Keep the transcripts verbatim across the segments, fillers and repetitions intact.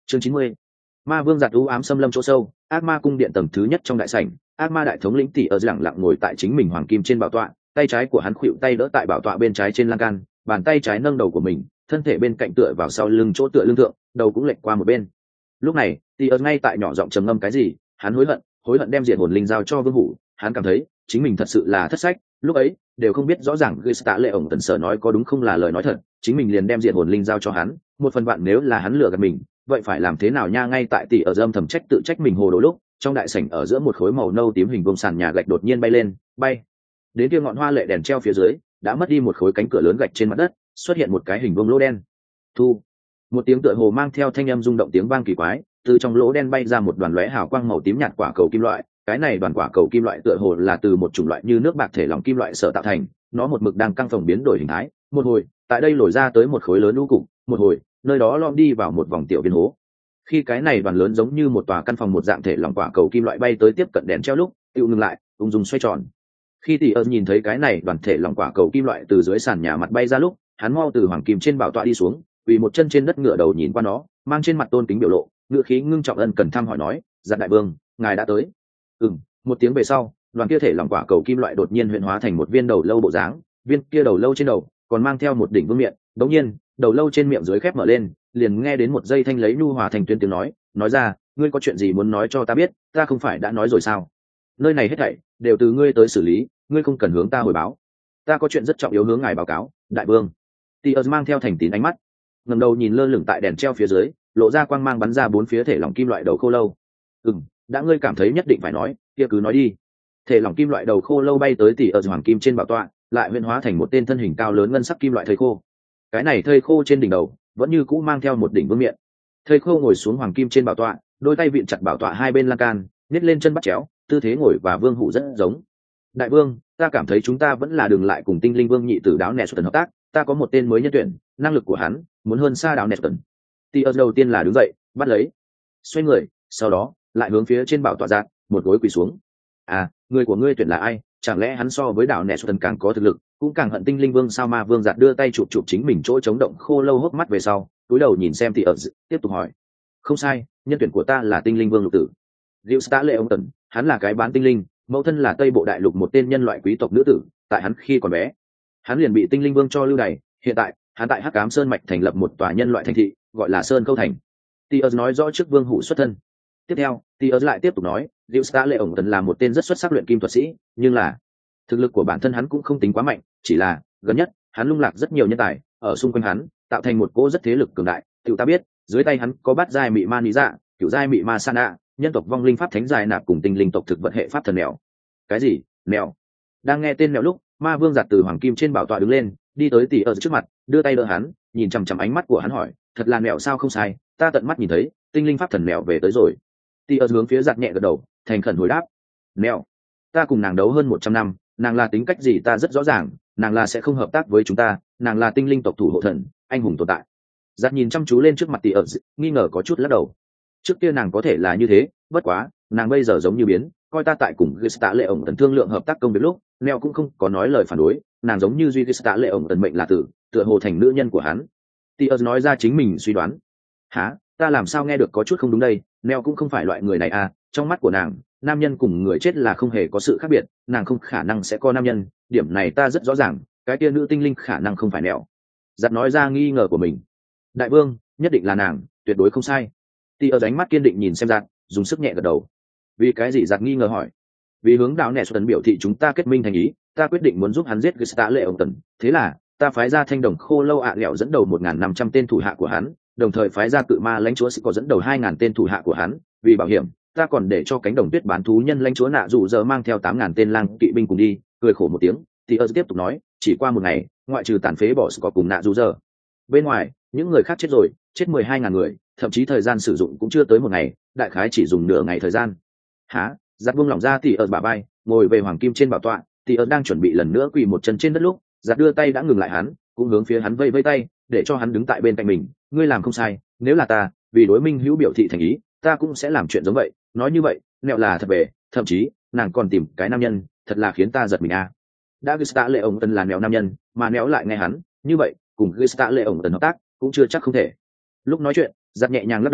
chương chín mươi. Ma vương giặt u ám xâm lâm chỗ sâu, ác ma cung điện tầng thứ nhất trong đại sảnh, ác ma đại thống lĩnh tỷ ở lặng lặng ngồi tại chính mình hoàng kim trên bảo tọa, tay trái của hắn khuỵu tay đỡ tại bảo tọa bên trái trên lan can, bàn tay trái nâng đầu của mình, thân thể bên cạnh tựa vào sau lưng chỗ tựa lưng thượng, đầu cũng lệch qua một bên. Lúc này tỷ ở ngay tại nhỏ giọng trầm ngâm cái gì, hắn hối hận, hối hận đem diện hồn linh giao cho vương hủ, hắn cảm thấy chính mình thật sự là thất sách, lúc ấy đều không biết rõ ràng Gesta lệ ổng tần sở nói có đúng không là lời nói thật, chính mình liền đem diện hồn linh giao cho hắn, một phần bạn nếu là hắn lừa gạt mình, vậy phải làm thế nào nha? Ngay tại tỷ ở dâm thầm trách tự trách mình hồ đồ lúc, trong đại sảnh ở giữa một khối màu nâu tím hình vuông sàn nhà gạch đột nhiên bay lên, bay đến kia ngọn hoa lệ đèn treo phía dưới, đã mất đi một khối cánh cửa lớn gạch trên mặt đất, xuất hiện một cái hình vuông lỗ đen. Thu, một tiếng tựa hồ mang theo thanh âm rung động tiếng vang kỳ quái, từ trong lỗ đen bay ra một đoàn lóe hào quang màu tím nhạt quả cầu kim loại. Cái này đoàn quả cầu kim loại tựa hồ là từ một chủng loại như nước bạc thể lỏng kim loại sở tạo thành, nó một mực đang căng phồng biến đổi hình thái, một hồi tại đây lồi ra tới một khối lớn u cục, một hồi nơi đó lom đi vào một vòng tiểu viên hố. Khi cái này đoàn lớn giống như một tòa căn phòng một dạng thể lỏng quả cầu kim loại bay tới tiếp cận đèn treo lúc, tự ngừng lại, ung dung xoay tròn. Khi tỷ ơn nhìn thấy cái này đoàn thể lỏng quả cầu kim loại từ dưới sàn nhà mặt bay ra lúc, hắn mau từ hoàng kim trên bảo tọa đi xuống, vì một chân trên đất ngửa đầu nhìn qua nó, mang trên mặt tôn kính biểu lộ, ngựa khí ngưng trọng ân cần thăm hỏi nói, "Giản đại vương, ngài đã tới." Ừm, một tiếng về sau, đoàn kia thể lỏng quả cầu kim loại đột nhiên huyễn hóa thành một viên đầu lâu bộ dáng, viên kia đầu lâu trên đầu còn mang theo một đỉnh vương miệng, đống nhiên đầu lâu trên miệng dưới khép mở lên, liền nghe đến một dây thanh lấy nhu hòa thành tuyến tiếng nói, nói ra, ngươi có chuyện gì muốn nói cho ta biết, ta không phải đã nói rồi sao? Nơi này hết thảy đều từ ngươi tới xử lý, ngươi không cần hướng ta hồi báo. Ta có chuyện rất trọng yếu hướng ngài báo cáo, đại vương. Tiers mang theo thành tín ánh mắt, ngẩng đầu nhìn lơ lửng tại đèn treo phía dưới, lộ ra quang mang bắn ra bốn phía thể lỏng kim loại đầu khô lâu. Ừm, đã ngươi cảm thấy nhất định phải nói, kia cứ nói đi. Thể lỏng kim loại đầu khô lâu bay tới tỉ ở hoàng kim trên bảo tọa, lại huyễn hóa thành một tên thân hình cao lớn ngân sắc kim loại thây khô. Cái này thây khô trên đỉnh đầu vẫn như cũ mang theo một đỉnh vương miện. Thây khô ngồi xuống hoàng kim trên bảo tọa, đôi tay vịn chặt bảo tọa hai bên lan can, nhét lên chân bắt chéo, tư thế ngồi và vương hủ rất giống. Đại vương, ta cảm thấy chúng ta vẫn là đừng lại cùng tinh linh vương nhị tử đáo nẹt hợp tác, ta có một tên mới nhân tuyển, năng lực của hắn muốn hơn xa đáo nẹt tần. Tiers đầu tiên là đứng dậy, bắt lấy, xoay người, sau đó lại hướng phía trên bảo tọa ra, một gối quỳ xuống. À, người của ngươi tuyển là ai? Chẳng lẽ hắn so với đảo nẹt tần càng có thực lực, cũng càng hận tinh linh vương sao? Ma vương giạt đưa tay chụp chụp chính mình chỗ chống động khô lâu hốc mắt về sau, cúi đầu nhìn xem Tiers, tiếp tục hỏi. Không sai, nhân tuyển của ta là tinh linh vương lục tử. Gilsta lệ ông tần, hắn là cái bán tinh linh, mẫu thân là tây bộ đại lục một tên nhân loại quý tộc nữ tử. Tại hắn khi còn bé, hắn liền bị tinh linh vương cho lưu đày, hiện tại hắn tại hắc ám sơn mạch thành lập một tòa nhân loại thành thị, gọi là sơn câu thành. Tiers nói rõ trước vương hủ xuất thân. Tiếp theo, Tiers lại tiếp tục nói, Gilsta lệ ông tần là một tên rất xuất sắc luyện kim thuật sĩ, nhưng là thực lực của bản thân hắn cũng không tính quá mạnh, chỉ là gần nhất hắn lung lạc rất nhiều nhân tài ở xung quanh hắn, tạo thành một cỗ rất thế lực cường đại. Tiểu ta biết, dưới tay hắn có bát giai mị ma lý dạ, cửu giai mị ma sana, nhân tộc vong linh pháp thánh giai nạp cùng tinh linh tộc thực vật hệ pháp thần mèo. Cái gì? Mèo? Đang nghe tên mèo lúc, ma vương giặt từ hoàng kim trên bảo tọa đứng lên, đi tới tỷ ở trước mặt, đưa tay đỡ hắn, nhìn chằm chằm ánh mắt của hắn hỏi, thật là mèo sao? Không sai, ta tận mắt nhìn thấy, tinh linh pháp thần mèo về tới rồi. Tỷ ở hướng phía giặt nhẹ gật đầu, thành khẩn hồi đáp, mèo, ta cùng nàng đấu hơn một trăm năm, nàng là tính cách gì ta rất rõ ràng, nàng là sẽ không hợp tác với chúng ta, nàng là tinh linh tộc thủ hộ thần, anh hùng tồn tại. Giặt nhìn chăm chú lên trước mặt tỷ ở, nghi ngờ có chút lắc đầu. Trước kia nàng có thể là như thế, bất quá nàng bây giờ giống như biến, coi ta tại cùng Gesta lệ ổng tần thương lượng hợp tác công việc lúc, Neo cũng không có nói lời phản đối, nàng giống như duy Gesta lệ ổng tần mệnh là tử, tựa hồ thành nữ nhân của hắn. Tiers nói ra chính mình suy đoán. Hả? Ta làm sao nghe được có chút không đúng đây? Neo cũng không phải loại người này à? Trong mắt của nàng, nam nhân cùng người chết là không hề có sự khác biệt, nàng không khả năng sẽ có nam nhân, điểm này ta rất rõ ràng, cái kia nữ tinh linh khả năng không phải Neo. Giặt nói ra nghi ngờ của mình. Đại vương, nhất định là nàng, tuyệt đối không sai. Tiers ánh mắt kiên định nhìn xem Giặt, dùng sức nhẹ gật đầu. Vì cái gì? Giặt nghi ngờ hỏi. Vì hướng đạo nẹt tần biểu thị chúng ta kết minh thành ý, ta quyết định muốn giúp hắn giết Gesta lệ ông tần, thế là ta phái ra thanh đồng khô lâu ạ à lẹo dẫn đầu một nghìn năm trăm tên thủ hạ của hắn, đồng thời phái ra cự ma lãnh chúa sẽ có dẫn đầu hai ngàn tên thủ hạ của hắn, vì bảo hiểm ta còn để cho cánh đồng tuyết bán thú nhân lãnh chúa nạ dù giờ mang theo tám ngàn tên lang kỵ binh cùng đi. Cười khổ một tiếng, thì ơ tiếp tục nói, chỉ qua một ngày, ngoại trừ tàn phế bỏ có cùng nạ dù giờ bên ngoài, những người khác chết rồi, chết mười hai ngàn người, thậm chí thời gian sử dụng cũng chưa tới một ngày, đại khái chỉ dùng nửa ngày thời gian. Hả? Giặt buông lỏng ra tỉ ở bà bay, ngồi về hoàng kim trên bảo tọa. Tỉ ở đang chuẩn bị lần nữa quỳ một chân trên đất lúc, giặt đưa tay đã ngừng lại hắn, cũng hướng phía hắn vây vây tay, để cho hắn đứng tại bên cạnh mình. Ngươi làm không sai, nếu là ta, vì đối minh hữu biểu thị thành ý, ta cũng sẽ làm chuyện giống vậy. Nói như vậy, Nẹo là thật về, thậm chí nàng còn tìm cái nam nhân, thật là khiến ta giật mình à. Đã Gesta lệ ông tần là Nẹo nam nhân, mà Nẹo lại nghe hắn, như vậy cùng Gesta lệ ông tần hợp tác cũng chưa chắc không thể. Lúc nói chuyện, giặt nhẹ nhàng lắc đầu,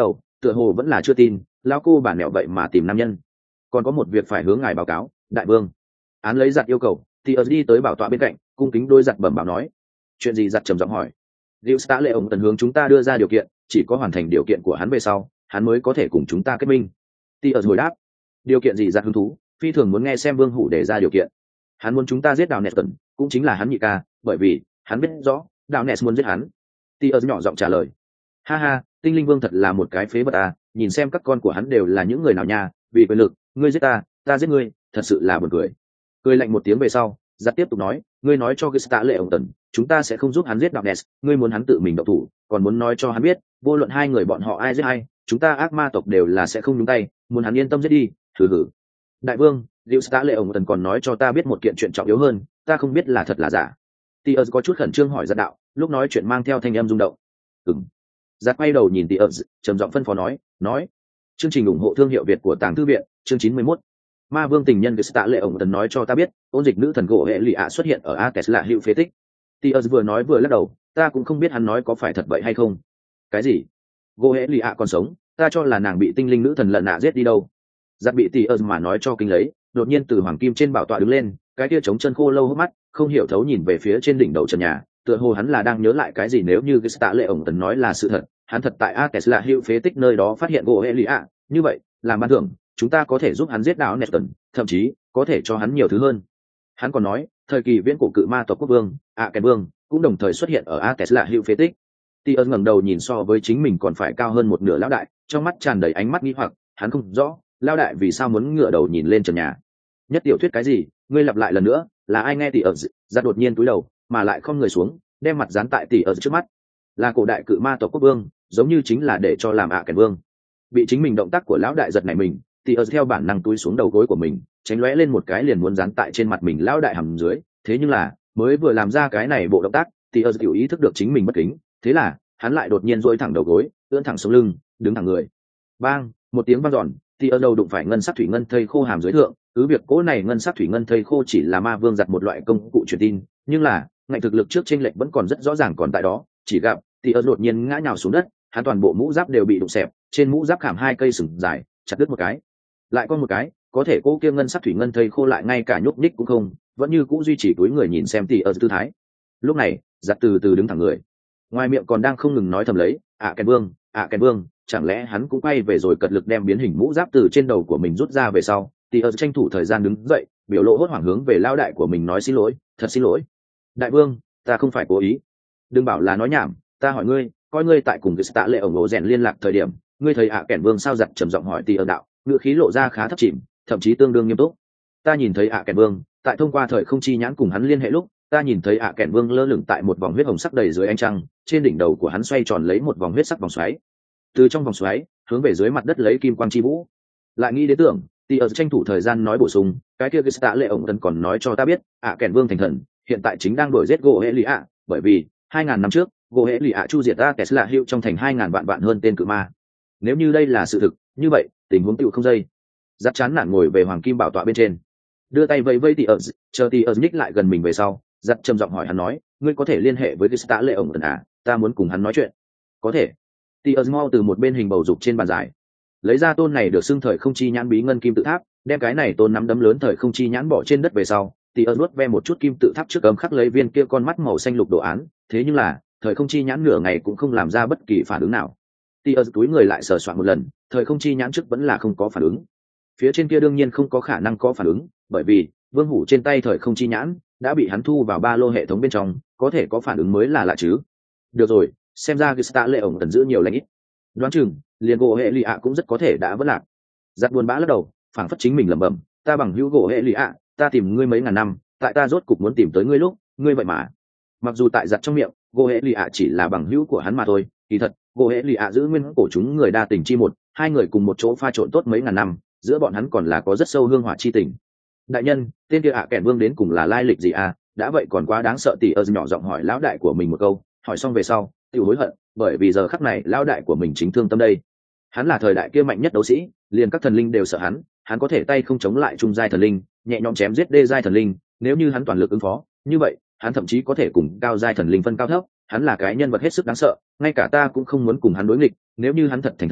tựa hồ vẫn là chưa tin lão cô bản mẹo vậy mà tìm nam nhân. Còn có một việc phải hướng ngài báo cáo, đại vương. Án lấy giặt yêu cầu thì ở đi tới bảo tọa bên cạnh, cung kính đôi giặt bẩm báo nói. Chuyện gì? Giặt trầm giọng hỏi. Diệu Stạ lệ ổng tần hướng chúng ta đưa ra điều kiện, chỉ có hoàn thành điều kiện của hắn về sau hắn mới có thể cùng chúng ta kết minh. Ti ở hồi đáp. Điều kiện gì? Giặt hứng thú phi thường muốn nghe xem vương hủ đề ra điều kiện. Hắn muốn chúng ta giết đào Neston, cũng chính là hắn nhị ca, bởi vì hắn biết rõ đào Nes muốn giết hắn. Ti ở nhỏ giọng trả lời. Ha ha, tinh linh vương thật là một cái phế vật à, nhìn xem các con của hắn đều là những người nào nha, vì quyền lực ngươi giết ta, ta giết ngươi, thật sự là buồn cười. Cười lạnh một tiếng về sau, giặt tiếp tục nói, ngươi nói cho Gista lệ ổng tần chúng ta sẽ không giúp hắn giết đạo Nes, ngươi muốn hắn tự mình động thủ, còn muốn nói cho hắn biết vô luận hai người bọn họ ai giết ai, chúng ta ác ma tộc đều là sẽ không nhúng tay, muốn hắn yên tâm giết đi. Thử hử. Đại vương, Gista lệ ổng tần còn nói cho ta biết một kiện chuyện trọng yếu hơn, ta không biết là thật là giả. Tiers có chút khẩn trương hỏi giặt đạo, lúc nói chuyện mang theo thanh âm rung động. Ừm. Giặt quay đầu nhìn Tiers, trầm giọng phân phó nói, nói. Chương trình ủng hộ thương hiệu Việt của Tàng Thư viện, chương chín mươi mốt. Ma vương tình nhân Gesta lệ ổng tần nói cho ta biết ôn dịch nữ thần gỗ hệ lụy ạ xuất hiện ở Ates là hữu phế tích. Tiers vừa nói vừa lắc đầu, ta cũng không biết hắn nói có phải thật vậy hay không. Cái gì? Gỗ hệ lụy ạ còn sống? Ta cho là nàng bị tinh linh nữ thần lần nạ giết đi đâu. Giặt bị Tiers mà nói cho kinh lấy, đột nhiên từ hoàng kim trên bảo tọa đứng lên, cái kia chống chân khô lâu hốc mắt không hiểu thấu nhìn về phía trên đỉnh đầu trần nhà, tựa hồ hắn là đang nhớ lại cái gì. Nếu như Gesta lệ ổng tần nói là sự thật, hắn thật tại Ates là hữu phế tích nơi đó phát hiện gỗ hệ lụy ạ, như vậy làm ban thưởng chúng ta có thể giúp hắn giết đảo Neston, thậm chí có thể cho hắn nhiều thứ hơn. Hắn còn nói thời kỳ viễn cổ cự ma tộc quốc vương ạ kèn vương cũng đồng thời xuất hiện ở Ates là hữu phế tích. Tiers ngẩng đầu nhìn so với chính mình còn phải cao hơn một nửa lão đại, trong mắt tràn đầy ánh mắt nghi hoặc, hắn không rõ lão đại vì sao muốn ngửa đầu nhìn lên trần nhà. Nhất tiểu thuyết cái gì? Ngươi lặp lại lần nữa, là ai nghe? Tiers ra đột nhiên cúi đầu, mà lại không người xuống, đem mặt dán tại Tiers trước mắt. Là cổ đại cự ma tộc quốc vương, giống như chính là để cho làm ạ kèn vương. Bị chính mình động tác của lão đại giật nảy mình, Tiers theo bản năng túi xuống đầu gối của mình, tránh lóe lên một cái liền muốn dán tại trên mặt mình lão đại hầm dưới. Thế nhưng là mới vừa làm ra cái này bộ động tác, Tiers tiểu ý thức được chính mình bất kính, thế là hắn lại đột nhiên duỗi thẳng đầu gối, ưỡn thẳng sống lưng, đứng thẳng người. Bang! Một tiếng vang dọn, Tiers đầu đụng phải ngân sắc thủy ngân thây khô hàm dưới thượng. Cứ việc cỗ này ngân sắc thủy ngân thây khô chỉ là ma vương giặt một loại công cụ truyền tin, nhưng là ngạnh thực lực trước chênh lệch vẫn còn rất rõ ràng còn tại đó. Chỉ gặp Tiers đột nhiên ngã nhào xuống đất, hắn toàn bộ mũ giáp đều bị đụng xẹp, trên mũ giáp khảm hai cây sừng dài, chặt đứt một cái, lại con một cái, có thể cô kia ngân sắc thủy ngân thây khô lại ngay cả nhúc nhích cũng không, vẫn như cũ duy trì túi người nhìn xem Tiers tư thái. Lúc này giặt từ từ đứng thẳng người, ngoài miệng còn đang không ngừng nói thầm lấy ạ à, kèn vương ạ à, kèn vương chẳng lẽ hắn cũng quay về rồi cật lực đem biến hình mũ giáp từ trên đầu của mình rút ra về sau. Tiers tranh thủ thời gian đứng dậy, biểu lộ hốt hoảng hướng về lao đại của mình nói xin lỗi, thật xin lỗi đại vương, ta không phải cố ý. Đừng bảo là nói nhảm, ta hỏi ngươi, coi ngươi tại cùng Gesta lệ ổng ổ rèn liên lạc thời điểm, ngươi thấy ạ à kèn vương sao? Giặt trầm giọng hỏi. Tiers đạo, ngữ khí lộ ra khá thấp chìm, thậm chí tương đương nghiêm túc. Ta nhìn thấy ạ à kèn vương tại thông qua thời không chi nhãn cùng hắn liên hệ lúc, ta nhìn thấy ạ à kèn vương lơ lửng tại một vòng huyết hồng sắc đầy dưới ánh trăng, trên đỉnh đầu của hắn xoay tròn lấy một vòng huyết sắc vòng xoáy, từ trong vòng xoáy hướng về dưới mặt đất lấy kim quang chi vũ. Lại nghĩ đến tưởng, Tiers tranh thủ thời gian nói bổ sung, cái kia Gesta lệ ổng tần còn nói cho ta biết ạ à kèn vương thành thần hiện tại chính đang đuổi giết gỗ hệ lụy ạ, bởi vì hai ngàn năm trước gỗ hệ lụy ạ chu diệt Ates là hữu trong thành hai ngàn vạn vạn hơn tên cự ma. Nếu như đây là sự thực, như vậy tình huống tựu không dây. Giắt chán nản ngồi về hoàng kim bảo tọa bên trên, đưa tay vẫy vẫy Tiers, chờ Tiers nhích lại gần mình về sau, giắt trầm giọng hỏi hắn nói, ngươi có thể liên hệ với Gesta lệ ổng tần à, ta muốn cùng hắn nói chuyện. Có thể. Tiers mau từ một bên hình bầu dục trên bàn giải lấy ra tôn này được xưng thời không chi nhãn bí ngân kim tự tháp, đem cái này tôn nắm đấm lớn thời không chi nhãn bỏ trên đất về sau, Tiers nuốt ve một chút kim tự tháp trước ấm khắc lấy viên kia con mắt màu xanh lục đồ án. Thế nhưng là thời không chi nhãn nửa ngày cũng không làm ra bất kỳ phản ứng nào. Tiers túi người lại sờ soạn một lần, thời không chi nhãn trước vẫn là không có phản ứng. Phía trên kia đương nhiên không có khả năng có phản ứng, bởi vì vương hủ trên tay thời không chi nhãn đã bị hắn thu vào ba lô hệ thống bên trong, có thể có phản ứng mới là lạ chứ. Được rồi, xem ra Gesta lệ ổng tần giữ nhiều lãnh ít, đoán chừng liền gỗ hệ lụy ạ cũng rất có thể đã vất lạc. Giặt buồn bã lắc đầu, phảng phất chính mình lẩm bẩm, ta bằng hữu gỗ hệ lụy ạ, ta tìm ngươi mấy ngàn năm, tại ta rốt cục muốn tìm tới ngươi lúc, ngươi vậy mà. Mặc dù tại giặt trong miệng gỗ hệ lụy ạ chỉ là bằng hữu của hắn mà thôi, kỳ thật gỗ hệ lụy ạ giữ nguyên cổ chúng người đa tình chi một, hai người cùng một chỗ pha trộn tốt mấy ngàn năm, giữa bọn hắn còn là có rất sâu hương hỏa chi tình. Đại nhân, tên kia ạ à kèn vương đến cùng là lai lịch gì à? Đã vậy còn quá đáng sợ. Tiers nhỏ giọng hỏi lão đại của mình một câu, hỏi xong về sau tự hối hận, bởi vì giờ khắc này lão đại của mình chính thương tâm đây. Hắn là thời đại kia mạnh nhất đấu sĩ, liền các thần linh đều sợ hắn, hắn có thể tay không chống lại trung giai thần linh, nhẹ nhõm chém giết đê giai thần linh, nếu như hắn toàn lực ứng phó, như vậy hắn thậm chí có thể cùng cao giai thần linh phân cao thấp. Hắn là cái nhân vật hết sức đáng sợ, ngay cả ta cũng không muốn cùng hắn đối nghịch, nếu như hắn thật thành thần,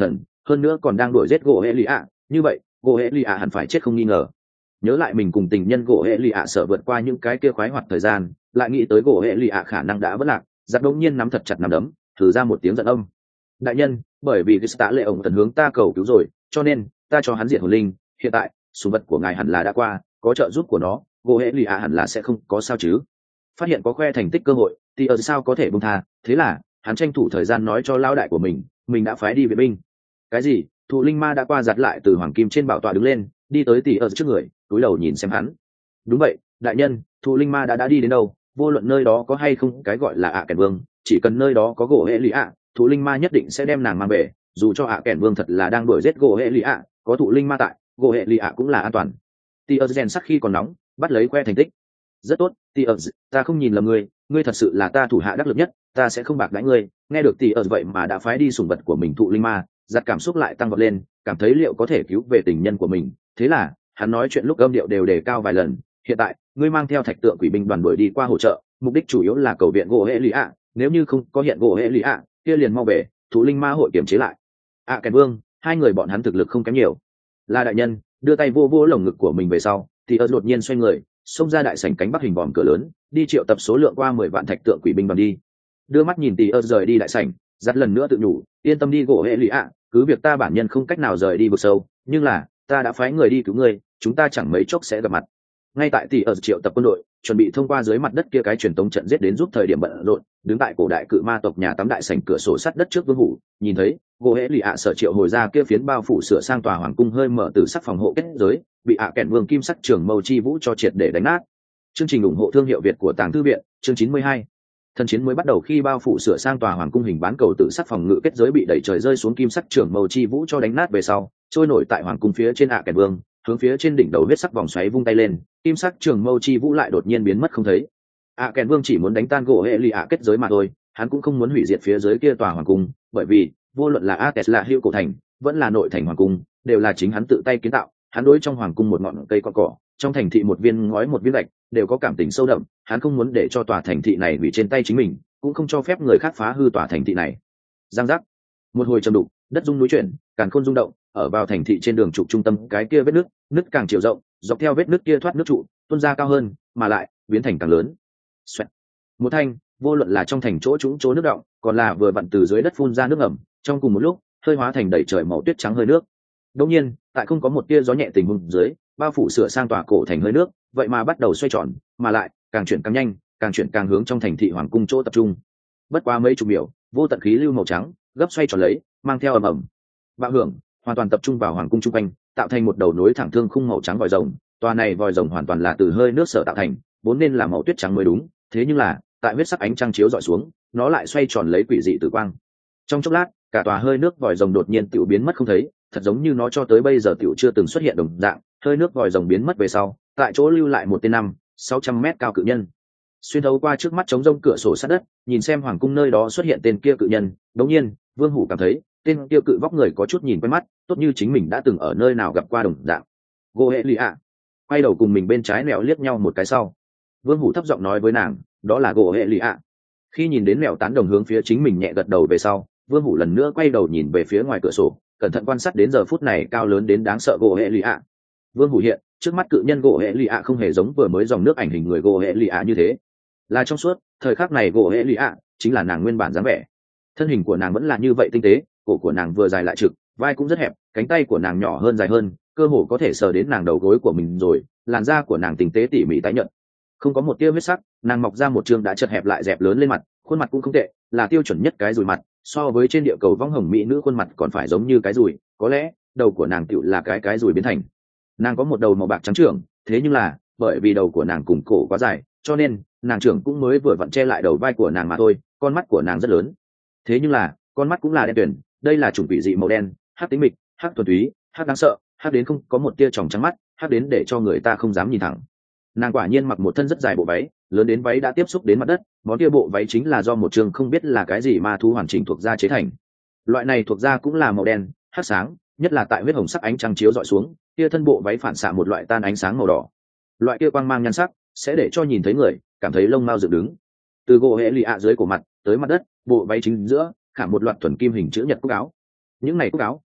hơn nữa còn đang đuổi giết gỗ hệ lì ạ, như vậy gỗ hệ lì ạ hẳn phải chết không nghi ngờ. Nhớ lại mình cùng tình nhân gỗ hệ lì ạ sợ vượt qua những cái kia khoái hoạt thời gian, lại nghĩ tới gỗ hệ lì ạ khả năng đã vất lạc, giặt đống nhiên nắm thật chặt nắm đấm, thử ra một tiếng giận âm. Đại nhân, bởi vì Gista lệ ổng tần hướng ta cầu cứu rồi, cho nên ta cho hắn diệt hồn linh. Hiện tại sùng vật của ngài hẳn là đã qua, có trợ giúp của nó, gỗ hệ lì ạ hẳn là sẽ không có sao chứ. Phát hiện có khoe thành tích cơ hội thì ở sao có thể buông tha, thế là hắn tranh thủ thời gian nói cho lão đại của mình mình đã phái đi vệ binh. Cái gì? Thụ linh ma đã qua, giặt lại từ hoàng kim trên bảo tọa đứng lên, đi tới tỷ ở trước người, túi đầu nhìn xem hắn. Đúng vậy, đại nhân, thụ linh ma đã đã đi đến đâu, vô luận nơi đó có hay không cái gọi là ạ kèn vương, chỉ cần nơi đó có gỗ hệ lì ạ, thụ linh ma nhất định sẽ đem nàng mang về. Dù cho ạ kèn vương thật là đang đuổi giết gỗ hệ lì ạ, có thụ linh ma tại, gỗ hệ lì ạ cũng là an toàn. Tỷ ở rèn sắc khi còn nóng, bắt lấy khoe thành tích. Rất tốt, tỷ ở, ta không nhìn lầm ngươi, ngươi thật sự là ta thủ hạ đắc lực nhất, ta sẽ không bạc đãi ngươi. Nghe được tỷ ở vậy mà đã phái đi sủng vật của mình thụ linh ma, giặt cảm xúc lại tăng vọt lên, cảm thấy liệu có thể cứu về tình nhân của mình. Thế là hắn nói chuyện lúc âm điệu đều đề cao vài lần. Hiện tại ngươi mang theo thạch tượng quỷ binh đoàn đuổi đi qua hỗ trợ, mục đích chủ yếu là cầu viện gỗ hệ lì ạ, nếu như không có hiện gỗ hệ lì ạ kia liền mau về, thụ linh ma hội kiểm chế lại ạ kèn vương. Hai người bọn hắn thực lực không kém nhiều. Là đại nhân. Đưa tay vô vô lồng ngực của mình về sau thì ớt đột nhiên xoay người xông ra đại sảnh cánh bắc hình vòm cửa lớn, đi triệu tập số lượng qua mười vạn thạch tượng quỷ binh đoàn đi. Đưa mắt nhìn tỷ ớt rời đi đại sảnh, dắt lần nữa tự nhủ, yên tâm đi gỗ hệ lì ạ, cứ việc ta bản nhân không cách nào rời đi vực sâu, nhưng là ta đã phái người đi cứu ngươi, chúng ta chẳng mấy chốc sẽ gặp mặt. Ngay tại tỷ ớt triệu tập quân đội, chuẩn bị thông qua dưới mặt đất kia cái truyền tống trận giết đến giúp thời điểm bận rộn, đứng tại cổ đại cự ma tộc nhà tắm đại sảnh cửa sổ sắt đất trước vương hủ, nhìn thấy gỗ hệ lì ạ sở triệu hồi ra kia phiến bao phủ sửa sang tòa hoàng cung hơi mở từ sắc phòng hộ kết giới, bị ạ kèn vương kim sắc trường mâu chi vũ cho triệt để đánh nát. Chương trình ủng hộ thương hiệu Việt của Tàng Thư viện, chương chín mươi hai. Thần chiến mới bắt đầu khi bao phủ sửa sang tòa hoàng cung hình bán cầu tự sắc phòng ngự kết giới bị đẩy trời rơi xuống kim sắc trường mâu chi vũ cho đánh nát về sau, trôi nổi tại hoàng cung phía trên ạ kèn vương, hướng phía trên đỉnh đầu huyết sắc vòng xoáy vung tay lên, kim sắc trường mâu chi vũ lại đột nhiên biến mất không thấy. ạ kèn vương chỉ muốn đánh tan gỗ hệ lì ạ kết giới mà thôi, hắn cũng không muốn hủy diệt phía dưới kia tòa hoàng cung, bởi vì vô luận là Ates là hữu cổ thành, vẫn là nội thành hoàng cung, đều là chính hắn tự tay kiến tạo. Hắn đối trong hoàng cung một ngọn cây con cỏ, trong thành thị một viên ngói một viên gạch, đều có cảm tình sâu đậm. Hắn không muốn để cho tòa thành thị này hủy trên tay chính mình, cũng không cho phép người khác phá hư tòa thành thị này. Giang giác, một hồi trầm đục, đất rung núi chuyển, càn khôn rung động, ở vào thành thị trên đường trục trung tâm cái kia vết nứt, nứt càng chiều rộng, dọc theo vết nứt kia thoát nước trụ, tuôn ra cao hơn, mà lại biến thành càng lớn. Xoẹt. Một thanh, vô luận là trong thành chỗ trũng chỗ nước động, còn là vừa vặn từ dưới đất phun ra nước ẩm, trong cùng một lúc, hơi hóa thành đầy trời màu tuyết trắng hơi nước. Đương nhiên, tại không có một tia gió nhẹ tình huống dưới, bao phủ sửa sang tòa cổ thành hơi nước, vậy mà bắt đầu xoay tròn, mà lại càng chuyển càng nhanh, càng chuyển càng hướng trong thành thị hoàng cung chỗ tập trung. Bất quá mấy chục秒, vô tận khí lưu màu trắng gấp xoay tròn lấy, mang theo ầm ầm bạo hưởng, hoàn toàn tập trung vào hoàng cung trung quanh, tạo thành một đầu nối thẳng thương khung màu trắng vòi rồng. Tòa này vòi rồng hoàn toàn là từ hơi nước sở tạo thành, vốn nên là màu tuyết trắng mới đúng, thế nhưng là tại huyết sắc ánh trăng chiếu dọi xuống, nó lại xoay tròn lấy quỷ dị tử quang. Trong chốc lát, cả tòa hơi nước vòi rồng đột nhiên tiểu biến mất không thấy, thật giống như nó cho tới bây giờ tiểu chưa từng xuất hiện đồng dạng. Hơi nước vòi rồng biến mất về sau, tại chỗ lưu lại một tên năm sáu trăm mét cao cự nhân. Xuyên thấu qua trước mắt trống rông cửa sổ sát đất, nhìn xem hoàng cung nơi đó xuất hiện tên kia cự nhân, đột nhiên Vương Hủ cảm thấy tên kia cự vóc người có chút nhìn quen mắt, tốt như chính mình đã từng ở nơi nào gặp qua đồng dạng. Gỗ hệ lì ạ. Quay đầu cùng mình bên trái mèo liếc nhau một cái sau, Vương Hủ thấp giọng nói với nàng, đó là gỗ hệ lì ạ. Khi nhìn đến mèo tán đồng hướng phía chính mình nhẹ gật đầu về sau, Vương Hủ lần nữa quay đầu nhìn về phía ngoài cửa sổ, cẩn thận quan sát đến giờ phút này cao lớn đến đáng sợ gỗ hệ lì ạ. Vương Hủ hiện trước mắt cự nhân gỗ hệ lì ạ không hề giống vừa mới dòng nước ảnh hình người gỗ hệ lì ạ như thế, là trong suốt. Thời khắc này gỗ hệ lì ạ chính là nàng nguyên bản dáng vẻ. Thân hình của nàng vẫn là như vậy tinh tế, cổ của nàng vừa dài lại trực, vai cũng rất hẹp, cánh tay của nàng nhỏ hơn dài hơn, cơ hồ có thể sờ đến nàng đầu gối của mình rồi. Làn da của nàng tinh tế tỉ mỉ tái nhợt, không có một tia huyết sắc, nàng mọc ra một trương đã chật hẹp lại dẹp lớn lên mặt, khuôn mặt cũng không tệ, là tiêu chuẩn nhất cái dùi mặt, so với trên địa cầu vong hồng mỹ nữ khuôn mặt còn phải giống như cái dùi, có lẽ đầu của nàng tựu là cái cái dùi biến thành. Nàng có một đầu màu bạc trắng trưởng, thế nhưng là bởi vì đầu của nàng cùng cổ quá dài, cho nên nàng trưởng cũng mới vừa vặn che lại đầu vai của nàng mà thôi. Con mắt của nàng rất lớn, thế nhưng là con mắt cũng là đen tuyển, đây là chủng quỷ dị màu đen, hắc tính mịch, hắc thuần túy, hắc đáng sợ, hắc đến không có một tia tròng trắng mắt, hắc đến để cho người ta không dám nhìn thẳng. Nàng quả nhiên mặc một thân rất dài bộ váy, lớn đến váy đã tiếp xúc đến mặt đất, món kia bộ váy chính là do một trường không biết là cái gì ma thú hoàn chỉnh thuộc da chế thành. Loại này thuộc da cũng là màu đen, hắc sáng, nhất là tại huyết hồng sắc ánh trăng chiếu dọi xuống, kia thân bộ váy phản xạ một loại tan ánh sáng màu đỏ. Loại kia quang mang nhan sắc sẽ để cho nhìn thấy người cảm thấy lông mao dựng đứng. Từ gỗ hệ lì ạ dưới cổ mặt tới mặt đất, bộ váy chính giữa khảm một loạt thuần kim hình chữ nhật cúc áo. Những này cúc áo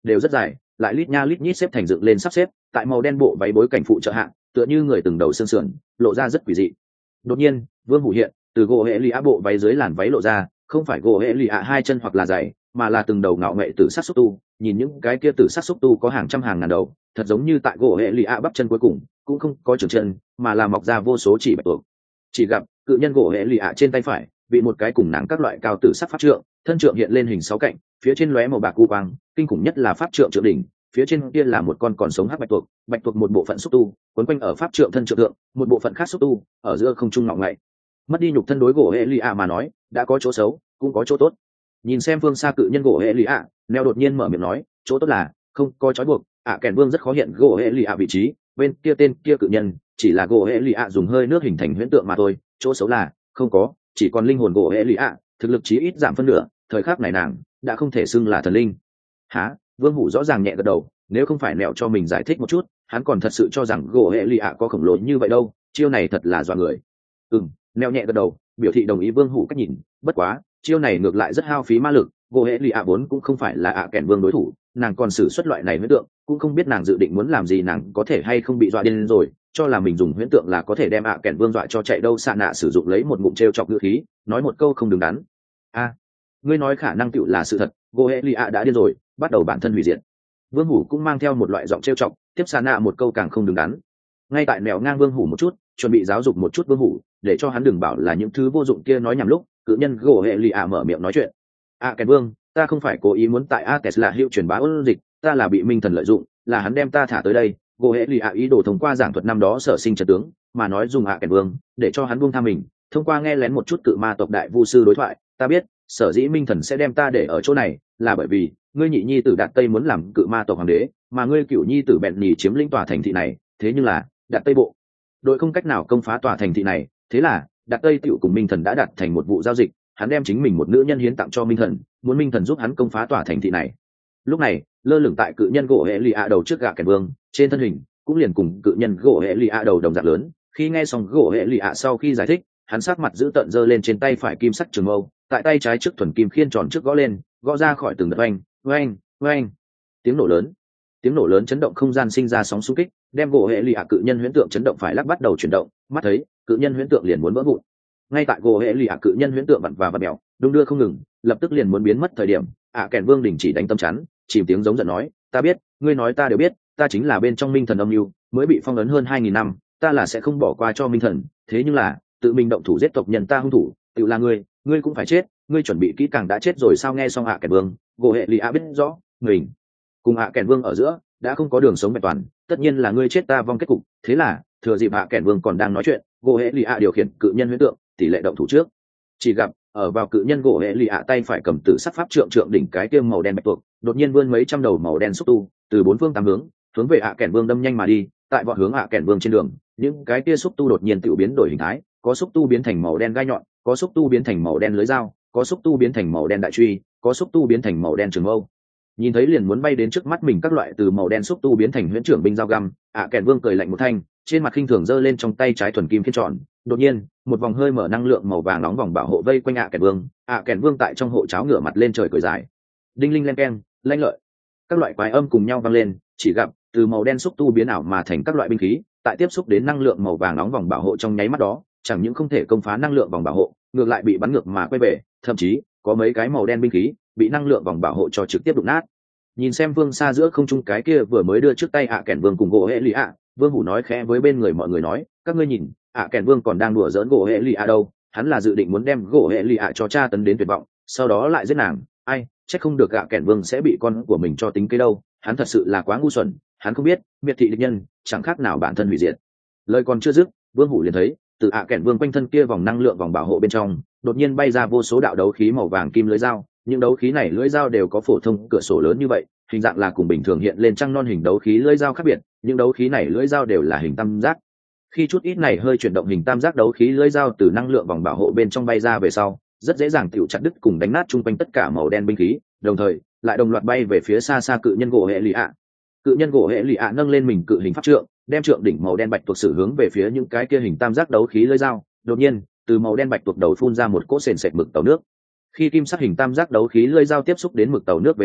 đều rất dài, lại lít nha lít nhít xếp thành dựng lên sắp xếp tại màu đen bộ váy bối cảnh phụ trợ hạng, tựa như người từng đầu xương sườn, lộ ra rất quỷ dị. Đột nhiên vương hủ hiện từ gỗ hệ lì ạ bộ váy dưới làn váy lộ ra, không phải gỗ hệ lì ạ hai chân hoặc là giày, mà là từng đầu ngạo nghệ tử sắc xúc tu. Nhìn những cái kia tử sắc xúc tu có hàng trăm hàng ngàn đầu, thật giống như tại gỗ hệ lì ạ bắp chân cuối cùng cũng không có trưởng chân, mà là mọc ra vô số chỉ bạch tuộc. Chỉ gặp cự nhân gỗ hệ lì ạ trên tay phải bị một cái cùng nắng các loại cao tử sắc pháp trượng, thân trượng hiện lên hình sáu cạnh, phía trên lóe màu bạc cu quang, kinh khủng nhất là pháp trượng trượng đỉnh, phía trên kia là một con còn sống hắc bạch tuộc, bạch tuộc một bộ phận xúc tu quấn quanh ở pháp trượng thân trượng thượng, một bộ phận khác xúc tu ở giữa không trung ngọng ngậy. Mất đi nhục thân đối gỗ hệ lì ạ mà nói đã có chỗ xấu cũng có chỗ tốt. Nhìn xem phương xa cự nhân gỗ hệ lì ạ, neo đột nhiên mở miệng nói, chỗ tốt là không có trói buộc, ạ kèn vương rất khó hiện gỗ hệ lì ạ vị trí, bên kia tên kia cự nhân chỉ là gỗ hệ lì ạ dùng hơi nước hình thành huyễn tượng mà thôi. Chỗ xấu là không có, chỉ còn linh hồn gỗ hệ lì ạ, thực lực chí ít giảm phân nửa, thời khắc này nàng đã không thể xưng là thần linh. Hả? Vương hủ rõ ràng nhẹ gật đầu, nếu không phải nẹo cho mình giải thích một chút, hắn còn thật sự cho rằng gỗ hệ lì ạ có khổng lồ như vậy đâu, chiêu này thật là dọa người. Ừm, nẹo nhẹ gật đầu biểu thị đồng ý vương hủ cách nhìn, bất quá chiêu này ngược lại rất hao phí ma lực, gỗ hệ lì ạ vốn cũng không phải là ạ kèn vương đối thủ, nàng còn sử xuất loại này huyễn tượng, cũng không biết nàng dự định muốn làm gì, nàng có thể hay không bị dọa điên rồi, cho là mình dùng huyễn tượng là có thể đem ạ kèn vương dọa cho chạy đâu. Xạ nạ sử dụng lấy một ngụm trêu chọc ngữ khí nói một câu không đứng đắn. A, ngươi nói khả năng tựu là sự thật, gỗ hệ lì ạ đã điên rồi, bắt đầu bản thân hủy diệt. Vương hủ cũng mang theo một loại giọng trêu chọc tiếp xạ nạ một câu càng không đứng đắn. Ngay tại nẻo ngang vương hủ một chút, chuẩn bị giáo dục một chút vương hủ để cho hắn đừng bảo là những thứ vô dụng kia nói nhầm lúc, cự nhân gỗ hệ lì ạ mở miệng nói chuyện. A kèn vương, ta không phải cố ý muốn tại a tesla hiệu truyền bá ôn dịch, ta là bị minh thần lợi dụng, là hắn đem ta thả tới đây. Gỗ hệ lì ạ ý đồ thông qua giảng thuật năm đó sở sinh trận tướng mà nói dùng ạ kèn vương để cho hắn buông tha mình, thông qua nghe lén một chút cự ma tộc đại vu sư đối thoại, ta biết sở dĩ minh thần sẽ đem ta để ở chỗ này là bởi vì ngươi nhị nhi tử đạt tây muốn làm cự ma tộc hoàng đế, mà ngươi cửu nhi tử bẹn nhì chiếm lĩnh tòa thành thị này, thế nhưng là đạt tây bộ đội không cách nào công phá tòa thành thị này, thế là đạt tây tựu cùng minh thần đã đặt thành một vụ giao dịch, hắn đem chính mình một nữ nhân hiến tặng cho minh thần, muốn minh thần giúp hắn công phá tòa thành thị này. Lúc này lơ lửng tại cự nhân gỗ hệ lì ạ đầu trước gạ kèn vương trên thân hình cũng liền cùng cự nhân gỗ hệ lì ạ đầu đồng dạng lớn. Khi nghe xong gỗ hệ lì ạ sau khi giải thích, hắn sát mặt giữ tợn giơ lên trên tay phải kim sắc trường mâu, tại tay trái trước thuần kim khiên tròn trước gõ lên, gõ ra khỏi từng đợt oanh oanh oanh tiếng nổ lớn. Tiếng nổ lớn chấn động không gian, sinh ra sóng xung kích, đem gỗ hệ lì ạ cự nhân huyễn tượng chấn động phải lắc bắt đầu chuyển động, mắt thấy cự nhân huyễn tượng liền muốn vỡ vụn. Ngay tại gỗ hệ lì ạ cự nhân huyễn tượng vặn và vặn mèo đung đưa không ngừng, lập tức liền muốn biến mất thời điểm, ạ kèn vương đình chỉ đánh tâm chắn, chìm tiếng giống giận nói, ta biết, ngươi nói ta đều biết, ta chính là bên trong minh thần âm mưu, mới bị phong ấn hơn hai nghìn năm, ta là sẽ không bỏ qua cho minh thần, thế nhưng là tự mình động thủ giết tộc nhân ta hung thủ tự là ngươi, ngươi cũng phải chết, ngươi chuẩn bị kỹ càng đã chết rồi sao? Nghe xong ạ kèn vương, gỗ hệ lì ạ biết rõ mình cùng ạ kèn vương ở giữa đã không có đường sống vẹn toàn, tất nhiên là ngươi chết ta vong kết cục. Thế là thừa dịp ạ kèn vương còn đang nói chuyện, gỗ hệ lì ạ điều khiển cự nhân huyễn tượng tỷ lệ động thủ trước. Chỉ gặp ở vào cự nhân gỗ hệ lì ạ tay phải cầm tử sắc pháp trượng trượng đỉnh cái kia màu đen bạch tuộc, đột nhiên vươn mấy trăm đầu màu đen xúc tu từ bốn phương tám hướng hướng về ạ kèn vương đâm nhanh mà đi. Tại vọt hướng ạ kèn vương trên đường, những cái kia xúc tu đột nhiên tự biến đổi hình thái, có xúc tu biến thành màu đen gai nhọn, có xúc tu biến thành màu đen lưới dao, có xúc tu biến thành màu đen đại truy, có xúc tu biến thành màu đen trường mâu. Nhìn thấy liền muốn bay đến trước mắt mình các loại từ màu đen xúc tu biến thành huyễn trưởng binh dao găm, ạ kèn vương cười lạnh một thanh, trên mặt khinh thường giơ lên trong tay trái thuần kim khiên tròn. Đột nhiên một vòng hơi mở năng lượng màu vàng nóng vòng bảo hộ vây quanh ạ kèn vương. ạ kèn vương tại trong hộ cháo ngửa mặt lên trời cười dài, đinh linh len keng lanh lợi, các loại quái âm cùng nhau vang lên. Chỉ gặp từ màu đen xúc tu biến ảo mà thành các loại binh khí, tại tiếp xúc đến năng lượng màu vàng nóng vòng bảo hộ trong nháy mắt đó, chẳng những không thể công phá năng lượng vòng bảo hộ, ngược lại bị bắn ngược mà quay về, thậm chí có mấy cái màu đen binh khí bị năng lượng vòng bảo hộ cho trực tiếp đụng nát. Nhìn xem phương xa giữa không trung cái kia vừa mới đưa trước tay ạ kèn vương cùng gỗ hệ lì ạ, vương hủ nói khẽ với bên người mọi người nói, các ngươi nhìn, ạ kèn vương còn đang đùa giỡn gỗ hệ lì ạ đâu, hắn là dự định muốn đem gỗ hệ lì ạ cho tra tấn đến tuyệt vọng, sau đó lại giết nàng. Ai, chắc không được ạ kèn vương sẽ bị con của mình cho tính kế đâu, hắn thật sự là quá ngu xuẩn, hắn không biết miệt thị địch nhân chẳng khác nào bản thân hủy diệt. Lời còn chưa dứt, vương hủ liền thấy từ ạ kèn vương quanh thân kia vòng năng lượng vòng bảo hộ bên trong đột nhiên bay ra vô số đạo đấu khí màu vàng kim lưới dao. Những đấu khí này lưỡi dao đều có phổ thông cửa sổ lớn như vậy, hình dạng là cùng bình thường hiện lên trăng non hình đấu khí lưỡi dao khác biệt. Những đấu khí này lưỡi dao đều là hình tam giác. Khi chút ít này hơi chuyển động hình tam giác đấu khí lưỡi dao từ năng lượng vòng bảo hộ bên trong bay ra về sau, rất dễ dàng tiểu chặt đứt cùng đánh nát chung quanh tất cả màu đen binh khí, đồng thời lại đồng loạt bay về phía xa xa cự nhân gỗ hệ lì ạ. Cự nhân gỗ hệ lì ạ nâng lên mình cự hình pháp trượng, đem trượng đỉnh màu đen bạch tuộc sử hướng về phía những cái kia hình tam giác đấu khí lưỡi dao. Đột nhiên từ màu đen bạch tuộc đầu phun ra một cỗ sền sệt mực tàu nước. Khi kim sắc hình tam giác đấu khí lưỡi dao tiếp xúc đến mực tàu nước về sau,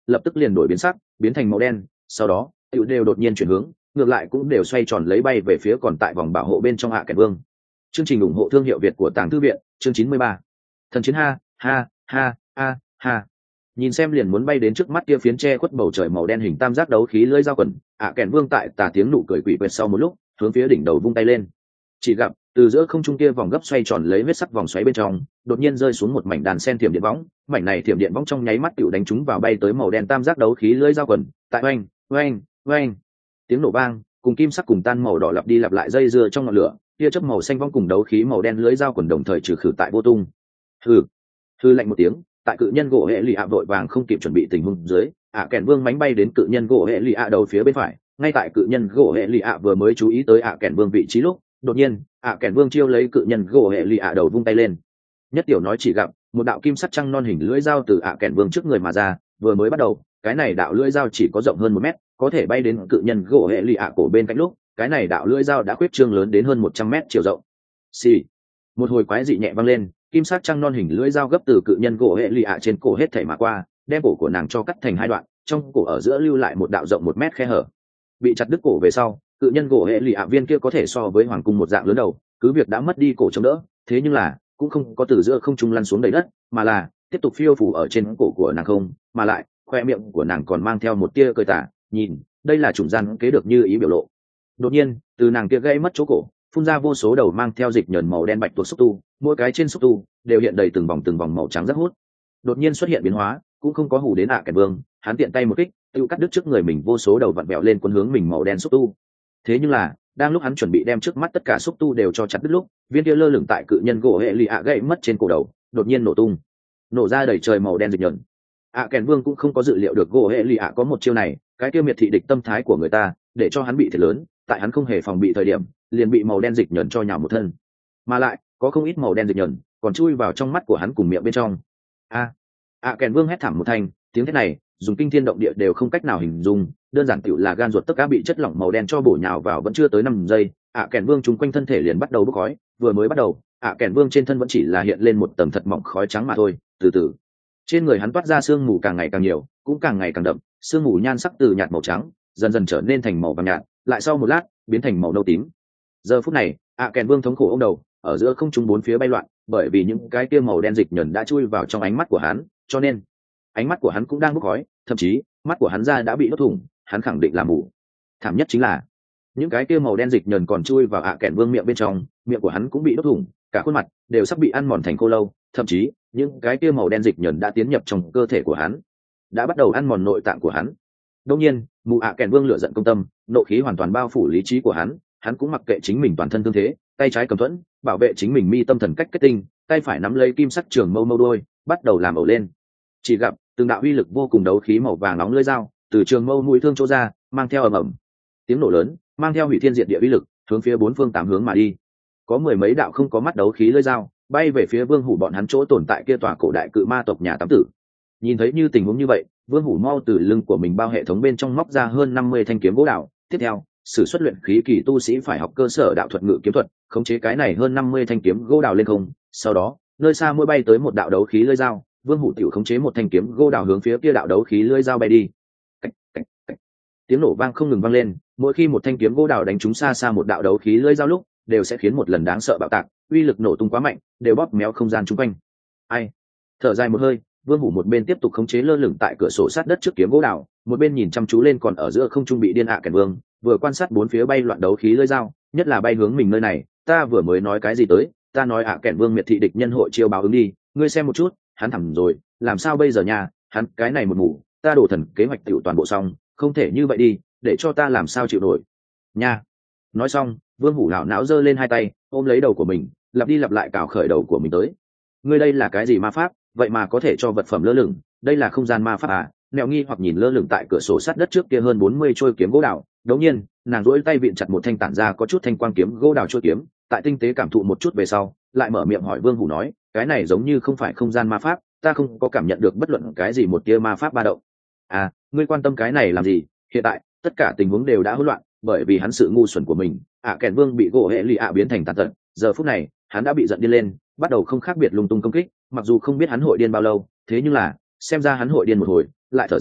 lập tức liền đổi biến sắc, biến thành màu đen, sau đó tiểu đều đột nhiên chuyển hướng, ngược lại cũng đều xoay tròn lấy bay về phía còn tại vòng bảo hộ bên trong ạ kèn vương. Chương trình ủng hộ thương hiệu Việt của Tàng Thư viện, chương chín mươi ba. Thần chiến ha, ha, ha, ha, ha. Nhìn xem liền muốn bay đến trước mắt kia phiến che khuất bầu trời màu đen hình tam giác đấu khí lưỡi dao quần, ạ kèn vương tại tà tiếng nụ cười quỷ quyệt sau một lúc, hướng phía đỉnh đầu vung tay lên. Chỉ gặp từ giữa không trung kia vòng gấp xoay tròn lấy huyết sắc vòng xoáy bên trong, đột nhiên rơi xuống một mảnh đàn sen thiểm điện võng, mảnh này thiểm điện võng trong nháy mắt tựu đánh trúng vào bay tới màu đen tam giác đấu khí lưỡi dao quần, tại oanh, oanh, oanh. Tiếng nổ vang, cùng kim sắc cùng tan màu đỏ lặp đi lặp lại dây dưa trong ngọn lửa, tia chớp màu xanh vong cùng đấu khí màu đen lưỡi dao quần đồng thời trừ khử tại vô tung. Hừ, hừ lạnh một tiếng, tại cự nhân gỗ hệ lì ạ vội vàng không kịp chuẩn bị tình huống dưới, ạ kèn vương mánh bay đến cự nhân gỗ hệ lì ạ đầu phía bên phải, ngay tại cự nhân gỗ hệ lì ạ vừa mới chú ý tới ạ kèn vương vị trí lúc, đột nhiên ạ kèn vương chiêu lấy cự nhân gỗ hệ lì ạ đầu vung tay lên. Nhất tiểu nói chỉ gặp một đạo kim sắc trăng non hình lưỡi dao từ ạ kèn vương trước người mà ra, vừa mới bắt đầu cái này đạo lưỡi dao chỉ có rộng hơn một mét, có thể bay đến cự nhân gỗ hệ lì ạ cổ bên cạnh lúc cái này đạo lưỡi dao đã khuyết trương lớn đến hơn một trăm mét chiều rộng. Xì, một hồi quái dị nhẹ vang lên, kim sắc trăng non hình lưỡi dao gấp từ cự nhân gỗ hệ lì ạ trên cổ hết thảy mà qua, đem cổ của nàng cho cắt thành hai đoạn, trong cổ ở giữa lưu lại một đạo rộng một mét khe hở. Bị chặt đứt cổ về sau, cự nhân gỗ hệ lì ạ viên kia có thể so với hoàng cung một dạng lớn đầu, cứ việc đã mất đi cổ chống đỡ, thế nhưng là cũng không có từ giữa không trung lăn xuống đầy đất, mà là tiếp tục phiêu phủ ở trên cổ của nàng không, mà lại khoe miệng của nàng còn mang theo một tia cười tả, nhìn, đây là chủng gian kế được như ý biểu lộ. Đột nhiên, từ nàng kia gây mất chỗ cổ, phun ra vô số đầu mang theo dịch nhờn màu đen bạch tuộc xúc tu, mỗi cái trên xúc tu đều hiện đầy từng vòng từng vòng màu trắng rất hút. Đột nhiên xuất hiện biến hóa, cũng không có hù đến ạ kèn vương, hắn tiện tay một kích, tiêu cắt đứt trước người mình vô số đầu vặn vẹo lên cuốn hướng mình màu đen xúc tu. Thế nhưng là, đang lúc hắn chuẩn bị đem trước mắt tất cả xúc tu đều cho chặt đứt lúc, viên kia lơ lửng tại cự nhân gỗ hệ lì ạ gãy mất trên cổ đầu, đột nhiên nổ tung, nổ ra đầy trời màu đen dịch nhờn. ạ kèn vương cũng không có dự liệu được gỗ hệ lì ạ có một chiêu này, cái kia miệt thị địch tâm thái của người ta, để cho hắn bị thiệt lớn, tại hắn không hề phòng bị thời điểm, liền bị màu đen dịch nhờn cho nhào một thân, mà lại có không ít màu đen dịch nhờn còn chui vào trong mắt của hắn cùng miệng bên trong. A, ạ kèn vương hét thảm một thanh, tiếng thét này dùng kinh thiên động địa đều không cách nào hình dung, đơn giản tựu là gan ruột tất cả bị chất lỏng màu đen cho bổ nhào vào, vẫn chưa tới năm giây, ạ kèn vương chúng quanh thân thể liền bắt đầu bốc khói, vừa mới bắt đầu, ạ kèn vương trên thân vẫn chỉ là hiện lên một tầng thật mỏng khói trắng mà thôi, từ từ trên người hắn toát ra sương mù càng ngày càng nhiều, cũng càng ngày càng đậm, sương mù nhan sắc từ nhạt màu trắng dần dần trở nên thành màu vàng nhạt, lại sau một lát biến thành màu nâu tím. Giờ phút này, ạ kèn vương thống khổ ôm đầu, ở giữa không trung bốn phía bay loạn, bởi vì những cái kia màu đen dịch nhờn đã chui vào trong ánh mắt của hắn, cho nên ánh mắt của hắn cũng đang bốc khói, thậm chí mắt của hắn ra đã bị đốt thủng, hắn khẳng định là mù. Thảm nhất chính là những cái kia màu đen dịch nhờn còn chui vào ạ kèn vương miệng bên trong, miệng của hắn cũng bị đốt thủng, cả khuôn mặt đều sắp bị ăn mòn thành khô lâu, thậm chí những cái kia màu đen dịch nhờn đã tiến nhập trong cơ thể của hắn, đã bắt đầu ăn mòn nội tạng của hắn. Đương nhiên, mù ạ kèn vương lửa giận công tâm, nộ khí hoàn toàn bao phủ lý trí của hắn, hắn cũng mặc kệ chính mình toàn thân thương thế, tay trái cầm thuẫn bảo vệ chính mình mi tâm thần cách kết tinh, tay phải nắm lấy kim sắc trường mâu mâu đôi, bắt đầu làm ẩu lên. Chỉ gặp từng đạo uy lực vô cùng đấu khí màu vàng nóng lưỡi dao từ trường mâu mũi thương chỗ ra, mang theo ầm ầm tiếng nổ lớn, mang theo hủy thiên diệt địa uy lực, hướng phía bốn phương tám hướng mà đi. Có mười mấy đạo không có mắt đấu khí lưỡi dao bay về phía Vương Hủ bọn hắn chỗ tồn tại kia tòa cổ đại cự ma tộc nhà tám tử. Nhìn thấy như tình huống như vậy, Vương Hủ mau từ lưng của mình bao hệ thống bên trong móc ra hơn năm mươi thanh kiếm gỗ đào, tiếp theo sử xuất luyện khí kỳ tu sĩ phải học cơ sở đạo thuật ngự kiếm thuật, khống chế cái này hơn năm mươi thanh kiếm gỗ đào lên không, sau đó nơi xa mỗi bay tới một đạo đấu khí lưỡi dao, Vương Hủ tiểu khống chế một thanh kiếm gỗ đào hướng phía kia đạo đấu khí lưỡi dao bay đi. Cách, cách, cách. Tiếng nổ vang không ngừng vang lên, mỗi khi một thanh kiếm gỗ đào đánh trúng xa xa một đạo đấu khí lưỡi dao lúc, đều sẽ khiến một lần đáng sợ bạo tạc, uy lực nổ tung quá mạnh, đều bóp méo không gian chung quanh. Ai? Thở dài một hơi, Vương Hủ một bên tiếp tục khống chế lơ lửng tại cửa sổ sát đất trước kiếm gỗ đào, một bên nhìn chăm chú lên còn ở giữa không trung bị điên ạ kèn vương, vừa quan sát bốn phía bay loạn đấu khí lưỡi dao, nhất là bay hướng mình nơi này, ta vừa mới nói cái gì tới, ta nói ạ kèn vương miệt thị địch nhân hội chiêu báo ứng đi, ngươi xem một chút, hắn thẳng rồi, làm sao bây giờ nha, hắn cái này một ngủ, ta đổ thần kế hoạch tiểu toàn bộ xong, không thể như vậy đi, để cho ta làm sao chịu nổi. Nha. Nói xong, Vương Hủ lão não giơ lên hai tay, ôm lấy đầu của mình, lặp đi lặp lại cào khởi đầu của mình tới. Ngươi đây là cái gì ma pháp, vậy mà có thể cho vật phẩm lơ lửng, đây là không gian ma pháp à? Mèo nghi hoặc nhìn lơ lửng tại cửa sổ sát đất trước kia hơn bốn mươi trôi kiếm gỗ đào, đống nhiên, nàng duỗi tay vịn chặt một thanh tản ra có chút thanh quang kiếm gỗ đào trôi kiếm, tại tinh tế cảm thụ một chút về sau, lại mở miệng hỏi Vương Hủ nói, cái này giống như không phải không gian ma pháp, ta không có cảm nhận được bất luận cái gì một tia ma pháp ba động. À, ngươi quan tâm cái này làm gì? Hiện tại, tất cả tình huống đều đã hỗn loạn, bởi vì hắn sự ngu xuẩn của mình, ạ à, kèn vương bị gỗ hệ lì ạ biến thành tàn tật, giờ phút này, hắn đã bị giận điên lên, bắt đầu không khác biệt lung tung công kích, mặc dù không biết hắn hội điên bao lâu, thế nhưng là, xem ra hắn hội điên một hồi, lại thở dài,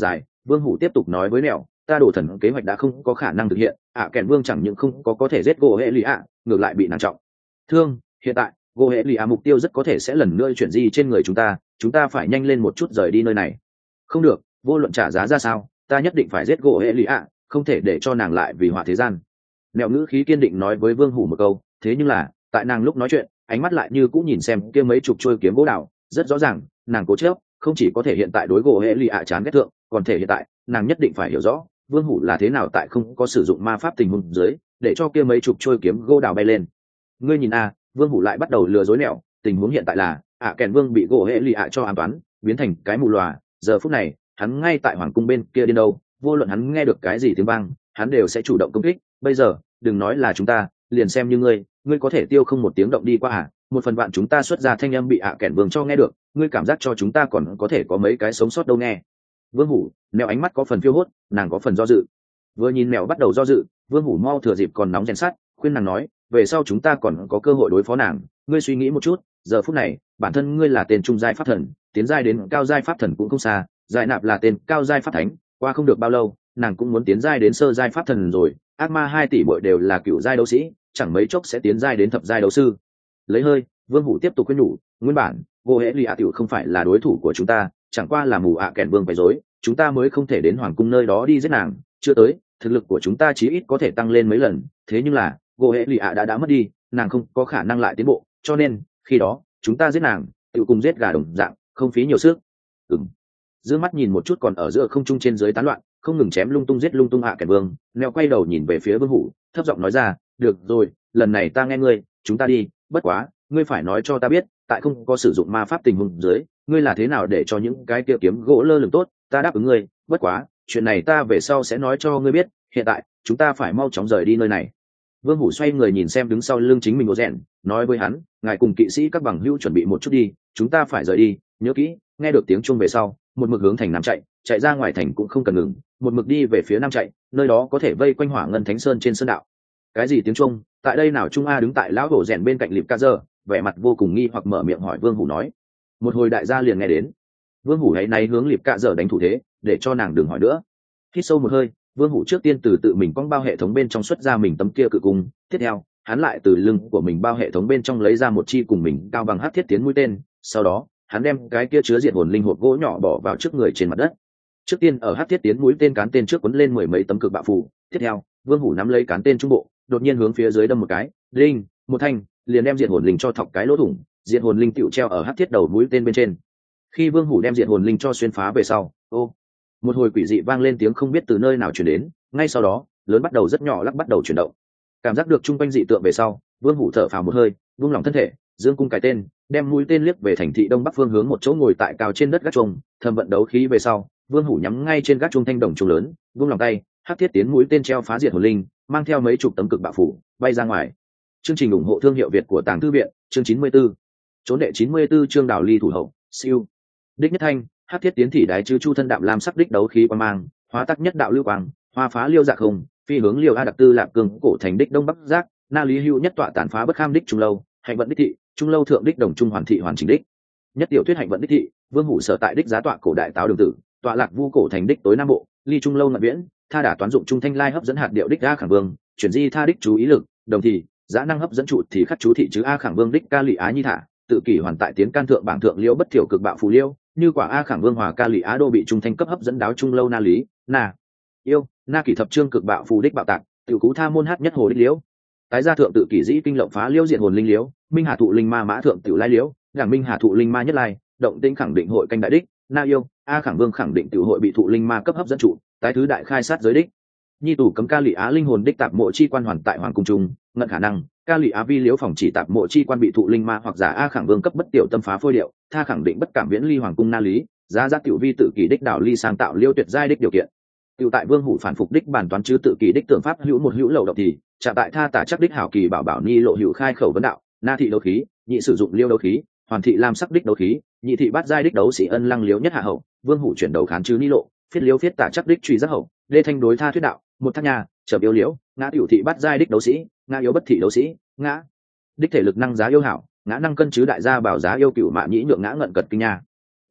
Vương Hủ tiếp tục nói với Nẻo, ta đổ thần kế hoạch đã không có khả năng thực hiện, ạ kèn vương chẳng những không có có thể giết gỗ hệ lì ạ, ngược lại bị nàng trọng thương. Hiện tại gỗ hệ lì ạ mục tiêu rất có thể sẽ lần nữa chuyển di trên người chúng ta, chúng ta phải nhanh lên một chút rời đi nơi này. Không được, vô luận trả giá ra sao, ta nhất định phải giết gỗ hệ lì ạ, không thể để cho nàng lại vì họa thế gian. Nẻo ngữ khí kiên định nói với Vương Hủ một câu, thế nhưng là tại nàng lúc nói chuyện, ánh mắt lại như cũng nhìn xem kia mấy chục trôi kiếm gỗ đào, rất rõ ràng nàng cố chấp không chỉ có thể hiện tại đối gỗ hệ lì ạ chán ghét thượng, còn thể hiện tại nàng nhất định phải hiểu rõ Vương Hủ là thế nào tại không có sử dụng ma pháp tình huống dưới để cho kia mấy chục trôi kiếm gỗ đào bay lên. Ngươi nhìn a, Vương Hủ lại bắt đầu lừa dối Nẻo, tình huống hiện tại là ạ à kèn vương bị gỗ hệ lì ạ cho an toán biến thành cái mù lòa, giờ phút này hắn ngay tại hoàng cung bên kia điên đâu, vô luận hắn nghe được cái gì tiếng vang hắn đều sẽ chủ động công kích. Bây giờ đừng nói là chúng ta, liền xem như ngươi ngươi có thể tiêu không một tiếng động đi qua à? Một phần bạn chúng ta xuất ra thanh âm bị ạ à kèn vương cho nghe được, ngươi cảm giác cho chúng ta còn có thể có mấy cái sống sót đâu nghe. Vương Hủ Mèo ánh mắt có phần phiêu hốt, nàng có phần do dự. Vừa nhìn Mèo bắt đầu do dự, Vương Hủ mau thừa dịp còn nóng rèn sát khuyên nàng nói, về sau chúng ta còn có cơ hội đối phó nàng, ngươi suy nghĩ một chút, giờ phút này bản thân ngươi là tên trung giai pháp thần, tiến giai đến cao giai pháp thần cũng không xa, giải nạp là tên cao giai pháp thánh, qua không được bao lâu nàng cũng muốn tiến giai đến sơ giai pháp thần rồi, ác ma hai tỷ bội đều là cựu giai đấu sĩ, chẳng mấy chốc sẽ tiến giai đến thập giai đấu sư. Lấy hơi, Vương Hủ tiếp tục khuyên nhủ, nguyên bản vô hệ lì ạ tiểu không phải là đối thủ của chúng ta, chẳng qua là mù ạ kèn vương phải dối, chúng ta mới không thể đến hoàng cung nơi đó đi giết nàng, chưa tới thực lực của chúng ta chí ít có thể tăng lên mấy lần, thế nhưng là vô hệ lì ạ đã đã mất đi, nàng không có khả năng lại tiến bộ, cho nên khi đó chúng ta giết nàng tự cùng giết gà đồng dạng, không phí nhiều sức. Ừm. Dương mắt nhìn một chút còn ở giữa không trung trên dưới tán loạn, không ngừng chém lung tung giết lung tung ạ kèn vương, Neo quay đầu nhìn về phía Vương Hủ, thấp giọng nói ra, được rồi, lần này ta nghe ngươi, chúng ta đi, bất quá ngươi phải nói cho ta biết, tại không có sử dụng ma pháp tình huống dưới, ngươi là thế nào để cho những cái kia kiếm gỗ lơ lửng tốt, ta đáp ứng ngươi, bất quá chuyện này ta về sau sẽ nói cho ngươi biết, hiện tại chúng ta phải mau chóng rời đi nơi này. Vương Hủ xoay người nhìn xem đứng sau lưng chính mình Ô Rèn, nói với hắn, ngài cùng kỵ sĩ các bằng hữu chuẩn bị một chút đi, chúng ta phải rời đi, nhớ kỹ, nghe được tiếng chuông về sau, một mực hướng thành nam chạy, chạy ra ngoài thành cũng không cần ngừng, một mực đi về phía nam chạy, nơi đó có thể vây quanh Hỏa Ngân Thánh Sơn trên sơn đạo. Cái gì tiếng chuông? Tại đây nào Trung A đứng tại lão hổ rèn bên cạnh Liệp Ca Dơ, vẻ mặt vô cùng nghi hoặc mở miệng hỏi Vương Hủ nói. Một hồi đại gia liền nghe đến. Vương Hủ ấy này hướng Liệp Ca Dơ đánh thủ thế, để cho nàng đừng hỏi nữa. Hít sâu một hơi, Vương Hủ trước tiên từ tự mình quăng bao hệ thống bên trong xuất ra mình tấm kia cự cung, tiếp theo, hắn lại từ lưng của mình bao hệ thống bên trong lấy ra một chi cùng mình cao bằng hắc thiết tiến mũi tên, sau đó, hắn đem cái kia chứa diệt hồn linh hộp gỗ nhỏ bỏ vào trước người trên mặt đất. Trước tiên ở hắc thiết tiến mũi tên cán tên trước quấn lên mười mấy tấm cực bạo phù, tiếp theo, Vương Hủ nắm lấy cán tên trung bộ, đột nhiên hướng phía dưới đâm một cái, đinh, một thanh, liền đem diệt hồn linh cho thọc cái lỗ thủng, diệt hồn linh tựu treo ở hắc thiết đầu mũi tên bên trên. Khi Vương Hủ đem diệt hồn linh cho xuyên phá về sau, ô, một hồi quỷ dị vang lên tiếng không biết từ nơi nào truyền đến, ngay sau đó, lớn bắt đầu rất nhỏ lắc bắt đầu chuyển động. Cảm giác được trung quanh dị tượng về sau, Vương Hủ thở phào một hơi, buông lỏng thân thể, dương cung cài tên, đem mũi tên liếc về thành thị đông bắc phương hướng một chỗ ngồi tại cao trên đất gác chuông, thầm vận đấu khí về sau, Vương Hủ nhắm ngay trên gác chuông thanh đồng chuông lớn, buông lòng tay, hắc thiết tiến mũi tên treo phá diệt hồn linh, mang theo mấy chục tấm cực bạo phủ, bay ra ngoài. Chương trình ủng hộ thương hiệu Việt của Tàng Thư viện, chương chín mươi 94. Trốn đệ chín mươi 94 chương đảo ly thủ hậu, siêu. Đích nhất thanh, hắc thiết tiến thị đái chứ chu thân đạm lam sắc đích đấu khí quan mang, hóa tắc nhất đạo lưu quang, hoa phá liêu dạ không, phi hướng liêu a đặc tư lạp cường cổ thành đích đông bắc giác, na lý hữu nhất tọa tàn phá bất kham đích trung lâu, hạnh vận đích thị, trung lâu thượng đích đồng trung hoàn thị hoàn chỉnh đích. Nhất tiểu thuyết hạnh vận đích thị, Vương Hủ sở tại đích giá tọa cổ đại táo đường tử, tọa lạc vu cổ thành đích tối nam bộ, ly trung lâu ngạn viễn, tha đả toán dụng trung thanh lai hấp dẫn hạt điệu đích a khẳng vương, chuyển di tha đích chú ý lực, đồng thì giá năng hấp dẫn trụ thì khắc chú thị chứ a khẳng vương đích ca lị á nhi thả, tự kỷ hoàn tại tiến can thượng bảng thượng liễu bất thiểu cực bạo phù liêu, như quả a khẳng vương hòa ca lị á đô bị trung thanh cấp hấp dẫn đáo trung lâu na lý, na yêu, na kỷ thập trương cực bạo phù đích bạo tạc, tiểu cú tha môn hát nhất hồ đích liễu. Tái gia thượng tự kỷ dĩ kinh lộng phá liễu diện hồn linh liễu, minh hà thụ linh ma mã thượng tiểu lai liễu, đảng minh hà thụ linh ma nhất lai, động tĩnh khẳng định hội canh đại đích, na yêu, a khẳng vương khẳng định tiểu hội bị thụ linh ma cấp hấp dẫn trụ, tái thứ đại khai sát giới đích. Nhi tủ cấm ca lị á linh hồn đích tạp mộ chi quan hoàn tại hoàng cung trung, ngận khả năng ca lị á vi liễu phòng chỉ tạp mộ chi quan bị thụ linh ma hoặc giả a khẳng vương cấp bất tiểu tâm phá phôi điệu, tha khẳng định bất cảm viễn ly hoàng cung na lý, giá giác tiểu vi tự kỷ đích đảo ly sang tạo liêu tuyệt giai đích điều kiện. Tiểu tại Vương Hủ phản phục đích bản toán chứ tự kỷ đích tưởng pháp hữu một hữu lậu động thì, trả tại tha tả chắc đích hảo kỳ bảo bảo ni lộ hữu khai khẩu vấn đạo, na thị đấu khí, nhị sử dụng liêu đấu khí, hoàn thị lam sắc đích đấu khí, nhị thị bát giai đích đấu sĩ ân lăng liếu nhất hạ hậu, Vương Hủ chuyển đầu khán chứ ni lộ, phiết liếu phiết tả chắc đích truy giác hậu, lê thanh đối tha thuyết đạo, một thác nhà, trở yếu liễu, ngã tiểu thị bát giai đích đấu sĩ, ngã yếu bất thị đấu sĩ, ngã đích thể lực năng giá yêu hảo, ngã năng cân chứ đại gia bảo giá yêu cửu mạ nhĩ nhượng ngã ngận cật kinh nha.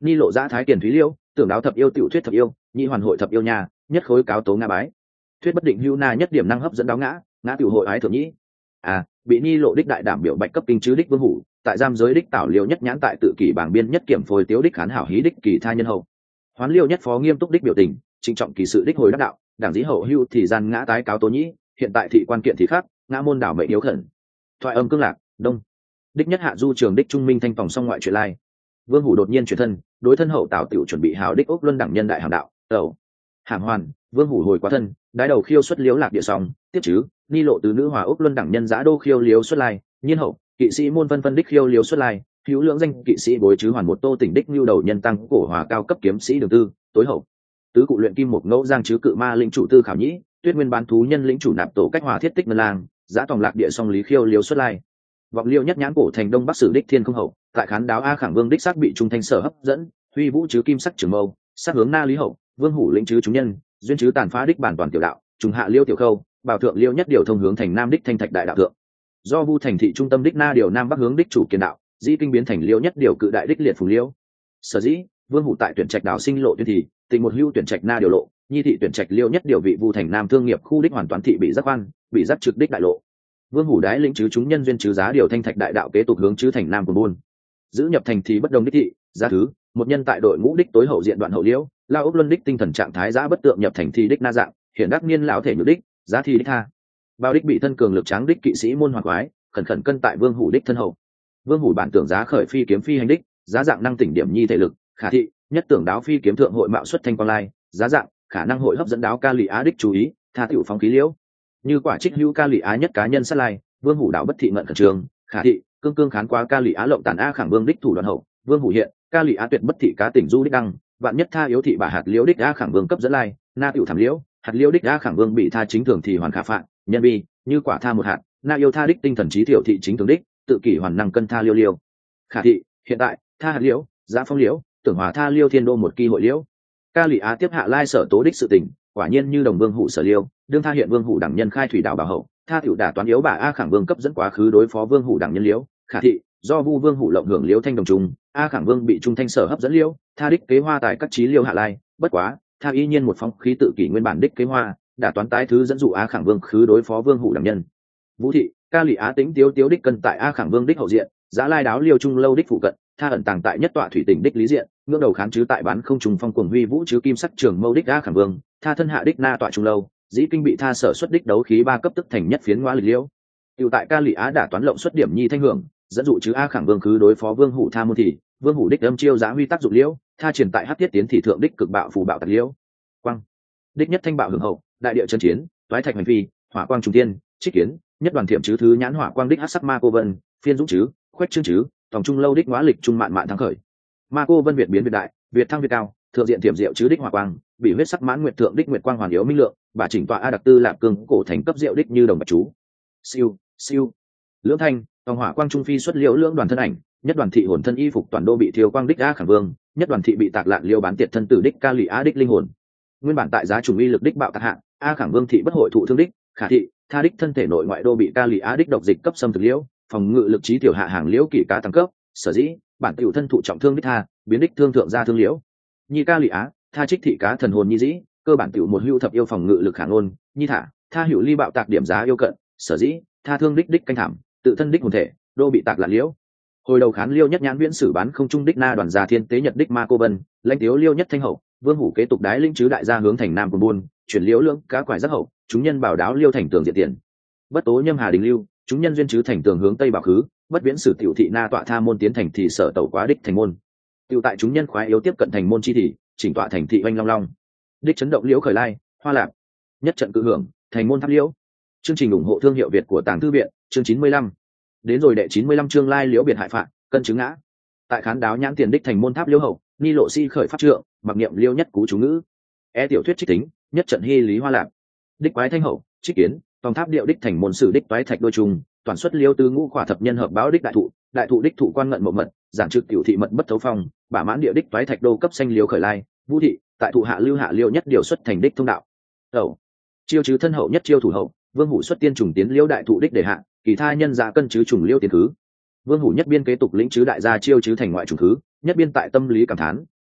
ni lộ giã thái tiền thúy liêu tưởng đáo thập yêu tiểu thuyết thập yêu nhị hoàn hội thập yêu nhà nhất khối cáo tố nga bái thuyết bất định hữu na nhất điểm năng hấp dẫn đáo ngã ngã tiểu hội ái thượng nhĩ à bị ni lộ đích đại đảm biểu bạch cấp kinh chứ đích vương hủ tại giam giới đích tảo liêu nhất nhãn tại tự kỷ bảng biên nhất kiểm phôi tiếu đích khán hảo hí đích kỳ tha nhân hậu hoán liêu nhất phó nghiêm túc đích biểu tình trịnh trọng kỳ sự đích hồi đắc đạo đảng dĩ hậu hưu thì gian ngã tái cáo tố nhĩ hiện tại thị quan kiện thị khác ngã môn đảo mệnh yếu khẩn thoại âm cương lạc đông đích nhất hạ du trường đích trung minh thanh phòng song ngoại chuyện lai vương hủ đột nhiên chuyển thân đối thân hậu tảo tiểu chuẩn bị hào đích ốc luân đẳng nhân đại hàng đạo tẩu hạng hoàn vương hủ hồi quá thân đái đầu khiêu xuất liếu lạc địa song tiếp chứ ni lộ từ nữ hòa ốc luân đẳng nhân giã đô khiêu liếu xuất lai nhiên hậu kỵ sĩ môn phân phân đích khiêu liếu xuất lai hữu lưỡng danh kỵ sĩ bối chứ hoàn một tô tỉnh đích lưu đầu nhân tăng cổ hòa cao cấp kiếm sĩ đường tư tối hậu tứ cụ luyện kim một ngẫu giang chứ cự ma lĩnh chủ tư khảo nhĩ tuyết nguyên bán thú nhân lĩnh chủ nạp tổ cách hòa thiết tích ngân lang giã tòng lạc địa song lý khiêu liếu xuất lai vọng liêu nhất nhãn cổ thành đông bắc sử đích thiên không hậu tại khán đáo a khảng vương đích xác bị trung thanh sở hấp dẫn huy vũ chứ kim sắc trường mâu sát hướng na lý hậu vương hủ lĩnh chứ chúng nhân duyên chứ tàn phá đích bản toàn tiểu đạo trùng hạ liêu tiểu khâu bảo thượng liêu nhất điều thông hướng thành nam đích thanh thạch đại đạo thượng do vu thành thị trung tâm đích na điều nam bắc hướng đích chủ kiến đạo dĩ kinh biến thành liêu nhất điều cự đại đích liệt phùng liêu sở dĩ vương hủ tại tuyển trạch đảo sinh lộ tuyên thị tình một hưu tuyển trạch na điều lộ nhi thị tuyển trạch liêu nhất điều vị vu thành nam thương nghiệp khu đích hoàn toàn thị bị giác quan bị giác trực đích đại lộ vương hủ đái lĩnh chứ chúng nhân duyên chứ giá điều thanh thạch đại đạo kế tục hướng chứ thành nam của buôn giữ nhập thành thì bất đồng đích thị giá thứ một nhân tại đội ngũ đích tối hậu diện đoạn hậu liễu lao ốc luân đích tinh thần trạng thái giá bất tượng nhập thành thì đích na dạng hiện đắc niên lão thể nhược đích giá thi đích tha bao đích bị thân cường lực tráng đích kỵ sĩ môn hoạt quái khẩn khẩn cân tại vương hủ đích thân hậu vương hủ bản tưởng giá khởi phi kiếm phi hành đích giá dạng năng tỉnh điểm nhi thể lực khả thị nhất tưởng đáo phi kiếm thượng hội mạo xuất thanh quang lai giá dạng khả năng hội hấp dẫn đáo ca lị á đích chú ý tha tiểu phóng khí liễu như quả trích hữu ca lị á nhất cá nhân sát lai vương hủ đảo bất thị ngận khẩn trường khả thị cương cương khán quá ca lị á lộng tàn a khẳng vương đích thủ đoạn hậu vương hủ hiện ca lị á tuyệt bất thị cá tỉnh du đích đăng vạn nhất tha yếu thị bà hạt liễu đích a khẳng vương cấp dẫn lai na tiểu thảm liễu hạt liễu đích a khẳng vương bị tha chính thường thì hoàn khả phạm nhân bi như quả tha một hạt na yêu tha đích tinh thần trí thiểu thị chính thường đích tự kỷ hoàn năng cân tha liêu liêu khả thị hiện tại tha hạt liễu giá phong liễu tưởng hòa tha liêu thiên đô một kỳ hội liễu ca lị á tiếp hạ lai sở tố đích sự tình quả nhiên như đồng vương hủ sở liêu đương tha hiện vương hủ đẳng nhân khai thủy đảo bảo hậu tha tiểu đả toán yếu bà a khẳng vương cấp dẫn quá khứ đối phó vương hủ đẳng nhân liễu khả thị do vu vương hủ lộng hưởng liễu thanh đồng trung a khẳng vương bị trung thanh sở hấp dẫn liễu tha đích kế hoa tại các trí liêu hạ lai bất quá tha y nhiên một phong khí tự kỷ nguyên bản đích kế hoa đả toán tái thứ dẫn dụ a khẳng vương khứ đối phó vương hủ đẳng nhân vũ thị ca lị á tính tiếu tiếu đích cân tại a khẳng vương đích hậu diện giã lai đáo liêu trung lâu đích phụ cận tha ẩn tàng tại nhất tọa thủy tỉnh đích lý diện ngưỡng đầu kháng chứ tại bán không trùng phong cuồng huy vũ chứ kim sắc trường mâu đích a khẳng vương tha thân hạ đích na tọa trung lâu dĩ kinh bị tha sở xuất đích đấu khí ba cấp tức thành nhất phiến ngoa lịch liễu tiểu tại ca lị á đả toán lộng xuất điểm nhi thanh hưởng dẫn dụ chứ a khẳng vương khứ đối phó vương hủ tha môn thì vương hủ đích âm chiêu giá huy tác dụng liễu tha triển tại hát tiết tiến thì thượng đích cực bạo phù bạo tạc liễu quang đích nhất thanh bạo hưởng hậu đại địa chân chiến toái thạch hành phi hỏa quang trung tiên trích kiến nhất đoàn thiểm chứ thứ nhãn hỏa quang đích hát sắc ma cô vân phiên dũng chứ khoách chương chứ tổng trung lâu đích ngoá lịch trung mạn mạn thắng khởi ma cô vân việt biến việt đại việt thăng việt cao thượng diện thiểm diệu chứ đích hỏa quang bị huyết sắc mãn nguyệt thượng đích nguyệt quang hoàn yếu minh lượng bà chỉnh tọa a đặc tư lạp cương cổ thành cấp diệu đích như đồng bạch chú siêu siêu lưỡng thanh tòng hỏa quang trung phi xuất liễu lưỡng đoàn thân ảnh nhất đoàn thị hồn thân y phục toàn đô bị thiêu quang đích a khẳng vương nhất đoàn thị bị tạc lạn liêu bán tiệt thân tử đích ca lị á đích linh hồn nguyên bản tại giá trùng y lực đích bạo tạc hạng a khẳng vương thị bất hội thụ thương đích khả thị tha đích thân thể nội ngoại đô bị ca lị á đích độc dịch cấp xâm thực liễu phòng ngự lực trí tiểu hạ hàng liễu kỷ cá tăng cấp sở dĩ bản tiểu thân thụ trọng thương đích tha biến đích thương thượng ra thương liễu nhi ca lị á tha trích thị cá thần hồn nhi dĩ cơ bản tiểu một hưu thập yêu phòng ngự lực khả ngôn nhi thả tha hữu ly bạo tạc điểm giá yêu cận sở dĩ tha thương đích đích canh thảm tự thân đích hồn thể đô bị tạc lạn liễu hồi đầu khán liêu nhất nhãn viễn sử bán không trung đích na đoàn gia thiên tế nhật đích ma cô vân lãnh tiếu liêu nhất thanh hậu vương hủ kế tục đái linh chứ đại gia hướng thành nam của buôn chuyển liễu lưỡng cá quải giác hậu chúng nhân bảo đáo liêu thành tường diện tiền bất tố nhâm hà đình lưu chúng nhân duyên chứ thành tường hướng tây bảo khứ bất viễn sử tiểu thị na tọa tha môn tiến thành thị sở tẩu quá đích thành môn tiểu tại chúng nhân khoái yếu tiếp cận thành môn chi thị chỉnh tọa thành thị oanh long long đích chấn động liễu khởi lai hoa lạc nhất trận cự hưởng thành môn tháp liễu chương trình ủng hộ thương hiệu việt của tàng thư viện chương chín mươi lăm đến rồi đệ chín mươi lăm chương lai liễu biệt hại phạt cân chứng ngã tại khán đáo nhãn tiền đích thành môn tháp liễu hậu ni lộ si khởi pháp trượng mặc niệm liêu nhất cú chú ngữ e tiểu thuyết trích tính nhất trận hy lý hoa lạc đích quái thanh hậu trích kiến tòng tháp điệu đích thành môn sử đích toái thạch đôi trùng toàn xuất liêu tứ ngũ khỏa thập nhân hợp báo đích đại thụ đại thụ đích thụ quan ngận một mật giảng trực tiểu thị mật bất thấu phong bả mãn địa đích toái thạch đô cấp xanh liêu khởi lai vũ thị tại thụ hạ lưu hạ liêu nhất điều xuất thành đích thông đạo ẩu chiêu chứ thân hậu nhất chiêu thủ hậu vương hủ xuất tiên trùng tiến liêu đại thụ đích đề hạ kỳ tha nhân ra cân chứ trùng liêu tiến thứ vương hủ nhất biên kế tục lĩnh chứ đại gia chiêu chứ thành ngoại trùng thứ nhất biên tại tâm lý cảm thán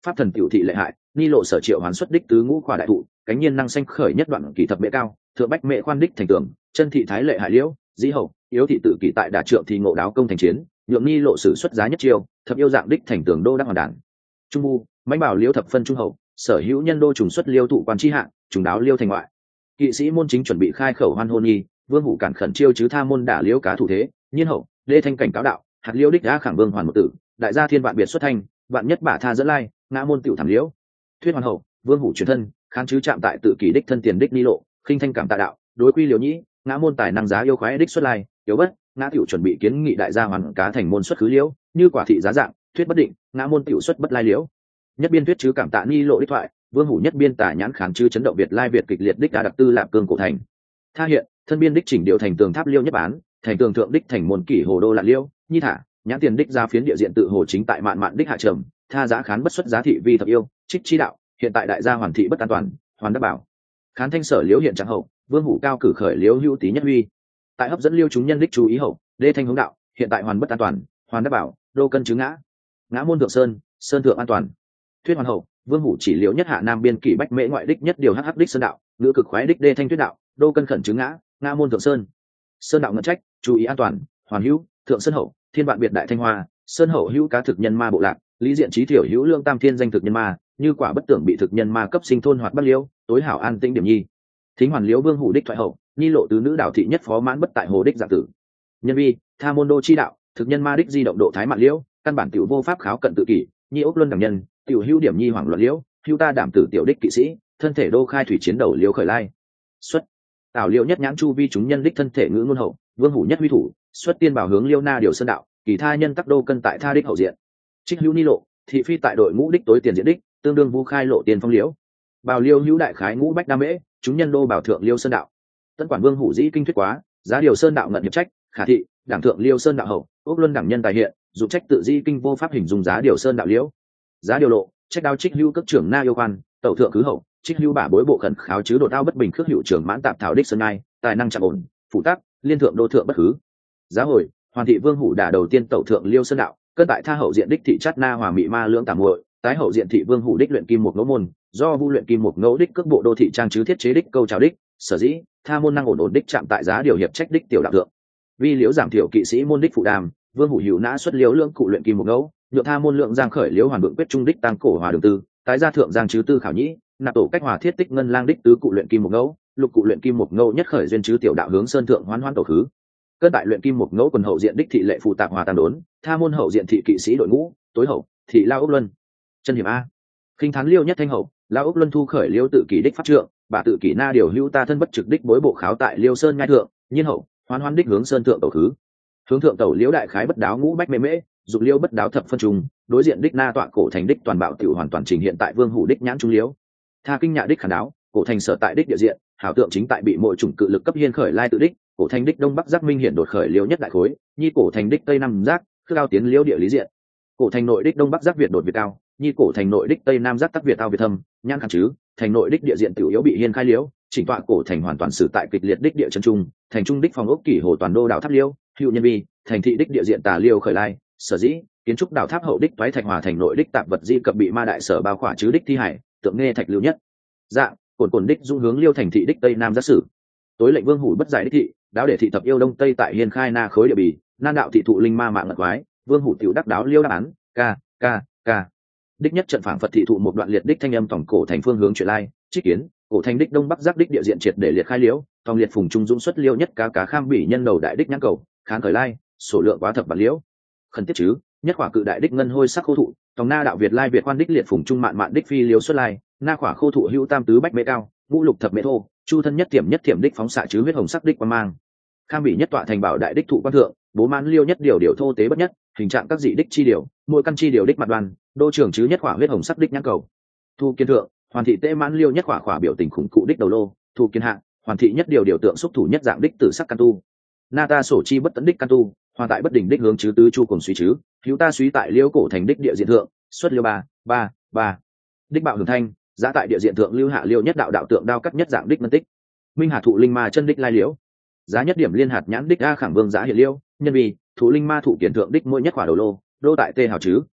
pháp thần tiểu thị lệ hại ni lộ sở triệu hoán xuất đích tứ ngũ khỏa đại thụ cánh nhiên năng xanh khởi nhất đoạn kỳ thập mễ cao thượng bách mễ khoan đích thành tường chân thị thái lệ hại liễu dĩ hậu yếu thị tự kỷ tại đả trượng thì ngộ đáo công thành chiến nhượng ni lộ sử xuất giá nhất chiêu thập yêu dạng đích thành tường đô đắc hoàn đản trung bu mãnh bảo liễu thập phân trung hậu sở hữu nhân đô trùng xuất liêu thụ quan tri hạng trùng đáo liêu thành ngoại kỵ sĩ môn chính chuẩn bị khai khẩu hoan hôn nhi vương hủ cản khẩn chiêu chứ tha môn đả liễu cá thủ thế nhiên hậu đê thanh cảnh cáo đạo hạt liễu đích đã khẳng vương hoàn một tử đại gia thiên vạn biệt xuất thanh vạn nhất bả tha dẫn lai ngã môn tiểu thảm liễu thuyết hoàn hậu vương hủ truyền thân kháng chứ chạm tại tự kỷ đích thân tiền đích ni lộ khinh thanh cảm tạ đạo đối quy liễu nhĩ ngã môn tài năng giá yêu khoái đích xuất lai yếu bất ngã tiểu chuẩn bị kiến nghị đại gia hoàn cá thành môn xuất khứ liễu như quả thị giá dạng thuyết bất định ngã môn tiểu xuất bất lai liễu nhất biên thuyết chứ cảm tạ ni lộ đích thoại vương hủ nhất biên tả nhãn kháng chứ chấn động việt lai việt kịch liệt đích đã đặc tư lạp cương cổ thành tha hiện thân biên đích chỉnh điều thành tường tháp liêu nhất bán thành tường thượng đích thành môn kỷ hồ đô lạ liêu nhi thả nhãn tiền đích ra phiến địa diện tự hồ chính tại mạn mạn đích hạ trầm tha giá khán bất xuất giá thị vi thập yêu trích chi đạo hiện tại đại gia hoàn thị bất an toàn hoàn đắc bảo khán thanh sở liễu hiện trạng hậu vương hủ cao cử khởi liễu hữu tý nhất huy tại hấp dẫn liêu chúng nhân đích chú ý hậu đê thanh hướng đạo hiện tại hoàn bất an toàn hoàn đắc bảo đô cân chứng ngã ngã môn thượng sơn sơn thượng an toàn thuyết hoàn hậu vương hủ chỉ liễu nhất hạ nam biên kỷ bách mễ ngoại đích nhất điều hắc hắc đích sơn đạo ngữ cực khoái đích đê thanh thuyết đạo đô cân khẩn chứng ngã ngã môn thượng sơn sơn đạo ngân trách chú ý an toàn hoàn hữu thượng sơn hậu thiên vạn biệt đại thanh hoa sơn hậu hữu cá thực nhân ma bộ lạc lý diện trí thiểu hữu lương tam thiên danh thực nhân ma như quả bất tưởng bị thực nhân ma cấp sinh thôn hoạt bắt liễu tối hảo an tĩnh điểm nhi thính hoàn liễu vương hủ đích thoại hậu nhi lộ tứ nữ đạo thị nhất phó mãn bất tại hồ đích dạng tử nhân vi tha môn đô chi đạo thực nhân ma đích di động độ thái mạn liễu căn bản tiểu vô pháp kháo cận tự kỷ nhi ốc luân đẳng nhân tiểu hữu điểm nhi hoảng loạn liễu hữu ta đảm tử tiểu đích kỵ sĩ thân thể đô khai thủy chiến đầu liễu khởi lai xuất tảo liễu nhất nhãn chu vi chúng nhân đích thân thể ngữ ngôn hậu vương hủ nhất huy thủ xuất tiên bảo hướng liêu na điều sơn đạo kỳ tha nhân tắc đô cân tại tha đích hậu diện trích hữu ni lộ thị phi tại đội ngũ đích tối tiền diện đích tương đương vu khai lộ tiền phong liễu bào liêu hữu đại khái ngũ bách đam mễ chúng nhân đô bảo thượng liêu sơn đạo tân quản vương hủ dĩ kinh thuyết quá giá điều sơn đạo ngận hiệp trách khả thị đảng thượng liêu sơn đạo hậu ốc luân đảng nhân tài hiện dụng trách tự di kinh vô pháp hình dung giá điều sơn đạo liễu giá điều lộ trách đao trích hữu cấp trưởng na yêu quan tẩu thượng cứ hậu trích hữu bả bối bộ khẩn kháo chứ đột ao bất bình khước hiệu trưởng mãn tạp thảo đích sơn nai tài năng chạm ổn phụ tác liên thượng đô thượng bất khứ giá hồi hoàn thị vương hủ đả đầu tiên tẩu thượng liêu sơn đạo cân tại tha hậu diện đích thị chát na hòa mị ma lưỡng tạm muội tái hậu diện thị vương hủ đích luyện kim một ngẫu môn do vu luyện kim một ngẫu đích cước bộ đô thị trang chứ thiết chế đích câu trào đích sở dĩ tha môn năng ổn ổn đích chạm tại giá điều hiệp trách đích tiểu đạo thượng vì liễu giảm thiểu kỵ sĩ môn đích phụ đàm vương hủ hữu nã xuất liễu lưỡng cụ luyện kim một ngẫu nhượng tha môn lượng giang khởi liễu hoàn vượng quyết trung đích tăng cổ hòa đường tư tái gia thượng giang chứ tư khảo nhĩ nạp tổ cách hòa thiết tích ngân lang đích tứ cụ luyện kim một ngẫu lục cụ luyện kim một ngẫu nhất khởi duyên chứ tiểu đạo hướng sơn thượng hoán hoán tổ khứ cơn tại luyện kim một ngẫu quần hậu diện đích thị lệ phụ tạp hòa tàn đốn tha môn hậu diện thị kỵ sĩ đội ngũ tối hậu thị lao ốc luân chân hiểm a khinh thán liêu nhất thanh hậu lao ốc luân thu khởi liêu tự kỷ đích phát trượng bà tự kỷ na điều hữu ta thân bất trực đích bối bộ kháo tại liêu sơn ngai thượng nhiên hậu hoán hoán đích hướng sơn thượng tổ khứ hướng thượng tẩu liễu đại khái bất đáo ngũ bách mê mễ dục liêu bất đáo thập phân trùng đối diện đích na tọa cổ thành đích toàn bạo tiểu hoàn toàn trình hiện tại vương hủ đích nhãn trung liễu tha kinh nhạ đích khả đáo cổ thành sở tại đích địa diện hảo tượng chính tại bị mỗi chủng cự lực cấp hiên khởi lai tự đích cổ thành đích đông bắc giác minh hiện đột khởi liễu nhất đại khối nhi cổ thành đích tây nam giác khước cao tiến liễu địa lý diện cổ thành nội đích đông bắc giác việt đột việt cao nhi cổ thành nội đích tây nam giác tắc việt cao việt thâm nhãn khẳng chứ thành nội đích địa diện tiểu yếu bị hiên khai liễu chỉnh tọa cổ thành hoàn toàn xử tại kịch liệt đích địa chân trung thành trung đích phòng ốc kỷ hồ toàn đô đảo tháp liễu hữu nhân vi thành thị đích địa diện tà liêu khởi lai sở dĩ kiến trúc đảo tháp hậu đích toái thạch hòa thành nội đích tạp vật di cập bị ma đại sở bao khỏa chứ đích thi hải tượng nghe thạch lưu nhất dạng cồn cồn đích dung hướng liêu thành thị đích tây nam giác sử tối lệnh vương hủ bất giải đích thị đáo để thị thập yêu đông tây tại hiên khai na khối địa bì nan đạo thị thụ linh ma mạng ngật quái vương hủ tiểu đắc đáo liêu đáp án ca ca ca đích nhất trận phảng phật thị thụ một đoạn liệt đích thanh âm tổng cổ thành phương hướng chuyển lai trích kiến cổ thành đích đông bắc giác đích địa diện triệt để liệt khai liễu tòng liệt phùng trung dũng xuất liêu nhất cá cá kham bỉ nhân đầu đại đích nhãn cầu kháng khởi lai sổ lượng quá thập bản liễu khẩn tiết chứ nhất khỏa cự đại đích ngân hôi sắc khô thụ tòng na đạo việt lai việt quan đích liệt phùng trung mạn mạn đích phi liễu xuất lai na khỏa khô thụ hữu tam tứ bách mễ cao ngũ lục thập mễ thô chu thân nhất tiềm nhất tiềm đích phóng xạ chứ huyết hồng sắc đích quan mang kham bỉ nhất tọa thành bảo đại đích thụ quan thượng bố mãn liêu nhất điều điều thô tế bất nhất hình trạng các dị đích chi điều mỗi căn chi điều đích mặt đoàn đô trường chứ nhất khỏa huyết hồng sắc đích nhãn cầu thu kiên thượng hoàn thị tế mãn liêu nhất khỏa khỏa biểu tình khủng cụ đích đầu lô thu kiên hạ hoàn thị nhất điều điều tượng xúc thủ nhất dạng đích tử sắc căn tu na ta sổ chi bất tấn đích căn tu hoàn tại bất đỉnh đích hướng chứ tứ chu cùng suy chứ hữu ta suy tại liêu cổ thành đích địa diện thượng xuất liêu ba ba ba đích bạo hưởng thanh giá tại địa diện thượng lưu hạ liêu nhất đạo đạo tượng đao cắt nhất dạng đích ngân tích minh hà thụ linh ma chân đích lai liễu giá nhất điểm liên hạt nhãn đích a khẳng vương giá hiện liêu nhân vì thụ linh ma thụ kiển thượng đích mỗi nhất khỏa đầu lô đô tại tê hào chứ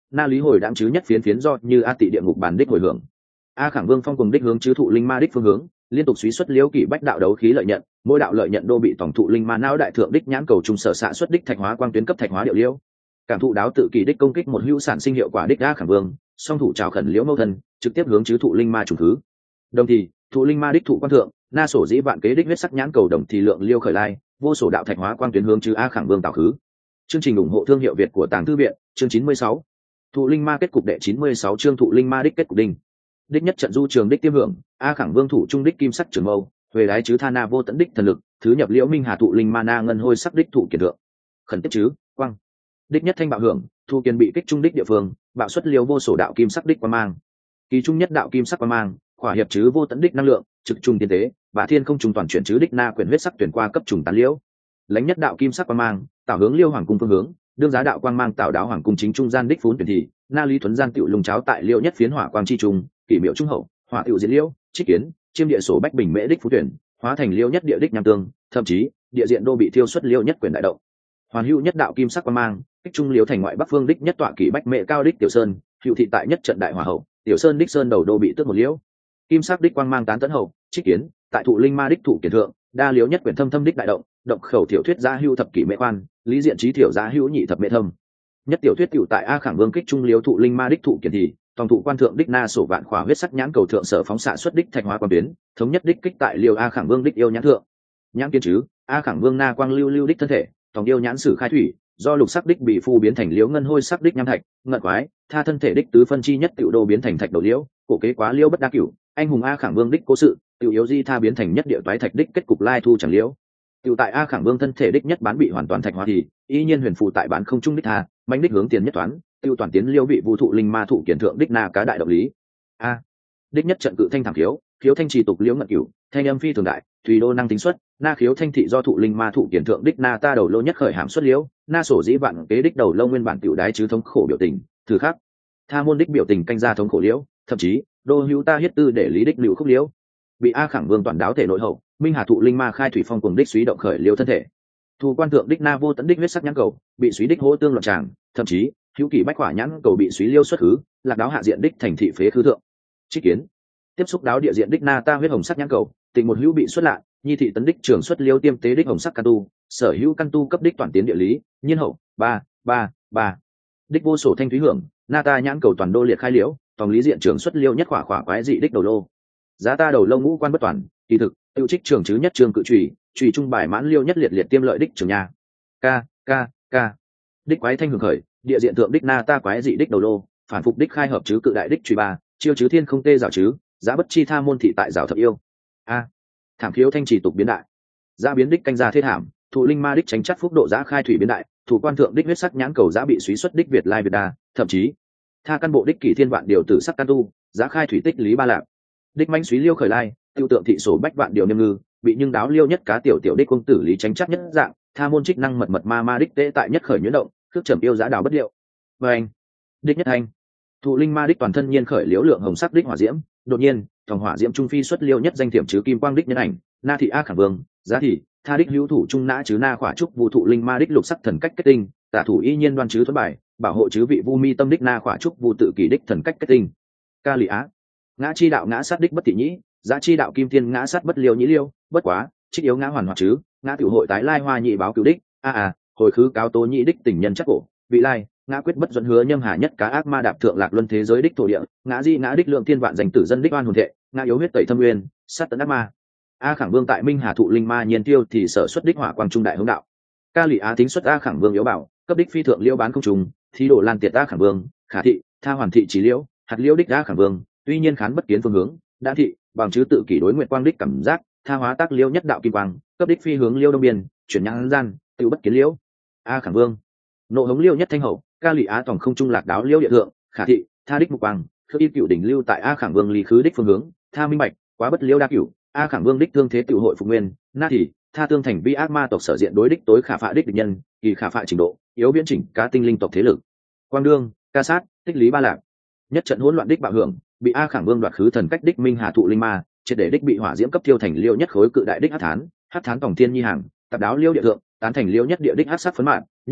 na lý hồi đạm chứ nhất phiến phiến do như a tị địa ngục bản đích hồi hưởng. A khẳng vương phong cùng đích hướng chứ thụ linh ma đích phương hướng, liên tục suy xuất liễu kỷ bách đạo đấu khí lợi nhận, mỗi đạo lợi nhận đô bị tổng thụ linh ma não đại thượng đích nhãn cầu trung sở xạ xuất đích thạch hóa quang tuyến cấp thạch hóa điệu liễu. Cảm thụ đáo tự kỳ đích công kích một hữu sản sinh hiệu quả đích A khẳng vương, song thủ trào khẩn liễu mâu thân, trực tiếp hướng chứ thụ linh ma chủ thứ. Đồng thì, thụ linh ma đích thụ quan thượng, na sổ dĩ vạn kế đích huyết sắc nhãn cầu đồng thì lượng liêu khởi lai, vô sổ đạo thạch hóa quang tuyến hướng chứ A khẳng vương tạo khứ. Chương trình ủng hộ thương hiệu Việt của Tàng Thư viện, chương chín mươi sáu. Thụ linh ma kết cục đệ chín mươi sáu chương thụ linh ma đích kết cục đinh. Đích nhất trận du trường đích tiêm hưởng, A khẳng vương thủ trung đích kim sắc trường mâu, về đái chứ tha na vô tận đích thần lực, thứ nhập liễu minh hà thụ linh ma na ngân hôi sắc đích thụ kiệt lượng. Khẩn tiếp chứ, quang. Đích nhất thanh bạo hưởng, thu kiền bị kích trung đích địa phương, bạo xuất liễu vô sổ đạo kim sắc đích quang mang. Kỳ trung nhất đạo kim sắc quang mang, khỏa hiệp chứ vô tận đích năng lượng, trực trung tiên tế, và thiên không trung toàn chuyển chứ đích na quyển huyết sắc tuyển qua cấp trùng tán liễu. Lãnh nhất đạo kim sắc quang mang, tạo hướng liêu hoàng cung phương hướng, đương giá đạo quang mang tạo đáo hoàng cung chính trung gian đích phún tuyển thị, na lý thuấn gian tiểu lùng cháo tại liêu nhất phiến hỏa quang chi trung, kỷ miệu trung hậu, hỏa tiểu diệt liêu, trích kiến, chiêm địa sổ bách bình mễ đích phú tuyển, hóa thành liêu nhất địa đích nham tương, thậm chí địa diện đô bị thiêu xuất liêu nhất quyền đại động. Hoàn hữu nhất đạo kim sắc quang mang, kích trung liêu thành ngoại bắc phương đích nhất tọa kỷ bách mễ cao đích tiểu sơn, hữu thị tại nhất trận đại hỏa hậu, tiểu sơn đích sơn đầu đô bị tước một liễu. Kim sắc đích quang mang tán tấn hậu, trích kiến, tại thụ linh ma đích thụ kiển thượng, đa liêu nhất quyền thâm thâm đích đại động, động khẩu tiểu thuyết giá hữu thập kỷ mễ quan, lý diện trí tiểu giá hữu nhị thập mễ thâm. Nhất tiểu thuyết tiểu tại A khẳng vương kích trung liêu thụ linh ma đích thụ kiển thì, tòng thụ quan thượng đích na sổ vạn khỏa huyết sắc nhãn cầu thượng sở phóng xạ xuất đích thạch hóa quang tuyến, thống nhất đích kích tại liêu A khẳng vương đích yêu nhãn thượng. Nhãn kiến chứ, A khẳng vương na quang lưu lưu đích thân thể, tòng yêu nhãn sử khai thủy, do lục sắc đích bị phu biến thành liễu ngân hôi sắc đích nham thạch, ngận quái, tha thân thể đích tứ phân chi nhất tiểu đô biến thành thạch đầu liễu, cổ kế quá liễu bất đa cửu, anh hùng A khẳng vương đích cố sự, tiểu yếu di tha biến thành nhất địa toái thạch đích kết cục lai thu chẳng liễu. Tiểu tại A khẳng vương thân thể đích nhất bán bị hoàn toàn thạch hóa thì, y nhiên huyền phù tại bán không trung đích tha, mãnh đích hướng tiền nhất toán, tiêu toàn tiến liêu vị vu thụ linh ma thụ kiển thượng đích na cá đại động lý. A đích nhất trận cự thanh thảm khiếu, khiếu thanh trì tục liễu ngận cửu, thanh âm phi thường đại, tùy đô năng tính xuất, na khiếu thanh thị do thụ linh ma thụ kiển thượng đích na ta đầu lô nhất khởi hàm xuất liễu, na sổ dĩ vạn kế đích đầu lâu nguyên bản tiểu đái chứ thống khổ biểu tình, thử khác. Tha môn đích biểu tình canh ra thống khổ liễu, thậm chí, đô hữu ta hiết tư để lý đích liễu khúc liễu. Bị A khẳng vương toàn đáo thể nội hậu, minh hà thụ linh ma khai thủy phong cùng đích suý động khởi liễu thân thể. Thù quan thượng đích na vô tận đích huyết sắc nhãn cầu, bị suý đích hỗ tương loạn tràng, thậm chí, hữu kỳ bách hỏa nhãn cầu bị suý liêu xuất hứ, lạc đáo hạ diện đích thành thị phế khứ thượng. Trích kiến, tiếp xúc đáo địa diện đích na ta huyết hồng sắc nhãn cầu, tình một hữu bị xuất lạ, nhi thị tấn đích trường xuất liêu tiêm tế đích hồng sắc căn tu, sở hữu căn tu cấp đích toàn tiến địa lý, nhiên hậu, ba, ba, ba. Đích vô sổ thanh thúy hưởng, na ta nhãn cầu toàn đô liệt khai liễu, tòng lý diện trường xuất liêu nhất khỏa khỏa quái dị đích đầu lô. Giá ta đầu lâu ngũ quan bất toàn, kỳ thực, tiêu trích trường chứ nhất trường cự trùy, trùy trung bài mãn liêu nhất liệt liệt tiêm lợi đích trường nhà. Ca, ca, ca. Đích quái thanh hưởng khởi, địa diện thượng đích na ta quái dị đích đầu lô, phản phục đích khai hợp chứ cự đại đích truy ba, chiêu chứ thiên không tê rào chứ, giá bất chi tha môn thị tại rào thập yêu. A thảm khiếu thanh trì tục biến đại, giá biến đích canh ra thế thảm, thụ linh ma đích tránh chắc phúc độ giá khai thủy biến đại, thủ quan thượng đích huyết sắc nhãn cầu giá bị suý xuất đích việt lai việt đa, thậm chí tha căn bộ đích kỷ thiên vạn điều tử sắc căn tu, giá khai thủy tích lý ba lạc, đích manh suý liêu khởi lai, tiêu tượng thị sổ bách vạn điều niêm ngư, bị nhưng đáo liêu nhất cá tiểu tiểu đích công tử lý tránh chắc nhất dạng, tha môn trích năng mật mật ma ma đích tế tại nhất khởi nhuyễn động, khước trầm yêu giá đào bất liệu. Và anh đích nhất thanh thụ linh ma đích toàn thân nhiên khởi liễu lượng hồng sắc đích hỏa diễm, đột nhiên thòng hỏa diễm trung phi xuất liêu nhất danh thiểm chứ kim quang đích nhân ảnh, na thị a khẳng vương, giá thị tha đích hữu thủ trung nã chứ na khỏa trúc vu thụ linh ma đích lục sắc thần cách kết tinh, tả thủ y nhiên đoan chứ thuẫn bài, bảo hộ chứ vị vu mi tâm đích na khỏa trúc vu tự kỷ đích thần cách kết tinh. Ca lị á ngã chi đạo ngã sát đích bất thị nhĩ, giá chi đạo kim thiên ngã sát bất liêu nhĩ liêu, bất quá trích yếu ngã hoàn hoạt chứ, ngã tiểu hội tái lai hoa nhị báo cứu đích, a à hồi khứ cáo tố nhị đích tình nhân chắc cổ, vị lai ngã quyết bất dẫn hứa nhâm hà nhất cá ác ma đạp thượng lạc luân thế giới đích thổ địa, ngã di ngã đích lượng thiên vạn dành tử dân đích oan hồn thệ, ngã yếu huyết tẩy thâm nguyên sát tấn ác ma. A khẳng vương tại minh hà thụ linh ma nhiên tiêu thì sở xuất đích hỏa quang trung đại hướng đạo. Ca lị á tính xuất A khẳng vương yếu bảo cấp đích phi thượng liễu bán công trùng, thí đổ lan tiệt A khẳng vương, khả thị tha hoàn thị chỉ liễu hạt liễu đích A khẳng vương, tuy nhiên khán bất kiến phương hướng, đã thị bằng chứ tự kỷ đối nguyện quang đích cảm giác, tha hóa tác liễu nhất đạo kim quang, cấp đích phi hướng liễu đông biên, chuyển nhãn gian, tự bất kiến liễu. A khẳng vương nộ hống liễu nhất thanh hậu, ca lị á tổng không trung lạc đáo liễu địa thượng, khả thị tha đích mục quang, khước y cựu đỉnh lưu tại A khẳng vương lý khứ đích phương hướng, tha minh bạch quá bất liễu đa cửu, A khẳng vương đích thương thế tiểu hội phục nguyên, na thì tha tương thành vi ác ma tộc sở diện đối đích tối khả phạ đích địch nhân, kỳ khả phạ trình độ yếu biến chỉnh cá tinh linh tộc thế lực. Quang đương ca sát tích lý ba lạc, nhất trận hỗn loạn đích bạo hưởng, bị A khẳng vương đoạt khứ thần cách đích minh hà thụ linh ma, triệt để đích bị hỏa diễm cấp tiêu thành liêu nhất khối cự đại đích hắc thán, hắc thán tổng thiên nhi hàng, tập đáo liêu địa thượng, tán thành liêu nhất địa đích hắc sắc phấn mạn, nhiên hậu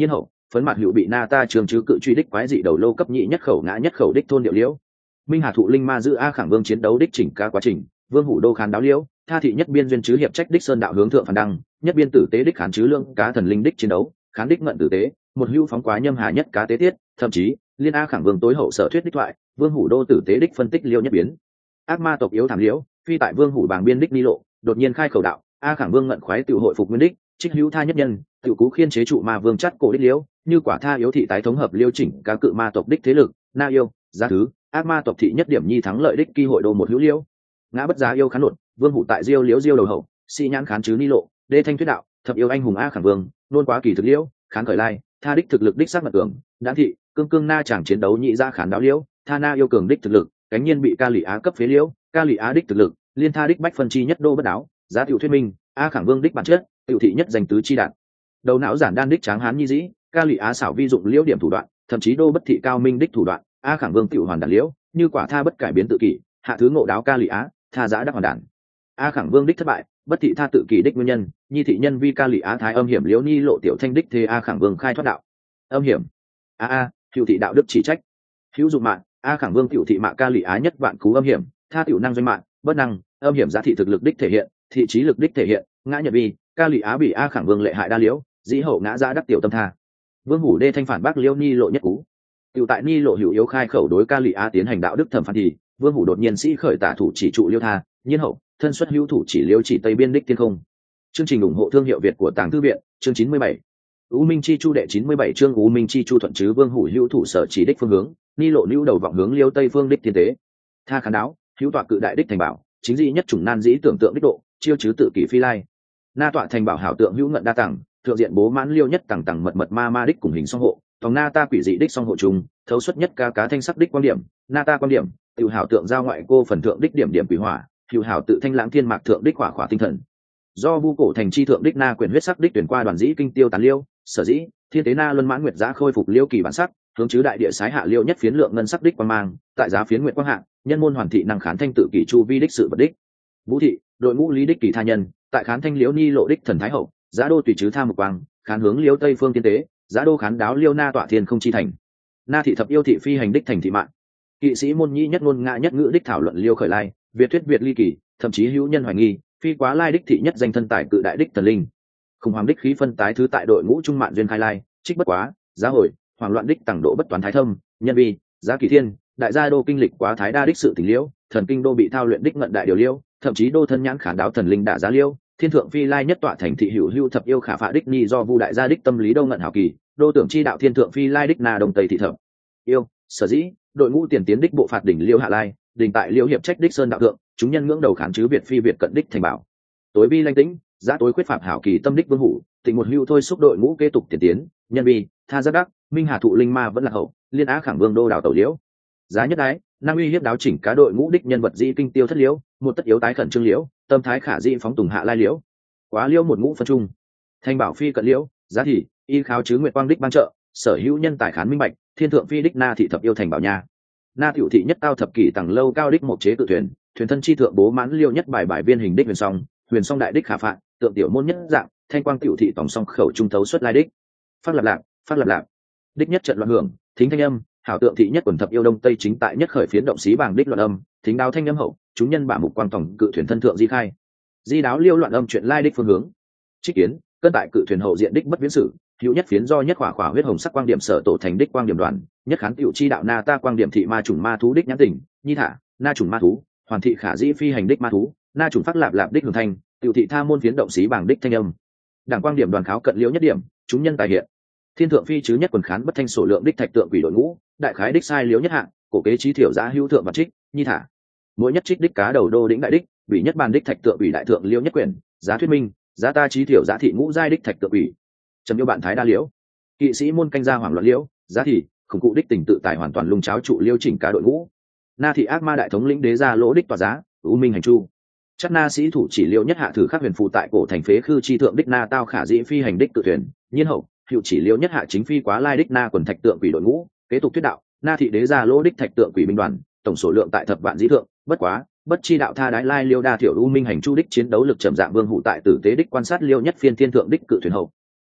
phấn mặt hữu bị na ta trường chứ cự truy đích quái dị đầu lô cấp nhị nhất khẩu ngã nhất khẩu đích thôn điệu liễu. Minh Hà thụ linh ma giữ a khẳng vương chiến đấu đích chỉnh ca quá trình, vương hủ đô khán đáo liễu, tha thị nhất biên duyên chứ hiệp trách đích sơn đạo hướng thượng phản đăng, nhất biên tử tế đích khán chứ lương cá thần linh đích chiến đấu, khán đích ngận tử tế, một hưu phóng quá nhâm hà nhất cá tế tiết, thậm chí liên a khẳng vương tối hậu sở thuyết đích thoại, vương hủ đô tử tế đích phân tích liêu nhất biến. Ác ma tộc yếu thảm liễu, phi tại vương hủ bàng biên đích ni lộ, đột nhiên khai khẩu đạo, a khẳng vương ngận khoái tự hội phục nguyên đích, trích hữu tha nhất nhân, tự cú khiên chế trụ ma vương chắt cổ đích liễu, như quả tha yếu thị tái thống hợp liêu chỉnh cá cự ma tộc đích thế lực, na yêu, giá thứ, ác ma tộc thị nhất điểm nhi thắng lợi đích kỳ hội đô một hữu liễu. Ngã bất giá yêu khán nột, vương hủ tại diêu liễu diêu đầu hậu, sĩ nhãn khán chứ ni lộ, đê thanh thuyết đạo, thập yêu anh hùng a khẳng vương, nôn quá kỳ thực liễu, khán khởi lai, tha đích thực lực đích sắc mật tưởng, đã thị, cương cương na chẳng chiến đấu nhị ra khán đáo liễu, tha na yêu cường đích thực lực, cánh nhiên bị ca lị á cấp phế liễu, ca lị á đích thực lực, liên tha đích bách phân chi nhất đô bất đáo, giá tiểu thuyết minh, a khẳng vương đích bản chất, tiểu thị nhất danh tứ chi đạn. Đầu não giản đan đích tráng hán nhi dĩ, ca lị á xảo vi dụng liễu điểm thủ đoạn, thậm chí đô bất thị cao minh đích thủ đoạn, a khẳng vương tiểu hoàn đản liễu, như quả tha bất cải biến tự kỷ, hạ thứ ngộ đáo ca lị á, tha giã đắc hoàn đản. A khẳng vương đích thất bại, bất thị tha tự kỷ đích nguyên nhân, nhi thị nhân vi ca lị á thái âm hiểm liễu ni lộ tiểu thanh đích thế a khẳng vương khai thoát đạo. Âm hiểm. A a, hữu thị đạo đức chỉ trách. Hữu dụng mạng, a khẳng vương tiểu thị mạ ca lị á nhất vạn cú âm hiểm, tha tiểu năng doanh mạng, bất năng, âm hiểm giá thị thực lực đích thể hiện, thị trí lực đích thể hiện, ngã nhật vi, ca lị á bị a khẳng vương lệ hại đa liễu, dĩ hậu ngã giã đắc tiểu tâm tha. Vương hủ đê thanh phản bác liễu ni lộ nhất cú. Tiểu tại ni lộ hữu yếu khai khẩu đối ca lị á tiến hành đạo đức thẩm phán thì, vương hủ đột nhiên sĩ khởi tả thủ chỉ trụ liêu tha, nhiên hậu, thân xuất hữu thủ chỉ liêu chỉ tây biên đích thiên không. Chương trình ủng hộ thương hiệu Việt của Tàng Thư viện, chương chín mươi bảy. U Minh Chi Chu đệ chín mươi bảy chương U Minh Chi Chu thuận chứ vương hủ hữu thủ sở chỉ đích phương hướng, ni lộ lưu đầu vọng hướng liêu tây phương đích thiên tế. Tha khán đáo, hữu tọa cự đại đích thành bảo, chính dị nhất chủng nan dĩ tưởng tượng đích độ, chiêu chứ tự kỷ phi lai. Na tọa thành bảo hảo tượng hữu ngận đa tầng, thượng diện bố mãn liêu nhất tầng tầng mật mật ma ma đích cùng hình song hộ, tòng na ta quỷ dị đích song hộ trùng, thấu xuất nhất ca cá thanh sắc đích quan điểm, na ta quan điểm, hữu hảo tượng giao ngoại cô phần thượng đích điểm điểm quỷ hỏa, hữu hảo tự thanh lãng thiên mạc thượng đích hỏa khỏa tinh thần. Do vu cổ thành chi thượng đích na quyền huyết sắc đích tuyển qua đoàn dĩ kinh tiêu tán liêu, sở dĩ thiên tế na luân mãn nguyệt giá khôi phục liêu kỳ bản sắc, hướng chứ đại địa sái hạ liêu nhất phiến lượng ngân sắc đích quang mang, tại giá phiến nguyệt quang hạ, nhân môn hoàn thị năng khán thanh tự kỷ chu vi đích sự vật đích. Vũ thị, đội ngũ lý đích kỳ tha nhân, tại khán thanh liễu ni lộ đích thần thái hậu, giá đô tùy chứ tha mục quang, khán hướng liễu tây phương tiên tế, giá đô khán đáo liêu na tọa thiên không chi thành. Na thị thập yêu thị phi hành đích thành thị mạng. Kỵ sĩ môn nhĩ nhất ngôn ngã nhất ngữ đích thảo luận liêu khởi lai, việt thuyết việt ly kỳ, thậm chí hữu nhân hoài nghi, phi quá lai đích thị nhất danh thân tài cự đại đích thần linh. Khủng hoảng đích khí phân tái thứ tại đội ngũ trung mạng duyên khai lai, trích bất quá, giá hồi, hoảng loạn đích tầng độ bất toán thái thâm, nhân vi, giá kỳ thiên, đại gia đô kinh lịch quá thái đa đích sự tình liễu, thần kinh đô bị thao luyện đích ngận đại điều liễu, thậm chí đô thân nhãn khả đáo thần linh đả giá liễu, thiên thượng phi lai nhất tọa thành thị hữu hữu thập yêu khả phạ đích ni do vu đại gia đích tâm lý đô ngận hảo kỳ, đô tưởng chi đạo thiên thượng phi lai đích na đồng tây thị thập yêu, sở dĩ đội ngũ tiền tiến đích bộ phạt đỉnh liêu hạ lai, đỉnh tại liêu hiệp trách đích sơn đạo thượng, chúng nhân ngưỡng đầu khán chứ việt phi việt cận đích thành bảo. Tối vi lanh tĩnh, giá tối quyết phạm hảo kỳ tâm đích vương hủ, tình một hưu thôi xúc đội ngũ kế tục tiền tiến, nhân vi, tha giác đắc, minh hà thụ linh ma vẫn là hậu, liên á khẳng vương đô đảo tẩu liễu. Giá nhất ái, năng uy hiếp đáo chỉnh cá đội ngũ đích nhân vật dĩ kinh tiêu thất liễu, một tất yếu tái khẩn trương liễu, tâm thái khả dĩ phóng tùng hạ lai liễu. Quá liễu một ngũ phân trung. Thanh bảo phi cận liễu, giá thì, y kháo chứ nguyệt quang đích ban trợ, sở hữu nhân tài khán minh bạch, thiên thượng phi đích na thị thập yêu thành bảo nha. Na tiểu thị nhất tao thập kỷ tầng lâu cao đích một chế tự thuyền, thuyền thân chi thượng bố mãn liêu nhất bài bài viên hình đích huyền song, huyền song đại đích khả phạn, tượng tiểu môn nhất dạng, thanh quang tiểu thị tổng song khẩu trung thấu xuất lai đích. Phát lập lạc, phát lập lạc. Đích nhất trận loạn hưởng, thính thanh âm, hảo tượng thị nhất quần thập yêu đông tây chính tại nhất khởi phiến động xí bảng đích loạn âm, thính đáo thanh âm hậu, chúng nhân bả mục quang tổng cự thuyền thân thượng di khai. Di đáo liêu loạn âm chuyện lai đích phương hướng. Trích kiến, cân tại cự thuyền hậu diện đích bất viễn sử, hữu nhất phiến do nhất khỏa khỏa huyết hồng sắc quang điểm sở tổ thành đích quang điểm đoàn, nhất khán tiểu chi đạo na ta quang điểm thị ma trùng ma thú đích nhãn tình, nhi thả, na trùng ma thú, hoàn thị khả dĩ phi hành đích ma thú, na trùng phát lạp lạp đích hưởng thanh, tiểu thị tha môn phiến động xí bảng đích thanh âm. Đảng quang điểm đoàn kháo cận liễu nhất điểm, chúng nhân tài hiện. Thiên thượng phi chứ nhất quần khán bất thanh sổ lượng đích thạch tượng quỷ đội ngũ, đại khái đích sai liễu nhất hạng, cổ kế trí thiểu giá hữu thượng và trích, nhi thả. Mỗi nhất trích đích cá đầu đô đỉnh đại đích, bị nhất bàn đích thạch tượng ủy đại thượng liễu nhất quyền, giá thuyết minh, giá ta trí thiểu giá thị ngũ giai đích thạch tượng ủy. Trầm yêu bạn thái đa liễu. Kỵ sĩ môn canh gia hoảng loạn liễu, giá thị, khủng cụ đích tình tự tài hoàn toàn lung cháo trụ liêu chỉnh cá đội ngũ. Na thị ác ma đại thống lĩnh đế gia lỗ đích tòa giá, u minh hành chu. Chắc na sĩ thủ chỉ liêu nhất hạ thử khắc huyền phù tại cổ thành phế khư chi thượng đích na tao khả dĩ phi hành đích tự thuyền, nhiên hậu, hiệu chỉ liêu nhất hạ chính phi quá lai đích na quần thạch tượng quỷ đội ngũ, kế tục thuyết đạo, na thị đế gia lỗ đích thạch tượng quỷ binh đoàn, tổng số lượng tại thập vạn dĩ thượng, bất quá, bất chi đạo tha đái lai liêu đa thiểu u minh hành chu đích chiến đấu lực trầm dạng vương hủ tại tử tế đích quan sát liêu nhất phiên thiên thượng đích cự thuyền hậu.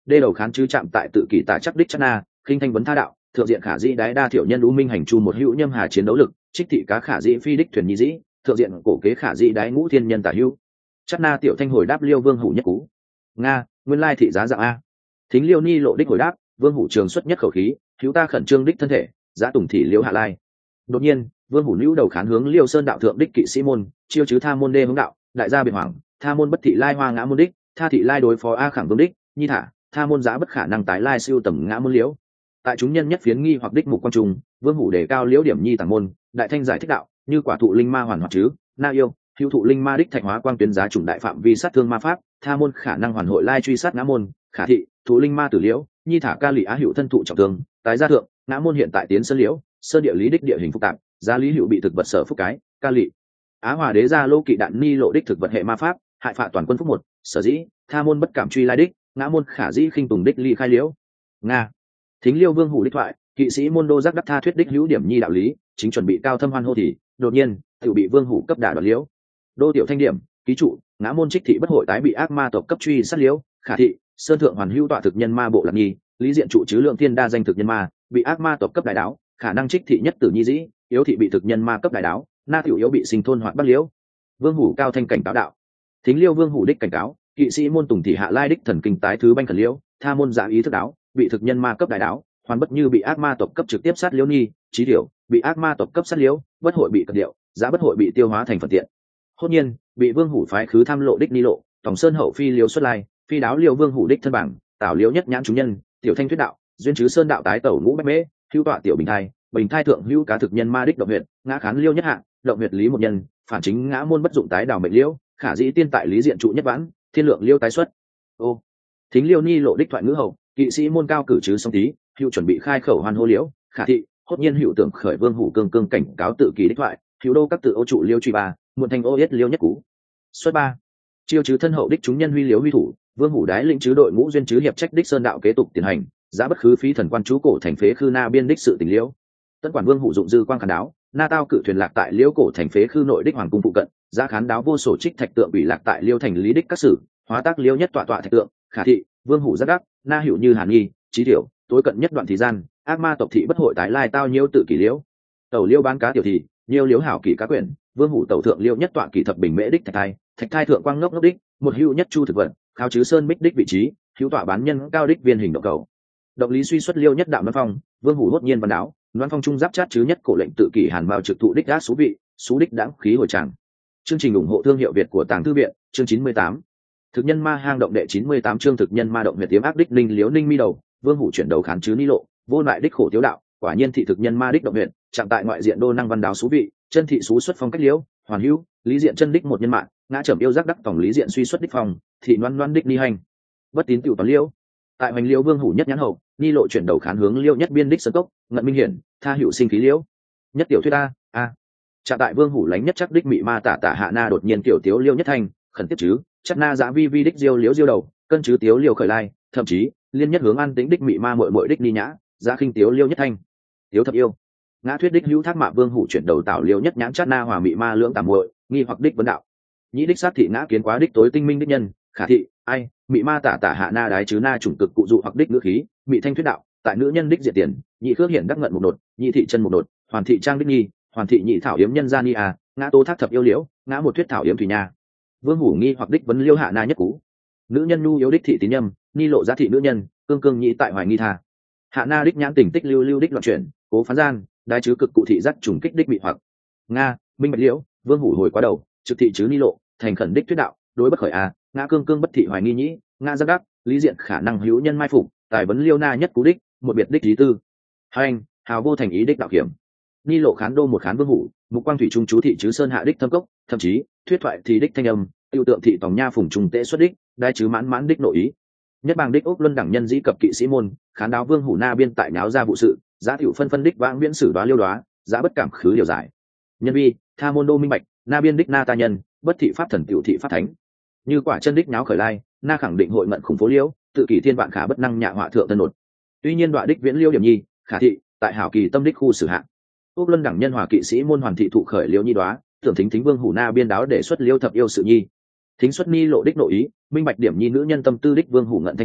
đê đầu khán chứ chạm tại tự kỷ tả chắc đích chắc na khinh thanh vấn tha đạo thượng diện khả dĩ đái đa thiểu nhân u minh hành chu một hữu nhâm hà chiến đấu lực trích thị cá khả dĩ phi đích thuyền nhi dĩ thượng diện cổ kế khả dĩ đái ngũ thiên nhân tả hữu chắc na tiểu thanh hồi đáp liêu vương hủ nhất cú nga nguyên lai thị giá dạng a thính liêu ni lộ đích hồi đáp vương hủ trường xuất nhất khẩu khí hữu ta khẩn trương đích thân thể giá tùng thị liễu hạ lai đột nhiên vương hủ nữ đầu khán hướng liêu sơn đạo thượng đích kỵ sĩ môn chiêu chứ tha môn đê hướng đạo đại gia biệt hoàng tha môn bất thị lai hoa ngã môn đích tha thị lai đối phó a khẳng vương đích nhi thả tha môn giá bất khả năng tái lai siêu tầm ngã môn liễu tại chúng nhân nhất phiến nghi hoặc đích mục quan trung vương hủ đề cao liễu điểm nhi tàng môn đại thanh giải thích đạo như quả thụ linh ma hoàn hoạt chứ na yêu hữu thụ linh ma đích thạch hóa quang tuyến giá chủng đại phạm vi sát thương ma pháp tha môn khả năng hoàn hội lai truy sát ngã môn khả thị thụ linh ma tử liễu nhi thả ca lị á hữu thân thụ trọng thương tái gia thượng ngã môn hiện tại tiến sơn liễu sơn địa lý đích địa hình phức tạp giá lý hữu bị thực vật sở phúc cái ca lị á hòa đế gia lô kỵ đạn ni lộ đích thực vật hệ ma pháp hại phạ toàn quân phúc một sở dĩ tha môn bất cảm truy lai đích ngã môn khả dĩ khinh tùng đích ly khai liễu nga thính liêu vương hủ đích thoại kỵ sĩ môn đô giác đắc tha thuyết đích hữu điểm nhi đạo lý chính chuẩn bị cao thâm hoan hô thì đột nhiên tự bị vương hủ cấp đả đoạt liễu đô tiểu thanh điểm ký trụ ngã môn trích thị bất hội tái bị ác ma tộc cấp truy sát liễu khả thị sơn thượng hoàn hữu tọa thực nhân ma bộ lạc nhi lý diện trụ chứ lượng thiên đa danh thực nhân ma bị ác ma tộc cấp đại đáo khả năng trích thị nhất tử nhi dĩ yếu thị bị thực nhân ma cấp đại đáo na tiểu yếu bị sinh thôn hoạt bắt liễu vương hủ cao thanh cảnh cáo đạo thính liêu vương hủ đích cảnh cáo kỵ sĩ môn tùng thị hạ lai đích thần kinh tái thứ banh khẩn liễu tha môn giả ý thức đáo bị thực nhân ma cấp đại đáo hoàn bất như bị ác ma tộc cấp trực tiếp sát liễu nhi trí điểu bị ác ma tộc cấp sát liễu bất hội bị cật điệu giá bất hội bị tiêu hóa thành phần tiện hốt nhiên bị vương hủ phái khứ tham lộ đích ni lộ tổng sơn hậu phi liêu xuất lai phi đáo liêu vương hủ đích thân bảng tảo liễu nhất nhãn chúng nhân tiểu thanh thuyết đạo duyên chứ sơn đạo tái tẩu ngũ bách mễ hữu tọa tiểu bình thai bình thai thượng hữu cá thực nhân ma đích động huyện ngã khán liêu nhất hạng động huyệt lý một nhân phản chính ngã môn bất dụng tái đào mệnh liễu khả dĩ tiên tại lý diện trụ nhất vãn thiên lượng liêu tái xuất ô thính liêu ni lộ đích thoại ngữ hậu kỵ sĩ môn cao cử chứ song tí hữu chuẩn bị khai khẩu hoan hô liễu khả thị hốt nhiên hữu tưởng khởi vương hủ cương cương cảnh cáo tự kỳ đích thoại hữu đô các tự ô trụ liêu truy ba muộn thành ô yết liêu nhất cú xuất ba chiêu chứ thân hậu đích chúng nhân huy liếu huy thủ vương hủ đái lĩnh chứ đội ngũ duyên chứ hiệp trách đích sơn đạo kế tục tiến hành giá bất khứ phí thần quan chú cổ thành phế khư na biên đích sự tình liễu tất quản vương hủ dụng dư quang khán đáo na tao cự thuyền lạc tại liễu cổ thành phế khư nội đích hoàng cung phụ cận giá khán đáo vô sổ trích thạch tượng bị lạc tại liêu thành lý đích các sử hóa tác liêu nhất tọa tọa thạch tượng khả thị vương hủ rất đắc na hiệu như hàn nghi trí tiểu tối cận nhất đoạn thời gian ác ma tộc thị bất hội tái lai tao nhiêu tự kỷ liễu tẩu liêu bán cá tiểu thị nhiêu liễu hảo kỷ cá quyển vương hủ tẩu thượng liêu nhất tọa kỷ thập bình mễ đích thạch thai thạch thai thượng quang ngốc ngốc đích một hữu nhất chu thực vật khao chứ sơn bích đích vị trí hữu tọa bán nhân cao đích viên hình động cầu động lý suy xuất liêu nhất đạo đoán phong vương hủ hốt nhiên văn đáo đoán phong trung giáp chát chứ nhất cổ lệnh tự kỷ hàn vào trực thụ đích gác số vị số đích đãng khí hồi tràng chương trình ủng hộ thương hiệu việt của tàng thư viện chương chín mươi tám thực nhân ma hang động đệ chín mươi tám chương thực nhân ma động huyệt tiếm ác đích linh liếu ninh mi đầu vương hủ chuyển đầu khán chứ ni lộ vô lại đích khổ tiếu đạo quả nhiên thị thực nhân ma đích động huyện chạm tại ngoại diện đô năng văn đáo số vị chân thị số xuất phong cách liễu hoàn hữu lý diện chân đích một nhân mạng ngã trầm yêu giác đắc tổng lý diện suy xuất đích phòng thị loan loan đích ni hành bất tín tiểu toán liễu tại hoành liễu vương hủ nhất nhãn hậu ni lộ chuyển đầu khán hướng liễu nhất biên đích sơn cốc ngận minh hiển tha hữu sinh khí liễu nhất tiểu thuyết a a chạm tại vương hủ lánh nhất chắc đích mị ma tả tả hạ na đột nhiên tiểu tiếu liễu nhất thanh khẩn tiếp chứ chắc na giã vi vi đích diêu liễu diêu đầu cân chứ tiếu liễu khởi lai thậm chí liên nhất hướng an tính đích mị ma mội mội đích ni nhã giã khinh tiếu liễu nhất thanh tiếu thập yêu ngã thuyết đích hữu thác mạ vương hủ chuyển đầu tảo liễu nhất nhãn chắc na hòa mị ma lưỡng tạm muội nghi hoặc đích vấn đạo nhĩ đích sát thị ngã kiến quá đích tối tinh minh đích nhân khả thị ai mị ma tả tả hạ na đái chứ na chủng cực cụ dụ hoặc đích ngữ khí mị thanh thuyết đạo tại nữ nhân đích diệt tiền nhị khước hiển đắc ngận một nột nhị thị chân một nột hoàn thị trang đích nhi hoàn thị nhị thảo yếm nhân gia ni à ngã tố thác thập yêu liễu ngã một thuyết thảo yếm thủy nha vương hủ nghi hoặc đích vấn liêu hạ na nhất cú nữ nhân nhu yếu đích thị tín nhâm ni lộ giá thị nữ nhân cương cương nhị tại hoài nghi tha hạ na đích nhãn tình tích lưu lưu đích loạn chuyển cố phán gian đái chứ cực cụ thị dắt trùng kích đích bị hoặc nga minh bạch liễu vương hủ hồi quá đầu trực thị chứ ni lộ thành khẩn đích thuyết đạo đối bất khởi a ngã cương cương bất thị hoài nghi nhĩ ngã giác đắc lý diện khả năng hữu nhân mai phục tài vấn liêu na nhất cú đích một biệt đích lý tư hai anh hào vô thành ý đích đạo hiểm ni lộ khán đô một khán vương hủ mục quang thủy trung chú thị chứ sơn hạ đích thâm cốc thậm chí thuyết thoại thì đích thanh âm tiêu tượng thị tòng nha phùng trùng tệ xuất đích đai chứ mãn mãn đích nội ý nhất bang đích ốc luân đẳng nhân dĩ cập kỵ sĩ môn khán đáo vương hủ na biên tại nháo ra vụ sự giá tiểu phân phân đích vãng viễn sử đoá liêu đoá giá bất cảm khứ điều giải nhân vi tha môn đô minh bạch na biên đích na ta nhân bất thị pháp thần tiểu thị pháp thánh như quả chân đích nháo khởi lai na khẳng định hội mận khủng phố liễu tự kỷ thiên vạn khả bất năng nhạ họa thượng tân nột tuy nhiên đoạn đích viễn liêu điểm nhi khả thị tại hảo kỳ tâm đích khu sử hạng ốc luân đẳng nhân hòa kỵ sĩ môn hoàn thị thụ khởi liễu nhi đoá tưởng thính thính vương hủ na biên đáo để xuất liêu thập yêu sự nhi thính xuất ni lộ đích nội ý minh bạch điểm nhi nữ nhân tâm tư đích vương hủ ngận thanh sở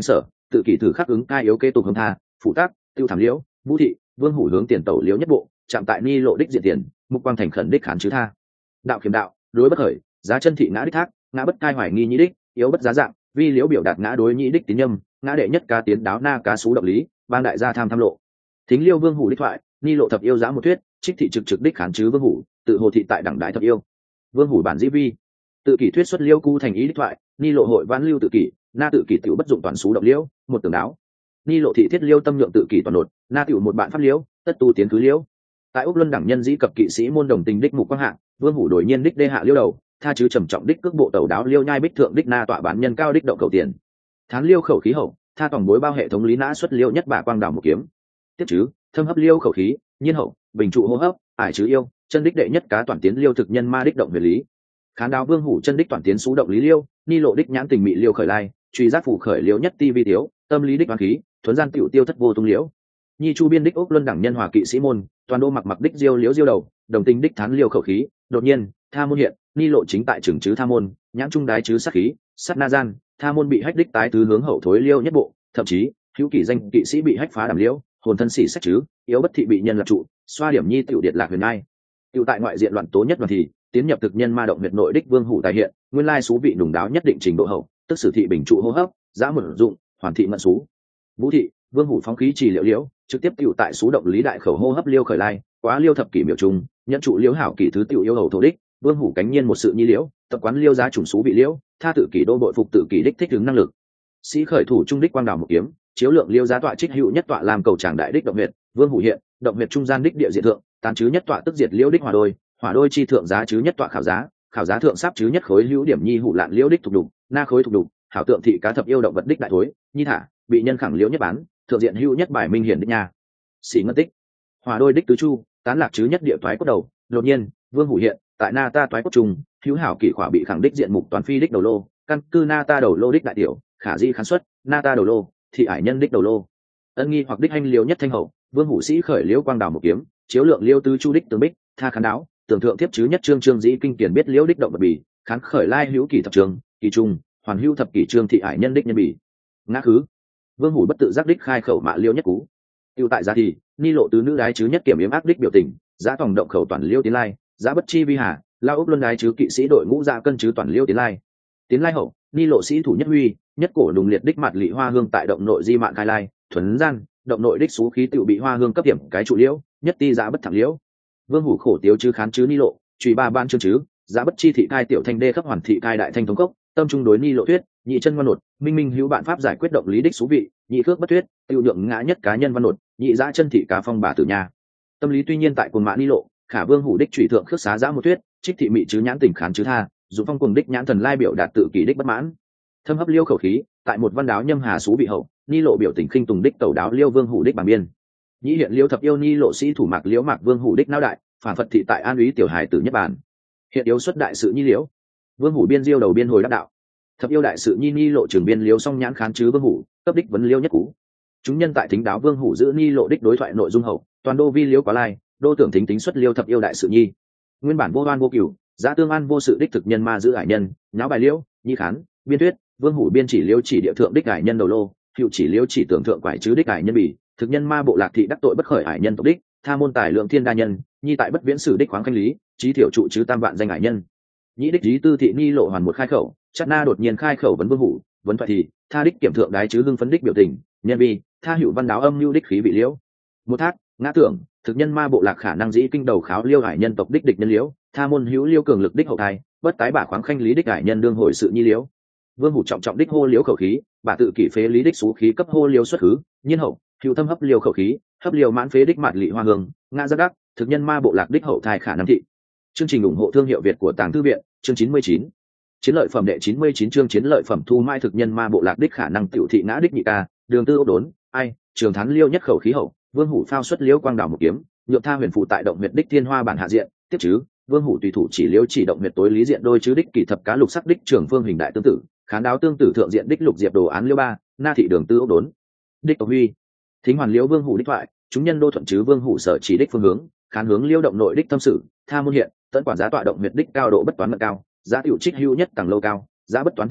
tự kỷ thử khắc ứng cai yếu kế tục hồng tha phụ tác tiêu thảm liễu vũ thị vương hủ hướng tiền tẩu liễu nhất bộ chạm tại ni lộ đích diện tiền mục quang thành khẩn đích khán chứ tha đạo kiểm đạo đối bất khởi giá chân thị ngã đích thác ngã bất cai hoài nghi nhĩ đích yếu bất giá dạng vi liễu biểu đạt ngã đối nhĩ đích tín nhâm ngã đệ nhất ca tiến đáo na cá xú động lý bang đại gia tham tham lộ thính liêu vương hủ đích thoại ni lộ thập yêu giá một thuyết trích thị trực trực đích khán chứ vương hủ tự hồ thị tại đẳng đại thập yêu vương hủ bản dĩ vi tự kỷ thuyết xuất liêu cu thành ý đích thoại ni lộ hội vãn lưu tự kỷ na tự kỷ tiểu bất dụng toàn xú động liễu một tường đáo ni lộ thị thiết liêu tâm nhượng tự kỷ toàn nột na tiểu một bạn pháp liễu tất tu tiến cứ liễu tại úc luân đẳng nhân dĩ cập kỵ sĩ môn đồng tình đích mục quang hạng vương hủ đổi nhiên đích đê hạ liêu đầu tha chứ trầm trọng đích cước bộ tàu đáo liêu nhai bích thượng đích na tọa bán nhân cao đích động cầu tiền thán liêu khẩu khí hậu tha tổng bối bao hệ thống lý nã xuất liêu nhất bà quang đảo một kiếm tiếp chứ thâm hấp liêu khẩu khí nhiên hậu bình trụ hô hấp ải chứ yêu chân đích đệ nhất cá toàn tiến liêu thực nhân ma đích động về lý khán đáo vương hủ chân đích toàn tiến xú động lý liêu ni lộ đích nhãn tình mị liêu khởi lai truy giác phủ khởi liêu nhất ti vi tiếu tâm lý đích hoàng khí thuấn gian tiểu tiêu thất vô tung liễu nhi chu biên đích úc luân đẳng nhân hòa kỵ sĩ môn toàn đô mặc mặc đích diêu liễu diêu đầu đồng tình đích thán liêu khẩu khí đột nhiên tha môn hiện ni lộ chính tại trường chứ tha môn nhãn trung đái chứ sát khí sát na gian tha môn bị hách đích tái tứ hướng hậu thối liêu nhất bộ thậm chí hữu kỷ danh kỵ sĩ bị hách phá đảm liễu hồn thân xỉ sách chứ yếu bất thị bị nhân lập trụ xoa điểm nhi tiểu điệt lạc huyền ai tiểu tại ngoại diện loạn tố nhất đoàn thì tiến nhập thực nhân ma động huyệt nội đích vương hủ tài hiện nguyên lai xú vị nùng đáo nhất định trình độ hậu tức sử thị bình trụ hô hấp giã một dụng hoàn thị mẫn xú vũ thị vương hủ phóng khí trì liệu liễu trực tiếp tiểu tại xú động lý đại khẩu hô hấp liêu khởi lai quá liêu thập kỷ miểu trùng nhận trụ liễu hảo kỷ thứ tiểu yêu hầu thổ đích vương hủ cánh nhiên một sự nhi liễu tập quán liêu giá trùng xú vị liễu tha tự kỷ đô bội phục tự kỷ đích thích ứng năng lực sĩ khởi thủ trung đích quang đảo một kiếm chiếu lượng liêu giá tọa trích hữu nhất tọa làm cầu tràng đại đích động huyệt vương hủ hiện động huyệt trung gian đích địa diện thượng tán chứ nhất tọa tức diệt liễu đích hòa đôi hỏa đôi chi thượng giá chứ nhất tọa khảo giá khảo giá thượng sắp chứ nhất khối hữu điểm nhi hủ lạn liễu đích thục đục na khối thục đục hảo tượng thị cá thập yêu động vật đích đại thối nhi thả bị nhân khẳng liễu nhất bán thượng diện hữu nhất bài minh hiển đích nha sĩ ngân tích hỏa đôi đích tứ chu tán lạc chứ nhất địa toái cốt đầu đột nhiên vương hủ hiện tại na ta toái cốt trùng hữu hảo kỷ khỏa bị khẳng đích diện mục toàn phi đích đầu lô căn cư na ta đầu lô đích đại tiểu khả di khán xuất na ta đầu lô thị ải nhân đích đầu lô ân nghi hoặc đích hành liễu nhất thanh hậu vương hủ sĩ khởi liễu quang đảo một kiếm chiếu lượng liêu tứ chu đích tường bích tha khán đáo tưởng thượng tiếp chứ nhất trương trương dĩ kinh kiển biết liễu đích động vật bì khán khởi lai hữu kỷ thập trường kỳ trung hoàn hữu thập kỷ trương thị ải nhân đích nhân bì ngã khứ vương hủ bất tự giác đích khai khẩu mạ liêu nhất cú tiêu tại giá thì ni lộ tứ nữ đái chứ nhất kiểm yếm ác đích biểu tình giá phòng động khẩu toàn liêu tiến lai giá bất chi vi hà lao úc luân đái chứ kỵ sĩ đội ngũ dạ cân chứ toàn liêu tiến lai tiến lai hậu ni lộ sĩ thủ nhất huy nhất cổ đùng liệt đích mặt lị hoa hương tại động nội di mạng khai lai thuấn gian động nội đích xú khí tự bị hoa hương cấp điểm cái trụ liễu nhất ti giá bất thẳng liễu vương hủ khổ tiếu chứ khán chứ ni lộ truy ba ban chương chứ giá bất chi thị cai tiểu thanh đê khắp hoàn thị cai đại thanh thống cốc tâm trung đối ni lộ thuyết nhị chân văn nột minh minh hữu bạn pháp giải quyết động lý đích xú vị nhị khước bất thuyết tiêu lượng ngã nhất cá nhân văn nột nhị giã chân thị cá phong bà tử nhà tâm lý tuy nhiên tại quần mã ni lộ khả vương hủ đích trụy thượng khước xá giã một thuyết trích thị mị chứ nhãn tình khán chứ tha dù phong cùng đích nhãn thần lai biểu đạt tự kỷ đích bất mãn thâm hấp liêu khẩu khí tại một văn đáo nhâm hà xú bị hậu ni lộ biểu tình khinh tùng đích tẩu đáo liêu vương hủ đích bằng biên nhĩ hiện liêu thập yêu ni lộ sĩ thủ mạc liễu mạc vương hủ đích não đại phản phật thị tại an úy tiểu hài tử nhất bản hiện yếu xuất đại sự nhi liễu vương hủ biên diêu đầu biên hồi đắc đạo thập yêu đại sự nhi ni lộ trường biên liễu song nhãn khán chứ vương hủ cấp đích vấn liễu nhất cú chúng nhân tại thính đáo vương hủ giữ ni lộ đích đối thoại nội dung hậu toàn đô vi liễu quá lai đô tưởng thính tính xuất liêu thập yêu đại sự nhi nguyên bản vô đoan vô cửu giá tương an vô sự đích thực nhân ma giữ hải nhân nháo bài liễu nhi khán biên thuyết vương hủ biên chỉ liễu chỉ địa thượng đích hải nhân đầu lô hiệu chỉ liễu chỉ tưởng thượng quải chứ đích hải nhân bỉ thực nhân ma bộ lạc thị đắc tội bất khởi hải nhân tộc đích tha môn tài lượng thiên đa nhân nhi tại bất viễn sử đích khoáng khanh lý trí thiểu trụ chứ tam vạn danh hải nhân nhĩ đích lý tư thị ni lộ hoàn một khai khẩu chắc na đột nhiên khai khẩu vấn vương hủ vấn thoại thì tha đích kiểm thượng đái chứ hưng phấn đích biểu tình nhân vi tha hữu văn đáo âm lưu đích khí vị liễu một thác ngã tưởng thực nhân ma bộ lạc khả năng dĩ kinh đầu kháo liêu hải nhân tộc đích địch nhân liễu tha môn hữu liêu cường lực đích hậu thai bất tái bả khoáng khanh lý đích hải nhân đương hồi sự nhi liễu vương hủ trọng trọng đích hô liễu khẩu khí bả tự kỷ phế lý đích xú khí cấp hô liêu xuất khứ nhiên hậu hữu thâm hấp liêu khẩu khí hấp liêu mãn phế đích mạt lị hoa hương ngã giác đắc thực nhân ma bộ lạc đích hậu thai khả năng thị chương trình ủng hộ thương hiệu việt của tàng thư viện chương chín mươi chín chiến lợi phẩm đệ chín mươi chín chương chiến lợi phẩm thu mai thực nhân ma bộ lạc đích khả năng tiểu thị ngã đích nhị ca đường tư ốc đốn ai trường thán liêu nhất khẩu khí hậu vương hủ phao xuất liêu quang đảo một kiếm nhượng tha huyền phụ tại động huyệt đích thiên hoa bản hạ diện tiếp chứ vương hủ tùy thủ chỉ liêu chỉ động huyệt tối lý diện đôi chứ đích kỳ thập cá lục sắc đích trường phương hình đại tương tử khán đáo tương tử thượng diện đích lục diệp đồ án liêu ba na thị đường tư ốc đốn đích tộc huy thính hoàn liêu vương hủ đích thoại chúng nhân đô thuận chứ vương hủ sở chỉ đích phương hướng khán hướng liêu động nội đích tâm sự tha môn hiện tận quản giá tọa động huyệt đích cao độ bất toán mật cao giá tiểu trích hữu nhất tầng lâu cao giá bất toán thái đại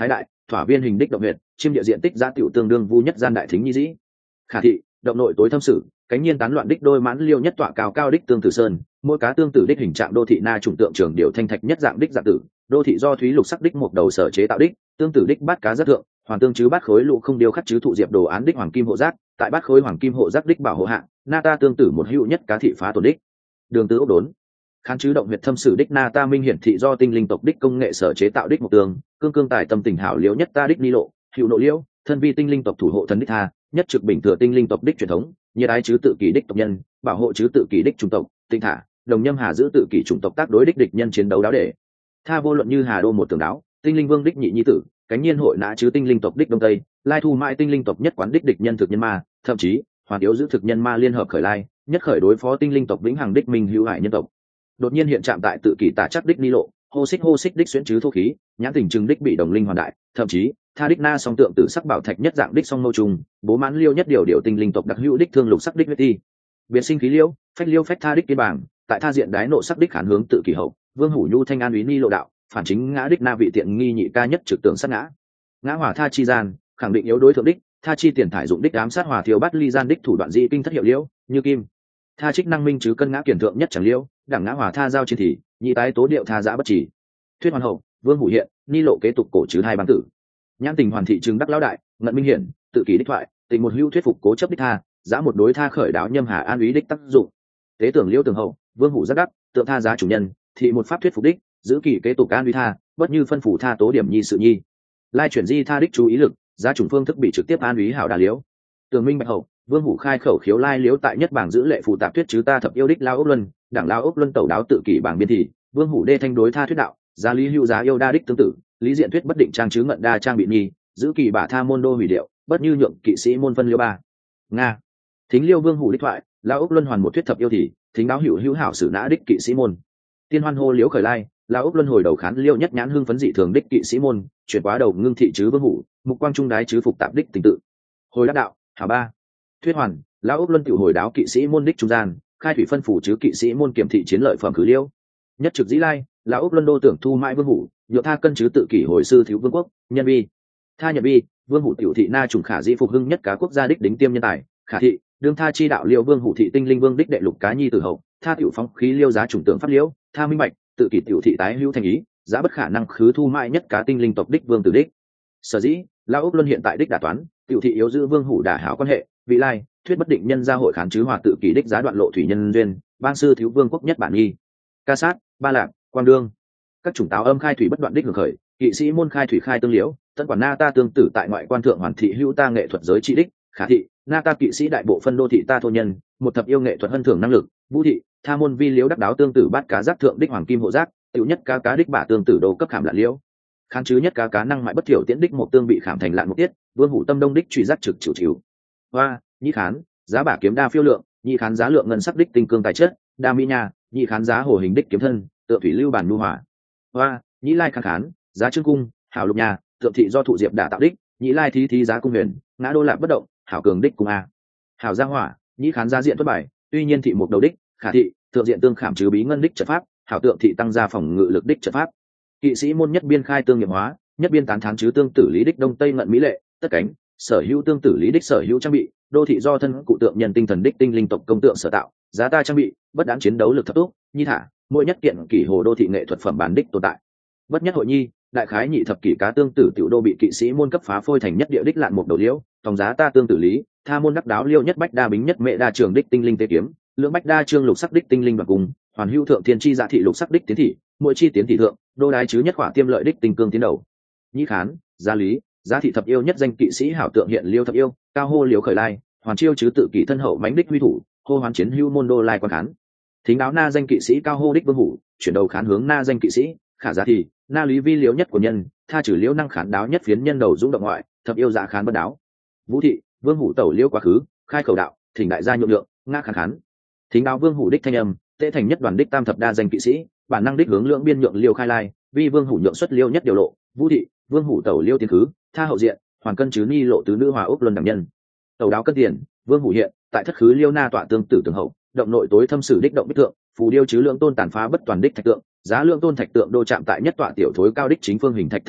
thỏa viên hình đích động huyệt chiêm địa diện tích giá tiểu tương đương vu nhất gian đại thính nhi dĩ. Khả thị động nội tối thâm sử cánh nhiên tán loạn đích đôi mãn liêu nhất tọa cao cao đích tương tử sơn, mỗi cá tương tử đích hình trạng đô thị na trùng tượng trường điều thanh thạch nhất dạng đích dạng tử, đô thị do thúy lục sắc đích một đầu sở chế tạo đích, tương tử đích bát cá rất thượng, hoàng tương chứ bát khối lũ không điêu khắc chứ thụ diệp đồ án đích hoàng kim hộ giác, tại bát khối hoàng kim hộ giác đích bảo hộ hạ, na ta tương tử một hữu nhất cá thị phá tổn đích. Đường tứ ốc đốn khán chứ động huyệt thâm sử đích na ta minh hiển thị do tinh linh tộc đích công nghệ sở chế tạo đích một tường, cương cương tài tâm tình hảo liễu nhất ta đích ni lộ, hữu nội liễu, thân vi tinh linh tộc thủ hộ thần đích tha, nhất trực bình thừa tinh linh tộc đích truyền thống, nhiệt ái chứ tự kỷ đích tộc nhân, bảo hộ chứ tự kỷ đích chủng tộc, tinh thả, đồng nhâm hà giữ tự kỷ chủng tộc tác đối đích địch nhân chiến đấu đáo để. Tha vô luận như hà đô một tường đáo, tinh linh vương đích nhị nhi tử, cánh nhiên hội nã chứ tinh linh tộc đích đông tây, lai thu mãi tinh linh tộc nhất quán đích địch nhân thực nhân ma, thậm chí hoàn yếu giữ thực nhân ma liên hợp khởi lai, nhất khởi đối phó tinh linh tộc vĩnh hằng đích minh hữu hại nhân tộc. Đột nhiên hiện chạm tại tự kỷ tả chắc đích ni lộ, hô xích hô xích đích xuyễn chứ thô khí, nhãn tình trừng đích bị đồng linh hoàn đại, thậm chí tha đích na song tượng tử sắc bảo thạch nhất dạng đích song mâu trùng, bố mãn liêu nhất điều điều tinh linh tộc đặc hữu đích thương lục sắc đích huyết ti. Biệt sinh khí liêu, phách liêu phách tha đích kiên bảng, tại tha diện đái nộ sắc đích khản hướng tự kỷ hậu, vương hủ nhu thanh an úy ni lộ đạo, phản chính ngã đích na vị tiện nghi nhị ca nhất trực tưởng sát ngã. Ngã hỏa tha chi gian, khẳng định yếu đối thượng đích, tha chi tiền thải dụng đích ám sát hỏa thiếu bắt ly gian đích thủ đoạn dị kinh thất hiệu liễu, như kim. Tha trích năng minh chứ cân ngã kiển thượng nhất chẳng liễu, đẳng ngã hỏa tha giao chiến thì, nhị tái tố điệu tha giã bất chỉ. Thuyết hoàn hậu, vương hủ hiện, ni lộ kế tục cổ chứ hai bán tử. Nhãn tình hoàn thị chứng đắc lão đại, ngận minh hiển, tự kỷ đích thoại, tình một hữu thuyết phục cố chấp đích tha, giã một đối tha khởi đáo nhâm hà an úy đích tác dụng. Tế tưởng liễu tường hậu, vương hủ giác đắc, tượng tha giá chủ nhân, thị một pháp thuyết phục đích, giữ kỳ kế tục an úy tha, bất như phân phủ tha tố điểm nhi sự nhi. Lai chuyển di tha đích chú ý lực, giá chủng phương thức bị trực tiếp an úy hảo đà liễu. Tường minh bạch hậu, vương hủ khai khẩu khiếu lai liễu tại nhất bảng giữ lệ phù tạp thuyết chứ ta thập yêu đích lao ốc luân, đảng lao ốc luân tẩu đáo tự kỷ bảng biên thị, vương hủ đê thanh đối tha thuyết đạo, giá lý hữu giá yêu đa đích tương tự, lý diện thuyết bất định trang chứ ngận đa trang bị nhi, giữ kỳ bả tha môn đô hủy điệu, bất như nhượng kỵ sĩ môn phân liêu ba. Nga. Thính liêu vương hủ đích thoại, lao ốc luân hoàn một thuyết thập yêu thì, thính đáo hữu hữu hảo sử nã đích kỵ sĩ môn. Tiên hoan hô liễu khởi lai, lao ốc luân hồi đầu khán liêu nhất nhãn hưng phấn dị thường đích kỵ sĩ môn, chuyển quá đầu ngưng thị chứ vương hủ, mục quang trung đái chứ phục tạp đích tình tự. Hồi đắc đạo, hảo ba. Thuyết hoàn, lao ốc luân tiểu hồi đáo kỵ sĩ môn đích trung gian, khai thủy phân phủ chứ kỵ sĩ môn kiểm thị chiến lợi phẩm khứ liêu. Nhất trực dĩ lai, lao ốc luân đô tưởng thu mãi vương hủ, nhượng tha cân chứ tự kỷ hồi sư thiếu vương quốc, nhân vi. Tha nhận vi, vương hủ tiểu thị na trùng khả dĩ phục hưng nhất cá quốc gia đích đính tiêm nhân tài, khả thị, đương tha chi đạo liêu vương hủ thị tinh linh vương đích đệ lục cá nhi tử hậu, tha tiểu phóng khí liêu giá trùng tượng pháp liễu, tha minh bạch, tự kỷ tiểu thị tái hữu thành ý, giá bất khả năng khứ thu mãi nhất cá tinh linh tộc đích vương tử đích. Sở dĩ, lao ốc luân hiện tại đích đả toán, tiểu thị yếu giữ vương hủ đả hảo quan hệ, vị lai, thuyết bất định nhân gia hội khán chứ hòa tự kỷ đích giá đoạn lộ thủy nhân duyên, bang sư thiếu vương quốc nhất bản nghi. Ca sát, ba lạc, quang đương. Các chủng táo âm khai thủy bất đoạn đích hưởng khởi, kỵ sĩ môn khai thủy khai tương liễu, tận quản na ta tương tử tại ngoại quan thượng hoàn thị hữu ta nghệ thuật giới trị đích, khả thị, na ta kỵ sĩ đại bộ phân đô thị ta thô nhân, một thập yêu nghệ thuật hân thưởng năng lực, vũ thị, tha môn vi liễu đắc đáo tương tử bát cá giác thượng đích hoàng kim hộ giác, tiểu nhất cá cá đích bả tương tử đô cấp khảm lạn liễu. Kháng chứ nhất cá cá năng mại bất thiểu tiễn đích một tương bị khảm thành lạn một tiết, vương hủ tâm đông đích truy giác trực chịu chịu. Hoa, nhĩ khán, giá bả kiếm đa phiêu lượng, nhị khán giá lượng ngân sắc đích tinh cương tài chất, đa mỹ nha, nhị khán giá hồ hình đích kiếm thân, tượng thủy lưu bản lưu hỏa. Hoa, nhĩ lai khán khán, giá trương cung, hảo lục nhà, tượng thị do thụ diệp đả tạo đích, nhĩ lai thí thí giá cung huyền, ngã đô lạc bất động, hảo cường đích cung a. Hảo gia hỏa, nhĩ khán giá diện tuất bài, tuy nhiên thị một đầu đích, khả thị, thượng diện tương khảm chứ bí ngân đích trận pháp, hảo tượng thị tăng gia phòng ngự lực đích trận pháp. Kỵ sĩ môn nhất biên khai tương nghiệp hóa, nhất biên tán thán chứ tương tử lý đích đông tây ngận mỹ lệ, tất cánh, sở hữu tương tử lý đích sở hữu trang bị, đô thị do thân cụ tượng nhân tinh thần đích tinh linh tộc công tượng sở tạo, giá ta trang bị, bất đáng chiến đấu lực thấp tốt, nhi thả, mỗi nhất kiện kỷ hồ đô thị nghệ thuật phẩm bản đích tồn tại. Bất nhất hội nhi, đại khái nhị thập kỷ cá tương tử tiểu đô bị kỵ sĩ môn cấp phá phôi thành nhất địa đích lạn một đầu liễu, tổng giá ta tương tử lý, tha môn đắc đáo liêu nhất bách đa bính nhất mẹ đa trường đích tinh linh tế kiếm, lượng bách đa trương lục sắc đích tinh linh đoạt cùng, hoàn hữu thượng thiên chi dạ thị lục sắc đích tiến thị, mỗi chi tiến thị thượng, đô đái chứ nhất khỏa tiêm lợi đích tinh cương tiến đầu. Nhĩ khán, gia lý, giá thị thập yêu nhất danh kỵ sĩ hảo tượng hiện liêu thập yêu, cao hô liếu khởi lai, hoàn chiêu chứ tự kỷ thân hậu mãnh đích huy thủ, hô hoán chiến hữu môn đô lai quan khán. Thính đáo na danh kỵ sĩ cao hô đích vương hủ, chuyển đầu khán hướng na danh kỵ sĩ, khả giá thì, na lý vi liếu nhất của nhân, tha trừ liễu năng khán đáo nhất phiến nhân đầu dũng động ngoại, thập yêu dạ khán bất đáo. Vũ thị, vương hủ tẩu liêu quá khứ, khai khẩu đạo, thỉnh đại gia nhượng lượng, ngã khán khán. Thính đáo vương hủ đích thanh âm, tệ thành nhất đoàn đích tam thập đa danh kỵ sĩ, bản năng đích hướng lượng biên nhượng liêu khai lai, vi vương hủ nhượng xuất liêu nhất điều lộ. Vũ thị, vương hủ tẩu liêu tiến khứ, tha hậu diện, hoàn cân chứ ni lộ tứ nữ hòa úc luân đẳng nhân. Tẩu đáo cân tiền, vương hủ hiện, tại thất khứ liêu na tọa tương tử tường hậu, động nội tối thâm sử đích động bích tượng, phù điêu chứ lượng tôn tàn phá bất toàn đích thạch tượng, giá lượng tôn thạch tượng đô chạm tại nhất tọa tiểu thối cao đích chính phương hình thạch thái thượng,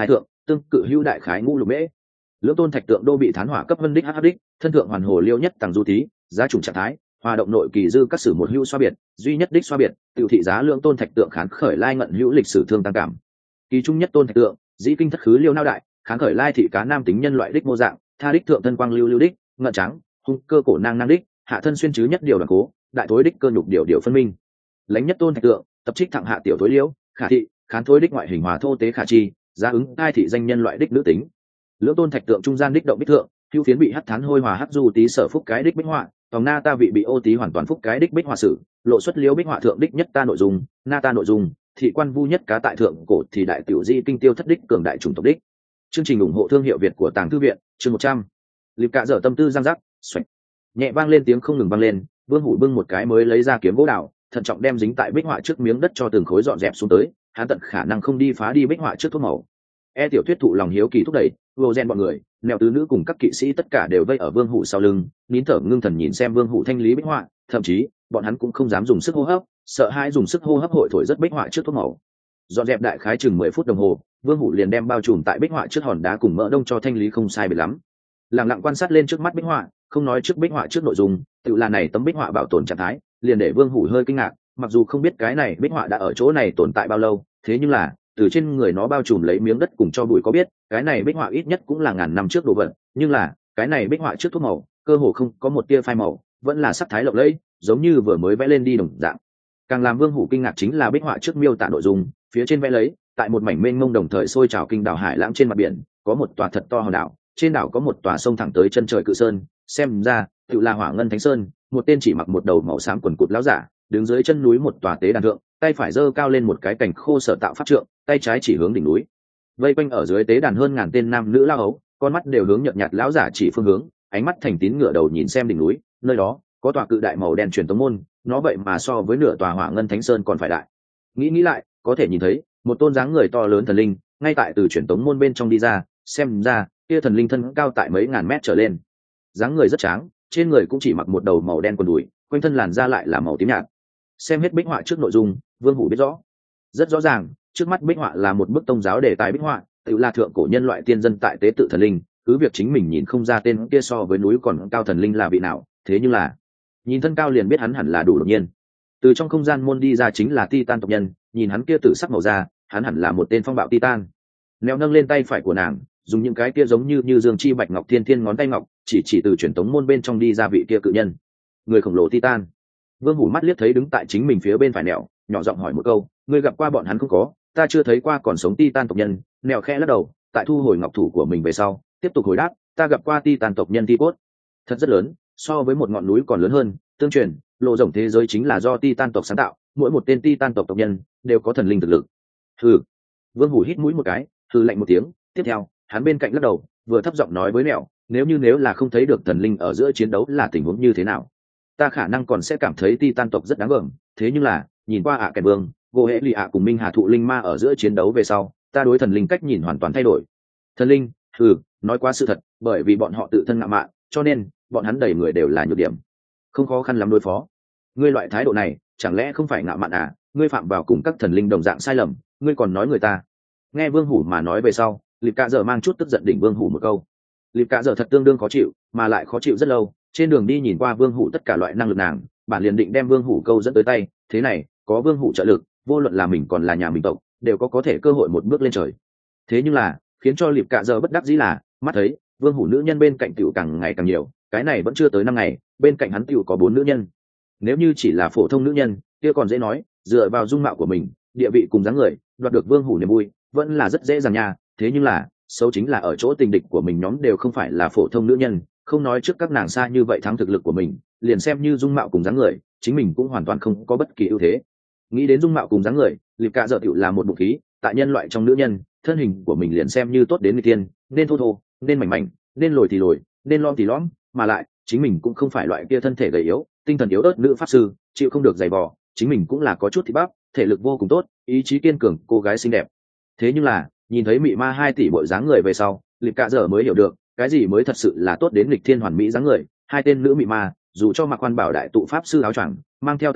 tương cự hữu đại khái ngũ lục mễ. Lưỡng tôn thạch tượng đô bị thán hỏa cấp vân đích hắc đích, thân thượng hoàn hồ liêu nhất tàng du tí, giá trùng trạng thái, hòa động nội kỳ dư các sử một hữu xoa biệt, duy nhất đích xoa biệt, tiểu thị giá lưỡng tôn thạch tượng khán khởi lai ngận hữu lịch sử thương tăng cảm. Kỳ trung nhất tôn thạch tượng, dĩ kinh thất khứ liêu nao đại, khán khởi lai thị cá nam tính nhân loại đích mô dạng, tha đích thượng thân quang lưu lưu đích, ngận trắng, hung cơ cổ nang nang đích, hạ thân xuyên chứ nhất điều đoàn cố, đại thối đích cơ nhục điều điều phân minh. Lãnh nhất tôn thạch tượng, tập trích thẳng hạ tiểu thối liễu, khả thị, khán thối đích ngoại hình hòa thô tế khả chi, giá ứng ai thị danh nhân loại đích nữ tính. Lưỡng tôn thạch tượng trung gian đích động bích thượng, hữu phiến bị hắc thán hôi hòa hắc du tí sở phúc cái đích bích họa, tòng na ta vị bị ô tí hoàn toàn phúc cái đích bích họa sử, lộ xuất liễu bích họa thượng đích nhất ta nội dung, na ta nội dung, thị quan vu nhất cá tại thượng cổ thì đại tiểu di kinh tiêu thất đích cường đại chủng tộc đích. Chương trình ủng hộ thương hiệu Việt của Tàng Thư viện, chương một trăm. Liệp cạ dở tâm tư giang giác, xoạch. Nhẹ vang lên tiếng không ngừng vang lên, Vương Hủ bưng một cái mới lấy ra kiếm gỗ đào, thận trọng đem dính tại bích họa trước miếng đất cho từng khối dọn dẹp xuống tới, hắn tận khả năng không đi phá đi bích họa trước thuốc màu. E tiểu thuyết thụ lòng hiếu kỳ thúc đẩy, vô gen bọn người, nèo tứ nữ cùng các kỵ sĩ tất cả đều vây ở Vương Hủ sau lưng, nín thở ngưng thần nhìn xem Vương Hủ thanh lý bích họa, thậm chí bọn hắn cũng không dám dùng sức hô hấp, sợ hãi dùng sức hô hấp hội thổi rất bích họa trước thuốc màu. Dọn dẹp đại khái chừng mười phút đồng hồ, Vương Hủ liền đem bao trùm tại bích họa trước hòn đá cùng mỡ đông cho thanh lý không sai biệt lắm. Lặng lặng quan sát lên trước mắt bích họa, không nói trước bích họa trước nội dung, tự là này tấm bích họa bảo tồn trạng thái, liền để Vương Hủ hơi kinh ngạc, mặc dù không biết cái này bích họa đã ở chỗ này tồn tại bao lâu, thế nhưng là từ trên người nó bao trùm lấy miếng đất cùng cho bụi có biết, cái này bích họa ít nhất cũng là ngàn năm trước đồ vật, nhưng là cái này bích họa trước thuốc màu, cơ hồ không có một tia phai màu, vẫn là sắc thái lộng lẫy, giống như vừa mới vẽ lên đi đồng dạng. Càng làm Vương Hủ kinh ngạc chính là bích họa trước miêu tả nội dung, phía trên vẽ lấy, tại một mảnh mênh mông đồng thời sôi trào kinh đảo hải lãng trên mặt biển, có một tòa thật to hòn đảo, trên đảo có một tòa sông thẳng tới chân trời cự sơn, xem ra tự là Hỏa Ngân Thánh Sơn, một tên chỉ mặc một đầu màu xám quần cụt lão giả, đứng dưới chân núi một tòa tế đàn thượng, tay phải giơ cao lên một cái cành khô sở tạo pháp trượng, tay trái chỉ hướng đỉnh núi. Vây quanh ở dưới tế đàn hơn ngàn tên nam nữ lao ấu, con mắt đều hướng nhợt nhạt lão giả chỉ phương hướng, ánh mắt thành tín ngửa đầu nhìn xem đỉnh núi, nơi đó có tòa cự đại màu đen truyền tống môn, nó vậy mà so với nửa tòa Hỏa Ngân Thánh Sơn còn phải đại. Nghĩ nghĩ lại, có thể nhìn thấy một tôn dáng người to lớn thần linh, ngay tại từ truyền tống môn bên trong đi ra, xem ra kia thần linh thân cao tại mấy ngàn mét trở lên, dáng người rất tráng, trên người cũng chỉ mặc một đầu màu đen quần đùi, quanh thân làn da lại là màu tím nhạt. Xem hết bích họa trước nội dung, Vương Hủ biết rõ, rất rõ ràng, trước mắt bích họa là một bức tông giáo đề tài bích họa, tự là thượng cổ nhân loại tiên dân tại tế tự thần linh, cứ việc chính mình nhìn không ra tên kia so với núi còn cao thần linh là vị nào, thế nhưng là nhìn thân cao liền biết hắn hẳn là đủ đột nhiên. Từ trong không gian môn đi ra chính là Titan tộc nhân, nhìn hắn kia tử sắc màu da, hắn hẳn là một tên phong bạo Titan. Neo nâng lên tay phải của nàng, dùng những cái kia giống như như dương chi bạch ngọc thiên thiên ngón tay ngọc, chỉ chỉ từ truyền tống môn bên trong đi ra vị kia cự nhân, người khổng lồ Titan. Vương Hủ mắt liếc thấy đứng tại chính mình phía bên phải Neo, nhỏ giọng hỏi một câu, ngươi gặp qua bọn hắn không có? Ta chưa thấy qua còn sống Titan tộc nhân. Neo khẽ lắc đầu, tại thu hồi ngọc thủ của mình về sau, tiếp tục hồi đáp, ta gặp qua Titan tộc nhân thi cốt, thật rất lớn, so với một ngọn núi còn lớn hơn. Tương truyền, lộ rộng thế giới chính là do Titan tộc sáng tạo, mỗi một tên Titan tộc tộc nhân đều có thần linh thực lực. Hừ. Vương Hủ hít mũi một cái, hừ lạnh một tiếng, tiếp theo, hắn bên cạnh lắc đầu, vừa thấp giọng nói với Neo, nếu như nếu là không thấy được thần linh ở giữa chiến đấu là tình huống như thế nào? Ta khả năng còn sẽ cảm thấy Titan tộc rất đáng gờm, thế nhưng là, nhìn qua ạ à kẻ vương, gỗ hệ lì ạ cùng Minh Hà thụ linh ma ở giữa chiến đấu về sau, ta đối thần linh cách nhìn hoàn toàn thay đổi. Thần linh, hừ, nói quá sự thật, bởi vì bọn họ tự thân ngạo mạn, cho nên bọn hắn đầy người đều là nhược điểm, không khó khăn lắm đối phó. Ngươi loại thái độ này, chẳng lẽ không phải ngạo mạn à? Ngươi phạm vào cùng các thần linh đồng dạng sai lầm, ngươi còn nói người ta. Nghe Vương Hủ mà nói về sau, Liệp Cạ Dở mang chút tức giận đỉnh Vương Hủ một câu. Liệp Cạ Dở thật tương đương khó chịu, mà lại khó chịu rất lâu. Trên đường đi nhìn qua Vương Hủ tất cả loại năng lực nàng, bản liền định đem Vương Hủ câu dẫn tới tay, thế này, có Vương Hủ trợ lực, vô luận là mình còn là nhà mình tộc, đều có có thể cơ hội một bước lên trời. Thế nhưng là, khiến cho Liệp Cạ Dở bất đắc dĩ là, mắt thấy Vương Hủ nữ nhân bên cạnh tiểu càng ngày càng nhiều, cái này vẫn chưa tới năm ngày, bên cạnh hắn tiểu có bốn nữ nhân. Nếu như chỉ là phổ thông nữ nhân, kia còn dễ nói, dựa vào dung mạo của mình, địa vị cùng dáng người, đoạt được Vương Hủ niềm vui, vẫn là rất dễ dàng nha. Thế nhưng là, xấu chính là ở chỗ tình địch của mình nhóm đều không phải là phổ thông nữ nhân, không nói trước các nàng xa như vậy thắng thực lực của mình, liền xem như dung mạo cùng dáng người, chính mình cũng hoàn toàn không có bất kỳ ưu thế. Nghĩ đến dung mạo cùng dáng người, Liệp Cạ Dở tiểu là một bụng khí, tại nhân loại trong nữ nhân, thân hình của mình liền xem như tốt đến người tiên, nên thô thô, nên mảnh mảnh, nên lồi thì lồi, nên lõm thì lõm, mà lại, chính mình cũng không phải loại kia thân thể gầy yếu, tinh thần yếu ớt nữ pháp sư, chịu không được dày vò, chính mình cũng là có chút thịt bắp, thể lực vô cùng tốt, ý chí kiên cường, cô gái xinh đẹp. Thế nhưng là, nhìn thấy mị ma hai tỷ bộ dáng người về sau, Liệp Cạ Dở mới hiểu được, cái gì mới thật sự là tốt đến nghịch thiên hoàn mỹ dáng người. Hai tên nữ mị ma, dù cho mặc quan bảo đại tụ pháp sư áo choàng, mang theo tài thượng,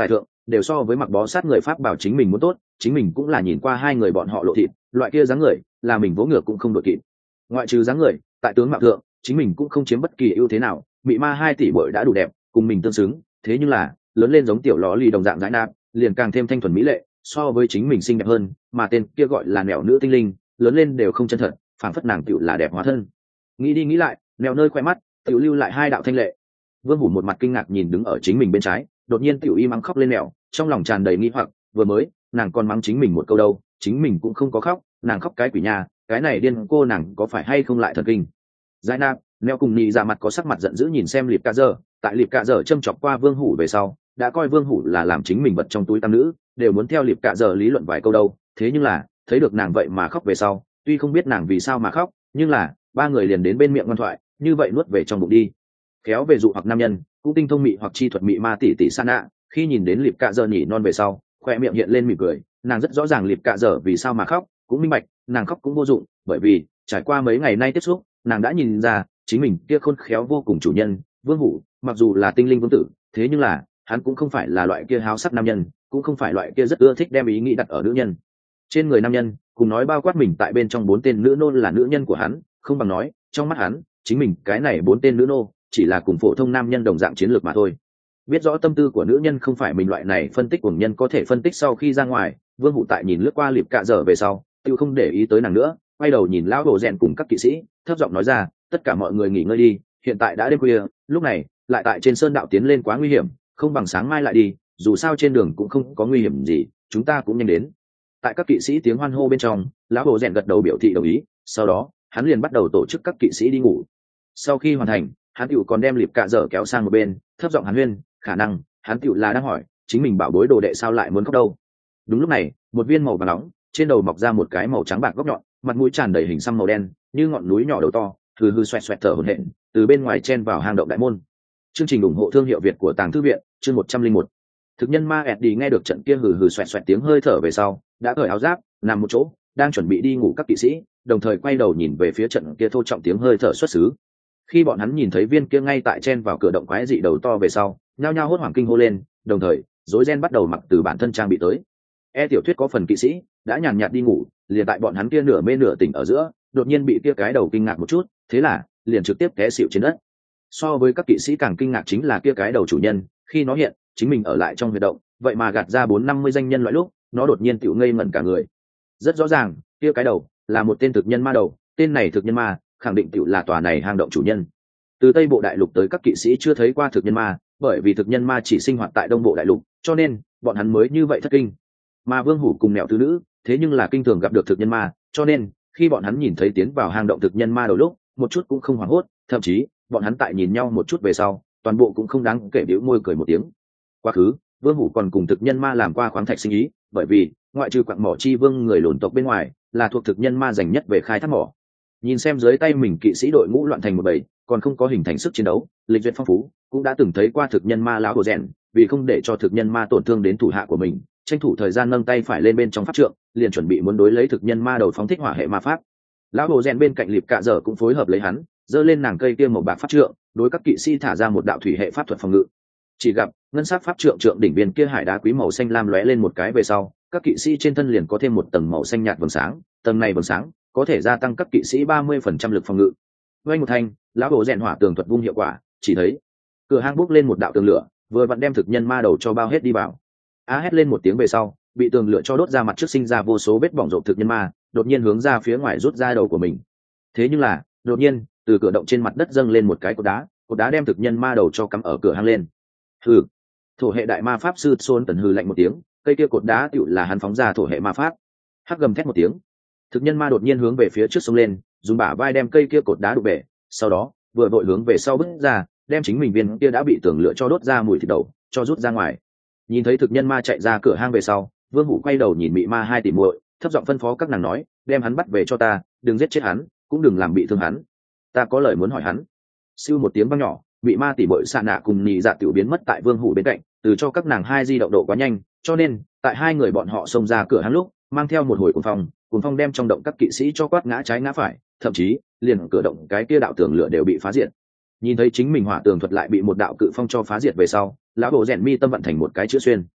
đều so với mặc bó sát người pháp bảo chính mình muốn tốt, chính mình cũng là nhìn qua hai người bọn họ lộ thịt, loại kia dáng người là mình vỗ ngựa cũng không đội kịp. Ngoại trừ dáng người, tại tướng mạo thượng chính mình cũng không chiếm bất kỳ ưu thế nào, bị ma hai tỷ bội đã đủ đẹp cùng mình tương xứng, thế nhưng là lớn lên giống tiểu ló lì đồng dạng dãi nạp, liền càng thêm thanh thuần mỹ lệ, so với chính mình xinh đẹp hơn, mà tên kia gọi là nẻo nữ tinh linh lớn lên đều không chân thật, phảng phất nàng tiểu là đẹp hóa thân. Nghĩ đi nghĩ lại, nẻo nơi khoe mắt tiểu lưu lại hai đạo thanh lệ. Vương Hủ một mặt kinh ngạc nhìn đứng ở chính mình bên trái, đột nhiên tiểu y mắng khóc lên nẻo, trong lòng tràn đầy nghi hoặc, vừa mới nàng còn mắng chính mình một câu đâu, chính mình cũng không có khóc, nàng khóc cái quỷ nhà, cái này điên cô nàng có phải hay không lại thần kinh. Giải nạp neo cùng nhị ra mặt có sắc mặt giận dữ nhìn xem Liệp Cạ Dơ, tại Liệp Cạ Dơ châm chọc qua Vương Hủ về sau, đã coi Vương Hủ là làm chính mình bật trong túi tam nữ, đều muốn theo Liệp Cạ Dơ lý luận vài câu đâu, thế nhưng là thấy được nàng vậy mà khóc về sau, tuy không biết nàng vì sao mà khóc, nhưng là ba người liền đến bên miệng ngoan thoại, như vậy nuốt về trong bụng đi. Khéo về dụ hoặc nam nhân, cũng tinh thông mị hoặc chi thuật mị ma tỷ tỷ san ạ, khi nhìn đến Liệp Cạ Dơ nhỉ non về sau, khoe miệng hiện lên mỉm cười, nàng rất rõ ràng Liệp Cạ Dơ vì sao mà khóc, cũng minh bạch, nàng khóc cũng vô dụng, bởi vì trải qua mấy ngày nay tiếp xúc, nàng đã nhìn ra chính mình kia khôn khéo vô cùng chủ nhân Vương Hủ mặc dù là tinh linh vương tử, thế nhưng là hắn cũng không phải là loại kia háo sắc nam nhân, cũng không phải loại kia rất ưa thích đem ý nghĩ đặt ở nữ nhân trên người nam nhân, cùng nói bao quát mình tại bên trong bốn tên nữ nô là nữ nhân của hắn, không bằng nói trong mắt hắn chính mình cái này bốn tên nữ nô chỉ là cùng phổ thông nam nhân đồng dạng chiến lược mà thôi. Biết rõ tâm tư của nữ nhân không phải mình loại này phân tích cuồng nhân có thể phân tích. Sau khi ra ngoài, Vương Hủ tại nhìn lướt qua Liệp Cạ Dơ về sau, tự không để ý tới nàng nữa, quay đầu nhìn lão đồ rèn cùng các kỵ sĩ, thấp giọng nói ra, tất cả mọi người nghỉ ngơi đi, hiện tại đã đêm khuya, lúc này lại tại trên sơn đạo tiến lên quá nguy hiểm, không bằng sáng mai lại đi, dù sao trên đường cũng không có nguy hiểm gì, chúng ta cũng nhanh đến. Tại các kỵ sĩ tiếng hoan hô bên trong, lão đồ rèn gật đầu biểu thị đồng ý, sau đó hắn liền bắt đầu tổ chức các kỵ sĩ đi ngủ. Sau khi hoàn thành, hắn tựu còn đem Liệp Cạ Dơ kéo sang một bên, thấp giọng hắn huyên, khả năng hắn tựu là đang hỏi chính mình bảo bối đồ đệ sao lại muốn khóc đâu. Đúng lúc này, một viên màu vàng nóng trên đầu mọc ra một cái màu trắng bạc góc nhọn, mặt mũi tràn đầy hình xăm màu đen như ngọn núi nhỏ đầu to, hừ hừ xoẹt xoẹt thở hổn hển, từ bên ngoài chen vào hang động đại môn. Chương trình ủng hộ thương hiệu Việt của Tàng Thư viện, chương một trăm linh một. Thực nhân ma Eddie nghe được trận kia hừ hừ xoẹt xoẹt tiếng hơi thở về sau, đã cởi áo giáp, nằm một chỗ, đang chuẩn bị đi ngủ các kỵ sĩ, đồng thời quay đầu nhìn về phía trận kia thô trọng tiếng hơi thở xuất xứ. Khi bọn hắn nhìn thấy viên kia ngay tại chen vào cửa động quái dị đầu to về sau, nhao nhao hốt hoảng kinh hô lên, đồng thời rối ren bắt đầu mặc từ bản thân trang bị tới. E tiểu thuyết có phần kỵ sĩ đã nhàn nhạt đi ngủ, liền tại bọn hắn kia nửa mê nửa tỉnh ở giữa, đột nhiên bị kia cái đầu kinh ngạc một chút, thế là liền trực tiếp té xỉu trên đất. So với các kỵ sĩ càng kinh ngạc chính là kia cái đầu chủ nhân, khi nó hiện chính mình ở lại trong huyệt động, vậy mà gạt ra bốn năm mươi danh nhân loại lúc, nó đột nhiên tiểu ngây ngẩn cả người. Rất rõ ràng, kia cái đầu là một tên thực nhân ma đầu, tên này thực nhân ma khẳng định tiểu là tòa này hang động chủ nhân. Từ Tây Bộ Đại Lục tới các kỵ sĩ chưa thấy qua thực nhân ma, bởi vì thực nhân ma chỉ sinh hoạt tại Đông Bộ Đại Lục, cho nên bọn hắn mới như vậy thất kinh. Mà Vương Hủ cùng Mẹo Thứ Nữ thế nhưng là kinh thường gặp được thực nhân ma, cho nên khi bọn hắn nhìn thấy tiến vào hang động thực nhân ma đầu lúc, một chút cũng không hoảng hốt, thậm chí bọn hắn tại nhìn nhau một chút về sau, toàn bộ cũng không đáng kể, bĩu môi cười một tiếng. Quá khứ, Vương Hủ còn cùng thực nhân ma làm qua khoáng thạch sinh ý, bởi vì ngoại trừ quặng mỏ chi vương người lồn tộc bên ngoài, là thuộc thực nhân ma dành nhất về khai thác mỏ. Nhìn xem dưới tay mình kỵ sĩ đội ngũ loạn thành một bầy, còn không có hình thành sức chiến đấu, lịch duyệt phong phú, cũng đã từng thấy qua thực nhân ma lão đồ rèn, vì không để cho thực nhân ma tổn thương đến thủ hạ của mình, tranh thủ thời gian nâng tay phải lên bên trong pháp trượng, liền chuẩn bị muốn đối lấy thực nhân ma đầu phóng thích hỏa hệ ma pháp. Lão đồ rèn bên cạnh Liệp Cạ Dơ cũng phối hợp lấy hắn, giơ lên nàng cây kia màu bạc pháp trượng, đối các kỵ sĩ thả ra một đạo thủy hệ pháp thuật phòng ngự. Chỉ gặp ngân sắc pháp trượng trượng đỉnh viên kia hải đá quý màu xanh lam lóe lên một cái về sau, các kỵ sĩ trên thân liền có thêm một tầng màu xanh nhạt vầng sáng, tầng này vầng sáng có thể gia tăng các kỵ sĩ ba mươi phần trăm lực phòng ngự. Vang một thanh, lão đồ rèn hỏa tường thuật vung hiệu quả, chỉ thấy cửa hang bốc lên một đạo tường lửa, vừa vặn đem thực nhân ma đầu cho bao hết đi vào. Á hét lên một tiếng về sau, bị tường lửa cho đốt ra mặt trước sinh ra vô số vết bỏng rộp thực nhân ma, đột nhiên hướng ra phía ngoài rút ra đầu của mình. Thế nhưng là, đột nhiên, từ cửa động trên mặt đất dâng lên một cái cột đá, cột đá đem thực nhân ma đầu cho cắm ở cửa hang lên. Hừ. Thổ hệ đại ma pháp sư Son Tần hừ lạnh một tiếng, cây kia cột đá tựu là hắn phóng ra thổ hệ ma pháp. Hắc gầm thét một tiếng, thực nhân ma đột nhiên hướng về phía trước xông lên, dùng bả vai đem cây kia cột đá đục bể, sau đó vừa vội hướng về sau bước ra, đem chính mình viên kia đã bị tường lửa cho đốt ra mùi thịt đầu cho rút ra ngoài. Nhìn thấy thực nhân ma chạy ra cửa hang về sau, Vương Hủ quay đầu nhìn mị ma hai tỷ muội, thấp giọng phân phó các nàng nói, đem hắn bắt về cho ta, đừng giết chết hắn, cũng đừng làm bị thương hắn, ta có lời muốn hỏi hắn. Siêu một tiếng vang nhỏ, mị ma tỷ muội xạ nạ cùng nhị dạ tiểu biến mất tại Vương Hủ bên cạnh, từ cho các nàng hai di động độ quá nhanh, cho nên tại hai người bọn họ xông ra cửa hang lúc, mang theo một hồi cuồng phong, cuồng phong đem trong động các kỵ sĩ cho quát ngã trái ngã phải, thậm chí liền cửa động cái kia đạo tường lửa đều bị phá diệt. Nhìn thấy chính mình hỏa tường thuật lại bị một đạo cự phong cho phá diệt về sau, lão bộ rèn mi tâm vận thành một cái chữ xuyên.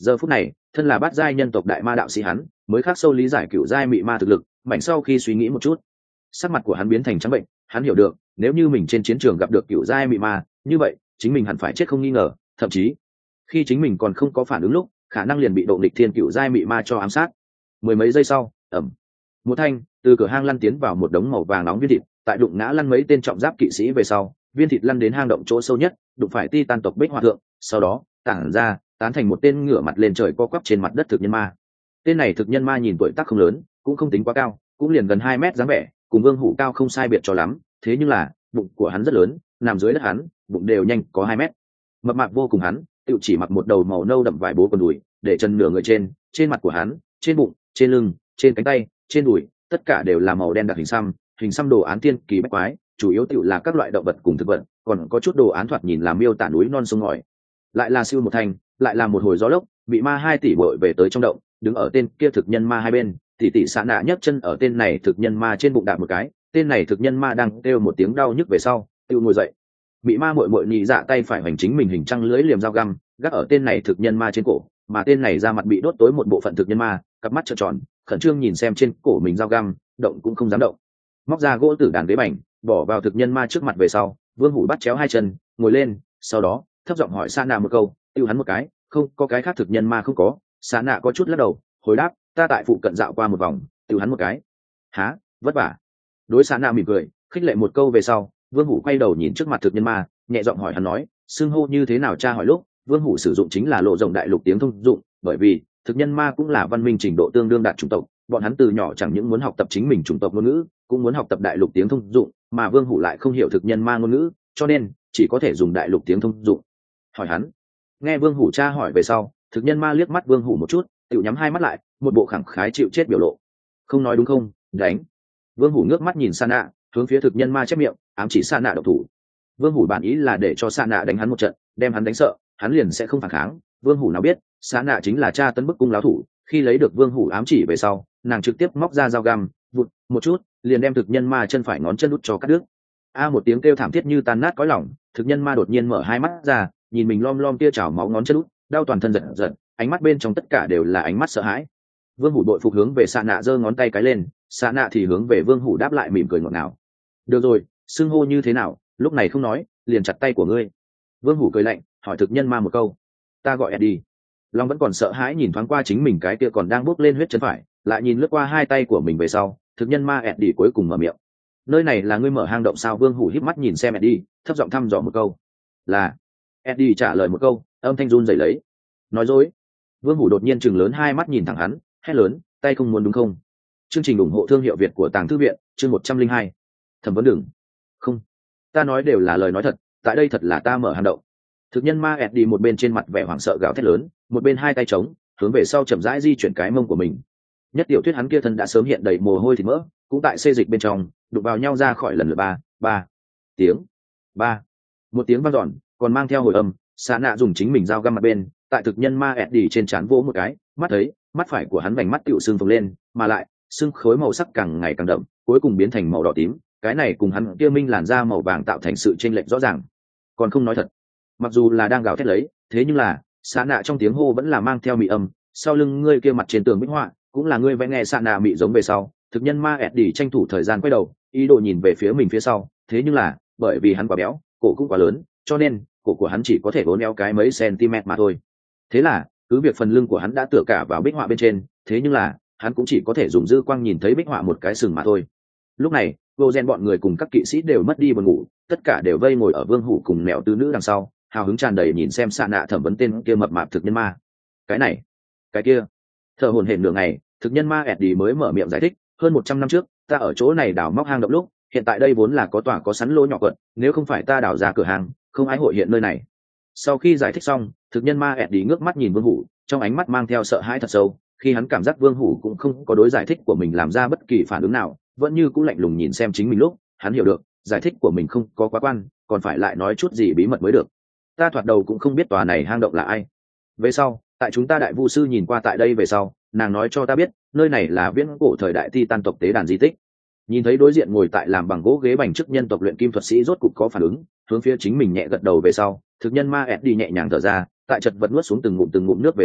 giờ phút này thân là bát giai nhân tộc đại ma đạo sĩ hắn mới khắc sâu lý giải cựu giai mị ma thực lực mảnh. Sau khi suy nghĩ một chút, sắc mặt của hắn biến thành trắng bệnh. Hắn hiểu được nếu như mình trên chiến trường gặp được cựu giai mị ma như vậy chính mình hẳn phải chết không nghi ngờ, thậm chí khi chính mình còn không có phản ứng lúc khả năng liền bị độ nghịch thiên cựu giai mị ma cho ám sát. Mười mấy giây sau, ẩm, một thanh từ cửa hang lăn tiến vào một đống màu vàng nóng viên thịt, tại đụng ngã lăn mấy tên trọng giáp kỵ sĩ về sau, viên thịt lăn đến hang động chỗ sâu nhất, đụng phải ti tan tộc Bích Hoa thượng, sau đó tản ra tán thành một tên ngửa mặt lên trời co quắp trên mặt đất thực nhân ma. Tên này thực nhân ma nhìn tuổi tác không lớn, cũng không tính quá cao, cũng liền gần hai mét dáng vẻ, cùng Vương Hủ cao không sai biệt cho lắm, thế nhưng là bụng của hắn rất lớn, nằm dưới đất hắn bụng đều nhanh có hai mét. Mập mạp vô cùng hắn tự chỉ mặc một đầu màu nâu đậm vải bố quần đùi, để chân nửa người trên, trên mặt của hắn, trên bụng, trên lưng, trên cánh tay, trên đùi, tất cả đều là màu đen đặc hình xăm, hình xăm đồ án tiên kỳ bách quái, chủ yếu tựu là các loại động vật cùng thực vật, còn có chút đồ án thoạt nhìn làm miêu tả núi non sông ngòi. Lại là siêu một thành, lại là một hồi gió lốc, bị ma hai tỷ bội về tới trong động, đứng ở tên kia thực nhân ma hai bên, tỷ tỷ xạ nạ nhấc chân ở tên này thực nhân ma trên bụng đạp một cái, tên này thực nhân ma đang kêu một tiếng đau nhức về sau, tự ngồi dậy. Bị ma muội muội nhị dạ tay phải hành chính mình hình trăng lưới liềm dao găm, gác ở tên này thực nhân ma trên cổ, mà tên này ra mặt bị đốt tối một bộ phận thực nhân ma, cặp mắt trợn tròn, khẩn trương nhìn xem trên cổ mình dao găm, động cũng không dám động. Móc ra gỗ tử đàn ghế bành, bỏ vào thực nhân ma trước mặt về sau, Vương Hủ bắt chéo hai chân, ngồi lên, sau đó thấp giọng hỏi Sa Nạ một câu, tiêu hắn một cái, không có cái khác thực nhân ma không có. Sa Nạ có chút lắc đầu, hồi đáp, ta tại phụ cận dạo qua một vòng, tiêu hắn một cái. Há, vất vả. Đối Sa Nạ mỉm cười, khích lệ một câu về sau, Vương Hủ quay đầu nhìn trước mặt thực nhân ma, nhẹ giọng hỏi hắn nói, xưng hô như thế nào? Cha hỏi lúc, Vương Hủ sử dụng chính là lộ rộng đại lục tiếng thông dụng, bởi vì thực nhân ma cũng là văn minh trình độ tương đương đạt chủng tộc, bọn hắn từ nhỏ chẳng những muốn học tập chính mình chủng tộc ngôn ngữ, cũng muốn học tập đại lục tiếng thông dụng, mà Vương Hủ lại không hiểu thực nhân ma ngôn ngữ, cho nên chỉ có thể dùng đại lục tiếng thông dụng. Hỏi hắn. Nghe Vương Hủ tra hỏi về sau, thực nhân ma liếc mắt Vương Hủ một chút, tự nhắm hai mắt lại, một bộ khẳng khái chịu chết biểu lộ. Không nói đúng không? Đánh. Vương Hủ ngước mắt nhìn Sa Nạ, hướng phía thực nhân ma chép miệng, ám chỉ Sa Nạ độc thủ. Vương Hủ bản ý là để cho Sa Nạ đánh hắn một trận, đem hắn đánh sợ, hắn liền sẽ không phản kháng. Vương Hủ nào biết, Sa Nạ chính là cha tấn bức cung láo thủ, khi lấy được Vương Hủ ám chỉ về sau, nàng trực tiếp móc ra dao găm, vụt một chút, liền đem thực nhân ma chân phải ngón chân đút cho cắt đứt. A một tiếng kêu thảm thiết như tan nát cõi lòng, thực nhân ma đột nhiên mở hai mắt ra, nhìn mình lom lom tia trào máu ngón chân đút, đau toàn thân giật giật, ánh mắt bên trong tất cả đều là ánh mắt sợ hãi. Vương Hủ đội phục hướng về Sa Nạ giơ ngón tay cái lên, Sa Nạ thì hướng về Vương Hủ đáp lại mỉm cười ngọt ngào. Được rồi, xưng hô như thế nào, lúc này không nói, liền chặt tay của ngươi. Vương Hủ cười lạnh, hỏi thực nhân ma một câu. Ta gọi Eddie. Long vẫn còn sợ hãi nhìn thoáng qua chính mình cái kia còn đang bốc lên huyết chân phải, lại nhìn lướt qua hai tay của mình về sau, thực nhân ma Eddie cuối cùng mở miệng. Nơi này là ngươi mở hang động sao? Vương Hủ híp mắt nhìn xem Eddie, thấp giọng thăm dò một câu. Là. Eddie trả lời một câu, âm thanh run rẩy lấy. Nói dối. Vương Hủ đột nhiên chừng lớn hai mắt nhìn thẳng hắn, hét lớn, tay không muốn đúng không? Chương trình ủng hộ thương hiệu Việt của Tàng Thư viện, chương một trăm linh hai. Thẩm vấn đừng. Không. Ta nói đều là lời nói thật, tại đây thật là ta mở hang động. Thực nhân ma Eddie một bên trên mặt vẻ hoảng sợ gào thét lớn, một bên hai tay trống, hướng về sau chậm rãi di chuyển cái mông của mình. Nhất tiểu thuyết hắn kia thân đã sớm hiện đầy mồ hôi thịt mỡ, cũng tại xê dịch bên trong, đụng vào nhau ra khỏi lần lượt ba, ba tiếng, ba, một tiếng vang dọn, còn mang theo hồi âm. Sa Nạ dùng chính mình dao găm mặt bên, tại thực nhân ma Eddie trên trán vỗ một cái, mắt thấy, mắt phải của hắn vành mắt tựu sưng phồng lên, mà lại sưng khối màu sắc càng ngày càng đậm, cuối cùng biến thành màu đỏ tím. Cái này cùng hắn kia minh làn da màu vàng tạo thành sự chênh lệch rõ ràng. Còn không nói thật, mặc dù là đang gào thét lấy, thế nhưng là Sa Nạ trong tiếng hô vẫn là mang theo mị âm. Sau lưng ngươi kia mặt trên tường bích họa, cũng là ngươi vẽ nghe. Sa Nạ mị giống về sau, thực nhân ma Eddie tranh thủ thời gian quay đầu, ý đồ nhìn về phía mình phía sau, thế nhưng là bởi vì hắn quá béo, cổ cũng quá lớn, cho nên cổ của hắn chỉ có thể vốn eo cái mấy cm mà thôi. Thế là cứ việc phần lưng của hắn đã tựa cả vào bích họa bên trên, thế nhưng là hắn cũng chỉ có thể dùng dư quang nhìn thấy bích họa một cái sừng mà thôi. Lúc này vô gen bọn người cùng các kỵ sĩ đều mất đi buồn ngủ, tất cả đều vây ngồi ở Vương Hủ cùng mẹo tứ nữ đằng sau, hào hứng tràn đầy nhìn xem Sa Nạ thẩm vấn tên kia mập mạp thực nhân ma. Cái này, cái kia, thở hổn hển nửa ngày, thực nhân ma Eddie mới mở miệng giải thích. Hơn một trăm năm trước, ta ở chỗ này đào móc hang động lúc, hiện tại đây vốn là có tòa có sắn lỗ nhỏ quận, nếu không phải ta đào ra cửa hàng, không ai hội hiện nơi này. Sau khi giải thích xong, thực nhân ma Eddie ngước mắt nhìn Vương Hủ, trong ánh mắt mang theo sợ hãi thật sâu. Khi hắn cảm giác Vương Hủ cũng không có đối giải thích của mình làm ra bất kỳ phản ứng nào, vẫn như cũng lạnh lùng nhìn xem chính mình lúc, hắn hiểu được giải thích của mình không có quá quan, còn phải lại nói chút gì bí mật mới được. Ta thoạt đầu cũng không biết tòa này hang động là ai. Về sau, tại chúng ta đại vu sư nhìn qua tại đây về sau, nàng nói cho ta biết, nơi này là viễn cổ thời đại Titan tộc tế đàn di tích. Nhìn thấy đối diện ngồi tại làm bằng gỗ ghế bành chức nhân tộc luyện kim thuật sĩ rốt cục có phản ứng, hướng phía chính mình nhẹ gật đầu về sau, thực nhân ma Eddie nhẹ nhàng thở ra, tại chật vật nuốt xuống từng ngụm từng ngụm nước về sau,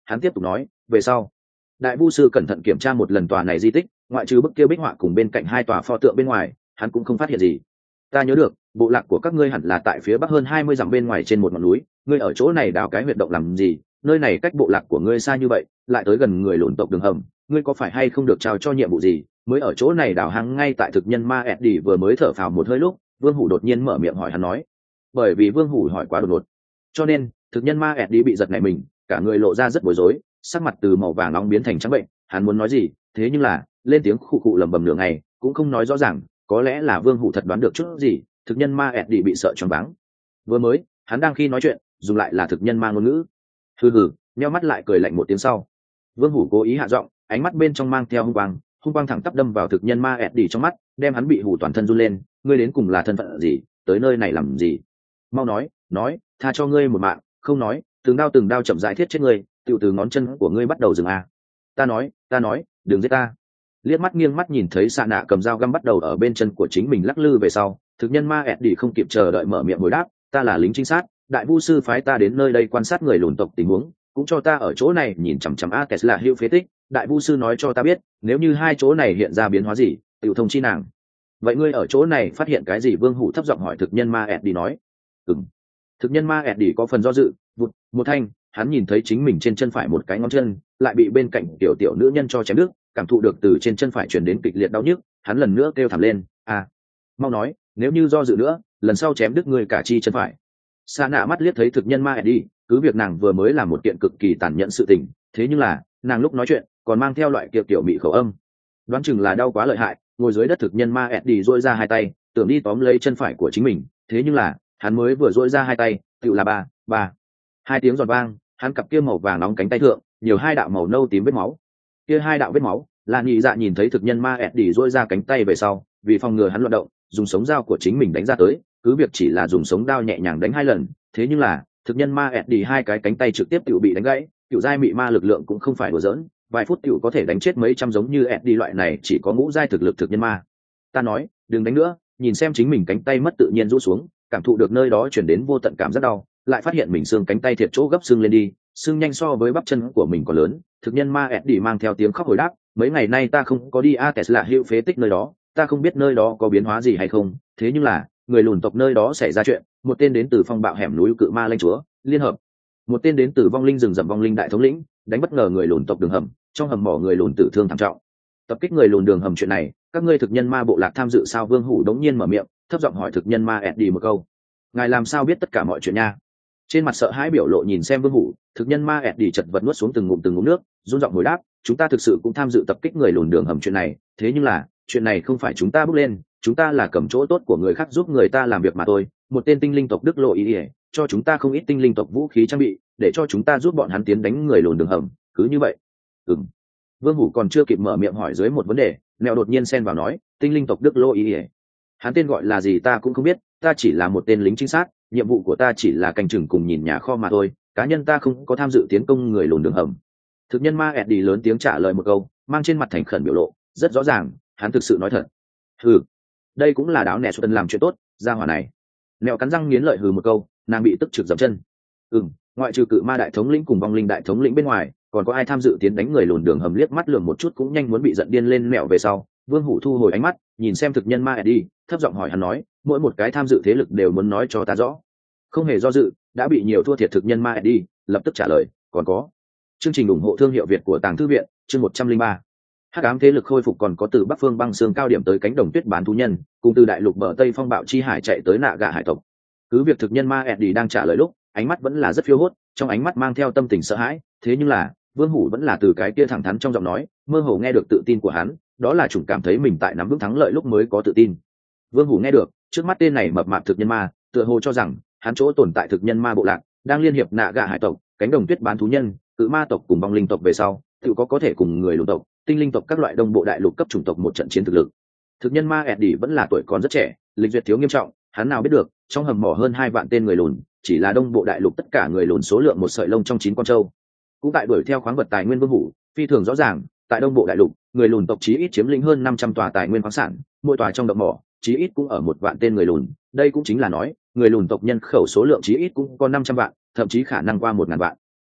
hắn tiếp tục nói về sau đại vu sư cẩn thận kiểm tra một lần tòa này di tích, ngoại trừ bức kia bích họa cùng bên cạnh hai tòa pho tượng bên ngoài hắn cũng không phát hiện gì. Ta nhớ được bộ lạc của các ngươi hẳn là tại phía bắc hơn hai mươi dặm bên ngoài trên một ngọn núi, ngươi ở chỗ này đào cái huyệt động làm gì? Nơi này cách bộ lạc của ngươi xa như vậy, lại tới gần người lùn tộc đường hầm, ngươi có phải hay không được trao cho nhiệm vụ gì mới ở chỗ này đào hang? Ngay tại thực nhân ma Eddie vừa mới thở phào một hơi lúc, Vương Hủ đột nhiên mở miệng hỏi hắn nói. Bởi vì Vương Hủ hỏi quá đột ngột, cho nên thực nhân ma Eddie bị giật nảy mình, cả người lộ ra rất bối rối, sắc mặt từ màu vàng nóng biến thành trắng bệnh. Hắn muốn nói gì, thế nhưng là lên tiếng khụ khụ lẩm bẩm nửa ngày cũng không nói rõ ràng. Có lẽ là Vương Hủ thật đoán được chút gì, thực nhân ma Eddie bị sợ choáng váng. Vừa mới hắn đang khi nói chuyện dùng lại là thực nhân ma ngôn ngữ. Hừ hừ, nheo mắt lại cười lạnh một tiếng sau, Vương Hủ cố ý hạ giọng, ánh mắt bên trong mang theo hung quang, hung quang thẳng tắp đâm vào thực nhân ma Eddie trong mắt, đem hắn bị hù toàn thân run lên. Ngươi đến cùng là thân phận gì, tới nơi này làm gì? Mau nói, nói, tha cho ngươi một mạng, không nói, từng đao từng đao chậm rãi thiết chết ngươi, tự từ ngón chân của ngươi bắt đầu dừng a. Ta nói, ta nói, đừng giết ta. Liếc mắt nghiêng mắt nhìn thấy Sạ Nạ cầm dao găm bắt đầu ở bên chân của chính mình lắc lư về sau, thực nhân ma Eddie không kịp chờ đợi mở miệng hồi đáp, ta là lính trinh sát, đại vu sư phái ta đến nơi đây quan sát người lùn tộc tình huống, cũng cho ta ở chỗ này nhìn chằm chằm a Tesla hữu phế tích. Đại vu sư nói cho ta biết, nếu như hai chỗ này hiện ra biến hóa gì, tự thông chi nàng. Vậy ngươi ở chỗ này phát hiện cái gì? Vương Hủ thấp giọng hỏi thực nhân ma Eddie nói. Ừm. Thực nhân ma Eddie có phần do dự, vụt một thanh, hắn nhìn thấy chính mình trên chân phải một cái ngón chân lại bị bên cạnh tiểu tiểu nữ nhân cho chém đứt, cảm thụ được từ trên chân phải truyền đến kịch liệt đau nhức, hắn lần nữa kêu thảm lên, à, mau nói, nếu như do dự nữa, lần sau chém đứt người cả chi chân phải. Sa Nạ mắt liếc thấy thực nhân ma Eddie, cứ việc nàng vừa mới làm một kiện cực kỳ tàn nhẫn sự tình, thế nhưng là nàng lúc nói chuyện còn mang theo loại kiểu tiểu mị khẩu âm, đoán chừng là đau quá lợi hại. Ngồi dưới đất thực nhân ma Eddie duỗi ra hai tay tưởng đi tóm lấy chân phải của chính mình, thế nhưng là hắn mới vừa duỗi ra hai tay tựu là ba ba hai tiếng giòn vang, hắn cặp kia màu vàng nóng cánh tay thượng nhiều hai đạo màu nâu tím vết máu. Kia hai đạo vết máu là nhị dạ nhìn thấy thực nhân ma Eddie duỗi ra cánh tay về sau, vì phòng ngừa hắn loạn động, dùng sống dao của chính mình đánh ra tới, cứ việc chỉ là dùng sống đao nhẹ nhàng đánh hai lần, thế nhưng là thực nhân ma Eddie hai cái cánh tay trực tiếp tự bị đánh gãy. Tiểu giai mị ma lực lượng cũng không phải đùa giỡn, vài phút tiểu có thể đánh chết mấy trăm giống như Eddie loại này chỉ có ngũ giai thực lực thực nhân ma. Ta nói, đừng đánh nữa. Nhìn xem chính mình cánh tay mất tự nhiên rũ xuống, cảm thụ được nơi đó chuyển đến vô tận cảm giác đau, lại phát hiện mình xương cánh tay thiệt chỗ gấp xương lên đi, xương nhanh so với bắp chân của mình còn lớn. Thực nhân ma Eddie mang theo tiếng khóc hồi đáp, mấy ngày nay ta không có đi a Tesla hữu phế tích nơi đó, ta không biết nơi đó có biến hóa gì hay không, thế nhưng là người lùn tộc nơi đó xảy ra chuyện, một tên đến từ phong bạo hẻm núi cự ma lãnh chúa liên hợp, một tên đến từ vong linh rừng rậm vong linh đại thống lĩnh đánh bất ngờ người lùn tộc đường hầm, trong hầm mỏ người lùn tử thương thảm trọng. Tập kích người lùn đường hầm chuyện này, các ngươi thực nhân ma bộ lạc tham dự sao? Vương Hủ đống nhiên mở miệng, thấp giọng hỏi thực nhân ma Eddie một câu. Ngài làm sao biết tất cả mọi chuyện nha? Trên mặt sợ hãi biểu lộ nhìn xem Vương Hủ, thực nhân ma Eddie chật vật nuốt xuống từng ngụm từng ngụm nước, run giọng hồi đáp, chúng ta thực sự cũng tham dự tập kích người lùn đường hầm chuyện này, thế nhưng là chuyện này không phải chúng ta bước lên, chúng ta là cầm chỗ tốt của người khác giúp người ta làm việc mà thôi. Một tên tinh linh tộc Đức Lộ ý ỉa cho chúng ta không ít tinh linh tộc vũ khí trang bị, để cho chúng ta giúp bọn hắn tiến đánh người lùn đường hầm, cứ như vậy. Ừm. Vương Hủ còn chưa kịp mở miệng hỏi dưới một vấn đề, Mèo đột nhiên xen vào nói, tinh linh tộc Đức Lộ ý ỉa, hắn tên gọi là gì ta cũng không biết, ta chỉ là một tên lính trinh sát, nhiệm vụ của ta chỉ là canh chừng cùng nhìn nhà kho mà thôi, cá nhân ta không có tham dự tiến công người lùn đường hầm. Thực nhân ma Eddie lớn tiếng trả lời một câu, mang trên mặt thành khẩn biểu lộ, rất rõ ràng, hắn thực sự nói thật. Hừ, đây cũng là đáo nẻ Xuân làm chuyện tốt, ra hỏa này. Mèo cắn răng nghiến lợi hừ một câu, nàng bị tức trực dậm chân. Ừm, ngoại trừ cự ma đại thống lĩnh cùng vong linh đại thống lĩnh bên ngoài, còn có ai tham dự tiến đánh người lùn đường hầm? Liếc mắt lườm một chút cũng nhanh muốn bị giận điên lên Mèo về sau, Vương Hủ thu hồi ánh mắt, nhìn xem thực nhân ma Eddie, thấp giọng hỏi hắn nói, mỗi một cái tham dự thế lực đều muốn nói cho ta rõ. Không hề do dự, đã bị nhiều thua thiệt thực nhân ma Eddie lập tức trả lời, còn có. Chương trình ủng hộ thương hiệu Việt của Tàng Thư viện, chương một trăm linh ba. Hắc ám thế lực khôi phục, còn có từ Bắc Phương băng xương cao điểm tới cánh đồng tuyết bán thú nhân, cùng từ đại lục bờ Tây phong bạo chi hải chạy tới nạ gạ hải tộc. Cứ việc thực nhân ma Eddie đang trả lời lúc, ánh mắt vẫn là rất phiêu hốt, trong ánh mắt mang theo tâm tình sợ hãi, thế nhưng là Vương Hủ vẫn là từ cái kia thẳng thắn trong giọng nói, mơ hồ nghe được tự tin của hắn, đó là chủng cảm thấy mình tại nắm vững thắng lợi lúc mới có tự tin. Vương Hủ nghe được, trước mắt tên này mập mạp thực nhân ma, tựa hồ cho rằng hắn chỗ tồn tại thực nhân ma bộ lạc đang liên hiệp nạ gạ hải tộc, cánh đồng tuyết bán thú nhân, cự ma tộc cùng vong linh tộc về sau, tự có có thể cùng người lùn tộc, tinh linh tộc các loại đông bộ đại lục cấp chủng tộc một trận chiến thực lực. Thực nhân ma Eddie vẫn là tuổi còn rất trẻ, lịch duyệt thiếu nghiêm trọng, hắn nào biết được, trong hầm mỏ hơn hai vạn tên người lùn, chỉ là đông bộ đại lục tất cả người lùn số lượng một sợi lông trong chín con trâu. Cũng tại đuổi theo khoáng vật tài nguyên Vương Hủ, phi thường rõ ràng, tại đông bộ đại lục, người lùn tộc chí ít chiếm lĩnh hơn năm trăm tòa tài nguyên khoáng sản, mỗi tòa trong động mỏ chí ít cũng ở một vạn tên người lùn, đây cũng chính là nói, người lùn tộc nhân khẩu số lượng chí ít cũng có năm trăm vạn, thậm chí khả năng qua một ngàn vạn.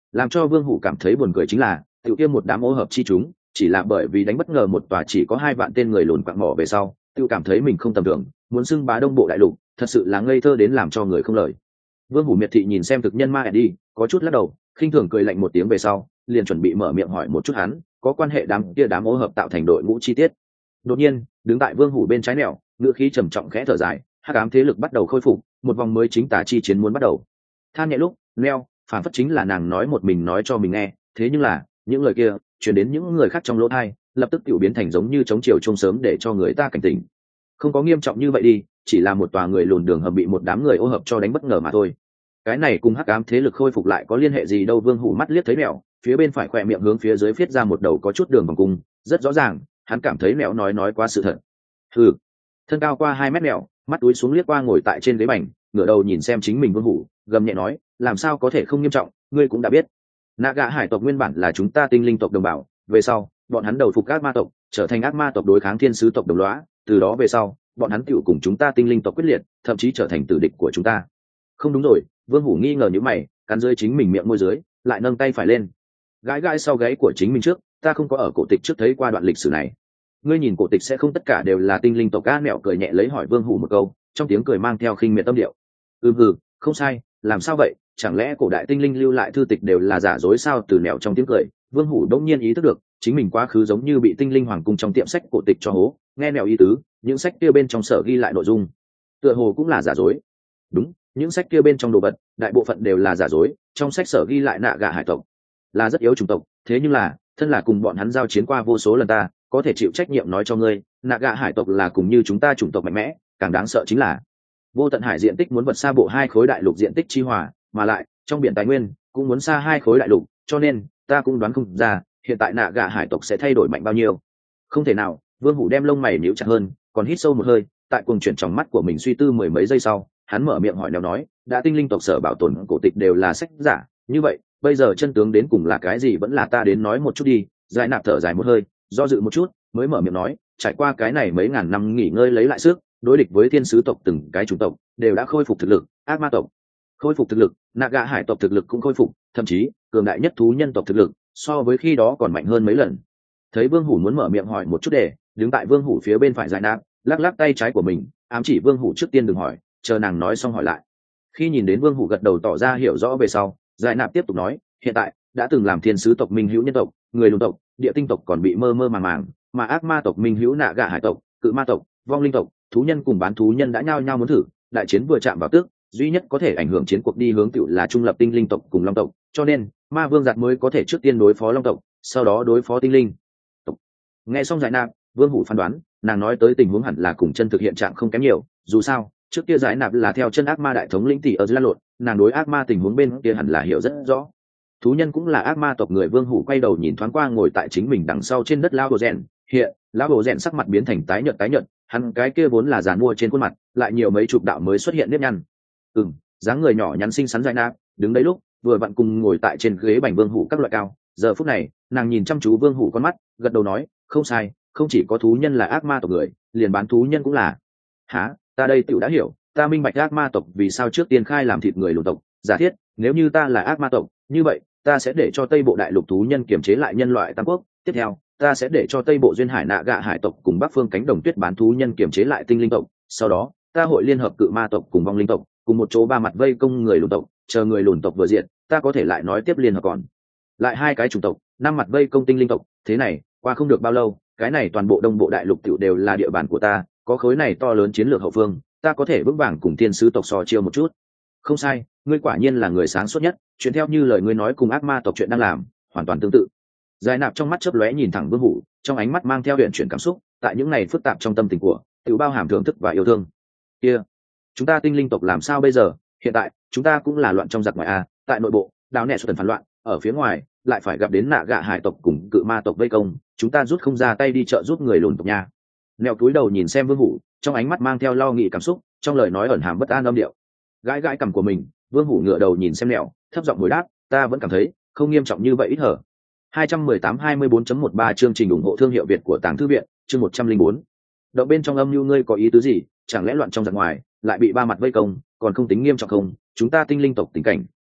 Làm cho Vương Hủ cảm thấy buồn cười chính là tiểu kia một đám ô hợp chi chúng chỉ là bởi vì đánh bất ngờ một tòa chỉ có hai vạn tên người lùn quạng mỏ về sau tiểu cảm thấy mình không tầm thường, muốn xưng bá đông bộ đại lục thật sự là ngây thơ đến làm cho người không lời. Vương Hủ miệt thị nhìn xem thực nhân ma Eddie, có chút lắc đầu khinh thường cười lạnh một tiếng về sau liền chuẩn bị mở miệng hỏi một chút hắn có quan hệ đám kia đám ô hợp tạo thành đội ngũ chi tiết. Đột nhiên đứng tại Vương Hủ bên trái nẻo ngựa khí trầm trọng khẽ thở dài, hắc ám thế lực bắt đầu khôi phục, một vòng mới chính tà chi chiến muốn bắt đầu. Than nhẹ lúc neo phản phất chính là nàng nói một mình nói cho mình nghe, thế nhưng là những lời kia truyền đến những người khác trong lỗ tai lập tức tiểu biến thành giống như chống chiều chung sớm để cho người ta cảnh tỉnh. Không có nghiêm trọng như vậy đi, chỉ là một tòa người lùn đường hầm bị một đám người ô hợp cho đánh bất ngờ mà thôi. Cái này cùng hắc ám thế lực khôi phục lại có liên hệ gì đâu? Vương Hủ mắt liếc thấy mèo phía bên phải khỏe miệng hướng phía dưới viết ra một đầu có chút đường vòng cung, rất rõ ràng hắn cảm thấy mèo nói nói quá sự thật. Ừ, thân cao qua hai mét mèo mắt túi xuống liếc qua ngồi tại trên ghế bành, ngửa đầu nhìn xem chính mình Vương Hủ gầm nhẹ nói, làm sao có thể không nghiêm trọng, ngươi cũng đã biết Naga hải tộc nguyên bản là chúng ta tinh linh tộc đồng bào, về sau bọn hắn đầu phục ác ma tộc, trở thành ác ma tộc đối kháng thiên sứ tộc đồng lõa, từ đó về sau bọn hắn tựu cùng chúng ta tinh linh tộc quyết liệt, thậm chí trở thành tử địch của chúng ta. Không đúng rồi. Vương Hủ nghi ngờ những mày cắn rơi chính mình miệng môi dưới, lại nâng tay phải lên gãi gãi sau gáy của chính mình trước, ta không có ở cổ tịch trước thấy qua đoạn lịch sử này. Ngươi nhìn cổ tịch sẽ không tất cả đều là tinh linh tộc? Cá mẹo cười nhẹ lấy hỏi Vương Hủ một câu, trong tiếng cười mang theo khinh miệt tâm điệu. Ừ hừ, không sai, làm sao vậy, chẳng lẽ cổ đại tinh linh lưu lại thư tịch đều là giả dối sao? Từ mẹo trong tiếng cười, Vương Hủ đột nhiên ý thức được chính mình quá khứ giống như bị tinh linh hoàng cung trong tiệm sách cổ tịch cho hố. Nghe mẹo ý tứ, những sách kia bên trong sở ghi lại nội dung tựa hồ cũng là giả dối. Đúng, những sách kia bên trong đồ vật đại bộ phận đều là giả dối. Trong sách sở ghi lại nạ gà hải tộc là rất yếu chủng tộc, thế nhưng là thân là cùng bọn hắn giao chiến qua vô số lần, ta có thể chịu trách nhiệm nói cho ngươi, nạ gà hải tộc là cùng như chúng ta chủng tộc mạnh mẽ. Càng đáng sợ chính là vô tận hải diện tích muốn vượt xa bộ hai khối đại lục diện tích chi hòa, mà lại trong biển tài nguyên cũng muốn xa hai khối đại lục, cho nên ta cũng đoán không ra hiện tại nạ gà hải tộc sẽ thay đổi mạnh bao nhiêu. Không thể nào. Vương Hủ đem lông mày nhíu chặt hơn, còn hít sâu một hơi, tại cuồng chuyển trong mắt của mình suy tư mười mấy giây sau, hắn mở miệng hỏi, nếu nói đã tinh linh tộc sở bảo tồn cổ tịch đều là sách giả, như vậy bây giờ chân tướng đến cùng là cái gì? Vẫn là ta đến nói một chút đi. Giải Nạp thở dài một hơi, do dự một chút mới mở miệng nói, trải qua cái này mấy ngàn năm nghỉ ngơi lấy lại sức, đối địch với thiên sứ tộc từng cái chủng tộc đều đã khôi phục thực lực, ác ma tộc khôi phục thực lực, Naga hải tộc thực lực cũng khôi phục, thậm chí cường đại nhất thú nhân tộc thực lực so với khi đó còn mạnh hơn mấy lần. Thấy Vương Hủ muốn mở miệng hỏi một chút để đứng tại Vương Hủ phía bên phải Giải Nạp lắc lắc tay trái của mình, ám chỉ Vương Hủ trước tiên đừng hỏi, chờ nàng nói xong hỏi lại. Khi nhìn đến Vương Hủ gật đầu tỏ ra hiểu rõ về sau, Giải Nạp tiếp tục nói, hiện tại đã từng làm thiên sứ tộc minh hữu nhân tộc, người lùn tộc, địa tinh tộc còn bị mơ mơ màng màng, mà ác ma tộc minh hữu nạ gà hải tộc, cự ma tộc, vong linh tộc, thú nhân cùng bán thú nhân đã nhao nhao muốn thử. Đại chiến vừa chạm vào tước, duy nhất có thể ảnh hưởng chiến cuộc đi hướng tựu là trung lập tinh linh tộc cùng long tộc, cho nên ma vương giặt mới có thể trước tiên đối phó long tộc, sau đó đối phó tinh linh tộc. Nghe xong Giải Nạp, Vương Hủ phán đoán nàng nói tới tình huống hẳn là cùng chân thực hiện trạng không kém nhiều, dù sao trước kia Giải Nạp là theo chân ác ma đại thống lĩnh tỷ ở dưới lan lộn, nàng đối ác ma tình huống bên kia hẳn là hiểu rất rõ. Thú nhân cũng là ác ma tộc người. Vương Hủ quay đầu nhìn thoáng qua ngồi tại chính mình đằng sau trên đất lão Bồ Rèn, hiện lão Bồ Rèn sắc mặt biến thành tái nhợt tái nhợt, hắn cái kia vốn là giàn mua trên khuôn mặt lại nhiều mấy chục đạo mới xuất hiện nếp nhăn. Ừm, dáng người nhỏ nhắn xinh xắn Giải Nạp đứng đấy lúc vừa vặn cùng ngồi tại trên ghế bành Vương Hủ các loại cao. Giờ phút này nàng nhìn chăm chú Vương Hủ con mắt, gật đầu nói, không sai, không chỉ có thú nhân là ác ma tộc người, liền bán thú nhân cũng là. Hả? Ta đây tiểu đã hiểu, ta minh bạch ác ma tộc vì sao trước tiên khai làm thịt người lùn tộc. Giả thiết nếu như ta là ác ma tộc, như vậy ta sẽ để cho Tây Bộ đại lục thú nhân kiềm chế lại nhân loại tam quốc. Tiếp theo ta sẽ để cho Tây Bộ duyên hải nạ gạ hải tộc cùng Bắc phương cánh đồng tuyết bán thú nhân kiềm chế lại tinh linh tộc. Sau đó ta hội liên hợp cự ma tộc cùng vong linh tộc cùng một chỗ ba mặt vây công người lùn tộc, chờ người lùn tộc vừa diện, ta có thể lại nói tiếp liên hợp còn lại hai cái chủng tộc, năm mặt vây công tinh linh tộc. Thế này qua không được bao lâu, cái này toàn bộ đông bộ đại lục tiểu đều là địa bàn của ta, có khối này to lớn chiến lược hậu phương, ta có thể vững vàng cùng thiên sứ tộc sò chiêu một chút. Không sai, ngươi quả nhiên là người sáng suốt nhất, chuyện theo như lời ngươi nói cùng ác ma tộc chuyện đang làm hoàn toàn tương tự. Giải Nạp trong mắt chớp lóe nhìn thẳng Vương Hủ, trong ánh mắt mang theo huyền chuyển cảm xúc, tại những ngày phức tạp trong tâm tình của tiểu bao hàm thưởng thức và yêu thương. Kia, chúng ta tinh linh tộc làm sao bây giờ? Hiện tại chúng ta cũng là loạn trong giặc ngoài a, tại nội bộ đào nẹ xuất tần phản loạn, ở phía ngoài lại phải gặp đến nạ gạ hải tộc cùng cự ma tộc vây công, chúng ta rút không ra tay đi trợ giúp người lùn tộc nha. Nẹo cúi đầu nhìn xem Vương Hủ, trong ánh mắt mang theo lo nghĩ cảm xúc, trong lời nói ẩn hàm bất an âm điệu. Gãi gãi cằm của mình, Vương Hủ ngửa đầu nhìn xem Nẹo, thấp giọng hồi đáp, ta vẫn cảm thấy không nghiêm trọng như vậy ít hở. hai một tám hai mươi bốn chấm mười ba chương trình ủng hộ thương hiệu Việt của Tàng Thư viện, chương một trăm linh bốn. Động bên trong âm nhu ngươi có ý tứ gì? Chẳng lẽ loạn trong giặc ngoài, lại bị ba mặt vây công, còn không tính nghiêm trọng không? Chúng ta tinh linh tộc tình cảnh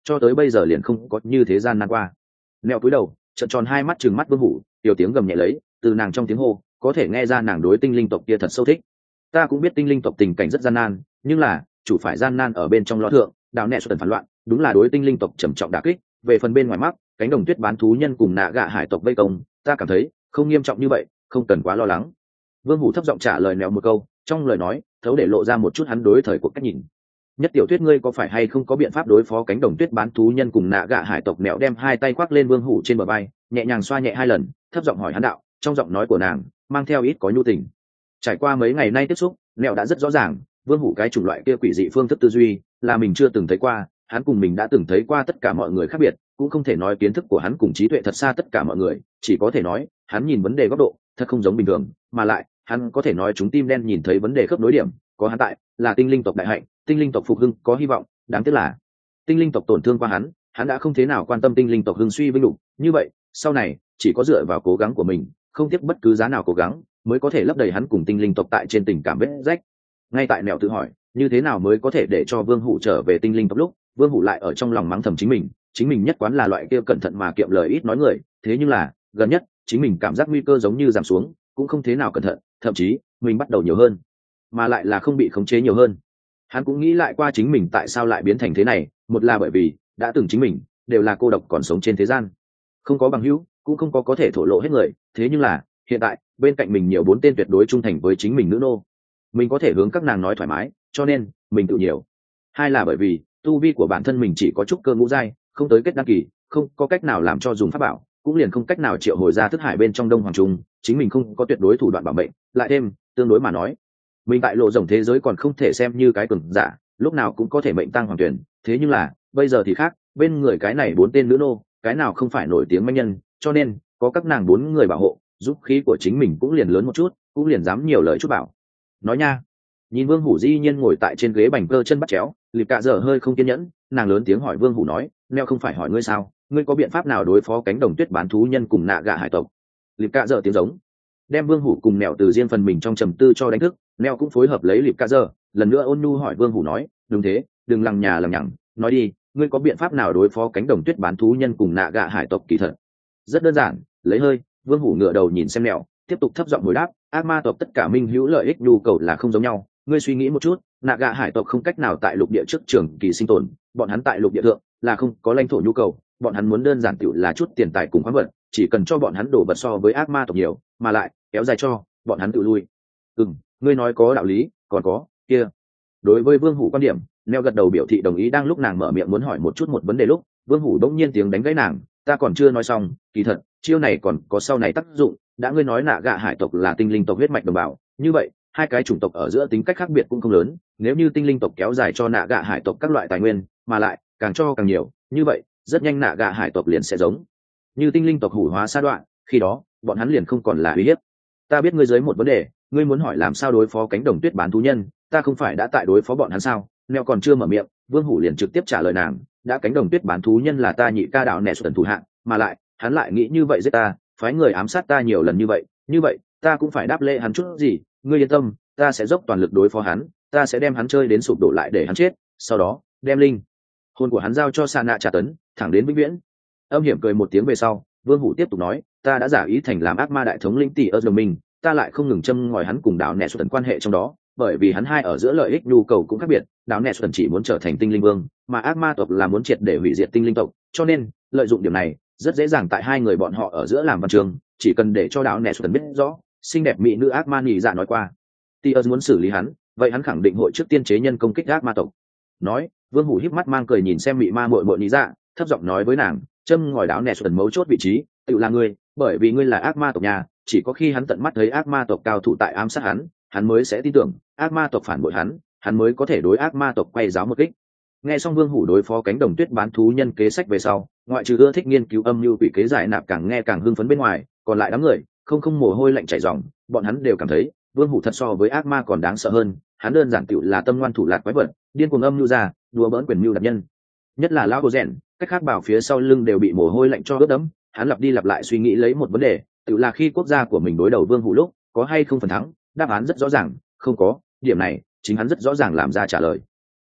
cho tới bây giờ liền không có như thế gian nan qua. Nẹo cúi đầu trợn tròn hai mắt trừng mắt Vương Hủ, tiểu tiếng gầm nhẹ lấy, từ nàng trong tiếng hô có thể nghe ra nàng đối tinh linh tộc kia thật sâu thích. Ta cũng biết tinh linh tộc tình cảnh rất gian nan, nhưng là chủ phải gian nan ở bên trong lo thượng, đạo nẹ xuất tần phản loạn đúng là đối tinh linh tộc trầm trọng đả kích. Về phần bên ngoài mắc cánh đồng tuyết bán thú nhân cùng nạ gạ hải tộc vây công, ta cảm thấy không nghiêm trọng như vậy, không cần quá lo lắng. Vương Hủ thấp giọng trả lời Nẹo một câu, trong lời nói thấu để lộ ra một chút hắn đối thời cuộc cách nhìn. Nhất tiểu tuyết, ngươi có phải hay không có biện pháp đối phó cánh đồng tuyết bán thú nhân cùng nạ gạ hải tộc? Nẹo đem hai tay khoác lên Vương Hủ trên bờ vai, nhẹ nhàng xoa nhẹ hai lần, thấp giọng hỏi hắn đạo, trong giọng nói của nàng mang theo ít có nhu tình. Trải qua mấy ngày nay tiếp xúc, Nẹo đã rất rõ ràng Vương Hủ cái chủng loại kia quỷ dị phương thức tư duy là mình chưa từng thấy qua. Hắn cùng mình đã từng thấy qua tất cả mọi người khác biệt, cũng không thể nói kiến thức của hắn cùng trí tuệ thật xa tất cả mọi người, chỉ có thể nói hắn nhìn vấn đề góc độ thật không giống bình thường, mà lại hắn có thể nói chúng tim đen nhìn thấy vấn đề khớp nối điểm có hắn tại, là tinh linh tộc đại hạnh, tinh linh tộc phục hưng có hy vọng. Đáng tiếc là tinh linh tộc tổn thương qua hắn, hắn đã không thế nào quan tâm tinh linh tộc hưng suy vinh lục. Như vậy sau này chỉ có dựa vào cố gắng của mình, không tiếc bất cứ giá nào cố gắng, mới có thể lấp đầy hắn cùng tinh linh tộc tại trên tình cảm vết rách. Ngay tại Nẹo tự hỏi như thế nào mới có thể để cho Vương Hủ trở về tinh linh tộc lúc, Vương Hủ lại ở trong lòng mắng thầm chính mình. Chính mình nhất quán là loại kia cẩn thận mà kiệm lời ít nói người, thế nhưng là gần nhất chính mình cảm giác nguy cơ giống như giảm xuống, cũng không thế nào cẩn thận, thậm chí mình bắt đầu nhiều hơn, mà lại là không bị khống chế nhiều hơn. Hắn cũng nghĩ lại qua chính mình tại sao lại biến thành thế này, một là bởi vì đã từng chính mình đều là cô độc còn sống trên thế gian, không có bằng hữu, cũng không có có thể thổ lộ hết người. Thế nhưng là hiện tại bên cạnh mình nhiều bốn tên tuyệt đối trung thành với chính mình nữ nô, mình có thể hướng các nàng nói thoải mái, cho nên mình tự nhiều. Hai là bởi vì tu vi của bản thân mình chỉ có trúc cơ ngũ giai, không tới kết đăng kỳ, không có cách nào làm cho dùng pháp bảo, cũng liền không cách nào triệu hồi ra thức hải bên trong đông hoàng trung, chính mình không có tuyệt đối thủ đoạn bảo mệnh. Lại thêm tương đối mà nói, mình tại lộ rộng thế giới còn không thể xem như cái cường giả, lúc nào cũng có thể mệnh tăng hoàng tuyển. Thế nhưng là bây giờ thì khác, bên người cái này bốn tên nữ nô, cái nào không phải nổi tiếng manh nhân, cho nên có các nàng bốn người bảo hộ, giúp khí của chính mình cũng liền lớn một chút, cũng liền dám nhiều lời chút bảo. Nói nha. Nhìn Vương Hủ dĩ nhiên ngồi tại trên ghế bành cơ chân bắt chéo, Lịp Cạ Dở hơi không kiên nhẫn, nàng lớn tiếng hỏi Vương Hủ nói, Neo không phải hỏi ngươi sao, ngươi có biện pháp nào đối phó cánh đồng tuyết bán thú nhân cùng nạ gạ hải tộc? Lịp Cạ Dở tiếng giống đem Vương Hủ cùng Neo từ riêng phần mình trong trầm tư cho đánh thức. Neo cũng phối hợp lấy Lịp Cạ Dở, lần nữa ôn nhu hỏi Vương Hủ nói, đúng thế, đừng lằng nhà lằng nhằng, nói đi, ngươi có biện pháp nào đối phó cánh đồng tuyết bán thú nhân cùng nạ gạ hải tộc? Kỳ thật rất đơn giản. Lấy hơi, Vương Hủ ngửa đầu nhìn xem Neo, tiếp tục thấp giọng hồi đáp, ác ma tộc tất cả minh hữu lợi ích nhu cầu là không giống nhau. Ngươi suy nghĩ một chút, nạ gạ hải tộc không cách nào tại lục địa trước trường kỳ sinh tồn, bọn hắn tại lục địa thượng là không có lãnh thổ nhu cầu, bọn hắn muốn đơn giản tiểu là chút tiền tài cùng khoáng vật, chỉ cần cho bọn hắn đổ vật so với ác ma tộc nhiều, mà lại kéo dài cho bọn hắn tự lui. Ừm, ngươi nói có đạo lý, còn có kia. Đối với Vương Hủ quan điểm, Neo gật đầu biểu thị đồng ý. Đang lúc nàng mở miệng muốn hỏi một chút một vấn đề lúc, Vương Hủ đống nhiên tiếng đánh gãy nàng, ta còn chưa nói xong, kỳ thật chiêu này còn có sau này tác dụng. Đã ngươi nói nạ gạ hải tộc là tinh linh tộc huyết mạch đồng bào, như vậy hai cái chủng tộc ở giữa tính cách khác biệt cũng không lớn. Nếu như tinh linh tộc kéo dài cho nạ gạ hải tộc các loại tài nguyên, mà lại càng cho càng nhiều, như vậy rất nhanh nạ gạ hải tộc liền sẽ giống như tinh linh tộc hủ hóa sa đoạn, khi đó bọn hắn liền không còn là uy hiếp. Ta biết ngươi dưới một vấn đề, ngươi muốn hỏi làm sao đối phó cánh đồng tuyết bán thú nhân, ta không phải đã tại đối phó bọn hắn sao? Neo còn chưa mở miệng, Vương Hủ liền trực tiếp trả lời nàng, đã cánh đồng tuyết bán thú nhân là ta nhị ca đạo nẻ tần thủ hạng, mà lại hắn lại nghĩ như vậy giết ta, phái người ám sát ta nhiều lần như vậy, như vậy ta cũng phải đáp lễ hắn chút gì. Ngươi yên tâm, ta sẽ dốc toàn lực đối phó hắn, ta sẽ đem hắn chơi đến sụp đổ lại để hắn chết, sau đó đem linh hồn của hắn giao cho Sa Nạ trả tấn, thẳng đến vĩnh viễn. Âm hiểm cười một tiếng về sau, Vương Hủ tiếp tục nói, ta đã giả ý thành làm ác ma đại thống lĩnh tỷ ở đồng mình, ta lại không ngừng châm ngòi hắn cùng đạo nẻ tần quan hệ trong đó, bởi vì hắn hai ở giữa lợi ích nhu cầu cũng khác biệt. Đạo nẻ tần chỉ muốn trở thành tinh linh vương, mà ác ma tộc là muốn triệt để hủy diệt tinh linh tộc, cho nên lợi dụng điểm này rất dễ dàng tại hai người bọn họ ở giữa làm văn trường. Chỉ cần để cho đạo nẻ tần biết rõ, xinh đẹp mỹ nữ ác ma nhị dạ nói qua Tiers muốn xử lý hắn, vậy hắn khẳng định hội trước tiên chế nhân công kích ác ma tộc. Nói, Vương Hủ híp mắt mang cười nhìn xem mị ma muội muội nhị dạ, thấp giọng nói với nàng, châm ngòi đạo nẻ tần mấu chốt vị trí tự là ngươi, bởi vì ngươi là ác ma tộc nhà, chỉ có khi hắn tận mắt thấy ác ma tộc cao thủ tại ám sát hắn, hắn mới sẽ tin tưởng ác ma tộc phản bội hắn, hắn mới có thể đối ác ma tộc quay giáo một kích. Nghe xong Vương Hủ đối phó cánh đồng tuyết bán thú nhân kế sách về sau, ngoại trừ ưa thích nghiên cứu âm mưu quỷ kế giải nạp càng nghe càng hưng phấn bên ngoài, còn lại đám người không không mồ hôi lạnh chảy ròng, bọn hắn đều cảm thấy Vương Hủ thật so với ác ma còn đáng sợ hơn. Hắn đơn giản tựu là tâm ngoan thủ lạt quái vật, điên cuồng âm mưu ra, đùa bỡn quyền mưu đặc nhân. Nhất là lão Cô Rèn, cách khác bảo phía sau lưng đều bị mồ hôi lạnh cho ướt đẫm. Hắn lặp đi lặp lại suy nghĩ lấy một vấn đề, tựu là khi quốc gia của mình đối đầu Vương Hủ lúc, có hay không phần thắng? Đáp án rất rõ ràng, không có. Điểm này chính hắn rất rõ ràng làm ra trả lời.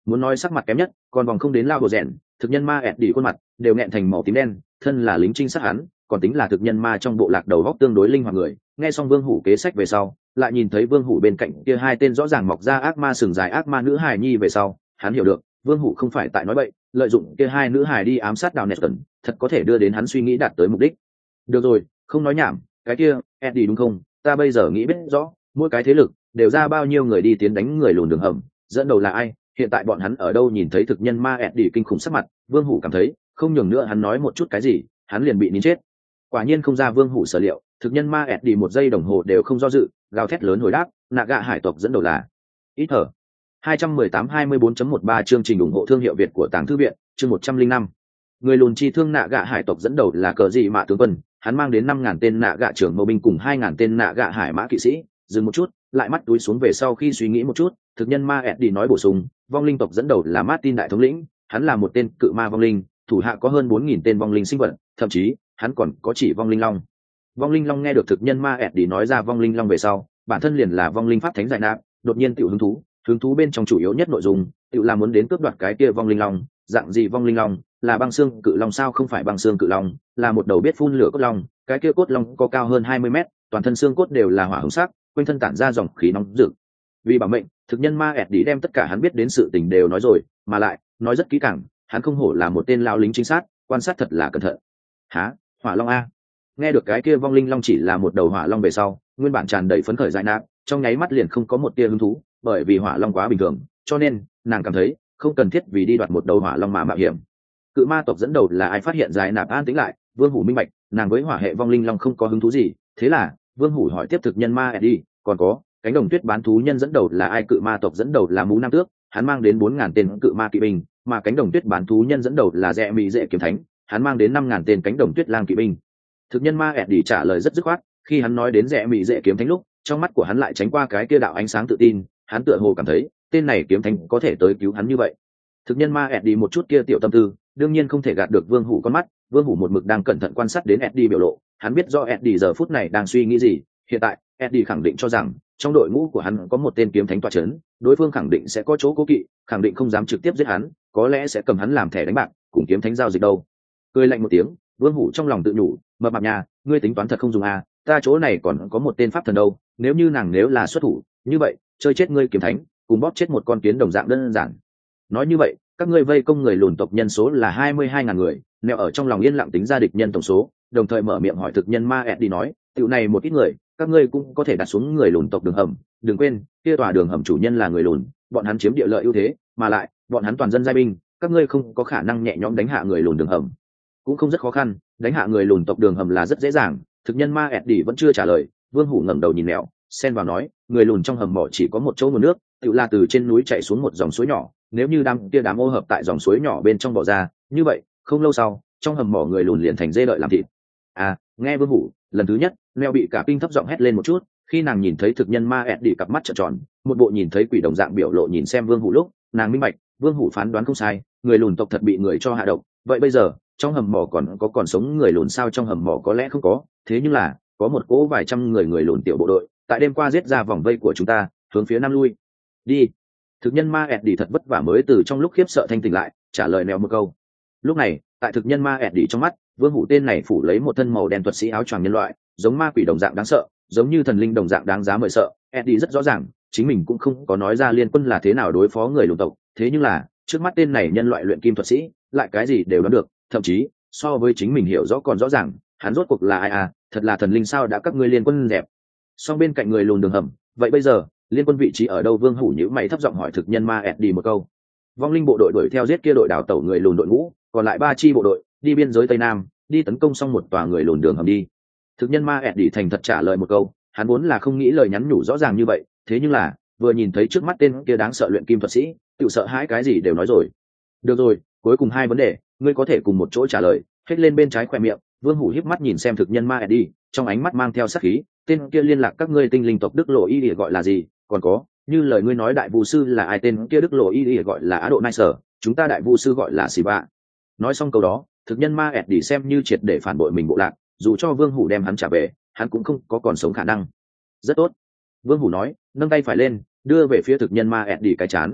muốn nói sắc mặt kém nhất còn vòng không đến lao hồ rèn, thực nhân ma ẹt đi khuôn mặt đều nghẹn thành màu tím đen, thân là lính trinh sát hắn còn tính là thực nhân ma trong bộ lạc đầu góc tương đối linh hoạt người. Nghe xong vương hủ kế sách về sau, lại nhìn thấy vương hủ bên cạnh kia hai tên rõ ràng mọc ra ác ma sừng dài ác ma nữ hài nhi về sau, hắn hiểu được vương hủ không phải tại nói bậy, lợi dụng kia hai nữ hài đi ám sát đào nẹt tần thật có thể đưa đến hắn suy nghĩ đạt tới mục đích. Được rồi, không nói nhảm, cái kia Eddie đúng không? Ta bây giờ nghĩ biết rõ mỗi cái thế lực đều ra bao nhiêu người đi tiến đánh người lùn đường hầm, dẫn đầu là ai, hiện tại bọn hắn ở đâu? Nhìn thấy thực nhân ma Eddie kinh khủng sắc mặt, vương hủ cảm thấy không nhường nữa hắn nói một chút cái gì hắn liền bị nín chết. Quả nhiên không ra vương hủ sở liệu, thực nhân ma Eddie một giây đồng hồ đều không do dự, gào thét lớn hồi đáp, nạ gạ hải tộc dẫn đầu là ít thở. hai trăm mười tám hai mươi bốn chấm mười ba chương trình ủng hộ thương hiệu Việt của Tàng Thư viện, chương một trăm linh năm. Người lùn chi thương nạ gạ hải tộc dẫn đầu là cờ gì mạ tướng quân, hắn mang đến năm ngàn tên nạ gạ trưởng mâu binh cùng hai ngàn tên nạ gạ hải mã kỵ sĩ. Dừng một chút, lại mắt túi xuống về sau khi suy nghĩ một chút, thực nhân ma Eddie nói bổ sung, vong linh tộc dẫn đầu là Martin đại thống lĩnh, hắn là một tên cự ma vong linh, thủ hạ có hơn bốn nghìn tên vong linh sinh vật, thậm chí hắn còn có chỉ vong linh long. Vong linh long nghe được thực nhân ma Eddie nói ra vong linh long về sau, bản thân liền là vong linh pháp thánh giải nạp, đột nhiên tiểu hứng thú, hứng thú bên trong chủ yếu nhất nội dung tiểu là muốn đến cướp đoạt cái kia vong linh long. Dạng gì vong linh long? Là băng xương cự long sao? Không phải băng xương cự long, là một đầu biết phun lửa cốt long. Cái kia cốt long có cao hơn hai mươi mét, toàn thân xương cốt đều là hỏa hồng sắc, quanh thân tản ra dòng khí nóng rực. Vì bảo mệnh, thực nhân ma Eddie đem tất cả hắn biết đến sự tình đều nói rồi, mà lại nói rất kỹ càng. Hắn không hổ là một tên lão lính chính sát, quan sát thật là cẩn thận. Hả? Hỏa long a? Nghe được cái kia vong linh long chỉ là một đầu hỏa long về sau, nguyên bản tràn đầy phấn khởi giải nạp, trong nháy mắt liền không có một tia hứng thú, bởi vì hỏa long quá bình thường, cho nên nàng cảm thấy không cần thiết vì đi đoạt một đầu hỏa long mà mạo hiểm. Cự ma tộc dẫn đầu là ai? Phát hiện giải nạp an tĩnh lại, vương hủ minh bạch nàng với hỏa hệ vong linh long không có hứng thú gì, thế là vương hủ hỏi tiếp thực nhân ma Eddie, còn có cánh đồng tuyết bán thú nhân dẫn đầu là ai? Cự ma tộc dẫn đầu là Mũ Nam Tước, hắn mang đến bốn ngàn tên cự ma kỵ binh, mà cánh đồng tuyết bán thú nhân dẫn đầu là Rẽ Mị Dệ kiếm thánh, hắn mang đến năm ngàn tên cánh đồng tuyết lang kỵ binh. Thực nhân ma Eddie trả lời rất dứt khoát, khi hắn nói đến Rẽ Mị Dệ kiếm thánh lúc, trong mắt của hắn lại tránh qua cái kia đạo ánh sáng tự tin, hắn tựa hồ cảm thấy tên này kiếm thánh có thể tới cứu hắn như vậy. Thực nhân ma Eddie một chút kia tiểu tâm tư, đương nhiên không thể gạt được vương hủ con mắt. Vương hủ một mực đang cẩn thận quan sát đến Eddie biểu lộ, hắn biết rõ Eddie giờ phút này đang suy nghĩ gì. Hiện tại Eddie khẳng định cho rằng trong đội ngũ của hắn có một tên kiếm thánh tọa chấn, đối phương khẳng định sẽ có chỗ cố kỵ, khẳng định không dám trực tiếp giết hắn, có lẽ sẽ cầm hắn làm thẻ đánh bạc cùng kiếm thánh giao dịch đâu. Cười lạnh một tiếng, vương hủ trong lòng tự nhủ, mập mạp nhà, ngươi tính toán thật không dùng à, ta chỗ này còn có một tên pháp thần đâu, nếu như nàng nếu là xuất thủ như vậy, chơi chết ngươi kiếm thánh cùng bóp chết một con kiến đồng dạng đơn giản. Nói như vậy các ngươi vây công người lùn tộc nhân số là hai mươi hai ngàn người, neo ở trong lòng yên lặng tính ra địch nhân tổng số, đồng thời mở miệng hỏi thực nhân ma Eddie nói, tiểu này một ít người các ngươi cũng có thể đặt xuống người lùn tộc đường hầm. Đừng quên kia tòa đường hầm chủ nhân là người lùn, bọn hắn chiếm địa lợi ưu thế, mà lại bọn hắn toàn dân giai binh, các ngươi không có khả năng nhẹ nhõm đánh hạ người lùn đường hầm. Cũng không rất khó khăn, đánh hạ người lùn tộc đường hầm là rất dễ dàng. Thực nhân ma Eddie vẫn chưa trả lời, vương hủ ngẩng đầu nhìn mèo xen vào nói, người lùn trong hầm mỏ chỉ có một chỗ nguồn nước, tự là từ trên núi chạy xuống một dòng suối nhỏ, nếu như đám kia đám ô hợp tại dòng suối nhỏ bên trong bỏ ra, như vậy không lâu sau trong hầm mỏ người lùn liền thành dê đợi làm thịt. À, nghe vương hủ lần thứ nhất, mèo bị cả kinh thấp giọng hét lên một chút. Khi nàng nhìn thấy thực nhân ma Eddie cặp mắt trợn tròn, một bộ nhìn thấy quỷ đồng dạng biểu lộ nhìn xem vương hủ lúc, nàng minh bạch vương hủ phán đoán không sai, người lùn tộc thật bị người cho hạ độc. Vậy bây giờ trong hầm mỏ còn có còn sống người lùn sao? Trong hầm mỏ có lẽ không có, thế nhưng là có một cỗ vài trăm người người lùn tiểu bộ đội tại đêm qua giết ra vòng vây của chúng ta, hướng phía nam lui đi. Thực nhân ma Eddie thật vất vả mới từ trong lúc khiếp sợ thanh tỉnh lại, trả lời mèo một câu. Lúc này tại thực nhân ma Eddie trong mắt, vương hủ tên này phủ lấy một thân màu đen thuật sĩ áo choàng nhân loại, giống ma quỷ đồng dạng đáng sợ, giống như thần linh đồng dạng đáng giá mời sợ. Eddie rất rõ ràng chính mình cũng không có nói ra liên quân là thế nào đối phó người lùn tộc, thế nhưng là trước mắt tên này nhân loại luyện kim thuật sĩ lại cái gì đều đoán được, thậm chí so với chính mình hiểu rõ còn rõ ràng. Hắn rốt cuộc là ai à? Thật là thần linh sao? Đã các ngươi liên quân dẹp xong bên cạnh người lùn đường hầm, vậy bây giờ liên quân vị trí ở đâu? Vương hủ nhíu mày thấp giọng hỏi thực nhân ma Eddie một câu. Vong linh bộ đội đuổi theo giết kia đội đảo tẩu người lùn đội ngũ, còn lại ba chi bộ đội đi biên giới tây nam, đi tấn công xong một tòa người lùn đường hầm đi. Thực nhân ma Eddie thành thật trả lời một câu. Hắn vốn là không nghĩ lời nhắn nhủ rõ ràng như vậy, thế nhưng là vừa nhìn thấy trước mắt tên kia đáng sợ luyện kim thuật sĩ, tự sợ hãi cái gì đều nói rồi. Được rồi, cuối cùng hai vấn đề ngươi có thể cùng một chỗ trả lời. Hết lên bên trái khỏe miệng, vương hủ híp mắt nhìn xem thực nhân ma Eddie, trong ánh mắt mang theo sát khí. Tên kia liên lạc các ngươi tinh linh tộc Đức Lộ Y Lìa gọi là gì? Còn có, như lời ngươi nói đại vu sư là ai? Tên kia Đức Lộ Y Lìa gọi là Á Độ Nai Sở, chúng ta đại vu sư gọi là Xì Bạ. Nói xong câu đó, thực nhân ma Eddie xem như triệt để phản bội mình bộ lạc, dù cho vương hủ đem hắn trả về, hắn cũng không có còn sống khả năng. Rất tốt, vương hủ nói, nâng tay phải lên đưa về phía thực nhân ma Eddie cái chán.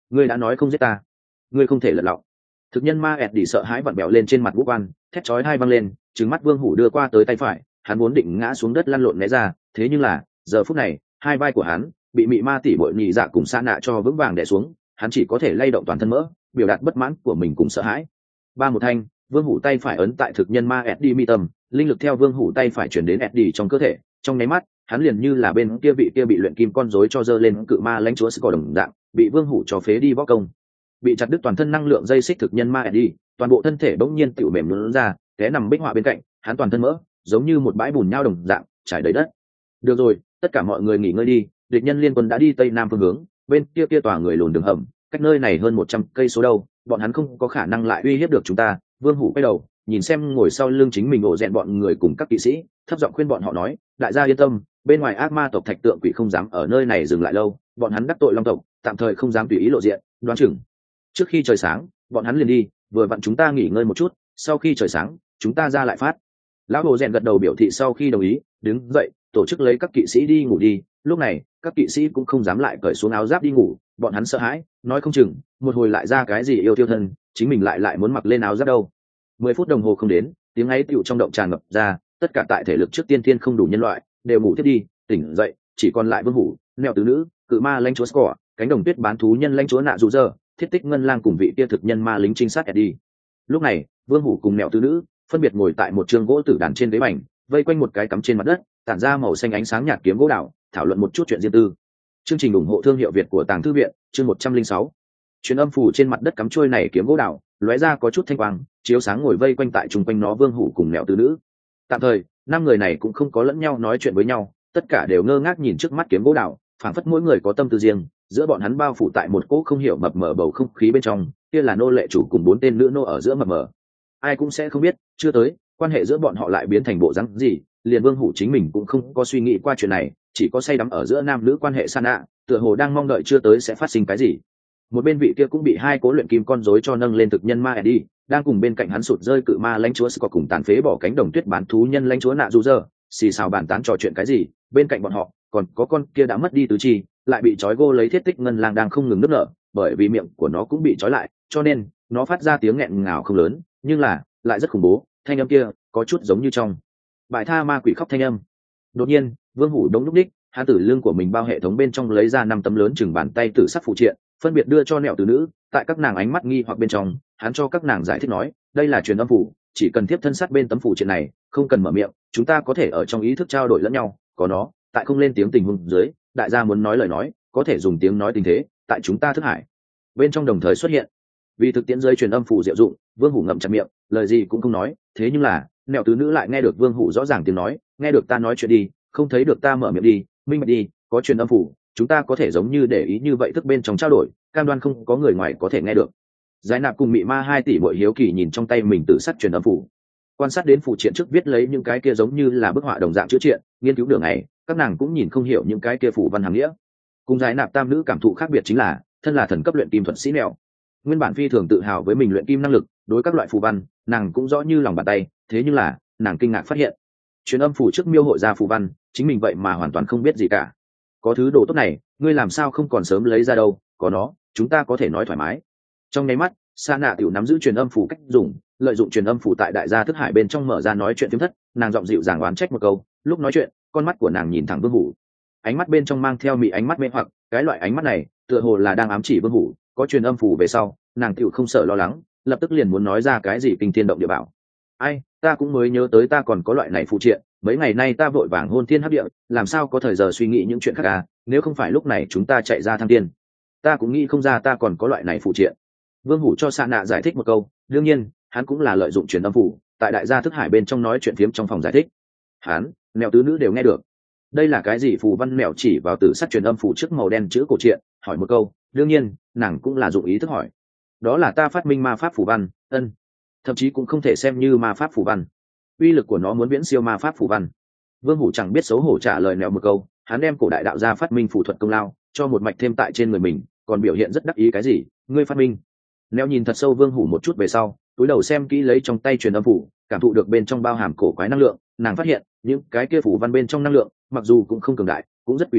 ngươi đã nói không giết ta, ngươi không thể lật lọng. Thực nhân ma ẹt đi sợ hãi vặn bẹo lên trên mặt vũ quan, thét chói hai văng lên, trừng mắt Vương Hủ đưa qua tới tay phải, hắn vốn định ngã xuống đất lăn lộn né ra, thế nhưng là giờ phút này hai vai của hắn bị mị ma tỷ bội nhị dạ cùng sa nạ cho vững vàng đè xuống, hắn chỉ có thể lay động toàn thân mỡ, biểu đạt bất mãn của mình cùng sợ hãi. Ba một thanh, Vương Hủ tay phải ấn tại thực nhân ma ẹt đi mi tâm, linh lực theo Vương Hủ tay phải chuyển đến ẹt đi trong cơ thể, trong nháy mắt hắn liền như là bên kia vị kia bị luyện kim con rối cho dơ lên cự ma lãnh chúa sức cò đồng dạng, bị Vương Hủ cho phế đi võ công, bị chặt đứt toàn thân năng lượng dây xích thực nhân ma ẹt đi, toàn bộ thân thể bỗng nhiên tựu mềm nhũn ra, té nằm bích họa bên cạnh, hắn toàn thân mỡ giống như một bãi bùn nhau đồng dạng trải đầy đất. Được rồi, tất cả mọi người nghỉ ngơi đi, địch nhân liên quân đã đi tây nam phương hướng, bên kia kia tòa người lùn đường hầm, cách nơi này hơn một trăm cây số đâu, bọn hắn không có khả năng lại uy hiếp được chúng ta. Vương Hủ quay đầu nhìn xem ngồi sau lưng chính mình ổ rèn bọn người cùng các kỵ sĩ, thấp giọng khuyên bọn họ nói, đại gia yên tâm, bên ngoài ác ma tộc thạch tượng quỷ không dám ở nơi này dừng lại lâu, bọn hắn đắc tội long tộc, tạm thời không dám tùy ý lộ diện, đoán chừng trước khi trời sáng bọn hắn liền đi, vừa vặn chúng ta nghỉ ngơi một chút, sau khi trời sáng chúng ta ra lại phát. Lão ổ rèn gật đầu biểu thị sau khi đồng ý, đứng dậy tổ chức lấy các kỵ sĩ đi ngủ đi. Lúc này các kỵ sĩ cũng không dám lại cởi xuống áo giáp đi ngủ, bọn hắn sợ hãi, nói không chừng một hồi lại ra cái gì yêu tiêu thân, chính mình lại lại muốn mặc lên áo giáp đâu. Mười phút đồng hồ không đến, tiếng ấy tựu trong động tràn ngập ra, tất cả tại thể lực trước tiên thiên không đủ nhân loại đều ngủ tiếp đi, tỉnh dậy chỉ còn lại Vương Hủ, Neo tứ nữ, cự ma lãnh chúa Score, cánh đồng tuyết bán thú nhân lãnh chúa Nạ Dù Dơ, thiết tích ngân lang cùng vị kia thực nhân ma lính trinh sát Eddie. Lúc này Vương Hủ cùng Neo tứ nữ phân biệt ngồi tại một trường gỗ tử đàn trên ghế bành, vây quanh một cái cắm trên mặt đất tản ra màu xanh ánh sáng nhạt kiếm gỗ đào, thảo luận một chút chuyện riêng tư. Chương trình ủng hộ thương hiệu Việt của Tàng Thư viện, chương một trăm linh sáu. Truyền âm phủ trên mặt đất cắm trôi này kiếm gỗ đào, lóe ra có chút thanh quang, chiếu sáng ngồi vây quanh tại trung quanh nó Vương Hủ cùng Neo tứ nữ. Tạm thời năm người này cũng không có lẫn nhau nói chuyện với nhau, tất cả đều ngơ ngác nhìn trước mắt kiếm gỗ đào, phảng phất mỗi người có tâm tư riêng, giữa bọn hắn bao phủ tại một cỗ không hiểu mập mờ bầu không khí bên trong, kia là nô lệ chủ cùng bốn tên nữ nô ở giữa mập mờ. Ai cũng sẽ không biết, chưa tới, quan hệ giữa bọn họ lại biến thành bộ dáng gì, liền Vương Hủ chính mình cũng không có suy nghĩ qua chuyện này, chỉ có say đắm ở giữa nam nữ quan hệ san ạ, tựa hồ đang mong đợi chưa tới sẽ phát sinh cái gì. Một bên vị kia cũng bị hai cố luyện kim con rối cho nâng lên thực nhân ma Eddie, đang cùng bên cạnh hắn sụt rơi cự ma lãnh chúa Scott cùng tàn phế bỏ cánh đồng tuyết bán thú nhân lãnh chúa Nạ Dù Dơ, xì xào bàn tán trò chuyện cái gì, bên cạnh bọn họ còn có con kia đã mất đi tứ chi, lại bị trói gô lấy thiết tích ngân lang đang không ngừng nức nở, bởi vì miệng của nó cũng bị trói lại, cho nên nó phát ra tiếng nghẹn ngào không lớn, nhưng là lại rất khủng bố, thanh âm kia có chút giống như trong bài tha ma quỷ khóc thanh âm. Đột nhiên Vương Hủ đống lúc đích, hắn từ lưng của mình bao hệ thống bên trong lấy ra năm tấm lớn chừng bàn tay tử sắc phụ triện, phân biệt đưa cho Nẹo từ nữ. Tại các nàng ánh mắt nghi hoặc bên trong, hắn cho các nàng giải thích nói, đây là truyền âm phủ, chỉ cần tiếp thân sát bên tấm phụ triện này, không cần mở miệng, chúng ta có thể ở trong ý thức trao đổi lẫn nhau, có nó tại không lên tiếng tình huống dưới, đại gia muốn nói lời nói có thể dùng tiếng nói tình thế tại chúng ta thức hải bên trong đồng thời xuất hiện. Vì thực tiễn giới truyền âm phủ diệu dụng, Vương Hủ ngậm chặt miệng, lời gì cũng không nói, thế nhưng là Nẹo tứ nữ lại nghe được Vương Hủ rõ ràng tiếng nói, nghe được ta nói chuyện đi, không thấy được ta mở miệng đi, minh bạch đi, có truyền âm phủ chúng ta có thể giống như để ý như vậy thức bên trong trao đổi, cam đoan không có người ngoài có thể nghe được. Giải Nạp cùng Mị Ma hai tỷ muội hiếu kỳ nhìn trong tay mình tự sắt truyền âm phủ, quan sát đến phụ triện trước viết lấy những cái kia giống như là bức họa đồng dạng chữ triện, nghiên cứu đường này các nàng cũng nhìn không hiểu những cái kia phủ văn hàm nghĩa. Cùng Giải Nạp tam nữ cảm thụ khác biệt chính là, thân là thần cấp luyện kim thuật sĩ Nẹo, nguyên bản phi thường tự hào với mình luyện kim năng lực, đối các loại phù văn nàng cũng rõ như lòng bàn tay, thế nhưng là nàng kinh ngạc phát hiện truyền âm phủ trước miêu hội ra phù văn, chính mình vậy mà hoàn toàn không biết gì cả. Có thứ đồ tốt này ngươi làm sao không còn sớm lấy ra đâu, có nó chúng ta có thể nói thoải mái. Trong nháy mắt Sa Nạ tiểu nắm giữ truyền âm phủ cách dùng, lợi dụng truyền âm phủ tại đại gia thức hải bên trong mở ra nói chuyện phiếm thất, nàng giọng dịu dàng oán trách một câu, lúc nói chuyện con mắt của nàng nhìn thẳng Vương Hủ, ánh mắt bên trong mang theo mị ánh mắt mê hoặc, cái loại ánh mắt này tựa hồ là đang ám chỉ Vương Hủ có truyền âm phủ về sau nàng tiểu không sợ lo lắng, lập tức liền muốn nói ra cái gì kinh thiên động địa bảo. Ai, ta cũng mới nhớ tới ta còn có loại này phụ triện, mấy ngày nay ta vội vàng hôn thiên hấp địa, làm sao có thời giờ suy nghĩ những chuyện khác à, nếu không phải lúc này chúng ta chạy ra thăng tiên, ta cũng nghĩ không ra ta còn có loại này phụ triện. Vương Hủ cho Sa Nạ giải thích một câu, đương nhiên hắn cũng là lợi dụng truyền âm phủ tại đại gia thức hải bên trong nói chuyện phiếm trong phòng giải thích. Hắn Nẹo tứ nữ đều nghe được. Đây là cái gì phù văn? Mèo chỉ vào tử sắc truyền âm phủ trước màu đen chữ cổ truyện, hỏi một câu, đương nhiên nàng cũng là dụng ý thức hỏi. Đó là ta phát minh ma pháp phù văn, ân, thậm chí cũng không thể xem như ma pháp phù văn, uy lực của nó muốn viễn siêu ma pháp phù văn. Vương Hủ chẳng biết xấu hổ trả lời Nẹo một câu, hắn đem cổ đại đạo gia phát minh phù thuật công lao cho một mạch thêm tại trên người mình, còn biểu hiện rất đắc ý cái gì, ngươi phát minh. Nẹo nhìn thật sâu Vương Hủ một chút về sau, túi đầu xem kỹ lấy trong tay truyền âm phủ, cảm thụ được bên trong bao hàm cổ quái năng lượng, nàng phát hiện những cái kia phủ văn bên trong năng lượng mặc dù cũng không cường đại, cũng rất quỷ dị,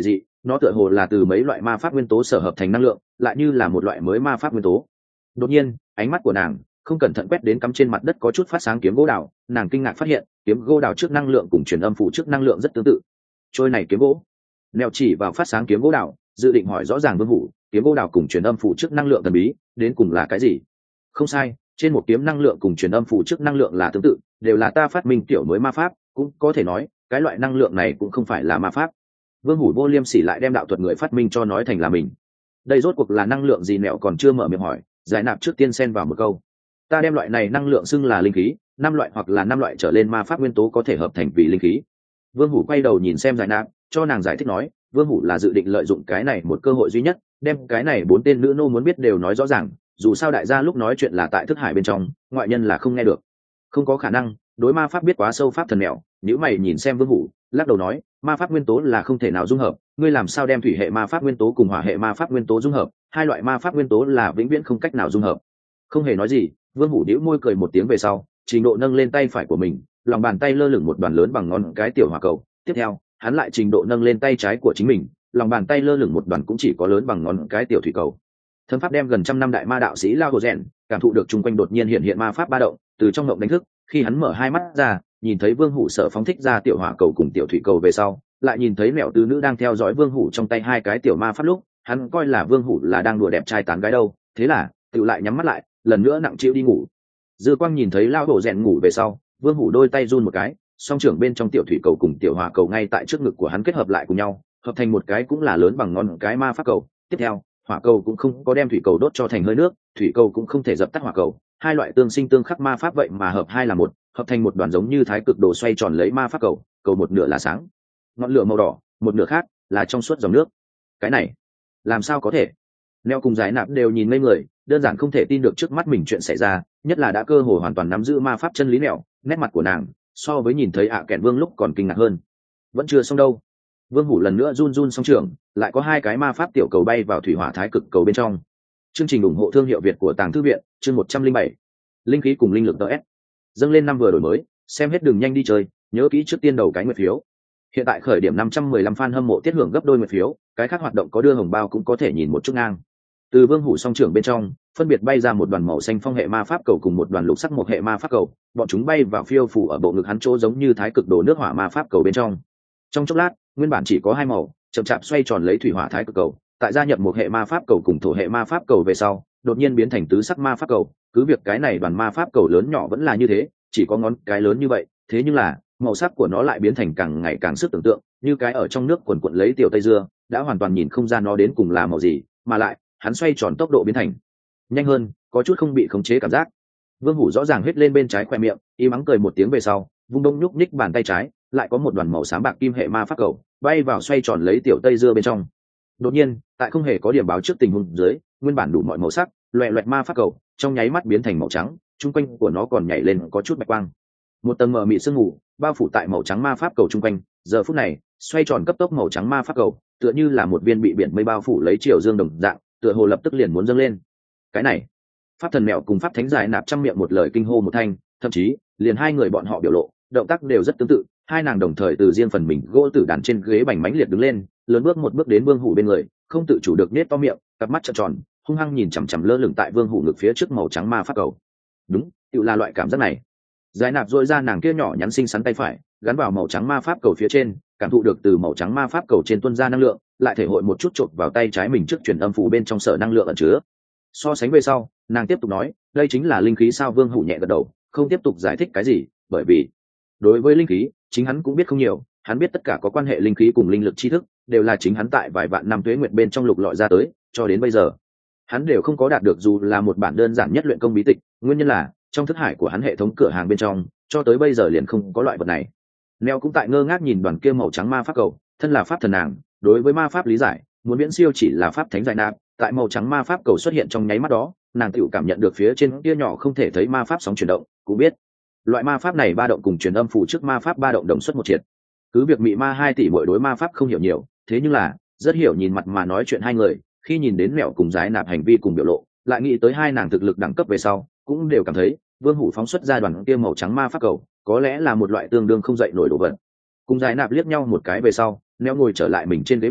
nó tựa hồ là từ mấy loại ma pháp nguyên tố sở hợp thành năng lượng, lại như là một loại mới ma pháp nguyên tố. Đột nhiên ánh mắt của nàng không cẩn thận quét đến cắm trên mặt đất có chút phát sáng kiếm gỗ đào, nàng kinh ngạc phát hiện kiếm gỗ đào trước năng lượng cùng truyền âm phủ trước năng lượng rất tương tự. Trôi này kiếm gỗ, neo chỉ vào phát sáng kiếm gỗ đào, dự định hỏi rõ ràng Vương Vũ, kiếm gỗ đào cùng truyền âm phủ trước năng lượng thần bí đến cùng là cái gì. Không sai, trên một kiếm năng lượng cùng truyền âm phủ trước năng lượng là tương tự, đều là ta phát minh tiểu mới ma pháp, cũng có thể nói cái loại năng lượng này cũng không phải là ma pháp. Vương Vũ vô liêm sỉ lại đem đạo thuật người phát minh cho nói thành là mình. Đây rốt cuộc là năng lượng gì? Nẹo còn chưa mở miệng hỏi, giải nạp trước tiên xen vào một câu. Ta đem loại này năng lượng xưng là linh khí, năm loại hoặc là năm loại trở lên ma pháp nguyên tố có thể hợp thành vì linh khí. Vương Vũ quay đầu nhìn xem giải nạp, cho nàng giải thích nói, Vương Vũ là dự định lợi dụng cái này một cơ hội duy nhất, đem cái này bốn tên nữ nô muốn biết đều nói rõ ràng, dù sao đại gia lúc nói chuyện là tại thức hải bên trong, ngoại nhân là không nghe được. Không có khả năng, đối ma pháp biết quá sâu pháp thần mèo, nếu mày nhìn xem Vương Vũ, lắc đầu nói, ma pháp nguyên tố là không thể nào dung hợp, ngươi làm sao đem thủy hệ ma pháp nguyên tố cùng hỏa hệ ma pháp nguyên tố dung hợp, hai loại ma pháp nguyên tố là vĩnh viễn không cách nào dung hợp. Không hề nói gì, Vương Vũ đĩu môi cười một tiếng về sau, trình độ nâng lên tay phải của mình, lòng bàn tay lơ lửng một đoàn lớn bằng ngón cái tiểu hỏa cầu, tiếp theo, hắn lại trình độ nâng lên tay trái của chính mình, lòng bàn tay lơ lửng một đoàn cũng chỉ có lớn bằng ngón cái tiểu thủy cầu. Thâm pháp đem gần trăm năm đại ma đạo sĩ Lao Hồ Rèn, cảm thụ được chung quanh đột nhiên hiện hiện ma pháp ba động, từ trong ngộng đánh thức, khi hắn mở hai mắt ra, nhìn thấy Vương Hủ sợ phóng thích ra tiểu hỏa cầu cùng tiểu thủy cầu về sau, lại nhìn thấy mẹo tứ nữ đang theo dõi Vương Hủ trong tay hai cái tiểu ma pháp lúc, hắn coi là Vương Hủ là đang đùa đẹp trai tán gái đâu, thế là tự lại nhắm mắt lại, lần nữa nặng chịu đi ngủ. Dư Quang nhìn thấy Lao Hồ Rèn ngủ về sau, Vương Hủ đôi tay run một cái, song trưởng bên trong tiểu thủy cầu cùng tiểu hỏa cầu ngay tại trước ngực của hắn kết hợp lại cùng nhau, hợp thành một cái cũng là lớn bằng ngón cái ma pháp cầu. Tiếp theo, hỏa cầu cũng không có đem thủy cầu đốt cho thành hơi nước, thủy cầu cũng không thể dập tắt hỏa cầu, hai loại tương sinh tương khắc ma pháp vậy mà hợp hai là một, hợp thành một đoàn giống như thái cực đồ xoay tròn lấy ma pháp cầu, cầu một nửa là sáng, ngọn lửa màu đỏ, một nửa khác là trong suốt dòng nước. Cái này, làm sao có thể? Neo cùng Giải Nạp đều nhìn ngây người, đơn giản không thể tin được trước mắt mình chuyện xảy ra, nhất là đã cơ hồ hoàn toàn nắm giữ ma pháp chân lý Neo, nét mặt của nàng so với nhìn thấy ạ à kẹn Vương lúc còn kinh ngạc hơn. Vẫn chưa xong đâu. Vương Hủ lần nữa run run song trường, lại có hai cái ma pháp tiểu cầu bay vào thủy hỏa thái cực cầu bên trong. Chương trình ủng hộ thương hiệu Việt của Tàng Thư viện, chương một trăm linh bảy. Linh khí cùng linh lực ét. Dâng lên năm vừa đổi mới, xem hết đường nhanh đi chơi, nhớ kỹ trước tiên đầu cái nguyệt phiếu. Hiện tại khởi điểm năm trăm mười lăm fan hâm mộ tiết hưởng gấp đôi nguyệt phiếu, cái khác hoạt động có đưa hồng bao cũng có thể nhìn một chút ngang. Từ Vương Hủ song trưởng bên trong, phân biệt bay ra một đoàn màu xanh phong hệ ma pháp cầu cùng một đoàn lục sắc một hệ ma pháp cầu, bọn chúng bay vào phiêu phủ ở bộ ngực hắn chỗ giống như thái cực đồ nước hỏa ma pháp cầu bên trong. Trong chốc lát, nguyên bản chỉ có hai màu, chậm chạp xoay tròn lấy thủy hỏa thái cực cầu, tại gia nhập một hệ ma pháp cầu cùng thổ hệ ma pháp cầu về sau, đột nhiên biến thành tứ sắc ma pháp cầu. Cứ việc cái này đoàn ma pháp cầu lớn nhỏ vẫn là như thế, chỉ có ngón cái lớn như vậy, thế nhưng là màu sắc của nó lại biến thành càng ngày càng sức tưởng tượng, như cái ở trong nước quần quận lấy tiểu tây dưa, đã hoàn toàn nhìn không ra nó đến cùng là màu gì, mà lại hắn xoay tròn tốc độ biến thành nhanh hơn, có chút không bị khống chế cảm giác. Vương Hủ rõ ràng hết lên bên trái khoe miệng, y mắng cười một tiếng về sau, vung đông nhúc nhích bàn tay trái, lại có một đoàn màu xám bạc kim hệ ma pháp cầu bay vào xoay tròn lấy tiểu tây dưa bên trong. Đột nhiên, tại không hề có điểm báo trước tình huống dưới, nguyên bản đủ mọi màu sắc, loẹt loẹt ma pháp cầu trong nháy mắt biến thành màu trắng, trung quanh của nó còn nhảy lên có chút bạch quang. Một tầng mờ mịt sương mù bao phủ tại màu trắng ma pháp cầu trung quanh, giờ phút này, xoay tròn cấp tốc màu trắng ma pháp cầu, tựa như là một viên bị biển mây bao phủ lấy chiều dương đồng dạng, tựa hồ lập tức liền muốn dâng lên. Cái này, pháp thần mèo cùng pháp thánh Giải Nạp trăm miệng một lời kinh hô một thanh, thậm chí liền hai người bọn họ biểu lộ, động tác đều rất tương tự, hai nàng đồng thời từ riêng phần mình gỗ tử đàn trên ghế bành mãnh liệt đứng lên, lớn bước một bước đến Vương Hủ bên người, không tự chủ được nết to miệng, cặp mắt trợn tròn, hung hăng nhìn chằm chằm lơ lửng tại Vương Hủ ngực phía trước màu trắng ma pháp cầu. Đúng, tự là loại cảm giác này. Giải Nạp dội ra nàng kia nhỏ nhắn xinh xắn tay phải, gắn vào màu trắng ma pháp cầu phía trên, cảm thụ được từ màu trắng ma pháp cầu trên tuôn ra năng lượng, lại thể hội một chút trộn vào tay trái mình trước truyền âm phù bên trong sở năng lượng ẩn chứa. So sánh về sau, nàng tiếp tục nói, đây chính là linh khí sao? Vương Hủ nhẹ gật đầu, không tiếp tục giải thích cái gì, bởi vì đối với linh khí, chính hắn cũng biết không nhiều, hắn biết tất cả có quan hệ linh khí cùng linh lực tri thức, đều là chính hắn tại vài vạn năm tuế nguyệt bên trong lục lọi ra tới, cho đến bây giờ, hắn đều không có đạt được dù là một bản đơn giản nhất luyện công bí tịch, nguyên nhân là trong thức hải của hắn hệ thống cửa hàng bên trong, cho tới bây giờ liền không có loại vật này. Neo cũng tại ngơ ngác nhìn đoàn kia màu trắng ma pháp cầu, thân là pháp thần nàng, đối với ma pháp lý giải, muốn viễn siêu chỉ là pháp thánh Giải Nạp, tại màu trắng ma pháp cầu xuất hiện trong nháy mắt đó, nàng tựu cảm nhận được phía trên kia nhỏ không thể thấy ma pháp sóng chuyển động, cũng biết loại ma pháp này ba động cùng truyền âm phụ trước ma pháp ba động đồng xuất một triệt. Cứ việc mị ma hai tỷ mỗi đối ma pháp không hiểu nhiều, thế nhưng là rất hiểu nhìn mặt mà nói chuyện hai người, khi nhìn đến Mẹo cùng Giải Nạp hành vi cùng biểu lộ, lại nghĩ tới hai nàng thực lực đẳng cấp về sau, cũng đều cảm thấy Vương Hủ phóng xuất ra đoàn kia màu trắng ma pháp cầu, có lẽ là một loại tương đương không dậy nổi đồ vật. Cùng Giải Nạp liếc nhau một cái về sau, Mẹo ngồi trở lại mình trên ghế bành,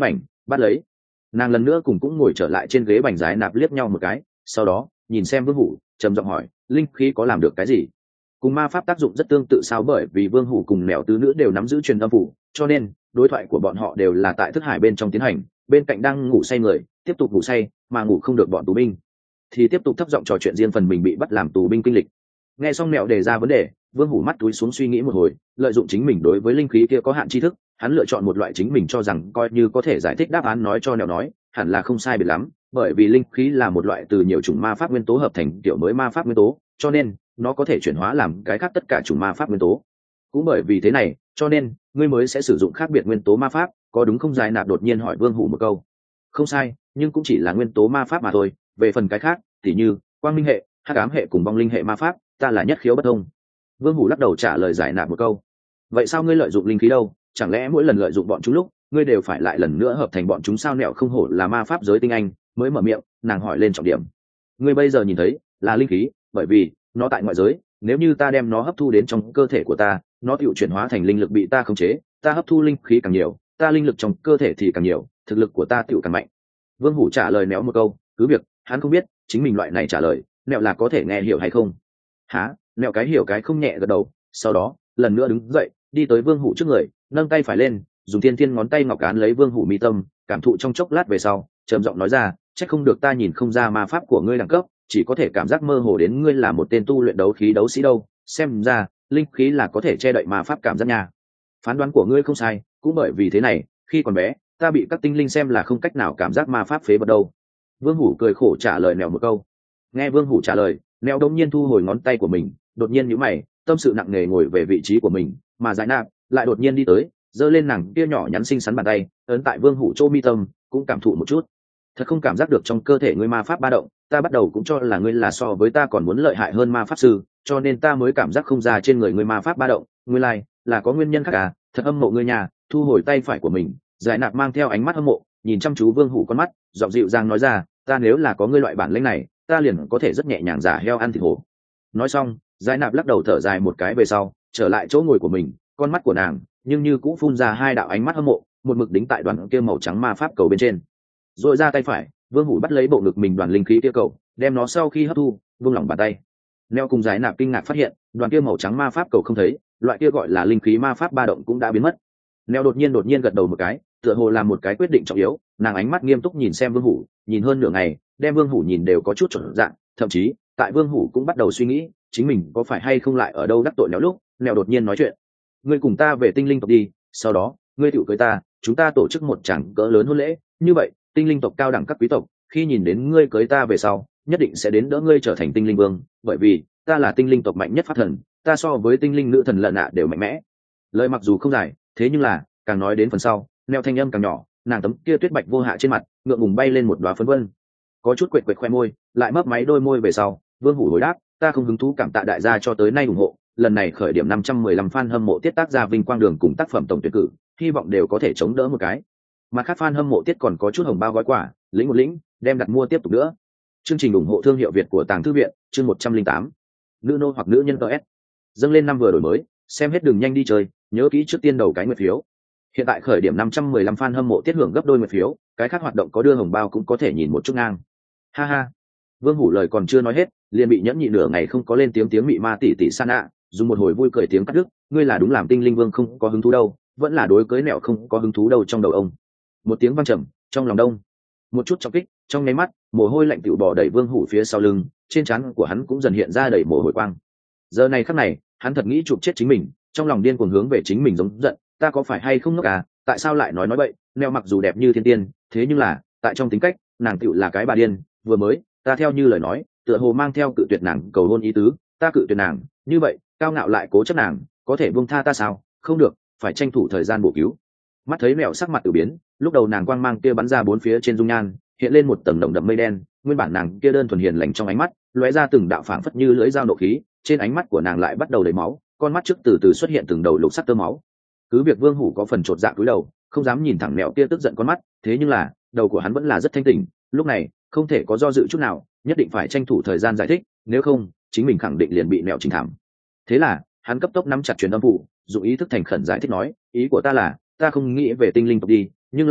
bắt lấy. Nàng lần nữa cùng cũng ngồi trở lại trên ghế bành giải nạp liếc nhau một cái, sau đó nhìn xem vương hủ trầm giọng hỏi, linh khí có làm được cái gì? Cùng ma pháp tác dụng rất tương tự sao? Bởi vì vương hủ cùng mèo tứ nữ đều nắm giữ truyền âm phủ, cho nên đối thoại của bọn họ đều là tại thức hải bên trong tiến hành, bên cạnh đang ngủ say người tiếp tục ngủ say, mà ngủ không được bọn tù binh thì tiếp tục thấp giọng trò chuyện riêng phần mình bị bắt làm tù binh kinh lịch. Nghe xong mèo đề ra vấn đề, vương hủ mắt túi xuống suy nghĩ một hồi, lợi dụng chính mình đối với linh khí kia có hạn tri thức, hắn lựa chọn một loại chính mình cho rằng coi như có thể giải thích đáp án nói cho mèo nói hẳn là không sai biệt lắm, bởi vì linh khí là một loại từ nhiều chủng ma pháp nguyên tố hợp thành kiểu mới ma pháp nguyên tố, cho nên nó có thể chuyển hóa làm cái khác tất cả chủng ma pháp nguyên tố. Cũng bởi vì thế này cho nên ngươi mới sẽ sử dụng khác biệt nguyên tố ma pháp, có đúng không? Giải nạp đột nhiên hỏi vương hủ một câu. Không sai, nhưng cũng chỉ là nguyên tố ma pháp mà thôi, về phần cái khác tỉ như quang minh hệ, hắc ám hệ cùng vong linh hệ ma pháp, ta là nhất khiếu bất thông. Vương hủ lắc đầu trả lời giải nạp một câu. Vậy sao ngươi lợi dụng linh khí đâu? Chẳng lẽ mỗi lần lợi dụng bọn chúng lúc ngươi đều phải lại lần nữa hợp thành bọn chúng sao? Nẹo không hổ là ma pháp giới tinh anh, mới mở miệng nàng hỏi lên trọng điểm. Ngươi bây giờ nhìn thấy là linh khí, bởi vì nó tại ngoại giới, nếu như ta đem nó hấp thu đến trong cơ thể của ta, nó tự chuyển hóa thành linh lực bị ta khống chế, ta hấp thu linh khí càng nhiều, ta linh lực trong cơ thể thì càng nhiều, thực lực của ta tự càng mạnh. Vương hủ trả lời néo một câu, cứ việc hắn không biết chính mình loại này trả lời nẹo là có thể nghe hiểu hay không. Há, nẹo cái hiểu cái không nhẹ gật đầu, sau đó lần nữa đứng dậy đi tới vương hủ trước người, nâng tay phải lên, dùng thiên thiên ngón tay ngọc án lấy vương hủ mi tâm, cảm thụ trong chốc lát về sau trầm giọng nói ra, trách không được ta nhìn không ra ma pháp của ngươi đẳng cấp, chỉ có thể cảm giác mơ hồ đến ngươi là một tên tu luyện đấu khí đấu sĩ đâu, xem ra linh khí là có thể che đậy ma pháp cảm giác nha. Phán đoán của ngươi không sai, cũng bởi vì thế này khi còn bé ta bị các tinh linh xem là không cách nào cảm giác ma pháp phế vật đâu. Vương hủ cười khổ trả lời nẹo một câu. Nghe vương hủ trả lời, nẹo đông nhiên thu hồi ngón tay của mình, đột nhiên nhíu mày, tâm sự nặng nề ngồi về vị trí của mình, mà giải nạp lại đột nhiên đi tới, giơ lên nàng kia nhỏ nhắn xinh xắn bàn tay ấn tại vương hủ chỗ mi tâm, cũng cảm thụ một chút. Thật không cảm giác được trong cơ thể ngươi ma pháp ba động, ta bắt đầu cũng cho là ngươi là so với ta còn muốn lợi hại hơn ma pháp sư, cho nên ta mới cảm giác không ra trên người ngươi ma pháp ba động, ngươi lai like, là có nguyên nhân khác à? Thật âm mộ ngươi nhà. Thu hồi tay phải của mình, giải nạp mang theo ánh mắt hâm mộ nhìn chăm chú vương hủ con mắt, giọng dịu dàng nói ra, ta nếu là có ngươi loại bản lĩnh này, ta liền có thể rất nhẹ nhàng giả heo ăn thịt hổ. Nói xong giải nạp lắc đầu thở dài một cái về sau trở lại chỗ ngồi của mình, con mắt của nàng nhưng như cũng phun ra hai đạo ánh mắt hâm mộ, một mực đính tại đoàn kia màu trắng ma pháp cầu bên trên. Rồi ra tay phải, vương hủ bắt lấy bộ ngực mình đoàn linh khí kia cầu, đem nó sau khi hấp thu vung lỏng bàn tay. Neo cùng giải nạp kinh ngạc phát hiện đoàn kia màu trắng ma pháp cầu không thấy, loại kia gọi là linh khí ma pháp ba động cũng đã biến mất. Neo đột nhiên đột nhiên gật đầu một cái, tựa hồ làm một cái quyết định trọng yếu, nàng ánh mắt nghiêm túc nhìn xem vương hủ, nhìn hơn nửa ngày, đem vương hủ nhìn đều có chút trở dạng, thậm chí tại vương hủ cũng bắt đầu suy nghĩ chính mình có phải hay không lại ở đâu đắc tội Neo lúc. Neo đột nhiên nói chuyện, ngươi cùng ta về tinh linh tộc đi, sau đó ngươi tựu cưới ta, chúng ta tổ chức một tràng cỡ lớn hôn lễ, như vậy tinh linh tộc cao đẳng các quý tộc khi nhìn đến ngươi cưới ta về sau nhất định sẽ đến đỡ ngươi trở thành tinh linh vương, bởi vì ta là tinh linh tộc mạnh nhất pháp thần, ta so với tinh linh nữ thần lợn nạ đều mạnh mẽ. Lời mặc dù không dài, thế nhưng là càng nói đến phần sau, Neo thanh âm càng nhỏ, nàng tấm kia tuyết bạch vô hạ trên mặt ngượng ngùng bay lên một đóa phấn vân, có chút quệt quệt khoe môi, lại mấp máy đôi môi về sau, vương hủ hồi đáp, ta không hứng thú cảm tạ đại gia cho tới nay ủng hộ, lần này khởi điểm năm trăm mười lăm fan hâm mộ tiết tác gia vinh quang đường cùng tác phẩm tổng tuyển cử, hy vọng đều có thể chống đỡ một cái. Mặt khác fan hâm mộ tiết còn có chút hồng bao gói quà, lĩnh một lĩnh, đem đặt mua tiếp tục nữa. Chương trình ủng hộ thương hiệu Việt của Tàng Thư viện, chương một trăm linh tám. Nữ nô hoặc nữ nhân ts. Dâng lên năm vừa đổi mới, xem hết đường nhanh đi chơi, nhớ kỹ trước tiên đầu cái nguyệt phiếu. Hiện tại khởi điểm năm trăm mười lăm fan hâm mộ tiết hưởng gấp đôi nguyệt phiếu, cái khác hoạt động có đưa hồng bao cũng có thể nhìn một chút ngang. Ha ha. Vương Hủ lời còn chưa nói hết, liền bị nhẫn nhị nửa ngày không có lên tiếng tiếng mị ma tỷ tỷ san ạ, dùng một hồi vui cười tiếng cắt đứt, ngươi là đúng làm tinh linh vương không có hứng thú đâu, vẫn là đối cưới nẹo không có hứng thú đâu. Trong đầu ông một tiếng vang trầm, trong lòng đông một chút trọng kích, trong nháy mắt mồ hôi lạnh tựu bò đẩy Vương Hủ phía sau lưng, trên trán của hắn cũng dần hiện ra đầy mồ hôi quang. Giờ này khắc này hắn thật nghĩ chụp chết chính mình, trong lòng điên cuồng hướng về chính mình giống giận, ta có phải hay không ngốc à, tại sao lại nói nói bậy, nẹo mặc dù đẹp như thiên tiên, thế nhưng là tại trong tính cách nàng tựu là cái bà điên. Vừa mới ta theo như lời nói tựa hồ mang theo cự tuyệt nàng cầu hôn ý tứ, ta cự tuyệt nàng, như vậy cao ngạo lại cố chấp nàng có thể buông tha ta sao? Không được, phải tranh thủ thời gian bổ cứu. Mắt thấy mẹo sắc mặt tự biến, lúc đầu nàng quang mang kia bắn ra bốn phía trên dung nhan, hiện lên một tầng nồng đậm mây đen, nguyên bản nàng kia đơn thuần hiền lành trong ánh mắt lóe ra từng đạo phảng phất như lưỡi dao nộ khí, trên ánh mắt của nàng lại bắt đầu đầy máu, con mắt trước từ từ xuất hiện từng đầu lục sắc tơ máu. Cứ việc Vương Hủ có phần chột dạ cúi đầu, không dám nhìn thẳng mẹo kia tức giận con mắt, thế nhưng là đầu của hắn vẫn là rất thanh tỉnh, lúc này không thể có do dự chút nào, nhất định phải tranh thủ thời gian giải thích, nếu không chính mình khẳng định liền bị mẹo trình thảm. Thế là hắn cấp tốc nắm chặt truyền âm phủ, dụng ý thức thành khẩn giải thích nói, ý của ta là ta không nghĩ về tinh linh tộc đi, nhưng là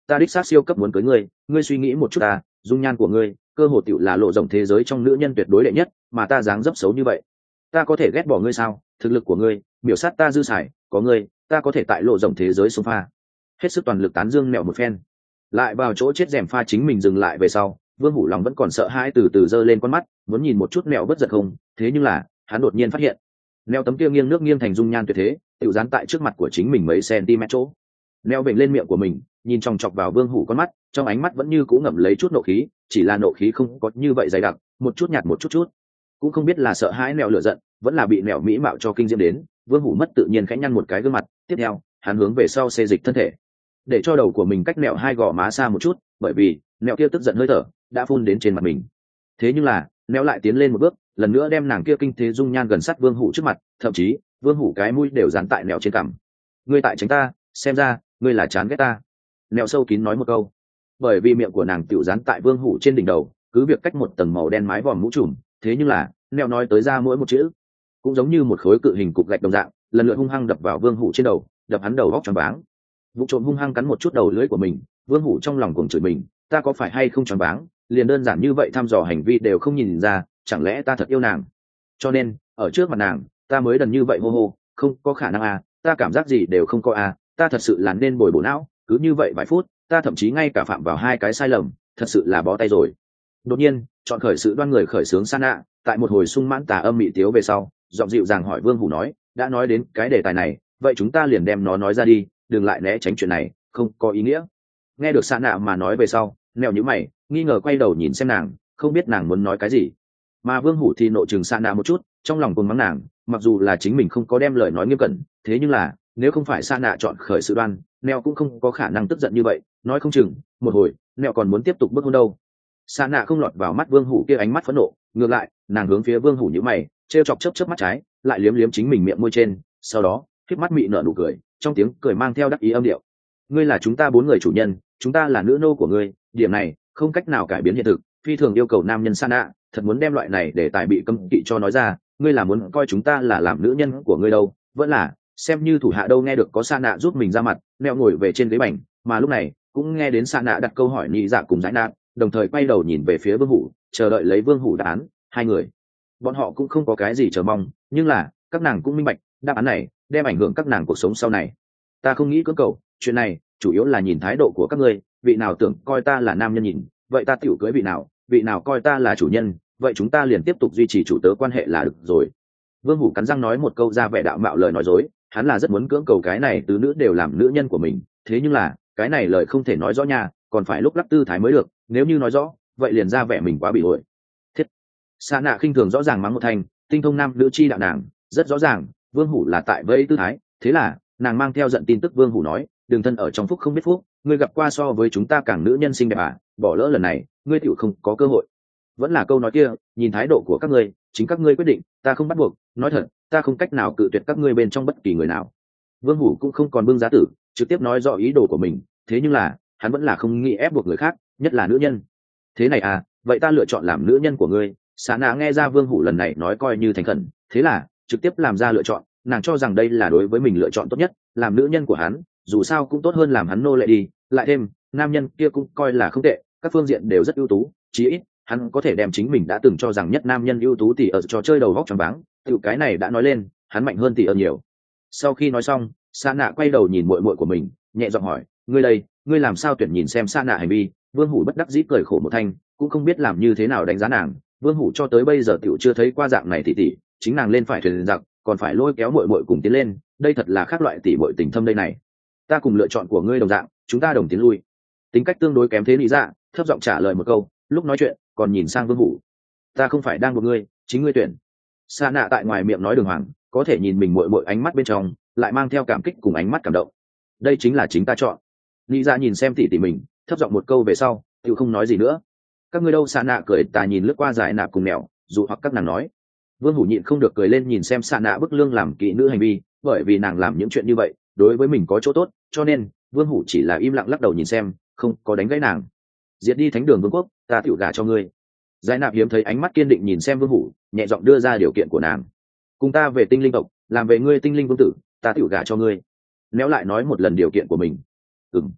ta đích xác siêu cấp muốn cưới ngươi, ngươi suy nghĩ một chút ta, dung nhan của ngươi cơ hồ tựu là lộ rộng thế giới trong nữ nhân tuyệt đối đệ nhất, mà ta dáng dấp xấu như vậy, ta có thể ghét bỏ ngươi sao? Thực lực của ngươi biểu sát ta dư xài, có ngươi ta có thể tại lộ rộng thế giới xông pha. Hết sức toàn lực tán dương mẹo một phen, lại vào chỗ chết rèm pha chính mình dừng lại về sau, Vương Hủ lòng vẫn còn sợ hãi, từ từ giơ lên con mắt muốn nhìn một chút mẹo bất giật không, thế nhưng là hắn đột nhiên phát hiện mẹo tấm kia nghiêng nước nghiêng thành dung nhan tuyệt thế tự dán tại trước mặt của chính mình mấy cm chỗ. Mẹo bệnh lên miệng của mình, nhìn chòng chọc vào Vương Hủ con mắt, trong ánh mắt vẫn như cũ ngậm lấy chút nộ khí, chỉ là nộ khí không có như vậy dày đặc, một chút nhạt một chút chút, cũng không biết là sợ hãi mẹo lửa giận, vẫn là bị mẹo mỹ mạo cho kinh diễm đến. Vương Hủ mất tự nhiên khẽ nhăn một cái gương mặt, tiếp theo hắn hướng về sau xê dịch thân thể, để cho đầu của mình cách mẹo hai gò má xa một chút, bởi vì mẹo kia tức giận hơi thở đã phun đến trên mặt mình. Thế nhưng là mẹo lại tiến lên một bước, lần nữa đem nàng kia kinh thế dung nhan gần sát Vương Hủ trước mặt, thậm chí Vương Hủ cái mũi đều dán tại mẹo trên cằm. Ngươi tại tránh ta, xem ra ngươi là chán ghét ta. Mẹo sâu kín nói một câu, bởi vì miệng của nàng tiểu dán tại Vương Hủ trên đỉnh đầu, cứ việc cách một tầng màu đen mái vòm mũ trùm, thế nhưng là mẹo nói tới ra mỗi một chữ cũng giống như một khối cự hình cục gạch đồng dạng, lần lượt hung hăng đập vào Vương Hủ trên đầu, đập hắn đầu góc choáng váng. Vụ trộm hung hăng cắn một chút đầu lưỡi của mình, Vương Hủ trong lòng cuồng chửi mình, ta có phải hay không choáng váng, liền đơn giản như vậy thăm dò hành vi đều không nhìn ra, chẳng lẽ ta thật yêu nàng, cho nên ở trước mặt nàng ta mới đần như vậy hô hô, không có khả năng à, ta cảm giác gì đều không có à, ta thật sự là nên bồi bổ não, cứ như vậy vài phút ta thậm chí ngay cả phạm vào hai cái sai lầm, thật sự là bó tay rồi. Đột nhiên chọn khởi sự đoan người khởi sướng san nạ, tại một hồi sung mãn tà âm mị tiếu về sau, giọng dịu dàng hỏi Vương Hủ nói, đã nói đến cái đề tài này, vậy chúng ta liền đem nó nói ra đi, đừng lại né tránh chuyện này, không có ý nghĩa. Nghe được san nạ mà nói về sau, mèo nhíu mày, nghi ngờ quay đầu nhìn xem nàng, không biết nàng muốn nói cái gì. Mà Vương Hủ thì nộ chừng san nạ một chút, trong lòng cuồng mắng nàng, mặc dù là chính mình không có đem lời nói nghiêm cẩn, thế nhưng là nếu không phải san nạ chọn khởi sự đoan, mèo cũng không có khả năng tức giận như vậy, nói không chừng một hồi mèo còn muốn tiếp tục bước hôn đâu. San nạ không lọt vào mắt Vương Hủ kia ánh mắt phẫn nộ, ngược lại nàng hướng phía Vương Hủ nhíu mày, trêu chọc chớp chớp mắt trái, lại liếm liếm chính mình miệng môi trên, sau đó khép mắt mị nở nụ cười, trong tiếng cười mang theo đắc ý âm điệu, ngươi là chúng ta bốn người chủ nhân, chúng ta là nữ nô của ngươi, điểm này không cách nào cải biến hiện thực, phi thường yêu cầu nam nhân San nạ, thật muốn đem loại này để tài bị cấm kỵ cho nói ra, ngươi là muốn coi chúng ta là làm nữ nhân của ngươi đâu, vẫn là xem như thủ hạ đâu. Nghe được có San nạ giúp mình ra mặt, mèo ngồi về trên ghế bành, mà lúc này cũng nghe đến San nạ đặt câu hỏi nhị dạ cùng giải nạn, đồng thời quay đầu nhìn về phía Vương Hủ, chờ đợi lấy Vương Hủ đáp án. Hai người bọn họ cũng không có cái gì chờ mong, nhưng là các nàng cũng minh bạch đáp án này đem ảnh hưởng các nàng cuộc sống sau này. Ta không nghĩ cưỡng cầu, chuyện này chủ yếu là nhìn thái độ của các ngươi, vị nào tưởng coi ta là nam nhân nhìn, vậy ta tiểu cưới vị nào, vị nào coi ta là chủ nhân, vậy chúng ta liền tiếp tục duy trì chủ tớ quan hệ là được rồi. Vương Hủ cắn răng nói một câu ra vẻ đạo mạo lời nói dối, hắn là rất muốn cưỡng cầu cái này tứ nữ đều làm nữ nhân của mình, thế nhưng là cái này lời không thể nói rõ nha, còn phải lúc lắc tư thái mới được, nếu như nói rõ vậy liền ra vẻ mình quá bị ổi. Thiết Sa nạ khinh thường rõ ràng mắng một thành, tinh thông nam nữ chi đạo nàng rất rõ ràng Vương Hủ là tại vây tư thái, thế là nàng mang theo giận tin tức Vương Hủ nói, đừng thân ở trong phúc không biết phúc, ngươi gặp qua so với chúng ta càng nữ nhân xinh đẹp à, bỏ lỡ lần này ngươi tiểu không có cơ hội. Vẫn là câu nói kia, nhìn thái độ của các ngươi, chính các ngươi quyết định, ta không bắt buộc, nói thật ta không cách nào cự tuyệt các ngươi bên trong bất kỳ người nào. Vương Hủ cũng không còn bưng giá tử, trực tiếp nói rõ ý đồ của mình, thế nhưng là hắn vẫn là không nghĩ ép buộc người khác, nhất là nữ nhân. Thế này à, vậy ta lựa chọn làm nữ nhân của ngươi. Sa nạ nghe ra Vương Hủ lần này nói coi như thành khẩn, thế là trực tiếp làm ra lựa chọn, nàng cho rằng đây là đối với mình lựa chọn tốt nhất, làm nữ nhân của hắn dù sao cũng tốt hơn làm hắn nô lệ đi, lại thêm nam nhân kia cũng coi là không tệ, các phương diện đều rất ưu tú, chí ít hắn có thể đem chính mình đã từng cho rằng nhất nam nhân ưu tú tỷ ở trò chơi đầu góc choáng váng, tự cái này đã nói lên hắn mạnh hơn tỷ ở nhiều. Sau khi nói xong, Sa nạ quay đầu nhìn muội muội của mình, nhẹ giọng hỏi, ngươi đây, ngươi làm sao tuyển? Nhìn xem Sa nạ hành vi, Vương Hủ bất đắc dĩ cười khổ một thanh, cũng không biết làm như thế nào đánh giá nàng. Vương Hủ cho tới bây giờ tiểu chưa thấy qua dạng này tỷ tỷ, chính nàng lên phải thuyền giặc, còn phải lôi kéo muội muội cùng tiến lên, đây thật là khác loại tỷ muội tình thâm đây này. Ta cùng lựa chọn của ngươi đồng dạng, chúng ta đồng tiến lui. Tính cách tương đối kém thế lý dạ thấp giọng trả lời một câu, lúc nói chuyện còn nhìn sang Vương Hủ, ta không phải đang buộc ngươi, chính ngươi tuyển. Sa nạ tại ngoài miệng nói đường hoàng, có thể nhìn mình muội muội ánh mắt bên trong lại mang theo cảm kích cùng ánh mắt cảm động, đây chính là chính ta chọn. Lý dạ nhìn xem tỷ tỷ mình, thấp giọng một câu về sau tự không nói gì nữa. Các ngươi đâu? Sa nạ cười tà nhìn lướt qua giải nạp cùng mèo, dù hoặc các nàng nói. Vương Hủ nhịn không được cười lên nhìn xem Sa nạ bức lương làm kỹ nữ hành vi, bởi vì nàng làm những chuyện như vậy đối với mình có chỗ tốt, cho nên Vương Hủ chỉ là im lặng lắc đầu nhìn xem, không có đánh gãy nàng. Diệt đi thánh đường vương quốc, ta tiểu gả cho ngươi. Giải nạp hiếm thấy ánh mắt kiên định nhìn xem Vương Hủ, nhẹ giọng đưa ra điều kiện của nàng, cùng ta về tinh linh tộc, làm về ngươi tinh linh vương tử, ta tiểu gả cho ngươi. Néo lại nói một lần điều kiện của mình. Ừm.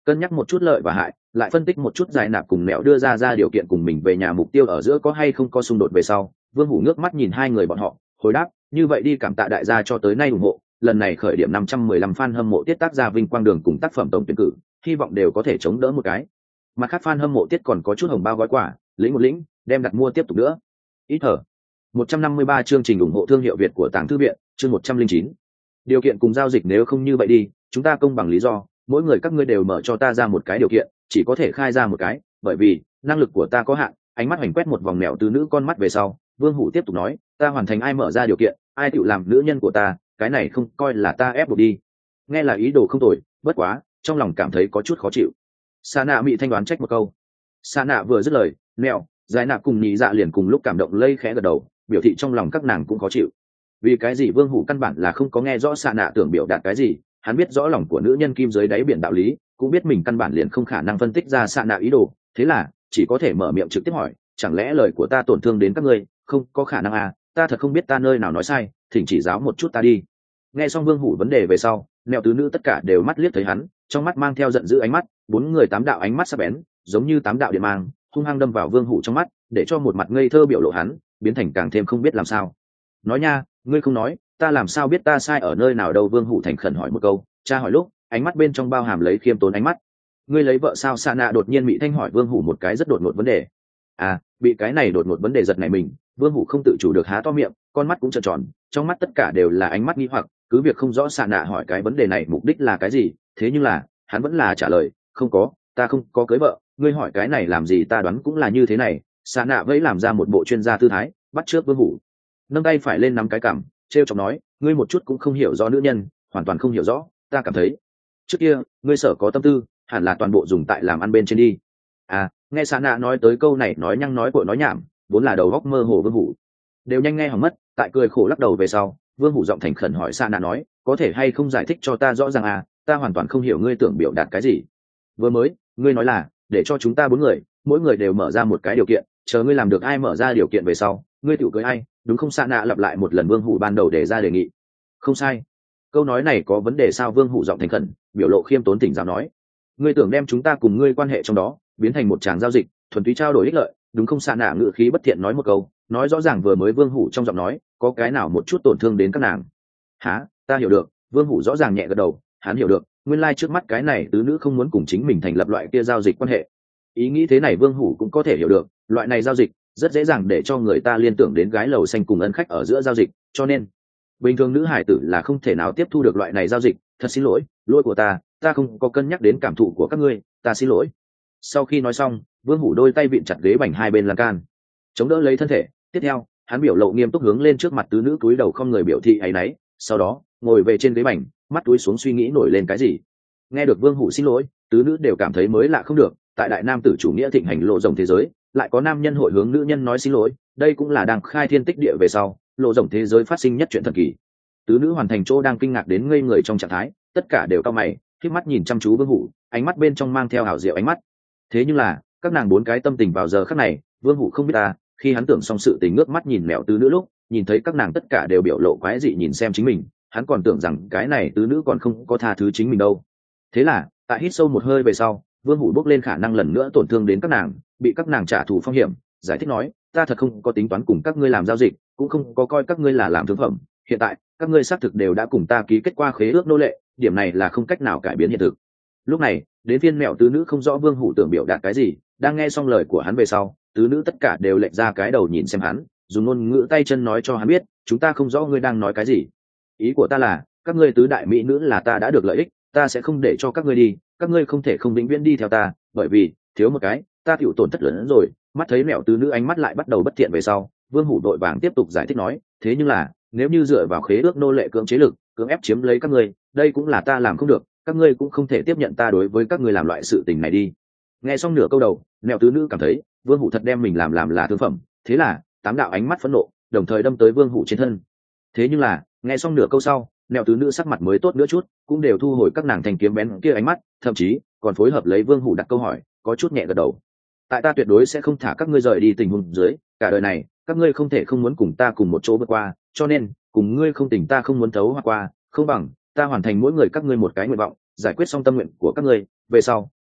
cân nhắc một chút lợi và hại, lại phân tích một chút giải nạp cùng mẹo đưa ra ra điều kiện cùng mình về nhà mục tiêu ở giữa có hay không có xung đột về sau, Vương Hủ ngước mắt nhìn hai người bọn họ, hồi đáp, như vậy đi, cảm tạ đại gia cho tới nay ủng hộ, lần này khởi điểm năm trăm mười lăm fan hâm mộ tiết tác gia vinh quang đường cùng tác phẩm tổng tuyển cử, hy vọng đều có thể chống đỡ một cái. Mặt khác fan hâm mộ tiết còn có chút hồng bao gói quà, lĩnh một lĩnh, đem đặt mua tiếp tục nữa. Ít thở. một trăm năm mươi ba chương trình ủng hộ thương hiệu Việt của Tàng Thư viện, chương một trăm linh chín. Điều kiện cùng giao dịch nếu không như vậy đi, chúng ta công bằng lý do, mỗi người các ngươi đều mở cho ta ra một cái điều kiện, chỉ có thể khai ra một cái, bởi vì năng lực của ta có hạn. Ánh mắt hoành quét một vòng mèo từ nữ con mắt về sau, Vương Hủ tiếp tục nói, ta hoàn thành ai mở ra điều kiện, ai tự làm nữ nhân của ta, cái này không coi là ta ép buộc đi. Nghe là ý đồ không tồi, bất quá trong lòng cảm thấy có chút khó chịu. Sa nạ bị thanh đoán trách một câu. Sa nạ vừa dứt lời, mèo giải nạ cùng nhị dạ liền cùng lúc cảm động lây khẽ gật đầu, biểu thị trong lòng các nàng cũng khó chịu. Vì cái gì Vương Hủ căn bản là không có nghe rõ Sa nạ tưởng biểu đạt cái gì, hắn biết rõ lòng của nữ nhân kim dưới đáy biển đạo lý, cũng biết mình căn bản liền không khả năng phân tích ra Sa nạ ý đồ, thế là chỉ có thể mở miệng trực tiếp hỏi, chẳng lẽ lời của ta tổn thương đến các ngươi? Không có khả năng à, ta thật không biết ta nơi nào nói sai, thỉnh chỉ giáo một chút ta đi. Nghe xong Vương Hủ vấn đề về sau, mèo tứ nữ tất cả đều mắt liếc thấy hắn, trong mắt mang theo giận dữ ánh mắt, bốn người tám đạo ánh mắt sắc bén, giống như tám đạo điện mang, hung hăng đâm vào Vương Hủ trong mắt, để cho một mặt ngây thơ biểu lộ hắn biến thành càng thêm không biết làm sao. Nói nha, ngươi không nói, ta làm sao biết ta sai ở nơi nào đâu? Vương Hủ thành khẩn hỏi một câu, cha hỏi lúc, ánh mắt bên trong bao hàm lấy khiêm tốn ánh mắt. Ngươi lấy vợ sao? Sa nạ đột nhiên mị thanh hỏi Vương Hủ một cái rất đột ngột vấn đề. À, bị cái này đột ngột vấn đề giật này mình, Vương Hủ không tự chủ được há to miệng, con mắt cũng trợn tròn, trong mắt tất cả đều là ánh mắt nghi hoặc, cứ việc không rõ Sa nạ hỏi cái vấn đề này mục đích là cái gì, thế nhưng là hắn vẫn là trả lời, không có, ta không có cưới vợ, ngươi hỏi cái này làm gì? Ta đoán cũng là như thế này. Sa nạ vẫy làm ra một bộ chuyên gia tư thái, bắt trước Vương Hủ, nâng tay phải lên nắm cái cằm, trêu chọc nói, ngươi một chút cũng không hiểu rõ nữ nhân, hoàn toàn không hiểu rõ, ta cảm thấy trước kia ngươi sở có tâm tư hẳn là toàn bộ dùng tại làm ăn bên trên đi. À, nghe Sa nạ nói tới câu này nói nhăng nói cội nói nhảm, vốn là đầu góc mơ hồ Vương Hủ đều nhanh nghe hỏng mất, tại cười khổ lắc đầu về sau, Vương Hủ giọng thành khẩn hỏi Sa nạ nói, có thể hay không giải thích cho ta rõ ràng à, ta hoàn toàn không hiểu ngươi tưởng biểu đạt cái gì. Vừa mới ngươi nói là để cho chúng ta bốn người mỗi người đều mở ra một cái điều kiện, chờ ngươi làm được ai mở ra điều kiện về sau ngươi tự cưới ai, đúng không? Sa nạ lặp lại một lần Vương Hủ ban đầu để ra đề nghị. Không sai. Câu nói này có vấn đề sao? Vương Hủ giọng thành khẩn biểu lộ khiêm tốn tỉnh giáo nói, ngươi tưởng đem chúng ta cùng ngươi quan hệ trong đó biến thành một tràng giao dịch, thuần túy trao đổi ích lợi, đúng không? Sa nạ ngự khí bất thiện nói một câu, nói rõ ràng vừa mới Vương Hủ trong giọng nói có cái nào một chút tổn thương đến các nàng. Hả? Ta hiểu được. Vương Hủ rõ ràng nhẹ gật đầu, hắn hiểu được, nguyên lai trước mắt cái này tứ nữ không muốn cùng chính mình thành lập loại kia giao dịch quan hệ. Ý nghĩ thế này Vương Hủ cũng có thể hiểu được, loại này giao dịch rất dễ dàng để cho người ta liên tưởng đến gái lầu xanh cùng ân khách ở giữa giao dịch, cho nên bình thường nữ hải tử là không thể nào tiếp thu được loại này giao dịch. Thật xin lỗi, lỗi của ta, ta không có cân nhắc đến cảm thụ của các ngươi, ta xin lỗi. Sau khi nói xong, Vương Hủ đôi tay vịn chặt ghế bành hai bên lan can, chống đỡ lấy thân thể, tiếp theo hắn biểu lộ nghiêm túc hướng lên trước mặt tứ nữ cúi đầu không người biểu thị áy náy, sau đó ngồi về trên ghế bành, mắt túi xuống suy nghĩ nổi lên cái gì. Nghe được Vương Hủ xin lỗi, tứ nữ đều cảm thấy mới lạ không được, tại đại nam tử chủ nghĩa thịnh hành lộ rộng thế giới lại có nam nhân hội hướng nữ nhân nói xin lỗi, đây cũng là đang khai thiên tích địa về sau lộ rộng thế giới phát sinh nhất chuyện thần kỳ. Tứ nữ hoàn thành chỗ đang kinh ngạc đến ngây người trong trạng thái, tất cả đều cau mày, khép mắt nhìn chăm chú Vương Hủ, ánh mắt bên trong mang theo hảo diệu ánh mắt. Thế nhưng là các nàng bốn cái tâm tình vào giờ khắc này, Vương Hủ không biết ta, khi hắn tưởng xong sự tình ngước mắt nhìn mẹo tứ nữ lúc, nhìn thấy các nàng tất cả đều biểu lộ quái dị nhìn xem chính mình, hắn còn tưởng rằng cái này tứ nữ còn không có tha thứ chính mình đâu. Thế là tại hít sâu một hơi về sau, Vương Hủ bước lên khả năng lần nữa tổn thương đến các nàng, bị các nàng trả thù phong hiểm, giải thích nói, ta thật không có tính toán cùng các ngươi làm giao dịch, cũng không có coi các ngươi là làm thương phẩm, hiện tại các ngươi xác thực đều đã cùng ta ký kết qua khế ước nô lệ, điểm này là không cách nào cải biến hiện thực. Lúc này đến phiên mẹo tứ nữ không rõ Vương Hủ tưởng biểu đạt cái gì, đang nghe xong lời của hắn về sau, tứ nữ tất cả đều lệch ra cái đầu nhìn xem hắn, dùng ngôn ngữ tay chân nói cho hắn biết, chúng ta không rõ ngươi đang nói cái gì. Ý của ta là các ngươi tứ đại mỹ nữ là ta đã được lợi ích, ta sẽ không để cho các ngươi đi, các ngươi không thể không vĩnh viễn đi theo ta, bởi vì thiếu một cái ta chịu tổn thất lớn hơn rồi. Mắt thấy mẹo tứ nữ ánh mắt lại bắt đầu bất thiện về sau, Vương Hủ đội vàng tiếp tục giải thích nói, thế nhưng là nếu như dựa vào khế ước nô lệ cưỡng chế lực cưỡng ép chiếm lấy các ngươi, đây cũng là ta làm không được, các ngươi cũng không thể tiếp nhận ta đối với các ngươi làm loại sự tình này đi. Nghe xong nửa câu đầu, mẹo tứ nữ cảm thấy Vương Hủ thật đem mình làm làm là thương phẩm, thế là tám đạo ánh mắt phẫn nộ đồng thời đâm tới Vương Hủ trên thân. Thế nhưng là nghe xong nửa câu sau, mẹo tứ nữ sắc mặt mới tốt nữa chút, cũng đều thu hồi các nàng thành kiếm bén kia ánh mắt, thậm chí còn phối hợp lấy Vương Hủ đặt câu hỏi, có chút nhẹ gật đầu. Tại ta tuyệt đối sẽ không thả các ngươi rời đi tình huống dưới, cả đời này các ngươi không thể không muốn cùng ta cùng một chỗ vượt qua, cho nên cùng ngươi không tình ta không muốn thấu hoa qua, không bằng ta hoàn thành mỗi người các ngươi một cái nguyện vọng, giải quyết xong tâm nguyện của các ngươi về sau,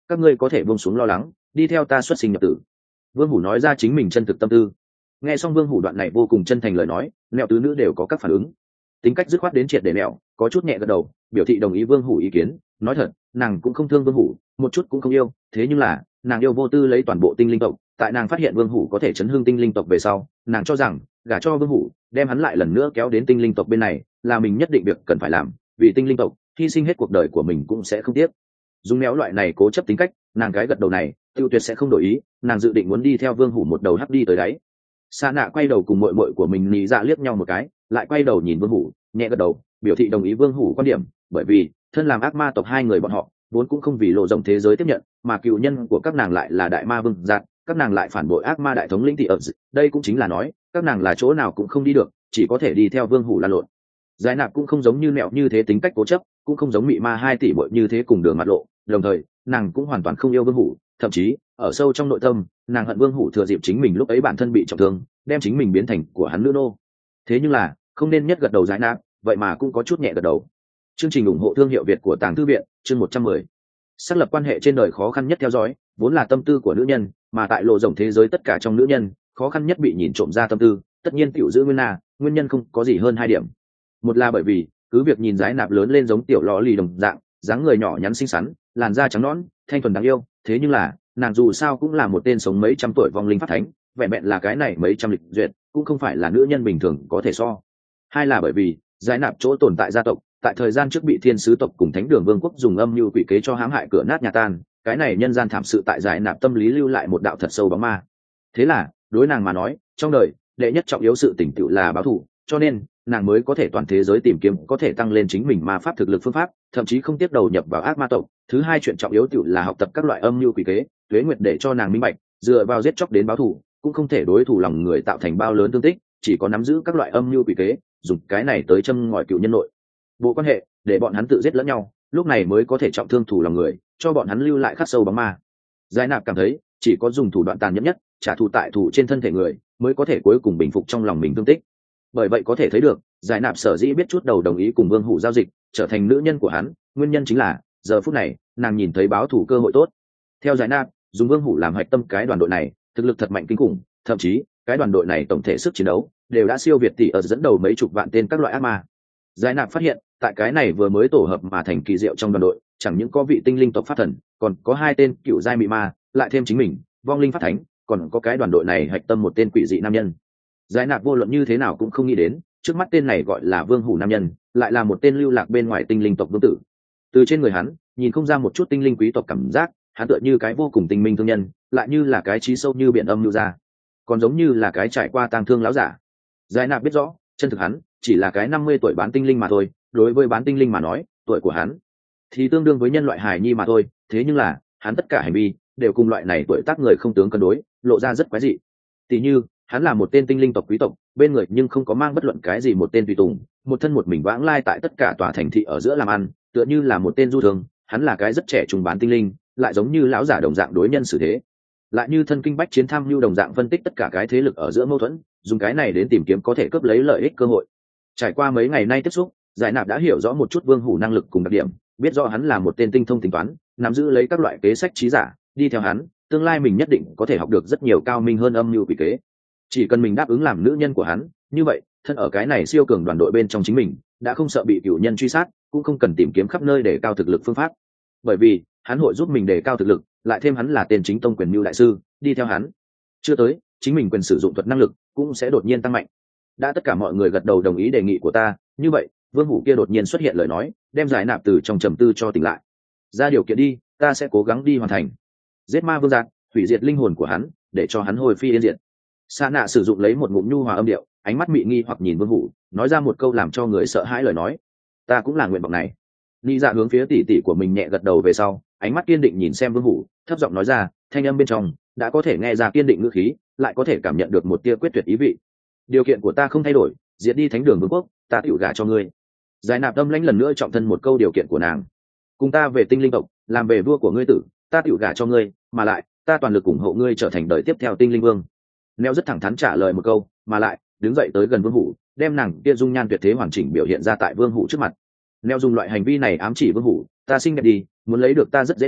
các ngươi có thể buông xuống lo lắng, đi theo ta xuất sinh nhập tử. Vương Hủ nói ra chính mình chân thực tâm tư. Nghe xong Vương Hủ đoạn này vô cùng chân thành lời nói, Mẹo tứ nữ đều có các phản ứng. Tính cách dứt khoát đến triệt để Mẹo có chút nhẹ gật đầu, biểu thị đồng ý Vương Hủ ý kiến. Nói thật, nàng cũng không thương Vương Hủ, một chút cũng không yêu, thế nhưng là nàng yêu vô tư lấy toàn bộ tinh linh tộc. Tại nàng phát hiện Vương Hủ có thể chấn hưng tinh linh tộc về sau, nàng cho rằng gả cho Vương Hủ, đem hắn lại lần nữa kéo đến tinh linh tộc bên này, là mình nhất định việc cần phải làm, vì tinh linh tộc hy sinh hết cuộc đời của mình cũng sẽ không tiếc. Dùng Méo loại này cố chấp tính cách, nàng gái gật đầu này tiêu tuyệt sẽ không đổi ý, nàng dự định muốn đi theo Vương Hủ một đầu hắc đi tới đáy. Sa Nạ quay đầu cùng muội muội của mình Nị Dạ liếc nhau một cái, lại quay đầu nhìn Vương Hủ, nhẹ gật đầu, biểu thị đồng ý Vương Hủ quan điểm, bởi vì thân làm ác ma tộc hai người bọn họ vốn cũng không vì lộ rộng thế giới tiếp nhận, mà cựu nhân của các nàng lại là đại ma vương Giạt, các nàng lại phản bội ác ma đại thống lĩnh Tỷ ở, đây cũng chính là nói, các nàng là chỗ nào cũng không đi được, chỉ có thể đi theo Vương Hủ lan lộn. Giải Nạp cũng không giống như Mẹo như thế tính cách cố chấp, cũng không giống Mị Ma hai tỷ muội như thế cùng đường mặt lộ, đồng thời, nàng cũng hoàn toàn không yêu Vương Hủ, thậm chí, ở sâu trong nội tâm, nàng hận Vương Hủ thừa dịp chính mình lúc ấy bản thân bị trọng thương, đem chính mình biến thành của hắn nữ nô. Thế nhưng là, không nên nhất gật đầu Giải Nạp, vậy mà cũng có chút nhẹ gật đầu. Chương trình ủng hộ thương hiệu Việt của Tàng Thư viện, chương một trăm mười. Xác lập quan hệ trên đời khó khăn nhất theo dõi, vốn là tâm tư của nữ nhân, mà tại lộ rộng thế giới tất cả trong nữ nhân, khó khăn nhất bị nhìn trộm ra tâm tư, tất nhiên tiểu giữ nguyên na, nguyên nhân không có gì hơn hai điểm. Một là bởi vì, cứ việc nhìn Giải Nạp lớn lên giống tiểu lọ lì đồng dạng, dáng người nhỏ nhắn xinh xắn, làn da trắng nõn, thanh thuần đáng yêu, thế nhưng là, nàng dù sao cũng là một tên sống mấy trăm tuổi vong linh pháp thánh, vẹn vẹn là cái này mấy trăm lịch duyệt, cũng không phải là nữ nhân bình thường có thể so. Hai là bởi vì, Giải Nạp chỗ tồn tại gia tộc, tại thời gian trước bị thiên sứ tộc cùng thánh đường vương quốc dùng âm mưu quỷ kế cho hãm hại cửa nát nhà tan, cái này nhân gian thảm sự tại Giải Nạp tâm lý lưu lại một đạo thật sâu bóng ma. Thế là, đối nàng mà nói, trong đời, đệ nhất trọng yếu sự tỉnh tựu là báo thù, cho nên nàng mới có thể toàn thế giới tìm kiếm có thể tăng lên chính mình ma pháp thực lực phương pháp, thậm chí không tiếp đầu nhập vào ác ma tộc. Thứ hai chuyện trọng yếu tựu là học tập các loại âm mưu quỷ kế, Tuế Nguyệt để cho nàng minh bạch, dựa vào giết chóc đến báo thù, cũng không thể đối thủ lòng người tạo thành bao lớn thương tích, chỉ có nắm giữ các loại âm mưu quỷ kế, dùng cái này tới châm ngòi cựu nhân nội bộ quan hệ, để bọn hắn tự giết lẫn nhau, lúc này mới có thể trọng thương thủ lòng người, cho bọn hắn lưu lại khắc sâu bóng ma. Giải Nạp cảm thấy, chỉ có dùng thủ đoạn tàn nhẫn nhất, trả thù tại thủ trên thân thể người, mới có thể cuối cùng bình phục trong lòng mình thương tích. Bởi vậy có thể thấy được, Giải Nạp sở dĩ biết chút đầu đồng ý cùng Vương Hủ giao dịch, trở thành nữ nhân của hắn, nguyên nhân chính là, giờ phút này, nàng nhìn thấy báo thù cơ hội tốt. Theo Giải Nạp, dùng Vương Hủ làm hạch tâm cái đoàn đội này, thực lực thật mạnh kinh khủng, thậm chí, cái đoàn đội này tổng thể sức chiến đấu đều đã siêu việt Tỷ ở dẫn đầu mấy chục vạn tên các loại ác ma. Giải Nạp phát hiện, tại cái này vừa mới tổ hợp mà thành kỳ diệu trong đoàn đội, chẳng những có vị tinh linh tộc pháp thần, còn có hai tên cựu giai mị ma, lại thêm chính mình, vong linh pháp thánh, còn có cái đoàn đội này hạch tâm một tên quỷ dị nam nhân. Giải Nạp vô luận như thế nào cũng không nghĩ đến, trước mắt tên này gọi là Vương Hủ nam nhân, lại là một tên lưu lạc bên ngoài tinh linh tộc vương tử. Từ trên người hắn, nhìn không ra một chút tinh linh quý tộc cảm giác, hắn tựa như cái vô cùng tinh minh thương nhân, lại như là cái trí sâu như biển âm lưu ra, còn giống như là cái trải qua tang thương láo giả. Giải Nạp biết rõ, chân thực hắn chỉ là cái năm mươi tuổi bán tinh linh mà thôi, đối với bán tinh linh mà nói, tuổi của hắn thì tương đương với nhân loại hài nhi mà thôi, thế nhưng là, hắn tất cả hành vi đều cùng loại này tuổi tác người không tướng cân đối, lộ ra rất quái dị. Tỷ như, hắn là một tên tinh linh tộc quý tộc, bên người nhưng không có mang bất luận cái gì một tên tùy tùng, một thân một mình vãng lai tại tất cả tòa thành thị ở giữa làm ăn, tựa như là một tên du thường, hắn là cái rất trẻ trung bán tinh linh, lại giống như lão giả đồng dạng đối nhân xử thế, lại như thân kinh bách chiến tham nhu đồng dạng phân tích tất cả cái thế lực ở giữa mâu thuẫn, dùng cái này đến tìm kiếm có thể cướp lấy lợi ích cơ hội. Trải qua mấy ngày nay tiếp xúc, Giải Nạp đã hiểu rõ một chút Vương Hủ năng lực cùng đặc điểm, biết rõ hắn là một tên tinh thông tính toán, nắm giữ lấy các loại kế sách trí giả, đi theo hắn, tương lai mình nhất định có thể học được rất nhiều cao minh hơn âm mưu quỷ kế. Chỉ cần mình đáp ứng làm nữ nhân của hắn, như vậy, thân ở cái này siêu cường đoàn đội bên trong chính mình, đã không sợ bị cửu nhân truy sát, cũng không cần tìm kiếm khắp nơi để cao thực lực phương pháp. Bởi vì, hắn hội giúp mình đề cao thực lực, lại thêm hắn là tên chính tông quyền mưu đại sư, đi theo hắn, chưa tới, chính mình quyền sử dụng thuật năng lực cũng sẽ đột nhiên tăng mạnh. Đã tất cả mọi người gật đầu đồng ý đề nghị của ta, như vậy, Vương Hủ kia đột nhiên xuất hiện lời nói, đem Giải Nạp từ trong trầm tư cho tỉnh lại. Ra điều kiện đi, ta sẽ cố gắng đi hoàn thành. Giết ma vương Giạt, hủy diệt linh hồn của hắn, để cho hắn hồi phi yên diệt. Sa Nạ sử dụng lấy một ngụm nhu hòa âm điệu, ánh mắt mị nghi hoặc nhìn Vương Hủ, nói ra một câu làm cho người sợ hãi lời nói. Ta cũng là nguyện vọng này. Nị Dạ hướng phía tỷ tỷ của mình nhẹ gật đầu về sau, ánh mắt kiên định nhìn xem Vương Hủ, thấp giọng nói ra, thanh âm bên trong đã có thể nghe ra kiên định ngữ khí, lại có thể cảm nhận được một tia quyết tuyệt ý vị. Điều kiện của ta không thay đổi, diệt đi thánh đường vương quốc, ta tiểu gả cho ngươi. Giải Nạp tâm lãnh lần nữa trọng thân một câu điều kiện của nàng. Cùng ta về tinh linh tộc, làm về vua của ngươi tử, ta tiểu gả cho ngươi, mà lại, ta toàn lực ủng hộ ngươi trở thành đời tiếp theo tinh linh vương. Neo rất thẳng thắn trả lời một câu, mà lại, đứng dậy tới gần Vương Hủ, đem nàng kia dung nhan tuyệt thế hoàn chỉnh biểu hiện ra tại Vương Hủ trước mặt. Neo dùng loại hành vi này ám chỉ Vương Hủ, ta xinh đẹp đi, muốn lấy được ta rất dễ dàng,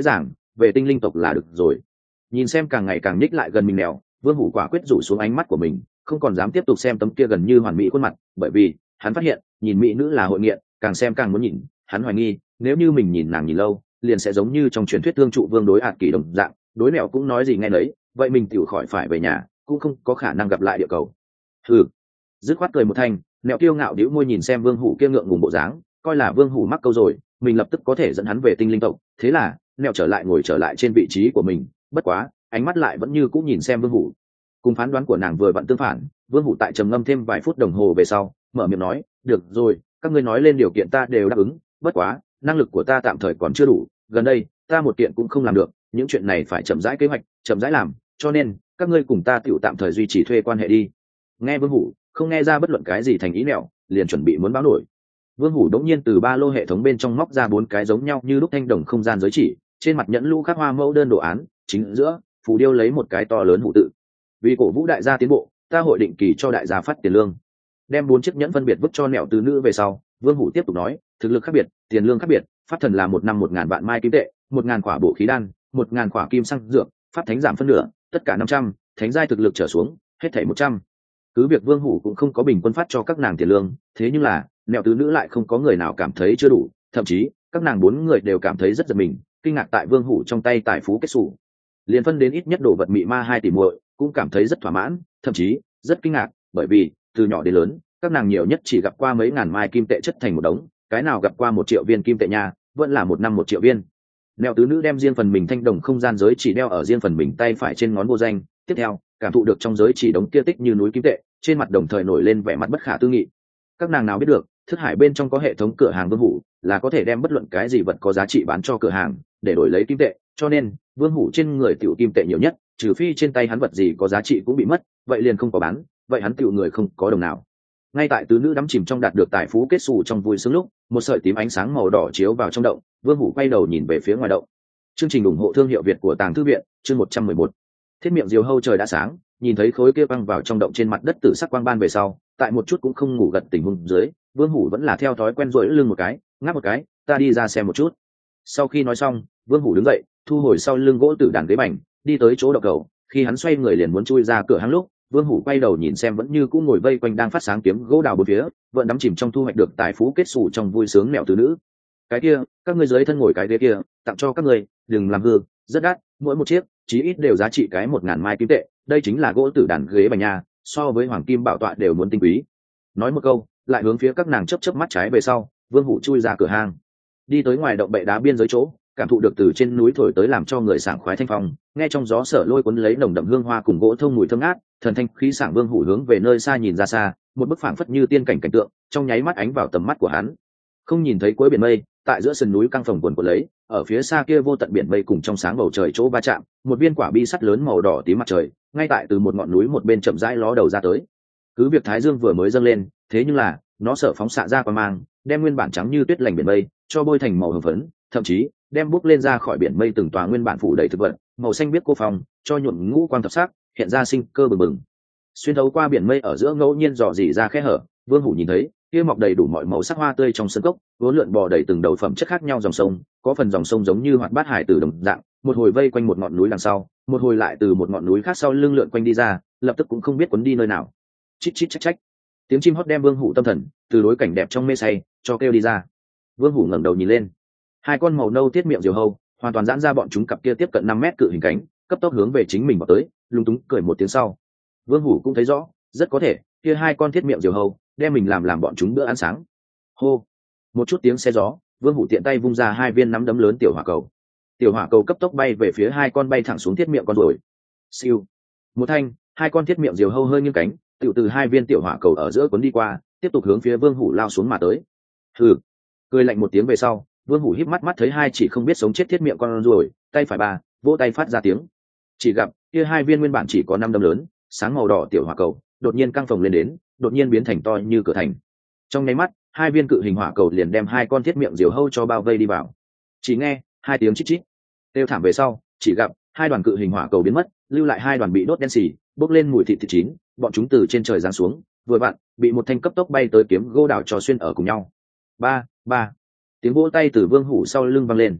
về tinh linh tộc là được rồi. Nhìn xem càng ngày càng nhích lại gần mình mèo, vương hủ quả quyết rủ xuống ánh mắt của mình, không còn dám tiếp tục xem tấm kia gần như hoàn mỹ khuôn mặt, bởi vì hắn phát hiện nhìn mỹ nữ là hội nghiện, càng xem càng muốn nhìn. Hắn hoài nghi nếu như mình nhìn nàng nhìn lâu, liền sẽ giống như trong truyền thuyết thương trụ vương đối ạt kỳ đồng dạng, đối mèo cũng nói gì nghe nấy, vậy mình tiểu khỏi phải về nhà, cũng không có khả năng gặp lại địa cầu. Ừ, dứt khoát cười một thanh, mèo kiêu ngạo đĩu môi nhìn xem vương hủ kia ngượng ngùng bộ dáng, coi là vương hủ mắc câu rồi, mình lập tức có thể dẫn hắn về tinh linh tộc. Thế là mèo trở lại ngồi trở lại trên vị trí của mình, bất quá ánh mắt lại vẫn như cũng nhìn xem vương hủ. Cùng phán đoán của nàng vừa vặn tương phản, vương hủ tại trầm ngâm thêm vài phút đồng hồ về sau mở miệng nói, được rồi, các ngươi nói lên điều kiện ta đều đáp ứng, bất quá năng lực của ta tạm thời còn chưa đủ, gần đây ta một kiện cũng không làm được, những chuyện này phải chậm rãi kế hoạch, chậm rãi làm, cho nên các ngươi cùng ta tựu tạm thời duy trì thuê quan hệ đi. Nghe vương hủ không nghe ra bất luận cái gì thành ý nẹo, liền chuẩn bị muốn báo nổi. Vương hủ đống nhiên từ ba lô hệ thống bên trong móc ra bốn cái giống nhau như lúc thanh đồng không gian giới chỉ, trên mặt nhẫn lũ khắc hoa mẫu đơn đồ án, chính giữa phù điêu lấy một cái to lớn hủ tự. Vì cổ vũ đại gia tiến bộ, ta hội định kỳ cho đại gia phát tiền lương. Đem bốn chiếc nhẫn phân biệt vứt cho nẹo tứ nữ về sau, vương hủ tiếp tục nói, thực lực khác biệt, tiền lương khác biệt, pháp thần là một năm một ngàn vạn mai kim tệ, một ngàn quả bổ khí đan, một ngàn quả kim xăng dược, pháp thánh giảm phân nửa, tất cả năm trăm, thánh giai thực lực trở xuống hết thảy một trăm. Cứ việc vương hủ cũng không có bình quân phát cho các nàng tiền lương, thế nhưng là nẹo tứ nữ lại không có người nào cảm thấy chưa đủ, thậm chí các nàng bốn người đều cảm thấy rất giật mình, kinh ngạc tại vương hủ trong tay tài phú kết xù liền phân đến ít nhất đồ vật mị ma hai tỷ muội, cũng cảm thấy rất thỏa mãn, thậm chí rất kinh ngạc, bởi vì từ nhỏ đến lớn các nàng nhiều nhất chỉ gặp qua mấy ngàn mai kim tệ chất thành một đống, cái nào gặp qua một triệu viên kim tệ nha, vẫn là một năm một triệu viên. Nẹo tứ nữ đem riêng phần mình thanh đồng không gian giới chỉ đeo ở riêng phần mình tay phải trên ngón vô danh, tiếp theo cảm thụ được trong giới chỉ đống kia tích như núi kim tệ, trên mặt đồng thời nổi lên vẻ mặt bất khả tư nghị. Các nàng nào biết được thức hải bên trong có hệ thống cửa hàng vương hủ, là có thể đem bất luận cái gì vật có giá trị bán cho cửa hàng để đổi lấy kim tệ, cho nên vương hủ trên người tiểu kim tệ nhiều nhất, trừ phi trên tay hắn vật gì có giá trị cũng bị mất, vậy liền không có bán, vậy hắn tiểu người không có đồng nào. Ngay tại tứ nữ đắm chìm trong đạt được tài phú kết xù trong vui sướng lúc, một sợi tím ánh sáng màu đỏ chiếu vào trong động, vương hủ quay đầu nhìn về phía ngoài động. Chương trình ủng hộ thương hiệu Việt của Tàng Thư viện, chương một trăm mười một. Thiết miệng diều hâu trời đã sáng, nhìn thấy khối kia băng vào trong động trên mặt đất tử sắc quang ban về sau, tại một chút cũng không ngủ gật tình huống dưới, vương hủ vẫn là theo thói quen rỗi lưng một cái, ngáp một cái, ta đi ra xem một chút. Sau khi nói xong, vương hủ đứng dậy, thu hồi sau lưng gỗ tử đàn ghế bành, đi tới chỗ động cầu. Khi hắn xoay người liền muốn chui ra cửa hang lúc, vương hủ quay đầu nhìn xem vẫn như cũ ngồi vây quanh đang phát sáng kiếm gỗ đào bốn phía, vẫn đắm chìm trong thu hoạch được tài phú kết xù trong vui sướng mèo tứ nữ. Cái kia, các ngươi dưới thân ngồi cái ghế kia, tặng cho các ngươi, đừng làm hư, rất đắt, mỗi một chiếc chí ít đều giá trị cái một ngàn mai kim tệ, đây chính là gỗ tử đàn ghế bành nha, so với hoàng kim bảo tọa đều muốn tinh quý. Nói một câu, lại hướng phía các nàng chớp chớp mắt trái về sau, vương hủ chui ra cửa hang, đi tới ngoài động bệ đá biên giới chỗ, cảm thụ được từ trên núi thổi tới làm cho người sảng khoái thanh phong, nghe trong gió sở lôi cuốn lấy nồng đậm hương hoa cùng gỗ thông mùi thơm ngát, thần thanh khí sảng vương hủ hướng về nơi xa nhìn ra xa, một bức phảng phất như tiên cảnh cảnh tượng trong nháy mắt ánh vào tầm mắt của hắn. Không nhìn thấy cuối biển mây, tại giữa sườn núi căng phồng quần của lấy, ở phía xa kia vô tận biển mây cùng trong sáng bầu trời chỗ va chạm, một viên quả bi sắt lớn màu đỏ tím mặt trời, ngay tại từ một ngọn núi một bên chậm rãi ló đầu ra tới. Cứ việc thái dương vừa mới dâng lên, thế nhưng là nó sợ phóng xạ ra qua mang, đem nguyên bản trắng như tuyết lành biển mây cho bôi thành màu hồng phấn, thậm chí đem bốc lên ra khỏi biển mây từng tòa nguyên bản phủ đầy thực vật màu xanh biếc cô phong, cho nhuộm ngũ quang thập sắc, hiện ra sinh cơ bừng bừng. Xuyên thấu qua biển mây ở giữa ngẫu nhiên dò dỉ ra khe hở, vương hủ nhìn thấy kia mọc đầy đủ mọi màu sắc hoa tươi trong sân cốc, vốn lượn bò đầy từng đầu phẩm chất khác nhau dòng sông, có phần dòng sông giống như hoạt bát hải tử đồng dạng, một hồi vây quanh một ngọn núi đằng sau, một hồi lại từ một ngọn núi khác sau lưng lượn quanh đi ra, lập tức cũng không biết cuốn đi nơi nào. Chít chít chách chách, tiếng chim hót đem vương hủ tâm thần từ đối cảnh đẹp trong mê say cho kêu đi ra. Vương hủ ngẩng đầu nhìn lên, hai con màu nâu tiết miệng diều hâu hoàn toàn giãn ra, bọn chúng cặp kia tiếp cận năm mét cự hình cánh cấp tốc hướng về chính mình vào tới, lung túng cười một tiếng sau, vương hủ cũng thấy rõ, rất có thể kia hai con thiết miệng diều hâu đem mình làm làm bọn chúng bữa ăn sáng. Hô, một chút tiếng xe gió, vương hủ tiện tay vung ra hai viên nắm đấm lớn tiểu hỏa cầu, tiểu hỏa cầu cấp tốc bay về phía hai con bay thẳng xuống thiết miệng con rồi. Siêu, một thanh, hai con thiết miệng diều hâu hơi nghiêng cánh, tự từ hai viên tiểu hỏa cầu ở giữa cuốn đi qua, tiếp tục hướng phía vương hủ lao xuống mà tới. Hừ, cười lạnh một tiếng về sau, vương hủ híp mắt mắt thấy hai chỉ không biết sống chết thiết miệng con ruồi, tay phải ba vỗ tay phát ra tiếng, chỉ gặp kia hai viên nguyên bản chỉ có năm đấm lớn sáng màu đỏ tiểu hỏa cầu đột nhiên căng phồng lên đến, đột nhiên biến thành to như cửa thành. Trong nháy mắt, hai viên cự hình hỏa cầu liền đem hai con thiết miệng diều hâu cho bao vây đi vào. Chỉ nghe hai tiếng chít chít kêu thảm về sau, chỉ gặp hai đoàn cự hình hỏa cầu biến mất, lưu lại hai đoàn bị đốt đen xì, bốc lên mùi thịt thịt chín, bọn chúng từ trên trời giáng xuống, vừa vặn bị một thanh cấp tốc bay tới kiếm gỗ đào cho xuyên ở cùng nhau. Ba ba tiếng vỗ tay từ vương hủ sau lưng vang lên.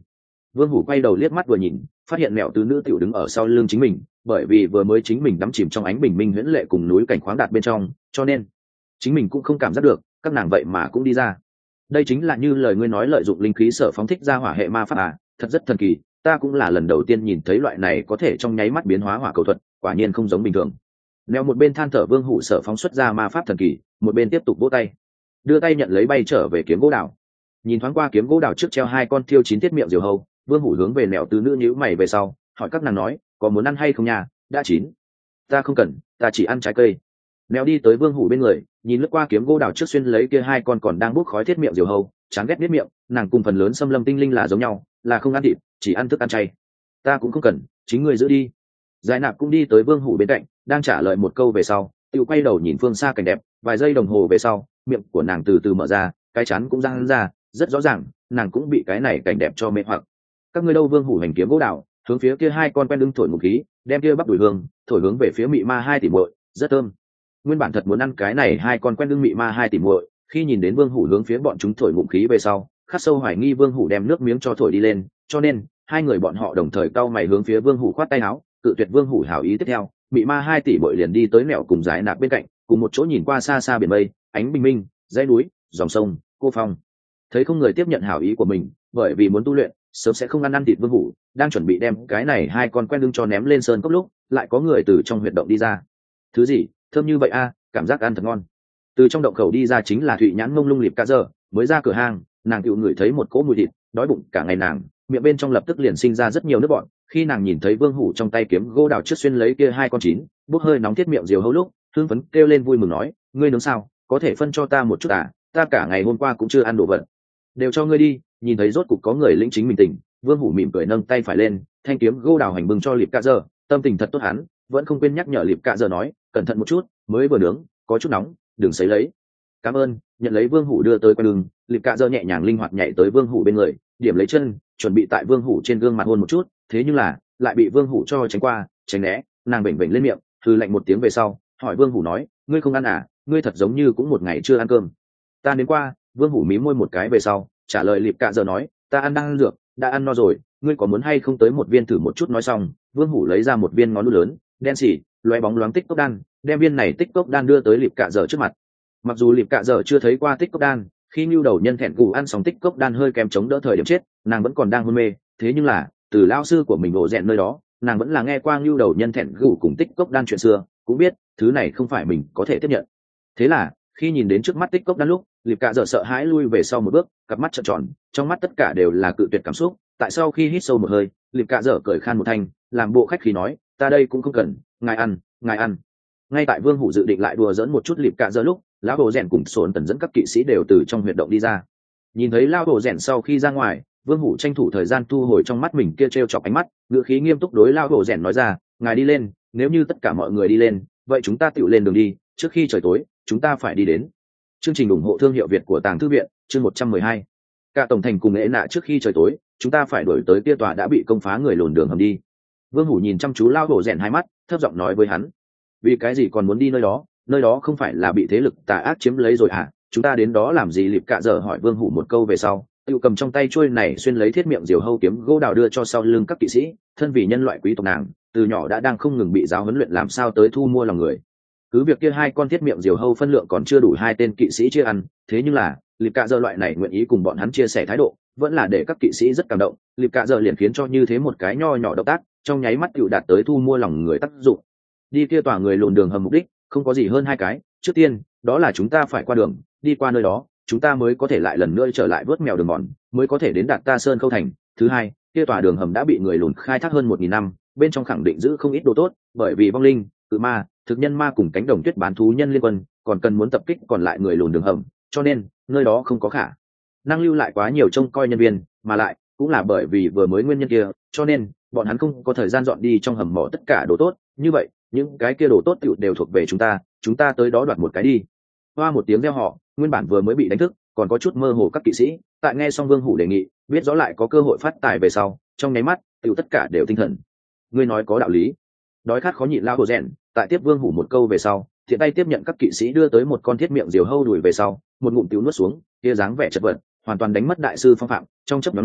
Vương Hủ quay đầu liếc mắt vừa nhìn, phát hiện mẹo tứ nữ tiểu đứng ở sau lưng chính mình, bởi vì vừa mới chính mình đắm chìm trong ánh bình minh huyễn lệ cùng núi cảnh khoáng đạt bên trong, cho nên chính mình cũng không cảm giác được, các nàng vậy mà cũng đi ra. Đây chính là như lời ngươi nói lợi dụng linh khí sở phóng thích ra hỏa hệ ma pháp à, thật rất thần kỳ, ta cũng là lần đầu tiên nhìn thấy loại này có thể trong nháy mắt biến hóa hỏa cầu thuật, quả nhiên không giống bình thường. Mèo một bên than thở Vương Hủ sở phóng xuất ra ma pháp thần kỳ, một bên tiếp tục vỗ tay, đưa tay nhận lấy bay trở về kiếm gỗ đào. Nhìn thoáng qua kiếm gỗ đào trước treo hai con thiêu chín tiết miệng diều hâu, Vương Hủ hướng về mèo tứ nữ nhíu mày về sau, hỏi các nàng nói, có muốn ăn hay không nhà, đã chín. Ta không cần, ta chỉ ăn trái cây. Mèo đi tới Vương Hủ bên người, nhìn lướt qua kiếm gỗ đào trước xuyên lấy kia hai con còn đang bốc khói thiết miệng diều hâu, chán ghét biết miệng, nàng cùng phần lớn xâm lâm tinh linh là giống nhau, là không ăn thịt, chỉ ăn thức ăn chay. Ta cũng không cần, chính ngươi giữ đi. Giải Nạp cũng đi tới Vương Hủ bên cạnh, đang trả lời một câu về sau, tự quay đầu nhìn phương xa cảnh đẹp, vài giây đồng hồ về sau, miệng của nàng từ từ mở ra, cái chán cũng răng ra, rất rõ ràng, nàng cũng bị cái này cảnh đẹp cho mê hoặc. Các ngươi đâu? Vương Hủ hành kiếm gỗ đào, hướng phía kia hai con quen lưng thổi một khí, đem kia bắp đùi hương, thổi hướng về phía mị ma hai tỷ muội, rất thơm. Nguyên bản thật muốn ăn cái này hai con quen lưng mị ma hai tỷ muội, khi nhìn đến Vương Hủ hướng phía bọn chúng thổi ngụm khí về sau, khắc sâu hoài nghi Vương Hủ đem nước miếng cho thổi đi lên, cho nên hai người bọn họ đồng thời cau mày hướng phía Vương Hủ khoát tay áo, cự tuyệt Vương Hủ hảo ý. Tiếp theo, mị ma hai tỷ muội liền đi tới mẹo cùng Giải Nạp bên cạnh, cùng một chỗ nhìn qua xa xa biển mây, ánh bình minh, dãy núi, dòng sông, cô phong. Thấy không người tiếp nhận hảo ý của mình, bởi vì muốn tu luyện, sớm sẽ không ăn ăn thịt Vương Hủ, đang chuẩn bị đem cái này hai con quen lưng cho ném lên sơn cốc lúc, lại có người từ trong huyệt động đi ra. Thứ gì thơm như vậy a, cảm giác ăn thật ngon. Từ trong động khẩu đi ra chính là Thụy Nhãn mông lung liệp cả giờ, mới ra cửa hàng, nàng tự ngửi thấy một cỗ mùi thịt, đói bụng cả ngày, nàng miệng bên trong lập tức liền sinh ra rất nhiều nước bọt. Khi nàng nhìn thấy Vương Hủ trong tay kiếm gỗ đào trước xuyên lấy kia hai con chín bốc hơi nóng thiết miệng diều hâu lúc, hương phấn kêu lên vui mừng nói, ngươi nướng sao, có thể phân cho ta một chút à, ta cả ngày hôm qua cũng chưa ăn đồ vật. Đều cho ngươi đi. Nhìn thấy rốt cục có người lĩnh chính mình tỉnh, Vương Hủ mỉm cười nâng tay phải lên, thanh kiếm gỗ đào hành bưng cho liệp cả giờ, tâm tình thật tốt, hắn vẫn không quên nhắc nhở liệp cả giờ nói, cẩn thận một chút, mới vừa nướng, có chút nóng, đừng sấy lấy. Cảm ơn. Nhận lấy Vương Hủ đưa tới quay lưng, liệp cả giờ nhẹ nhàng linh hoạt nhảy tới Vương Hủ bên người, điểm lấy chân, chuẩn bị tại Vương Hủ trên gương mặt hôn một chút, thế nhưng là lại bị Vương Hủ cho tránh qua, tránh né. Nàng vểnh vểnh lên miệng, hừ lạnh một tiếng về sau, hỏi Vương Hủ nói, ngươi không ăn à, ngươi thật giống như cũng một ngày chưa ăn cơm. Ta đến qua. Vương Hủ mím môi một cái về sau, trả lời liệp cả giờ nói, ta ăn đang ăn dược, đã ăn no rồi, ngươi có muốn hay không tới một viên thử một chút. Nói xong, Vương Hủ lấy ra một viên ngón nút lớn, đen xỉ, loé bóng loáng tích cốc đan, đem viên này tích cốc đan đưa tới liệp cả giờ trước mặt. Mặc dù liệp cả giờ chưa thấy qua tích cốc đan, khi nhu đầu nhân thẹn cù ăn xong tích cốc đan hơi kém chống đỡ thời điểm chết, nàng vẫn còn đang hôn mê, thế nhưng là từ lao sư của mình ổ rèn nơi đó, nàng vẫn là nghe qua nhu đầu nhân thẹn cù cùng tích cốc đan chuyện xưa, cũng biết thứ này không phải mình có thể tiếp nhận. Thế là khi nhìn đến trước mắt tích cốc đan lúc, liệp cả giờ sợ hãi lui về sau một bước, cặp mắt trợn tròn, trong mắt tất cả đều là cự tuyệt cảm xúc. Tại sau khi hít sâu một hơi, liệp cả giờ cởi khan một thanh, làm bộ khách khí nói, ta đây cũng không cần, ngài ăn, ngài ăn. Ngay tại Vương Hủ dự định lại đùa dẫn một chút liệp cả giờ lúc, lão hồ rèn cùng sồn tần dẫn các kỵ sĩ đều từ trong huyệt động đi ra. Nhìn thấy lão hồ rèn sau khi ra ngoài, Vương Hủ tranh thủ thời gian thu hồi trong mắt mình kia trêu chọc ánh mắt, ngữ khí nghiêm túc đối lão hồ rèn nói ra, ngài đi lên, nếu như tất cả mọi người đi lên, vậy chúng ta tự lên đường đi, trước khi trời tối chúng ta phải đi đến. Chương trình ủng hộ thương hiệu Việt của Tàng Thư viện, chương một trăm mười hai. Cả tổng thành cùng ế nạ trước khi trời tối, chúng ta phải đuổi tới kia tòa đã bị công phá người lùn đường hầm đi. Vương Hủ nhìn chăm chú lão hồ rèn hai mắt, thấp giọng nói với hắn, vì cái gì còn muốn đi nơi đó, nơi đó không phải là bị thế lực tà ác chiếm lấy rồi à, chúng ta đến đó làm gì? Liệp cả giờ hỏi Vương Hủ một câu về sau, tự cầm trong tay chuôi này xuyên lấy thiết miệng diều hâu kiếm gỗ đào đưa cho sau lưng các kỵ sĩ. Thân vì nhân loại quý tộc, nàng từ nhỏ đã đang không ngừng bị giáo huấn luyện làm sao tới thu mua lòng người. Cứ việc kia hai con thiết miệng diều hâu phân lượng còn chưa đủ hai tên kỵ sĩ chia ăn, thế nhưng là liệp cả giờ loại này nguyện ý cùng bọn hắn chia sẻ thái độ, vẫn là để các kỵ sĩ rất cảm động. Liệp cả giờ liền khiến cho như thế một cái nho nhỏ động tác, trong nháy mắt tự đạt tới thu mua lòng người tác dụng. Đi kia tòa người lùn đường hầm mục đích không có gì hơn hai cái, trước tiên đó là chúng ta phải qua đường, đi qua nơi đó chúng ta mới có thể lại lần nữa trở lại vớt mèo đường mòn, mới có thể đến đạt Ta Sơn Khâu Thành. Thứ hai, kia tòa đường hầm đã bị người lùn khai thác hơn một nghìn năm, bên trong khẳng định giữ không ít đồ tốt, bởi vì vong linh, cự ma, thực nhân ma cùng cánh đồng tuyết bán thú nhân liên quân còn cần muốn tập kích còn lại người lùn đường hầm, cho nên nơi đó không có khả năng lưu lại quá nhiều trông coi nhân viên, mà lại cũng là bởi vì vừa mới nguyên nhân kia, cho nên bọn hắn không có thời gian dọn đi trong hầm mỏ tất cả đồ tốt. Như vậy những cái kia đồ tốt tựu đều thuộc về chúng ta, chúng ta tới đó đoạt một cái đi. Hoa một tiếng reo họ, nguyên bản vừa mới bị đánh thức còn có chút mơ hồ các kỵ sĩ, tại nghe xong Vương Hủ đề nghị, biết rõ lại có cơ hội phát tài về sau, trong nháy mắt tựu tất cả đều tinh thần. Ngươi nói có đạo lý. Đói khát khó nhịn lao hồ rèn, tại tiếp Vương Hủ một câu về sau, thiện tay tiếp nhận các kỵ sĩ đưa tới một con thiết miệng diều hâu đùi về sau, một ngụm tiểu nuốt xuống, kia dáng vẻ chật vật, hoàn toàn đánh mất đại sư phong phạm. Trong chốc ngắn này,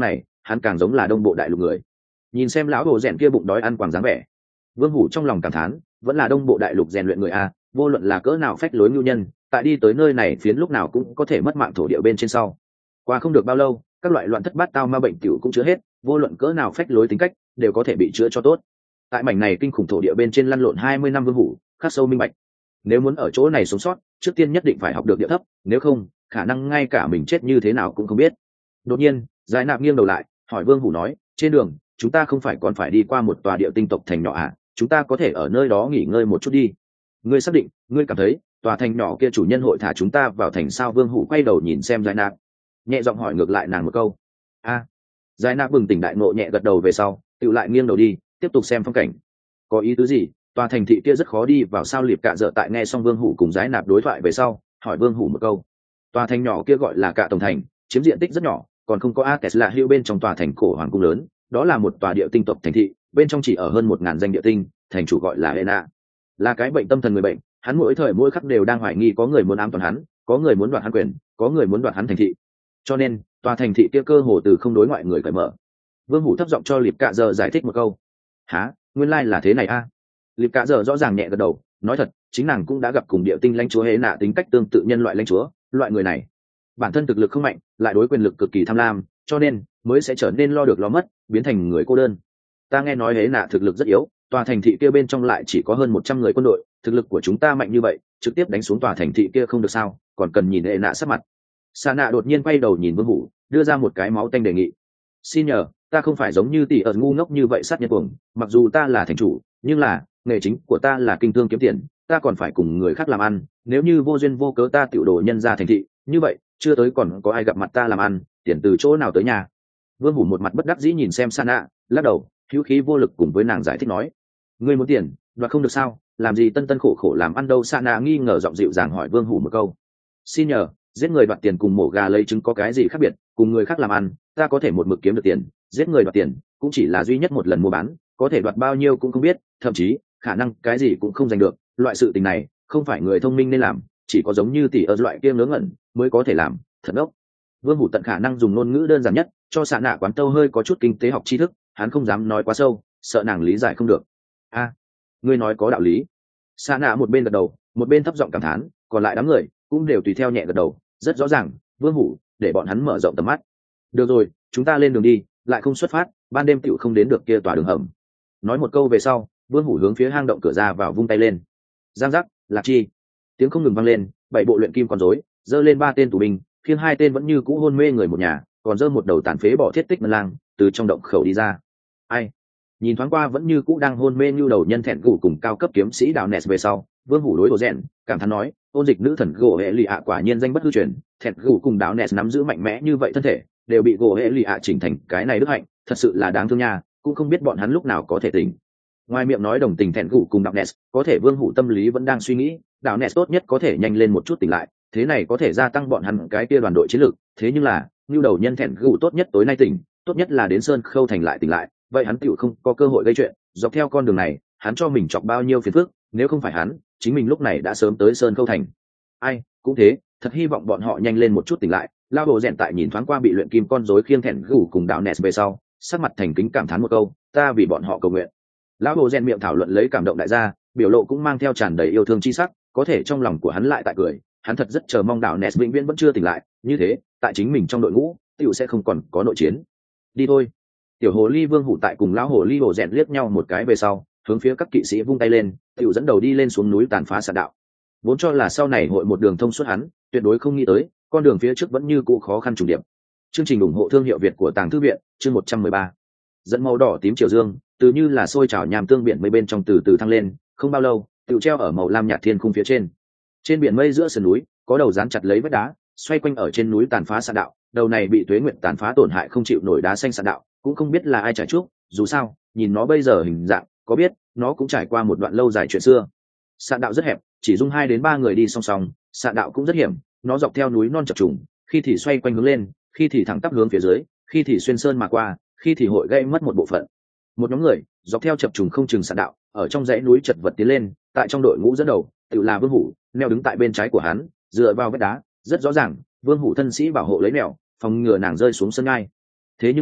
hắn càng giống là đông bộ đại lục người. Nhìn xem lão hồ rèn kia bụng đói ăn quàng dáng vẻ, Vương Hủ trong lòng cảm thán, vẫn là đông bộ đại lục rèn luyện người a, vô luận là cỡ nào phách lối nhu nhân, tại đi tới nơi này phiến lúc nào cũng có thể mất mạng thổ địa bên trên sau. Qua không được bao lâu, các loại loạn thất bát tao ma bệnh tiểu cũng chữa hết, vô luận cỡ nào phách lối tính cách, đều có thể bị chữa cho tốt. Tại mảnh này kinh khủng thổ địa bên trên lăn lộn hai mươi năm Vương Hủ, khắc sâu minh bạch. Nếu muốn ở chỗ này sống sót, trước tiên nhất định phải học được địa thấp, nếu không, khả năng ngay cả mình chết như thế nào cũng không biết. Đột nhiên, Giải Nạp nghiêng đầu lại, hỏi Vương Hủ nói, trên đường, chúng ta không phải còn phải đi qua một tòa địa tinh tộc thành nhỏ à, chúng ta có thể ở nơi đó nghỉ ngơi một chút đi. Ngươi xác định, ngươi cảm thấy, tòa thành nhỏ kia chủ nhân hội thả chúng ta vào thành sao? Vương Hủ quay đầu nhìn xem Giải Nạp, nhẹ giọng hỏi ngược lại nàng một câu. A. À. Giải Nạp bừng tỉnh đại ngộ nhẹ gật đầu về sau, tự lại nghiêng đầu đi, tiếp tục xem phong cảnh. Có ý tứ gì? Tòa thành thị kia rất khó đi vào sao? Liệp Cạ dợ tại nghe xong Vương Hủ cùng Giải Nạp đối thoại về sau, hỏi Vương Hủ một câu. Tòa thành nhỏ kia gọi là Cạ Tổng thành, chiếm diện tích rất nhỏ, còn không có Ates là hữu bên trong tòa thành cổ hoàng cung lớn, đó là một tòa địa tinh tộc thành thị, bên trong chỉ ở hơn một ngàn danh địa tinh, thành chủ gọi là Ena, là cái bệnh tâm thần người bệnh, hắn mỗi thời mỗi khắc đều đang hoài nghi có người muốn ám toán hắn, có người muốn đoạt hắn quyền, có người muốn đoạt hắn thành thị, cho nên tòa thành thị kia cơ hồ từ không đối ngoại người cởi mở. Vương Hủ thấp giọng cho Liệp Cạ dợ giải thích một câu. Hả, nguyên lai là thế này a? À? Liệp Cạ dợ rõ ràng nhẹ gật đầu, nói thật, chính nàng cũng đã gặp cùng địa tinh lãnh chúa Ena tính cách tương tự nhân loại lãnh chúa, loại người này bản thân thực lực không mạnh, lại đối quyền lực cực kỳ tham lam, cho nên mới sẽ trở nên lo được lo mất, biến thành người cô đơn. Ta nghe nói hễ nạ thực lực rất yếu, tòa thành thị kia bên trong lại chỉ có hơn một trăm người quân đội, thực lực của chúng ta mạnh như vậy, trực tiếp đánh xuống tòa thành thị kia không được sao? Còn cần nhìn hễ nạ sắc mặt. Sa nạ đột nhiên quay đầu nhìn Vương Hủ, đưa ra một cái máu tanh đề nghị. Xin nhờ, ta không phải giống như tỷ ở ngu ngốc như vậy sát nhân cuồng, mặc dù ta là thành chủ, nhưng là nghề chính của ta là kinh thương kiếm tiền, ta còn phải cùng người khác làm ăn. Nếu như vô duyên vô cớ ta tiểu đồ nhân ra thành thị, như vậy chưa tới còn có ai gặp mặt ta làm ăn, tiền từ chỗ nào tới nhà? Vương Hủ một mặt bất đắc dĩ nhìn xem Sa nạ, lắc đầu, hữu khí vô lực cùng với nàng giải thích nói, ngươi muốn tiền đoạt không được sao? Làm gì tân tân khổ khổ làm ăn đâu? Sa nạ nghi ngờ giọng dịu dàng hỏi Vương Hủ một câu. Xin nhờ, giết người đoạt tiền cùng mổ gà lấy trứng có cái gì khác biệt? Cùng người khác làm ăn, ta có thể một mực kiếm được tiền, giết người đoạt tiền cũng chỉ là duy nhất một lần mua bán, có thể đoạt bao nhiêu cũng không biết, thậm chí khả năng cái gì cũng không giành được. Loại sự tình này không phải người thông minh nên làm, chỉ có giống như tỷ ở loại kia ngớ ngẩn mới có thể làm. Thật ốc. Vương Hủ tận khả năng dùng ngôn ngữ đơn giản nhất cho Sa nạ quán tâu hơi có chút kinh tế học tri thức, hắn không dám nói quá sâu, sợ nàng lý giải không được. A, à, ngươi nói có đạo lý. Sa nạ một bên gật đầu, một bên thấp giọng cảm thán, còn lại đám người cũng đều tùy theo nhẹ gật đầu, rất rõ ràng, Vương Hủ để bọn hắn mở rộng tầm mắt. Được rồi, chúng ta lên đường đi, lại không xuất phát, ban đêm tựu không đến được kia tòa đường hầm. Nói một câu về sau, Vương Hủ hướng phía hang động cửa ra vào vung tay lên. Giang giác, lạc chi, tiếng không ngừng vang lên, bảy bộ luyện kim con rối giơ lên ba tên tù binh, khiêng hai tên vẫn như cũ hôn mê người một nhà, còn giơ một đầu tàn phế bỏ thiết tích ngân lang từ trong động khẩu đi ra. Ai? Nhìn thoáng qua vẫn như cũ đang hôn mê như đầu nhân thẹn gù cùng cao cấp kiếm sĩ Đạo Nes về sau, Vương Hủ đối đồ rèn cảm thán nói, ôn dịch nữ thần gỗ hệ lì ạ quả nhiên danh bất hư truyền, thẹn gù cùng Đạo Nes nắm giữ mạnh mẽ như vậy thân thể, đều bị gỗ hệ lì ạ chỉnh thành cái này đức hạnh, thật sự là đáng thương nha, cũng không biết bọn hắn lúc nào có thể tỉnh. Ngoài miệng nói đồng tình thẹn gù cùng Đạo Nes, có thể Vương Hủ tâm lý vẫn đang suy nghĩ, Đạo Nes tốt nhất có thể nhanh lên một chút tỉnh lại, thế này có thể gia tăng bọn hắn cái kia đoàn đội chiến lược, thế nhưng là như đầu nhân thẹn gù tốt nhất tối nay tỉnh, tốt nhất là đến Sơn Khâu thành lại tỉnh lại, vậy hắn tựu không có cơ hội gây chuyện. Dọc theo con đường này hắn cho mình chọc bao nhiêu phiền phức, nếu không phải hắn, chính mình lúc này đã sớm tới Sơn Khâu thành. Ai cũng thế, thật hy vọng bọn họ nhanh lên một chút tỉnh lại. Lao Đồ Rèn tại nhìn thoáng qua bị luyện kim con rối khiêng thẹn gù cùng Đạo Nes về sau, sắc mặt thành kính cảm thán một câu, ta vì bọn họ cầu nguyện. Lão Đồ Rèn miệng thảo luận lấy cảm động đại gia, biểu lộ cũng mang theo tràn đầy yêu thương chi sắc, có thể trong lòng của hắn lại tại cười, hắn thật rất chờ mong Đạo Nes vĩnh viễn vẫn chưa tỉnh lại, như thế tại chính mình trong đội ngũ tiểu sẽ không còn có nội chiến. Đi thôi. Tiểu hồ ly Vương Hủ tại cùng lão hồ ly Đồ Rèn liếc nhau một cái về sau, hướng phía các kỵ sĩ vung tay lên, tiểu dẫn đầu đi lên xuống núi tàn phá Sạn đạo. Vốn cho là sau này hội một đường thông suốt, hắn tuyệt đối không nghĩ tới con đường phía trước vẫn như cũ khó khăn trùng điệp. Chương trình ủng hộ thương hiệu Việt của Tàng Thư viện, chương một trăm mười ba. Dẫn màu đỏ tím triều dương, từ như là sôi trào nhàm tương biển mây bên trong từ từ thăng lên, không bao lâu, tiểu treo ở màu lam nhạt thiên khung phía trên. Trên biển mây giữa sườn núi, có đầu dán chặt lấy vách đá, xoay quanh ở trên núi tàn phá Sạn đạo, đầu này bị tuế nguyện tàn phá tổn hại không chịu nổi đá xanh Sạn đạo, cũng không biết là ai trải chuốc, dù sao, nhìn nó bây giờ hình dạng, có biết, nó cũng trải qua một đoạn lâu dài chuyện xưa. Sạn đạo rất hẹp, chỉ dung hai đến ba người đi song song, Sạn đạo cũng rất hiểm, nó dọc theo núi non chập trùng, khi thì xoay quanh hướng lên, khi thì thẳng tắp hướng phía dưới, khi thì xuyên sơn mà qua, khi thì hội gây mất một bộ phận. Một nhóm người dọc theo chập trùng không chừng Sạn đạo, ở trong dãy núi chật vật tiến lên, tại trong đội ngũ dẫn đầu, tự là Vương Hủ, neo đứng tại bên trái của hắn, dựa vào vách đá, rất rõ ràng, Vương Hủ thân sĩ bảo hộ lấy mèo, phòng ngừa nàng rơi xuống sân ngai. Thế nhưng là,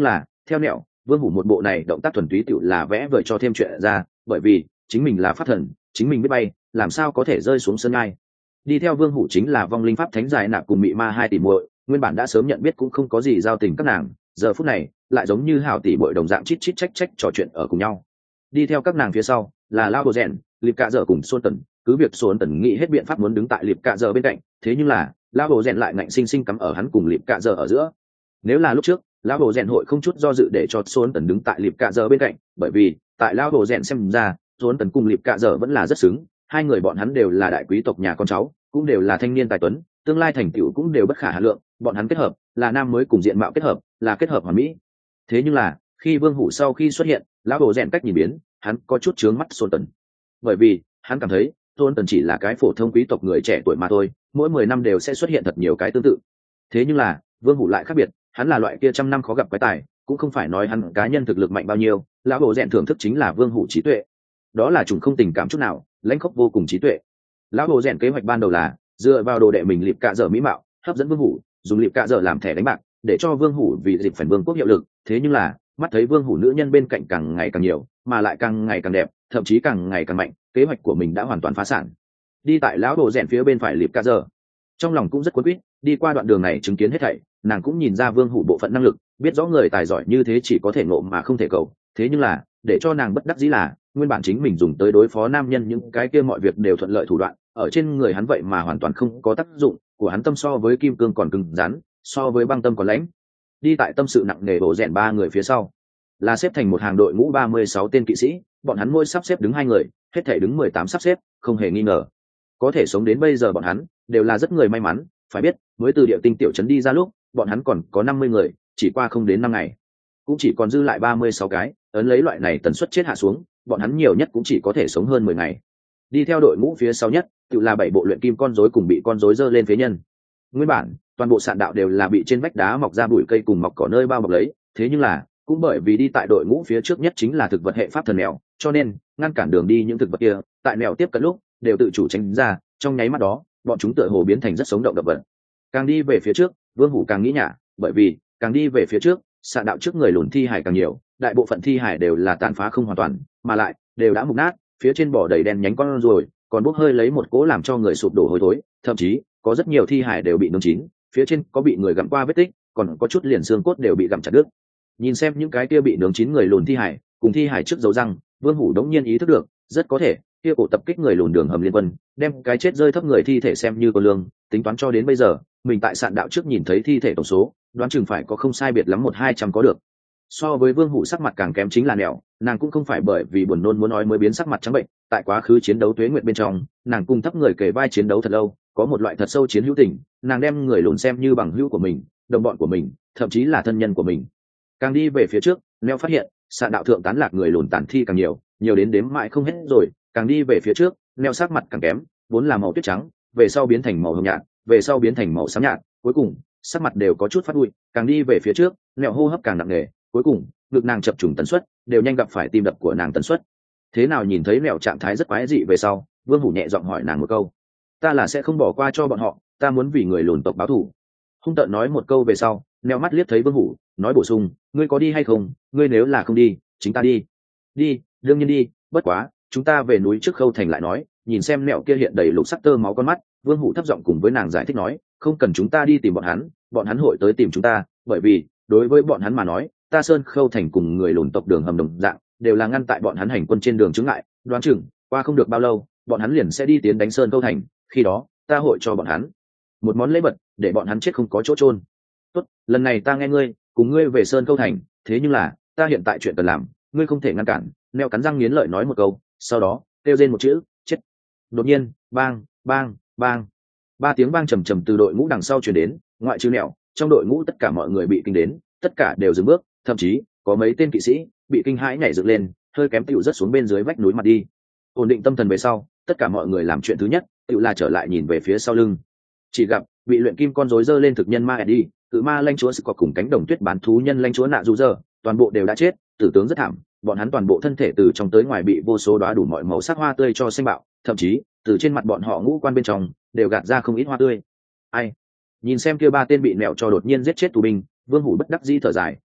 theo nẹo vương hủ một bộ này động tác thuần túy tự là vẽ vời cho thêm chuyện ra, bởi vì chính mình là pháp thần, chính mình biết bay, làm sao có thể rơi xuống sân ngai. Đi theo vương hủ chính là vong linh pháp thánh giải nạp cùng mị ma hai tỷ muội, nguyên bản đã sớm nhận biết cũng không có gì giao tình các nàng, giờ phút này lại giống như hào tỷ muội đồng dạng chít chít trách trách trò chuyện ở cùng nhau. Đi theo các nàng phía sau là lao hồ rèn, lịp cạ dở cùng xuân tần, cứ việc xuân tần nghĩ hết biện pháp muốn đứng tại lịp cạ dở bên cạnh, thế nhưng là lao hồ rèn lại ngạnh sinh sinh cắm ở hắn cùng lịp cạ dở ở giữa. Nếu là lúc trước lao hồ rèn hội không chút do dự để cho xuân tần đứng tại lịp cạ dở bên cạnh, bởi vì tại lao hồ rèn xem ra xuân tần cùng lịp cạ dở vẫn là rất xứng, hai người bọn hắn đều là đại quý tộc nhà con cháu, cũng đều là thanh niên tài tuấn, tương lai thành tựu cũng đều bất khả hà lượng, bọn hắn kết hợp là nam mới cùng diện mạo kết hợp, là kết hợp hoàn mỹ. Thế nhưng là khi vương hủ sau khi xuất hiện, lão hồ rèn cách nhìn biến, hắn có chút chướng mắt Xuân Tần, bởi vì hắn cảm thấy Xuân Tần chỉ là cái phổ thông quý tộc người trẻ tuổi mà thôi, mỗi mười năm đều sẽ xuất hiện thật nhiều cái tương tự. Thế nhưng là vương hủ lại khác biệt, hắn là loại kia trăm năm khó gặp quái tài, cũng không phải nói hắn cá nhân thực lực mạnh bao nhiêu, lão hồ rèn thưởng thức chính là vương hủ trí tuệ, đó là trùng không tình cảm chút nào, lãnh khốc vô cùng trí tuệ. Lão hồ rèn kế hoạch ban đầu là dựa vào đồ đệ mình lịp cạ dở mỹ mạo hấp dẫn vương hủ, dùng lịp cạ dở làm thẻ đánh bạc để cho vương hủ vì dịp phần vương quốc hiệu lực. Thế nhưng là mắt thấy vương hủ nữ nhân bên cạnh càng ngày càng nhiều, mà lại càng ngày càng đẹp, thậm chí càng ngày càng mạnh, kế hoạch của mình đã hoàn toàn phá sản. Đi tại lão đồ rèn phía bên phải lịp cạ dở, trong lòng cũng rất cuốn quýt, đi qua đoạn đường này chứng kiến hết thảy, nàng cũng nhìn ra vương hủ bộ phận năng lực, biết rõ người tài giỏi như thế chỉ có thể ngộ mà không thể cầu. Thế nhưng là để cho nàng bất đắc dĩ là nguyên bản chính mình dùng tới đối phó nam nhân những cái kia mọi việc đều thuận lợi thủ đoạn, ở trên người hắn vậy mà hoàn toàn không có tác dụng, của hắn tâm so với kim cương còn cứng rắn, so với băng tâm còn lãnh. Đi tại tâm sự nặng nề bộ rèn ba người phía sau là xếp thành một hàng đội ngũ ba mươi sáu tên kỵ sĩ, bọn hắn mỗi sắp xếp đứng hai người, hết thể đứng mười tám sắp xếp, không hề nghi ngờ. Có thể sống đến bây giờ bọn hắn đều là rất người may mắn, phải biết, mới từ địa tinh tiểu trấn đi ra lúc, bọn hắn còn có năm mươi người, chỉ qua không đến năm ngày, cũng chỉ còn dư lại ba mươi sáu cái, ấn lấy loại này tần suất chết hạ xuống, bọn hắn nhiều nhất cũng chỉ có thể sống hơn mười ngày. Đi theo đội ngũ phía sau nhất tự là bảy bộ luyện kim con rối cùng bị con rối dơ lên phế nhân. Nguyên bản toàn bộ sạn đạo đều là bị trên vách đá mọc ra bụi cây cùng mọc cỏ nơi bao bọc lấy, thế nhưng là cũng bởi vì đi tại đội ngũ phía trước nhất chính là thực vật hệ pháp thần mèo, cho nên ngăn cản đường đi những thực vật kia, tại mèo tiếp cận lúc đều tự chủ tránh ra, trong nháy mắt đó bọn chúng tựa hồ biến thành rất sống động động vật. Càng đi về phía trước vương hủ càng nghĩ nhả, bởi vì càng đi về phía trước sạn đạo trước người lùn thi hải càng nhiều, đại bộ phận thi hải đều là tàn phá không hoàn toàn, mà lại đều đã mục nát, phía trên bò đầy đen nhánh con ruồi, còn bốc hơi lấy một cỗ làm cho người sụp đổ hôi thối, thậm chí có rất nhiều thi hải đều bị nướng chín, phía trên có bị người gặm qua vết tích, còn có chút liền xương cốt đều bị gặm chặt đứt. Nhìn xem những cái kia bị nướng chín người lùn thi hải cùng thi hải trước dấu răng, vương hủ đống nhiên ý thức được, rất có thể kia cổ tập kích người lùn đường hầm liên quân, đem cái chết rơi thấp người thi thể xem như con lương, tính toán cho đến bây giờ mình tại sạn đạo trước nhìn thấy thi thể tổng số, đoán chừng phải có không sai biệt lắm một hai trăm có được. So với vương hủ sắc mặt càng kém chính là nẻo, nàng cũng không phải bởi vì buồn nôn muốn nói mới biến sắc mặt trắng bệnh, tại quá khứ chiến đấu tuế nguyệt bên trong, nàng cùng thấp người kề vai chiến đấu thật lâu, có một loại thật sâu chiến hữu tình, nàng đem người lùn xem như bằng hữu của mình, đồng bọn của mình, thậm chí là thân nhân của mình. Càng đi về phía trước neo phát hiện sạn đạo thượng tán lạc người lùn tàn thi càng nhiều, nhiều đến đếm mãi không hết rồi. Càng đi về phía trước neo sắc mặt càng kém, vốn là màu tuyết trắng, về sau biến thành màu hồng nhạt, về sau biến thành màu xám nhạt, cuối cùng sắc mặt đều có chút phát bụi. Càng đi về phía trước neo hô hấp càng nặng nề, cuối cùng ngực nàng chập trùng tần suất đều nhanh gặp phải tim đập của nàng tần suất. Thế nào nhìn thấy mẹo trạng thái rất quái dị về sau, vương hủ nhẹ giọng hỏi nàng một câu: ta là sẽ không bỏ qua cho bọn họ, ta muốn vì người lùn tộc báo thù. Hung tợn nói một câu về sau, mẹo mắt liếc thấy vương hủ, nói bổ sung: ngươi có đi hay không? Ngươi nếu là không đi, chính ta đi. Đi, đương nhiên đi, bất quá chúng ta về núi trước khâu thành lại nói. Nhìn xem mẹo kia hiện đầy lục sắc tơ máu con mắt, vương hủ thấp giọng cùng với nàng giải thích nói: không cần chúng ta đi tìm bọn hắn, bọn hắn hội tới tìm chúng ta, bởi vì đối với bọn hắn mà nói, ta sơn khâu thành cùng người lùn tộc đường hầm đồng dạng, đều là ngăn tại bọn hắn hành quân trên đường chướng ngại, đoán chừng qua không được bao lâu bọn hắn liền sẽ đi tiến đánh sơn khâu thành, khi đó ta hội cho bọn hắn một món lễ vật để bọn hắn chết không có chỗ chôn. Tốt, lần này ta nghe ngươi, cùng ngươi về sơn khâu thành, thế nhưng là ta hiện tại chuyện cần làm, ngươi không thể ngăn cản. Neo cắn răng nghiến lợi nói một câu, sau đó kêu lên một chữ: chết. Đột nhiên bang bang bang, ba tiếng bang trầm trầm từ đội ngũ đằng sau truyền đến, ngoại trừ Neo, trong đội ngũ tất cả mọi người bị kinh đến, tất cả đều dừng bước, thậm chí có mấy tên kỵ sĩ bị kinh hãi nhảy dựng lên, hơi kém tựu rớt xuống bên dưới vách núi mặt đi. Ổn định tâm thần về sau, tất cả mọi người làm chuyện thứ nhất tựu là trở lại nhìn về phía sau lưng, chỉ gặp bị luyện kim con rối dơ lên thực nhân ma Eddie, cự ma lanh chúa sự có cùng cánh đồng tuyết bán thú nhân lanh chúa nạ dù giờ, toàn bộ đều đã chết, tử tướng rất thảm. Bọn hắn toàn bộ thân thể từ trong tới ngoài bị vô số đóa đủ mọi màu sắc hoa tươi cho xanh bạo, thậm chí từ trên mặt bọn họ ngũ quan bên trong đều gạt ra không ít hoa tươi. Ai nhìn xem kia ba tên bị mẹo cho đột nhiên giết chết tù binh, vương hủ bất đắc dĩ thở dài,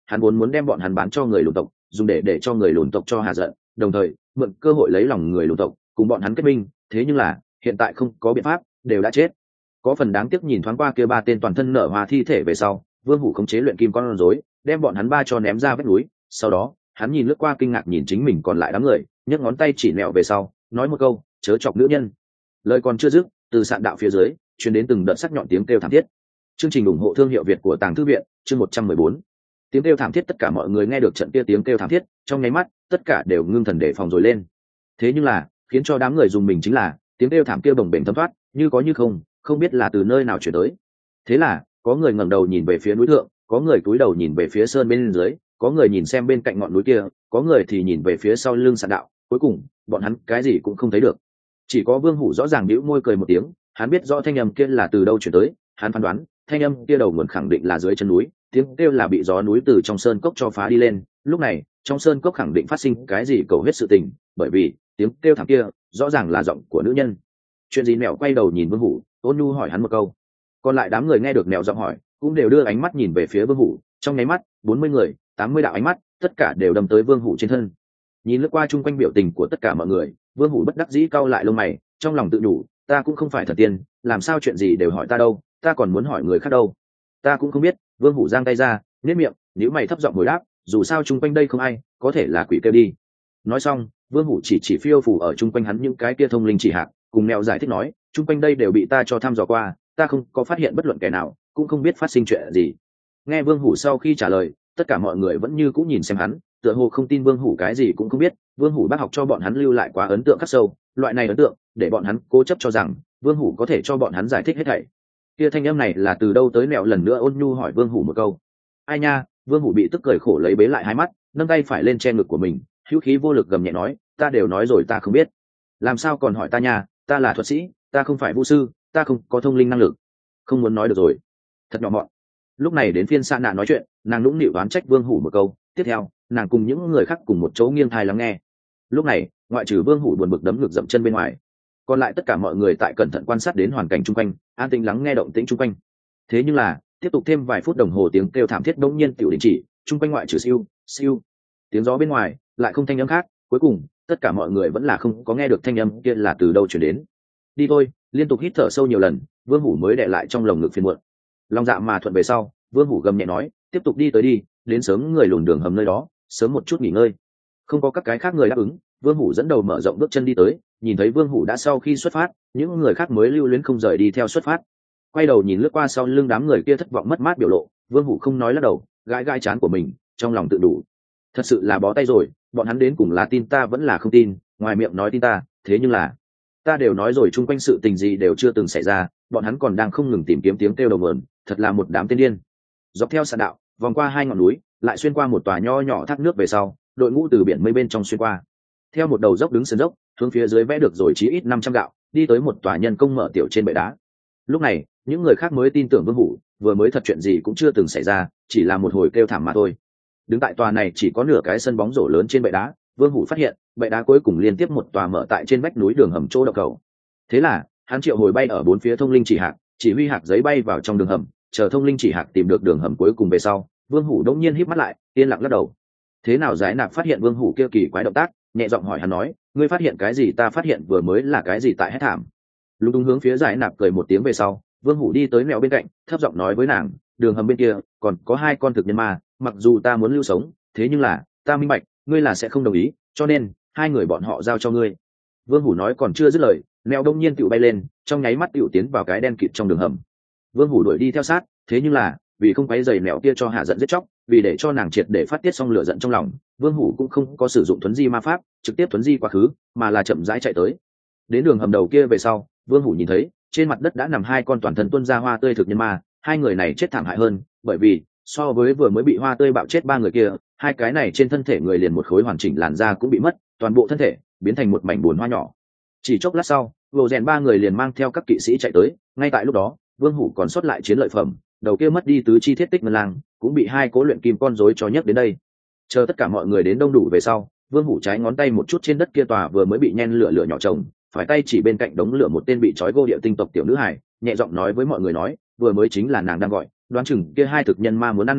hắn vốn muốn đem bọn hắn bán cho người lùn tộc, dùng để để cho người lùn tộc cho hạ giận, đồng thời mượn cơ hội lấy lòng người lùn tộc cùng bọn hắn kết minh. Thế nhưng là hiện tại không có biện pháp, đều đã chết. Có phần đáng tiếc. Nhìn thoáng qua kia ba tên toàn thân nở hoa thi thể về sau, Vương Hủ khống chế luyện kim con rối, đem bọn hắn ba cho ném ra vách núi. Sau đó hắn nhìn lướt qua, kinh ngạc nhìn chính mình còn lại đám người, nhấc ngón tay chỉ mẹo về sau, nói một câu: chớ chọc nữ nhân. Lời còn chưa dứt, từ sạn đạo phía dưới truyền đến từng đợt sắc nhọn tiếng kêu thảm thiết. Chương trình ủng hộ thương hiệu Việt của Tàng Thư viện, chương một trăm mười bốn. Tiếng kêu thảm thiết. Tất cả mọi người nghe được trận kia tiếng kêu thảm thiết, trong nháy mắt tất cả đều ngưng thần đề phòng rồi lên. Thế nhưng là khiến cho đám người dùng mình chính là tiếng kêu thảm kia bồng bềnh thấm thoát, như có như không, không biết là từ nơi nào chuyển tới. Thế là có người ngẩng đầu nhìn về phía núi thượng, có người cúi đầu nhìn về phía sơn bên dưới, có người nhìn xem bên cạnh ngọn núi kia, có người thì nhìn về phía sau lưng sạn đạo. Cuối cùng bọn hắn cái gì cũng không thấy được. Chỉ có Vương Hủ rõ ràng bĩu môi cười một tiếng, hắn biết rõ thanh âm kia là từ đâu chuyển tới. Hắn phán đoán thanh âm kia đầu nguồn khẳng định là dưới chân núi, tiếng kêu là bị gió núi từ trong sơn cốc cho phá đi lên. Lúc này trong sơn cốc khẳng định phát sinh cái gì cầu hết sự tình, bởi vì tiếng kêu thảm kia rõ ràng là giọng của nữ nhân. Chuyện gì? Mèo quay đầu nhìn Vương Hủ, ôn nhu hỏi hắn một câu. Còn lại đám người nghe được mèo giọng hỏi cũng đều đưa ánh mắt nhìn về phía Vương Hủ. Trong nháy mắt bốn mươi người, tám mươi đạo ánh mắt tất cả đều đâm tới Vương Hủ trên thân. Nhìn lướt qua chung quanh biểu tình của tất cả mọi người, Vương Hủ bất đắc dĩ cau lại lông mày, trong lòng tự nhủ: ta cũng không phải thần tiên, làm sao chuyện gì đều hỏi ta đâu, ta còn muốn hỏi người khác đâu. Ta cũng không biết. Vương Hủ giang tay ra, nhếch miệng, nhíu mày thấp giọng hồi đáp: dù sao chung quanh đây không ai, có thể là quỷ kêu đi. Nói xong, Vương Hủ chỉ chỉ phiêu phù ở chung quanh hắn những cái kia thông linh chỉ hạt, cùng mèo giải thích nói: chung quanh đây đều bị ta cho thăm dò qua, ta không có phát hiện bất luận kẻ nào, cũng không biết phát sinh chuyện gì. Nghe Vương Hủ sau khi trả lời, tất cả mọi người vẫn như cũng nhìn xem hắn, tựa hồ không tin Vương Hủ cái gì cũng không biết. Vương Hủ bác học cho bọn hắn lưu lại quá ấn tượng khắc sâu, loại này ấn tượng để bọn hắn cố chấp cho rằng Vương Hủ có thể cho bọn hắn giải thích hết thảy. Kia thanh âm này là từ đâu tới? Mẹo lần nữa ôn nhu hỏi Vương Hủ một câu. Ai nha? Vương Hủ bị tức cười khổ lấy bế lại hai mắt, nâng tay phải lên che ngực của mình, hữu khí vô lực gầm nhẹ nói: ta đều nói rồi ta không biết, làm sao còn hỏi ta nha? Ta là thuật sĩ, ta không phải vu sư, ta không có thông linh năng lực. Không muốn nói được rồi, thật nhỏ mọn. Lúc này đến phiên Sa Nạ nói chuyện, nàng nũng nịu đoán trách Vương Hủ một câu, tiếp theo nàng cùng những người khác cùng một chỗ nghiêng thai lắng nghe. Lúc này ngoại trừ Vương Hủ buồn bực đấm ngực dậm chân bên ngoài, còn lại tất cả mọi người tại cẩn thận quan sát đến hoàn cảnh chung quanh, an tĩnh lắng nghe động tĩnh chung quanh. Thế nhưng là tiếp tục thêm vài phút đồng hồ, tiếng kêu thảm thiết đột nhiên tiểu đình chỉ, chung quanh ngoại trừ siêu siêu tiếng gió bên ngoài lại không thanh âm khác. Cuối cùng tất cả mọi người vẫn là không có nghe được thanh âm kia là từ đâu chuyển đến. Đi thôi. Liên tục hít thở sâu nhiều lần, Vương Hủ mới đè lại trong lồng ngực phiền muộn. Long dạ mà thuận về sau, Vương Hủ gầm nhẹ nói: tiếp tục đi tới đi, đến sớm người lùn đường hầm nơi đó, sớm một chút nghỉ ngơi. Không có các cái khác người đáp ứng, Vương Hủ dẫn đầu mở rộng bước chân đi tới. Nhìn thấy Vương Hủ đã sau khi xuất phát, những người khác mới lưu luyến không rời đi theo xuất phát. Quay đầu nhìn lướt qua sau lưng đám người kia thất vọng mất mát biểu lộ, Vương Hủ không nói lắc đầu, gãi gãi trán của mình, trong lòng tự đủ. Thật sự là bó tay rồi, bọn hắn đến cùng là tin ta vẫn là không tin. Ngoài miệng nói tin ta, thế nhưng là ta đều nói rồi chung quanh sự tình gì đều chưa từng xảy ra, bọn hắn còn đang không ngừng tìm kiếm tiếng kêu đầu mượn, thật là một đám tên điên. Dọc theo sạn đạo, vòng qua hai ngọn núi, lại xuyên qua một tòa nho nhỏ thác nước về sau, đội ngũ từ biển mây bên trong xuyên qua, theo một đầu dốc đứng sườn dốc, hướng phía dưới vẽ được rồi chí ít năm trăm gạo, đi tới một tòa nhân công mở tiểu trên bệ đá. Lúc này những người khác mới tin tưởng Vương Hủ vừa mới thật chuyện gì cũng chưa từng xảy ra, chỉ là một hồi kêu thảm mà thôi. Đứng tại tòa này chỉ có nửa cái sân bóng rổ lớn trên bệ đá, Vương Hủ phát hiện bệ đá cuối cùng liên tiếp một tòa mở tại trên vách núi đường hầm chỗ đậu cầu. Thế là hắn triệu hồi bay ở bốn phía thông linh chỉ hạt, chỉ huy hạt giấy bay vào trong đường hầm, chờ thông linh chỉ hạt tìm được đường hầm cuối cùng về sau, Vương Hủ đống nhiên híp mắt lại, yên lặng lắc đầu. Thế nào? Giải Nạp phát hiện Vương Hủ kia kỳ quái động tác, nhẹ giọng hỏi hắn nói: ngươi phát hiện cái gì? Ta phát hiện vừa mới là cái gì tại hét thảm. Lúng túng hướng phía Giải Nạp cười một tiếng về sau, Vương Hủ đi tới mèo bên cạnh, thấp giọng nói với nàng: đường hầm bên kia còn có hai con thực nhân ma, mặc dù ta muốn lưu sống, thế nhưng là ta minh bạch ngươi là sẽ không đồng ý, cho nên hai người bọn họ giao cho ngươi. Vương Hủ nói còn chưa dứt lời, mèo đông nhiên tựu bay lên, trong nháy mắt tựu tiến vào cái đen kịt trong đường hầm. Vương Hủ đuổi đi theo sát, thế nhưng là vì không quấy rầy mèo kia cho hạ giận giết chóc, vì để cho nàng triệt để phát tiết xong lửa giận trong lòng, Vương Hủ cũng không có sử dụng thuấn di ma pháp trực tiếp thuấn di quá khứ, mà là chậm rãi chạy tới. Đến đường hầm đầu kia về sau, Vương Hủ nhìn thấy trên mặt đất đã nằm hai con toàn thân tuôn ra hoa tươi thực nhân ma. Hai người này chết thảm hại hơn, bởi vì so với vừa mới bị hoa tươi bạo chết ba người kia, hai cái này trên thân thể người liền một khối hoàn chỉnh làn da cũng bị mất, toàn bộ thân thể biến thành một mảnh buồn hoa nhỏ. Chỉ chốc lát sau, Lộ Rèn ba người liền mang theo các kỵ sĩ chạy tới. Ngay tại lúc đó, Vương Hủ còn sót lại chiến lợi phẩm, đầu kia mất đi tứ chi thiết tích ngân lang, cũng bị hai cố luyện kim con rối cho nhấc đến đây. Chờ tất cả mọi người đến đông đủ về sau, Vương Hủ trái ngón tay một chút trên đất kia tòa vừa mới bị nhen lửa lửa nhỏ chồng, phải tay chỉ bên cạnh đống lửa một tên bị trói gô địa tinh tộc tiểu nữ hải, nhẹ giọng nói với mọi người nói: vừa mới chính là nàng đang gọi, đoán chừng kia hai thực nhân ma muốn ăn nàng,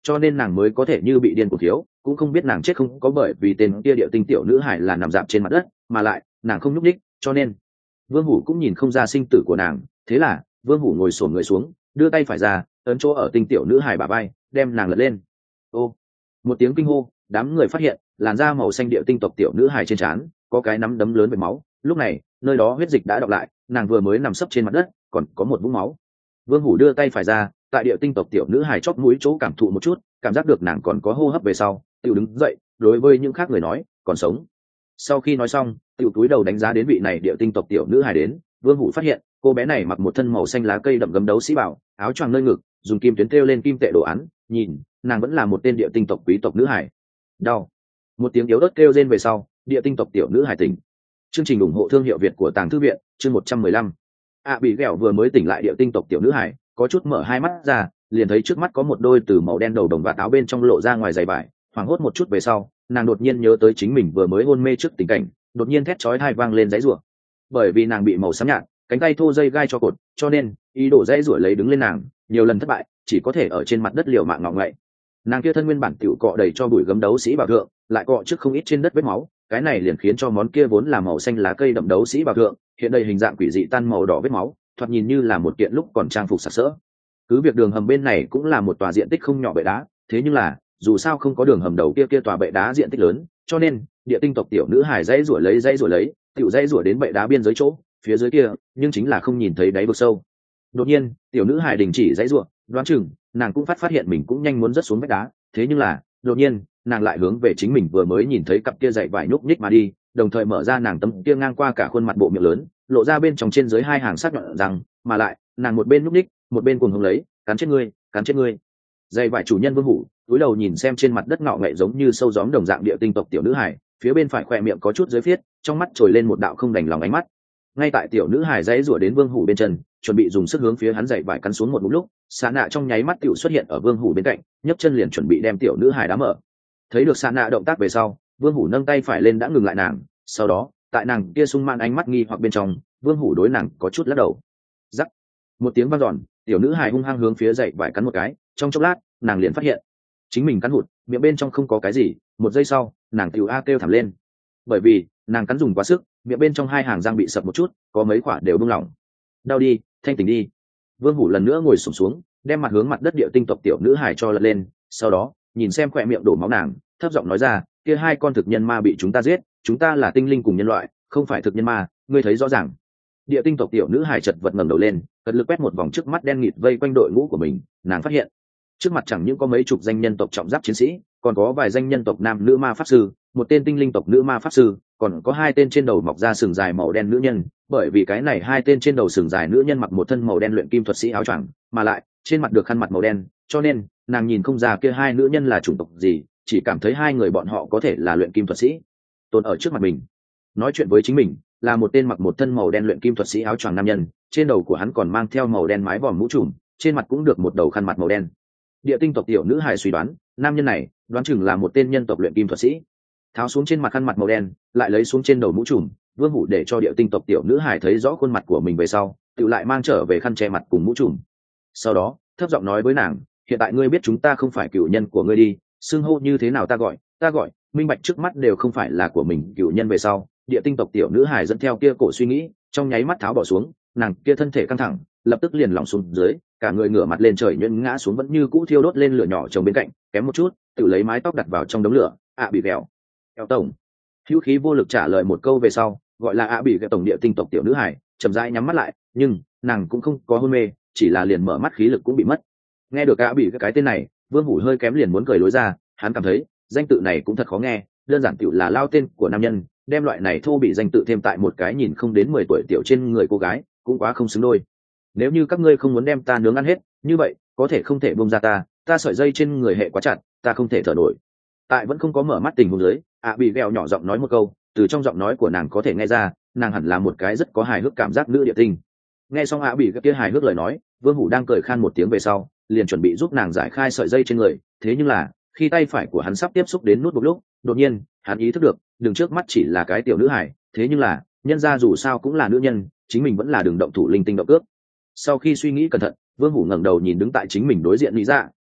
cho nên nàng mới có thể như bị điên cuồng thiếu, cũng không biết nàng chết không có bởi vì tên kia địa tinh tiểu nữ hải là nằm dạp trên mặt đất, mà lại nàng không nhúc nhích, cho nên Vương Hủ cũng nhìn không ra sinh tử của nàng. Thế là Vương Hủ ngồi xổm người xuống, đưa tay phải ra ấn chỗ ở tinh tiểu nữ hải bả vai, đem nàng lật lên. Ô, một tiếng kinh hô, đám người phát hiện làn da màu xanh địa tinh tộc tiểu nữ hải trên trán có cái nắm đấm lớn với máu. Lúc này nơi đó huyết dịch đã đọng lại, nàng vừa mới nằm sấp trên mặt đất còn có một vũng máu. Vương Hủ đưa tay phải ra tại địa tinh tộc tiểu nữ hải chóp mũi chỗ cảm thụ một chút, cảm giác được nàng còn có hô hấp về sau, tiểu đứng dậy đối với những khác người nói còn sống. Sau khi nói xong, tiểu túi đầu đánh giá đến vị này địa tinh tộc tiểu nữ hải đến. Vương Hủ phát hiện cô bé này mặc một thân màu xanh lá cây đậm gấm đấu sĩ bảo, áo choàng nơi ngực dùng kim tuyến thêu lên kim tệ đồ án, nhìn nàng vẫn là một tên địa tinh tộc quý tộc nữ hải. Đau. Một tiếng yếu ớt kêu rên về sau, địa tinh tộc tiểu nữ hải tỉnh. Chương trình ủng hộ thương hiệu Việt của Tàng Thư viện, chương một trăm mười lăm. À bị ghẹo vừa mới tỉnh lại địa tinh tộc tiểu nữ hải, có chút mở hai mắt ra, liền thấy trước mắt có một đôi từ màu đen đầu đồng và áo bên trong lộ ra ngoài giày vải. Hoảng hốt một chút về sau, nàng đột nhiên nhớ tới chính mình vừa mới hôn mê trước tình cảnh, đột nhiên thét chói tai vang lên dãy rủa. Bởi vì nàng bị màu xám nhạt, cánh tay thô dây gai cho cột, cho nên ý đồ dãy rủa lấy đứng lên nàng, nhiều lần thất bại, chỉ có thể ở trên mặt đất liều mạng ngọ ngậy. Nàng kia thân nguyên bản tiểu cọ đầy cho bụi gấm đấu sĩ bảo thượng, lại cọ trước không ít trên đất vết máu, cái này liền khiến cho món kia vốn là màu xanh lá cây đậm đấu sĩ bảo thượng, hiện đây hình dạng quỷ dị tan màu đỏ vết máu, thoạt nhìn như là một kiện lúc còn trang phục sặc sỡ. Cứ việc đường hầm bên này cũng là một tòa diện tích không nhỏ bệ đá, thế nhưng là dù sao không có đường hầm đầu kia kia tòa bệ đá diện tích lớn, cho nên địa tinh tộc tiểu nữ hải dãy rủa lấy dãy rủa lấy, tiểu dãy rủa đến bệ đá biên giới chỗ, phía dưới kia, nhưng chính là không nhìn thấy đáy vực sâu. Đột nhiên, tiểu nữ hải đình chỉ dãy rủa, đoán chừng nàng cũng phát phát hiện mình cũng nhanh muốn rớt xuống vách đá, thế nhưng là, đột nhiên, nàng lại hướng về chính mình vừa mới nhìn thấy cặp kia dày vải nhúc nhích mà đi, đồng thời mở ra nàng tấm kia ngang qua cả khuôn mặt bộ miệng lớn, lộ ra bên trong trên dưới hai hàng sắc nhọn răng, mà lại, nàng một bên nhúc nhích, một bên cuồng hống lấy, cắn chết ngươi, cắn chết ngươi. Dày vải chủ nhân Vương Hủ, cúi đầu nhìn xem trên mặt đất ngọ ngậy giống như sâu gióm đồng dạng địa tinh tộc tiểu nữ hải, phía bên phải khỏe miệng có chút dưới phiết, trong mắt trồi lên một đạo không đành lòng ánh mắt. Ngay tại tiểu nữ hải dãy rủa đến Vương Hủ bên chân, chuẩn bị dùng sức hướng phía hắn dậy vải cắn xuống một lúc lúc, Sa Nạ trong nháy mắt tiểu xuất hiện ở Vương Hủ bên cạnh, nhấc chân liền chuẩn bị đem tiểu nữ hải đá mở. Thấy được Sa Nạ động tác về sau, Vương Hủ nâng tay phải lên đã ngừng lại nàng, sau đó, tại nàng kia sung man ánh mắt nghi hoặc bên trong, Vương Hủ đối nàng có chút lắc đầu. Rắc. Một tiếng vang dọn, tiểu nữ hải hung hăng hướng phía dậy vải cắn một cái, trong chốc lát, nàng liền phát hiện chính mình cắn hụt, miệng bên trong không có cái gì, một giây sau, nàng tiểu a kêu thảm lên. Bởi vì, nàng cắn dùng quá sức, miệng bên trong hai hàng răng bị sập một chút, có mấy quả đều bung lỏng. Đau đi, thanh tỉnh đi. Vương Hủ lần nữa ngồi xổm xuống, đem mặt hướng mặt đất địa tinh tộc tiểu nữ hải cho lật lên, sau đó nhìn xem khỏe miệng đổ máu nàng, thấp giọng nói ra, kia hai con thực nhân ma bị chúng ta giết, chúng ta là tinh linh cùng nhân loại, không phải thực nhân ma, ngươi thấy rõ ràng. Địa tinh tộc tiểu nữ hải chợt vật ngẩng đầu lên, cật lực quét một vòng trước mắt đen nghịt vây quanh đội ngũ của mình, nàng phát hiện trước mặt chẳng những có mấy chục danh nhân tộc trọng giáp chiến sĩ, còn có vài danh nhân tộc nam nữ ma pháp sư, một tên tinh linh tộc nữ ma pháp sư, còn có hai tên trên đầu mọc ra sừng dài màu đen nữ nhân. Bởi vì cái này hai tên trên đầu sừng dài nữ nhân mặc một thân màu đen luyện kim thuật sĩ áo choàng, mà lại trên mặt được khăn mặt màu đen, cho nên nàng nhìn không ra kia hai nữ nhân là chủng tộc gì, chỉ cảm thấy hai người bọn họ có thể là luyện kim thuật sĩ tồn ở trước mặt mình. Nói chuyện với chính mình là một tên mặc một thân màu đen luyện kim thuật sĩ áo choàng nam nhân, trên đầu của hắn còn mang theo màu đen mái vòm mũ trùm, trên mặt cũng được một đầu khăn mặt màu đen. Địa tinh tộc tiểu nữ hài suy đoán, nam nhân này đoán chừng là một tên nhân tộc luyện kim thuật sĩ. Tháo xuống trên mặt khăn mặt màu đen, lại lấy xuống trên đầu mũ trùm, Vương Hủ để cho địa tinh tộc tiểu nữ hài thấy rõ khuôn mặt của mình về sau, tự lại mang trở về khăn che mặt cùng mũ trùm. Sau đó thấp giọng nói với nàng, hiện tại ngươi biết chúng ta không phải cựu nhân của ngươi đi, xưng hô như thế nào ta gọi ta gọi minh bạch trước mắt đều không phải là của mình cựu nhân về sau, địa tinh tộc tiểu nữ hài dẫn theo kia cổ suy nghĩ, trong nháy mắt tháo bỏ xuống, nàng kia thân thể căng thẳng, lập tức liền lỏng xuống dưới, cả người ngửa mặt lên trời nhuyễn ngã xuống vẫn như cũ thiêu đốt lên lửa nhỏ trồng bên cạnh, kém một chút tự lấy mái tóc đặt vào trong đống lửa. ạ bị ghẹo eo tổng hữu khí vô lực trả lời một câu về sau, gọi là ạ bị ghẹo tổng địa tinh tộc tiểu nữ hải chậm rãi nhắm mắt lại, nhưng nàng cũng không có hôn mê, chỉ là liền mở mắt khí lực cũng bị mất. Nghe được ạ bị cái tên này, Vương Hủ hơi kém liền muốn cười lối ra, hắn cảm thấy danh tự này cũng thật khó nghe, đơn giản tiểu là lao tên của nam nhân, đem loại này thô bị danh tự thêm tại một cái nhìn không đến mười tuổi tiểu trên người cô gái, cũng quá không xứng đôi. Nếu như các ngươi không muốn đem ta nướng ăn hết, như vậy có thể không thể buông ra ta, ta sợi dây trên người hệ quá chặt, ta không thể thở nổi. Tại vẫn không có mở mắt tình huống dưới, ạ bị ghẹo nhỏ giọng nói một câu, từ trong giọng nói của nàng có thể nghe ra, nàng hẳn là một cái rất có hài hước cảm giác nữ địa tinh. Nghe xong ạ bị kia hài hước lời nói, Vương Hủ đang cười khan một tiếng về sau, liền chuẩn bị giúp nàng giải khai sợi dây trên người, thế nhưng là khi tay phải của hắn sắp tiếp xúc đến nút buộc lúc, đột nhiên hắn ý thức được, đường trước mắt chỉ là cái tiểu nữ hải, thế nhưng là nhân ra dù sao cũng là nữ nhân, chính mình vẫn là đường động thủ linh tinh động cước. Sau khi suy nghĩ cẩn thận, Vương Hủ ngẩng đầu nhìn đứng tại chính mình đối diện Lý Dạ,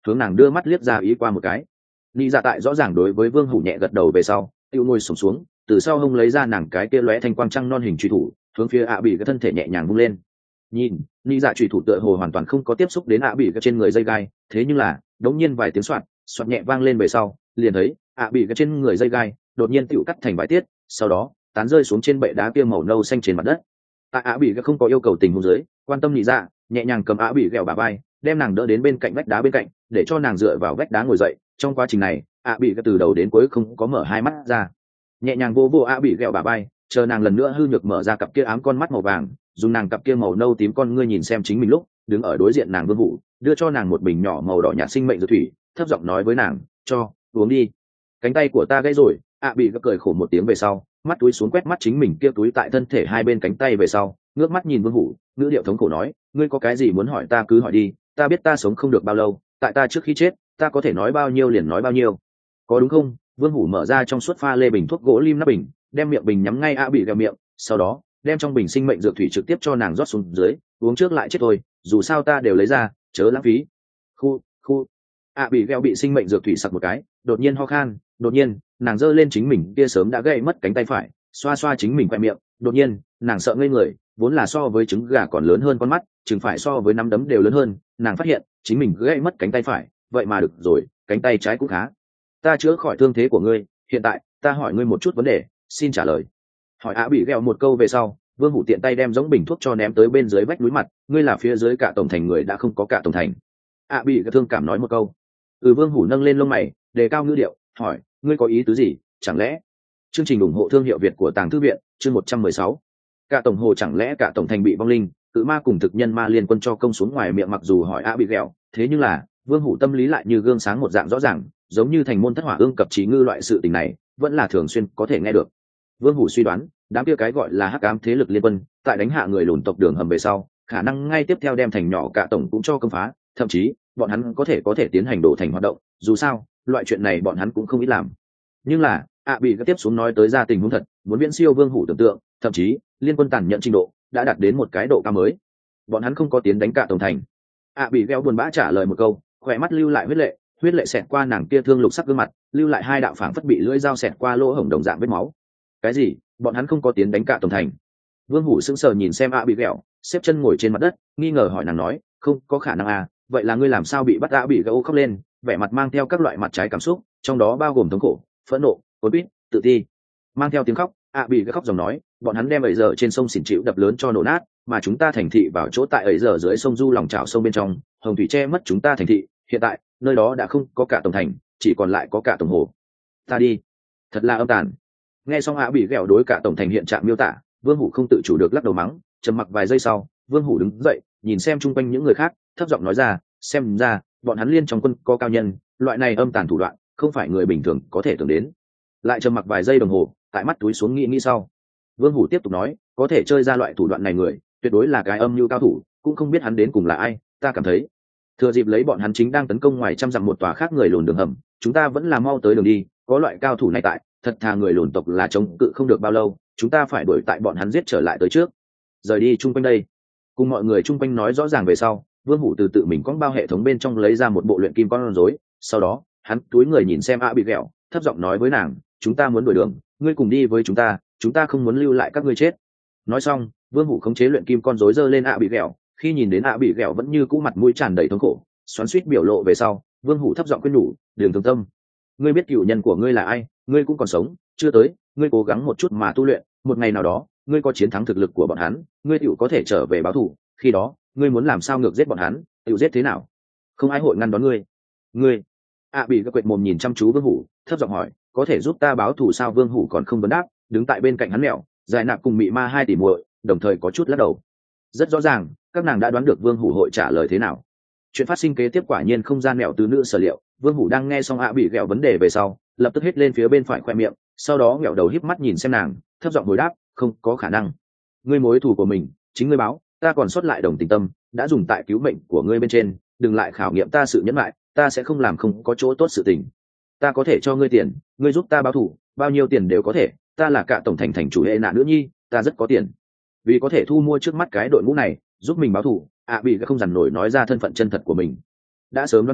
hướng nàng đưa mắt liếc ra ý qua một cái. Nị dạ tại rõ ràng đối với vương hủ nhẹ gật đầu về sau tiêu ngồi sùng xuống, xuống từ sau hông lấy ra nàng cái kia lóe thanh quang trăng non hình truy thủ, hướng phía ạ bị cái thân thể nhẹ nhàng vung lên. Nhìn nị dạ truy thủ tựa hồ hoàn toàn không có tiếp xúc đến ạ bị cái trên người dây gai, thế nhưng là đống nhiên vài tiếng soạt soạt nhẹ vang lên về sau liền thấy ạ bị cái trên người dây gai đột nhiên tựu cắt thành vài tiết, sau đó tán rơi xuống trên bệ đá kia màu nâu xanh trên mặt đất. Tại ạ bị cái không có yêu cầu tình huống dưới, quan tâm nị dạ nhẹ nhàng cầm ạ bị ghẹo bà vai, đem nàng đỡ đến bên cạnh vách đá bên cạnh, để cho nàng dựa vào vách đá ngồi dậy. Trong quá trình này ạ bị cái từ đầu đến cuối không có mở hai mắt ra, nhẹ nhàng vô vô ạ bị ghẹo bà vai, chờ nàng lần nữa hư nhược mở ra cặp kia ám con mắt màu vàng, dùng nàng cặp kia màu nâu tím con ngươi nhìn xem chính mình lúc đứng ở đối diện nàng Vương Vũ, đưa cho nàng một bình nhỏ màu đỏ nhạt sinh mệnh dược thủy, thấp giọng nói với nàng, cho uống đi. Cánh tay của ta gãy rồi. ạ bị cái cười khổ một tiếng về sau, mắt túi xuống quét mắt chính mình kia túi tại thân thể hai bên cánh tay về sau, ngước mắt nhìn Vương Vũ, ngữ điệu thống khổ nói, ngươi có cái gì muốn hỏi ta cứ hỏi đi, ta biết ta sống không được bao lâu, tại ta trước khi chết ta có thể nói bao nhiêu liền nói bao nhiêu, có đúng không? Vương Hủ mở ra trong suốt pha lê bình thuốc gỗ lim nắp bình, đem miệng bình nhắm ngay ạ bị ghẹo miệng, sau đó đem trong bình sinh mệnh dược thủy trực tiếp cho nàng rót xuống dưới, uống trước lại chết thôi, dù sao ta đều lấy ra, chớ lãng phí. Khu khu ạ bị ghẹo bị sinh mệnh dược thủy sặc một cái, đột nhiên ho khan, đột nhiên nàng giơ lên chính mình kia sớm đã gãy mất cánh tay phải, xoa xoa chính mình quẹt miệng, đột nhiên nàng sợ ngây người, vốn là so với trứng gà còn lớn hơn con mắt, chừng phải so với nắm đấm đều lớn hơn, nàng phát hiện chính mình gãy mất cánh tay phải, vậy mà được rồi, cánh tay trái cũng khá. Ta chữa khỏi thương thế của ngươi, hiện tại ta hỏi ngươi một chút vấn đề, xin trả lời. Hỏi ạ bị ghẹo một câu về sau, Vương Hủ tiện tay đem giống bình thuốc cho ném tới bên dưới vách núi mặt, ngươi là phía dưới cả tổng thành người đã không có cả tổng thành. ạ bị cái thương cảm nói một câu. Ừ. Vương Hủ nâng lên lông mày, đề cao ngữ điệu, hỏi, ngươi có ý tứ gì? Chẳng lẽ chương trình ủng hộ thương hiệu Việt của Tàng Thư viện, chương một trăm mười sáu, cả tổng hồ chẳng lẽ cả tổng thành bị vong linh cự ma cùng thực nhân ma liên quân cho công xuống ngoài miệng? Mặc dù hỏi ạ bị ghẹo, thế nhưng là Vương Hủ tâm lý lại như gương sáng một dạng rõ ràng, giống như thành môn thất hỏa ương cập trí ngư loại sự tình này vẫn là thường xuyên có thể nghe được. Vương Hủ suy đoán đám kia cái gọi là hắc ám thế lực liên quân tại đánh hạ người lùn tộc đường hầm về sau, khả năng ngay tiếp theo đem thành nhỏ cả tổng cũng cho công phá, thậm chí bọn hắn có thể có thể tiến hành đổ thành hoạt động, dù sao loại chuyện này bọn hắn cũng không ít làm. Nhưng là ạ bị tiếp xuống nói tới ra tình huống thật muốn viễn siêu Vương Hủ tưởng tượng, thậm chí liên quân tàn nhẫn trình độ đã đạt đến một cái độ cao mới. Bọn hắn không có tiến đánh cả tổng thành. ạ bị gheo buồn bã trả lời một câu, khỏe mắt lưu lại huyết lệ, huyết lệ xẹt qua nàng kia thương lục sắc gương mặt, lưu lại hai đạo phảng phất bị lưỡi dao xẹt qua lỗ hổng đồng dạng vết máu. Cái gì? Bọn hắn không có tiến đánh cả tổng thành? Vương Hủ sững sờ nhìn xem ạ bị ghẹo, xếp chân ngồi trên mặt đất, nghi ngờ hỏi nàng nói, không có khả năng à? Vậy là ngươi làm sao bị bắt? ạ bị ghẹo khóc lên, vẻ mặt mang theo các loại mặt trái cảm xúc, trong đó bao gồm thống khổ, phẫn nộ, cuốn quýt, tự ti, mang theo tiếng khóc. ạ bị ghẹo khóc dòng nói, bọn hắn đem ấy giờ trên sông xỉn chịu đập lớn cho nổ nát, mà chúng ta thành thị vào chỗ tại ấy giờ dưới sông du lòng trào sông bên trong, hồng thủy che mất chúng ta thành thị, hiện tại nơi đó đã không có cả tổng thành, chỉ còn lại có cả tổng hồ. Ta đi, thật là âm tàn. Nghe xong ạ bị ghẹo đối cả tổng thành hiện trạng miêu tả, Vương Hủ không tự chủ được lắc đầu mắng. Trầm mặc vài giây sau, Vương Hủ đứng dậy, nhìn xem chung quanh những người khác, thấp giọng nói ra, xem ra bọn hắn liên trong quân có cao nhân, loại này âm tàn thủ đoạn không phải người bình thường có thể tưởng đến. Lại trầm mặc vài giây đồng hồ, tại mắt túi xuống nghĩ nghĩ sau, Vương Hủ tiếp tục nói, có thể chơi ra loại thủ đoạn này người tuyệt đối là cái âm mưu cao thủ, cũng không biết hắn đến cùng là ai. Ta cảm thấy thừa dịp lấy bọn hắn chính đang tấn công ngoài trăm dặm một tòa khác người lùn đường hầm, chúng ta vẫn là mau tới đường đi, có loại cao thủ này tại, thật thà người lùn tộc là chống cự không được bao lâu, chúng ta phải đuổi tại bọn hắn giết trở lại tới trước, rời đi chung quanh đây. Cùng mọi người chung quanh nói rõ ràng về sau, Vương Hủ từ tự mình cõng bao hệ thống bên trong lấy ra một bộ luyện kim con rối, sau đó hắn túi người nhìn xem ạ bị ghẹo, thấp giọng nói với nàng, chúng ta muốn đuổi đường, ngươi cùng đi với chúng ta, chúng ta không muốn lưu lại các ngươi chết. Nói xong, Vương Hủ khống chế luyện kim con rối giơ lên ạ bị ghẹo, khi nhìn đến ạ bị ghẹo vẫn như cũ mặt mũi tràn đầy thống khổ, xoắn xuýt biểu lộ về sau, Vương Hủ thấp giọng khuyên nhủ, đừng thương tâm, ngươi biết cựu nhân của ngươi là ai, ngươi cũng còn sống, chưa tới, ngươi cố gắng một chút mà tu luyện, một ngày nào đó ngươi có chiến thắng thực lực của bọn hắn, ngươi tựu có thể trở về báo thù, khi đó ngươi muốn làm sao ngược giết bọn hắn tựu giết thế nào, không ai hội ngăn đón ngươi. Ngươi ạ bị các quệt mồm nhìn chăm chú Vương Hủ, thấp giọng hỏi, có thể giúp ta báo thù sao? Vương Hủ còn không vấn đáp, đứng tại bên cạnh hắn mẹo dài nạp cùng mị ma hai tỷ muội đồng thời có chút lắc đầu. Rất rõ ràng các nàng đã đoán được Vương Hủ hội trả lời thế nào. Chuyện phát sinh kế tiếp quả nhiên không gian mẹo tứ nữ sở liệu. Vương Hủ đang nghe xong ạ bị ghẹo vấn đề về sau, lập tức hết lên phía bên phải khoe miệng, sau đó nghẹo đầu híp mắt nhìn xem nàng, thấp giọng hồi đáp, không có khả năng. Ngươi mối thù của mình chính ngươi báo, ta còn sót lại đồng tình tâm đã dùng tại cứu mệnh của ngươi bên trên, đừng lại khảo nghiệm ta sự nhẫn lại, ta sẽ không làm không có chỗ tốt sự tình. Ta có thể cho ngươi tiền, ngươi giúp ta báo thù, bao nhiêu tiền đều có thể, ta là cả tổng thành thành chủ hệ nạn nữ nhi, ta rất có tiền, vì có thể thu mua trước mắt cái đội ngũ này giúp mình báo thù. ạ bị không dằn nổi nói ra thân phận chân thật của mình. Đã sớm đoán được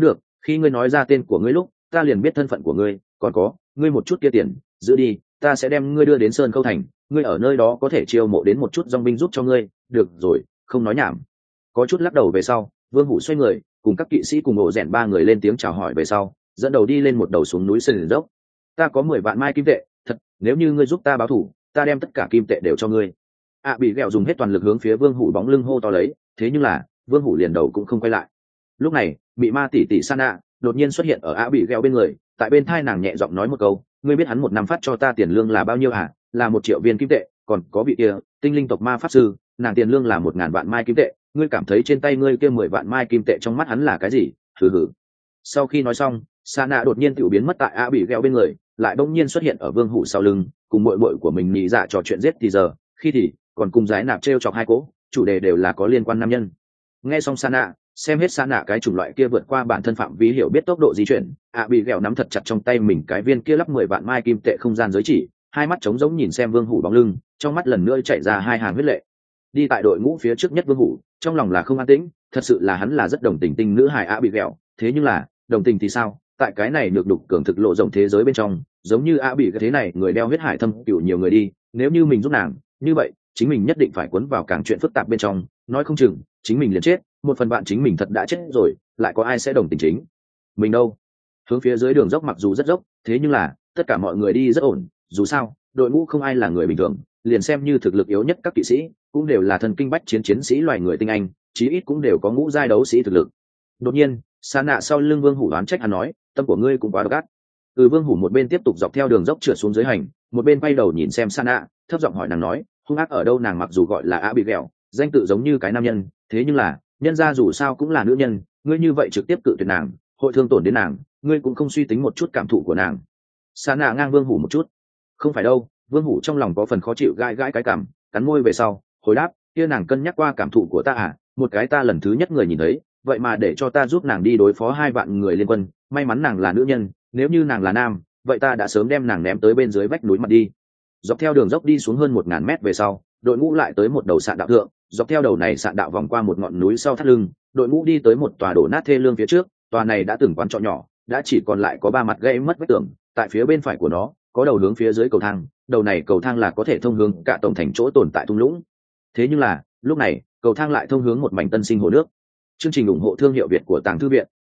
khi ngươi nói ra tên của ngươi lúc ta liền biết thân phận của ngươi, còn có ngươi một chút kia tiền giữ đi, ta sẽ đem ngươi đưa đến Sơn Khâu thành, ngươi ở nơi đó có thể chiêu mộ đến một chút dòng binh giúp cho ngươi. Được rồi, không nói nhảm. Có chút lắc đầu về sau, Vương Hủ xoay người cùng các kỵ sĩ cùng ổ rèn ba người lên tiếng chào hỏi về sau, dẫn đầu đi lên một đầu xuống núi sườn dốc. Ta có mười vạn mai kim tệ, thật, nếu như ngươi giúp ta báo thù, ta đem tất cả kim tệ đều cho ngươi. À, bị ghẹo dùng hết toàn lực hướng phía Vương Hủ bóng lưng hô to lấy, thế nhưng là Vương Hủ liền đầu cũng không quay lại. Lúc này bị ma tỷ tỷ Sana đột nhiên xuất hiện ở á bị ghẹo bên người, tại bên thai nàng nhẹ giọng nói một câu, ngươi biết hắn một năm phát cho ta tiền lương là bao nhiêu hả? Là một triệu viên kim tệ. Còn có vị kia tinh linh tộc ma pháp sư, nàng tiền lương là một ngàn vạn mai kim tệ. Ngươi cảm thấy trên tay ngươi kia mười vạn mai kim tệ trong mắt hắn là cái gì? Hừ hừ. Sau khi nói xong, Sana đột nhiên tự biến mất tại á bị ghẹo bên người, lại bỗng nhiên xuất hiện ở Vương Hủ sau lưng, cùng muội muội của mình nhị dạ trò chuyện giết thì giờ, khi thì còn cùng giái nạp trêu chọc hai cỗ, chủ đề đều là có liên quan nam nhân. Nghe xong Sana, xem hết Sana cái chủng loại kia vượt qua bản thân phạm vi hiểu biết tốc độ di chuyển, ạ bị ghẹo nắm thật chặt trong tay mình cái viên kia lắp mười vạn mai kim tệ không gian giới chỉ, hai mắt trống rỗng nhìn xem Vương Hủ bóng lưng, trong mắt lần nữa chảy ra hai hàng huyết lệ. Đi tại đội ngũ phía trước nhất Vương Hủ, trong lòng là không an tĩnh, thật sự là hắn là rất đồng tình tinh nữ hài ạ bị ghẹo, thế nhưng là đồng tình thì sao? Tại cái này nhược đục cường thực lộ rộng thế giới bên trong, giống như ạ bị cái thế này người đeo huyết hải thâm cửu nhiều người đi, nếu như mình giúp nàng, như vậy chính mình nhất định phải cuốn vào càng chuyện phức tạp bên trong, nói không chừng chính mình liền chết, một phần bạn chính mình thật đã chết rồi, lại có ai sẽ đồng tình chính mình đâu. Hướng phía dưới đường dốc mặc dù rất dốc, thế nhưng là tất cả mọi người đi rất ổn, dù sao đội ngũ không ai là người bình thường, liền xem như thực lực yếu nhất các kỵ sĩ cũng đều là thần kinh bách chiến chiến sĩ loài người tinh anh, chí ít cũng đều có ngũ giai đấu sĩ thực lực. Đột nhiên Sa nạ sau lưng Vương Hủ đoán trách hắn nói, tâm của ngươi cũng quá độc ác. Ừ, Vương Hủ một bên tiếp tục dọc theo đường dốc trượt xuống dưới hành, một bên quay đầu nhìn xem Sa nạ, thấp giọng hỏi nàng nói, hung ác ở đâu? Nàng mặc dù gọi là á bị ghẹo, danh tự giống như cái nam nhân, thế nhưng là nhân gia dù sao cũng là nữ nhân, ngươi như vậy trực tiếp cự tuyệt nàng, hội thương tổn đến nàng, ngươi cũng không suy tính một chút cảm thụ của nàng. Sa nạ ngang Vương Hủ một chút. Không phải đâu. Vương Hủ trong lòng có phần khó chịu, gãi gãi cái cảm, cắn môi về sau hồi đáp, kia nàng cân nhắc qua cảm thụ của ta à? Một cái ta lần thứ nhất người nhìn thấy, vậy mà để cho ta giúp nàng đi đối phó hai vạn người liên quân, may mắn nàng là nữ nhân, nếu như nàng là nam, vậy ta đã sớm đem nàng ném tới bên dưới vách núi mặt đi. Dọc theo đường dốc đi xuống hơn một ngàn mét về sau, đội ngũ lại tới một đầu sạn đạo thượng, dọc theo đầu này sạn đạo vòng qua một ngọn núi sau thắt lưng, đội ngũ đi tới một tòa đổ nát thê lương phía trước. Tòa này đã từng quán trọ nhỏ, đã chỉ còn lại có ba mặt gãy mất vách tường, tại phía bên phải của nó có đầu hướng phía dưới cầu thang, đầu này cầu thang là có thể thông hướng cả tổng thành chỗ tồn tại thung lũng. Thế nhưng là lúc này cầu thang lại thông hướng một mảnh tân sinh hồ nước. Chương trình ủng hộ thương hiệu Việt của Tàng Thư Viện.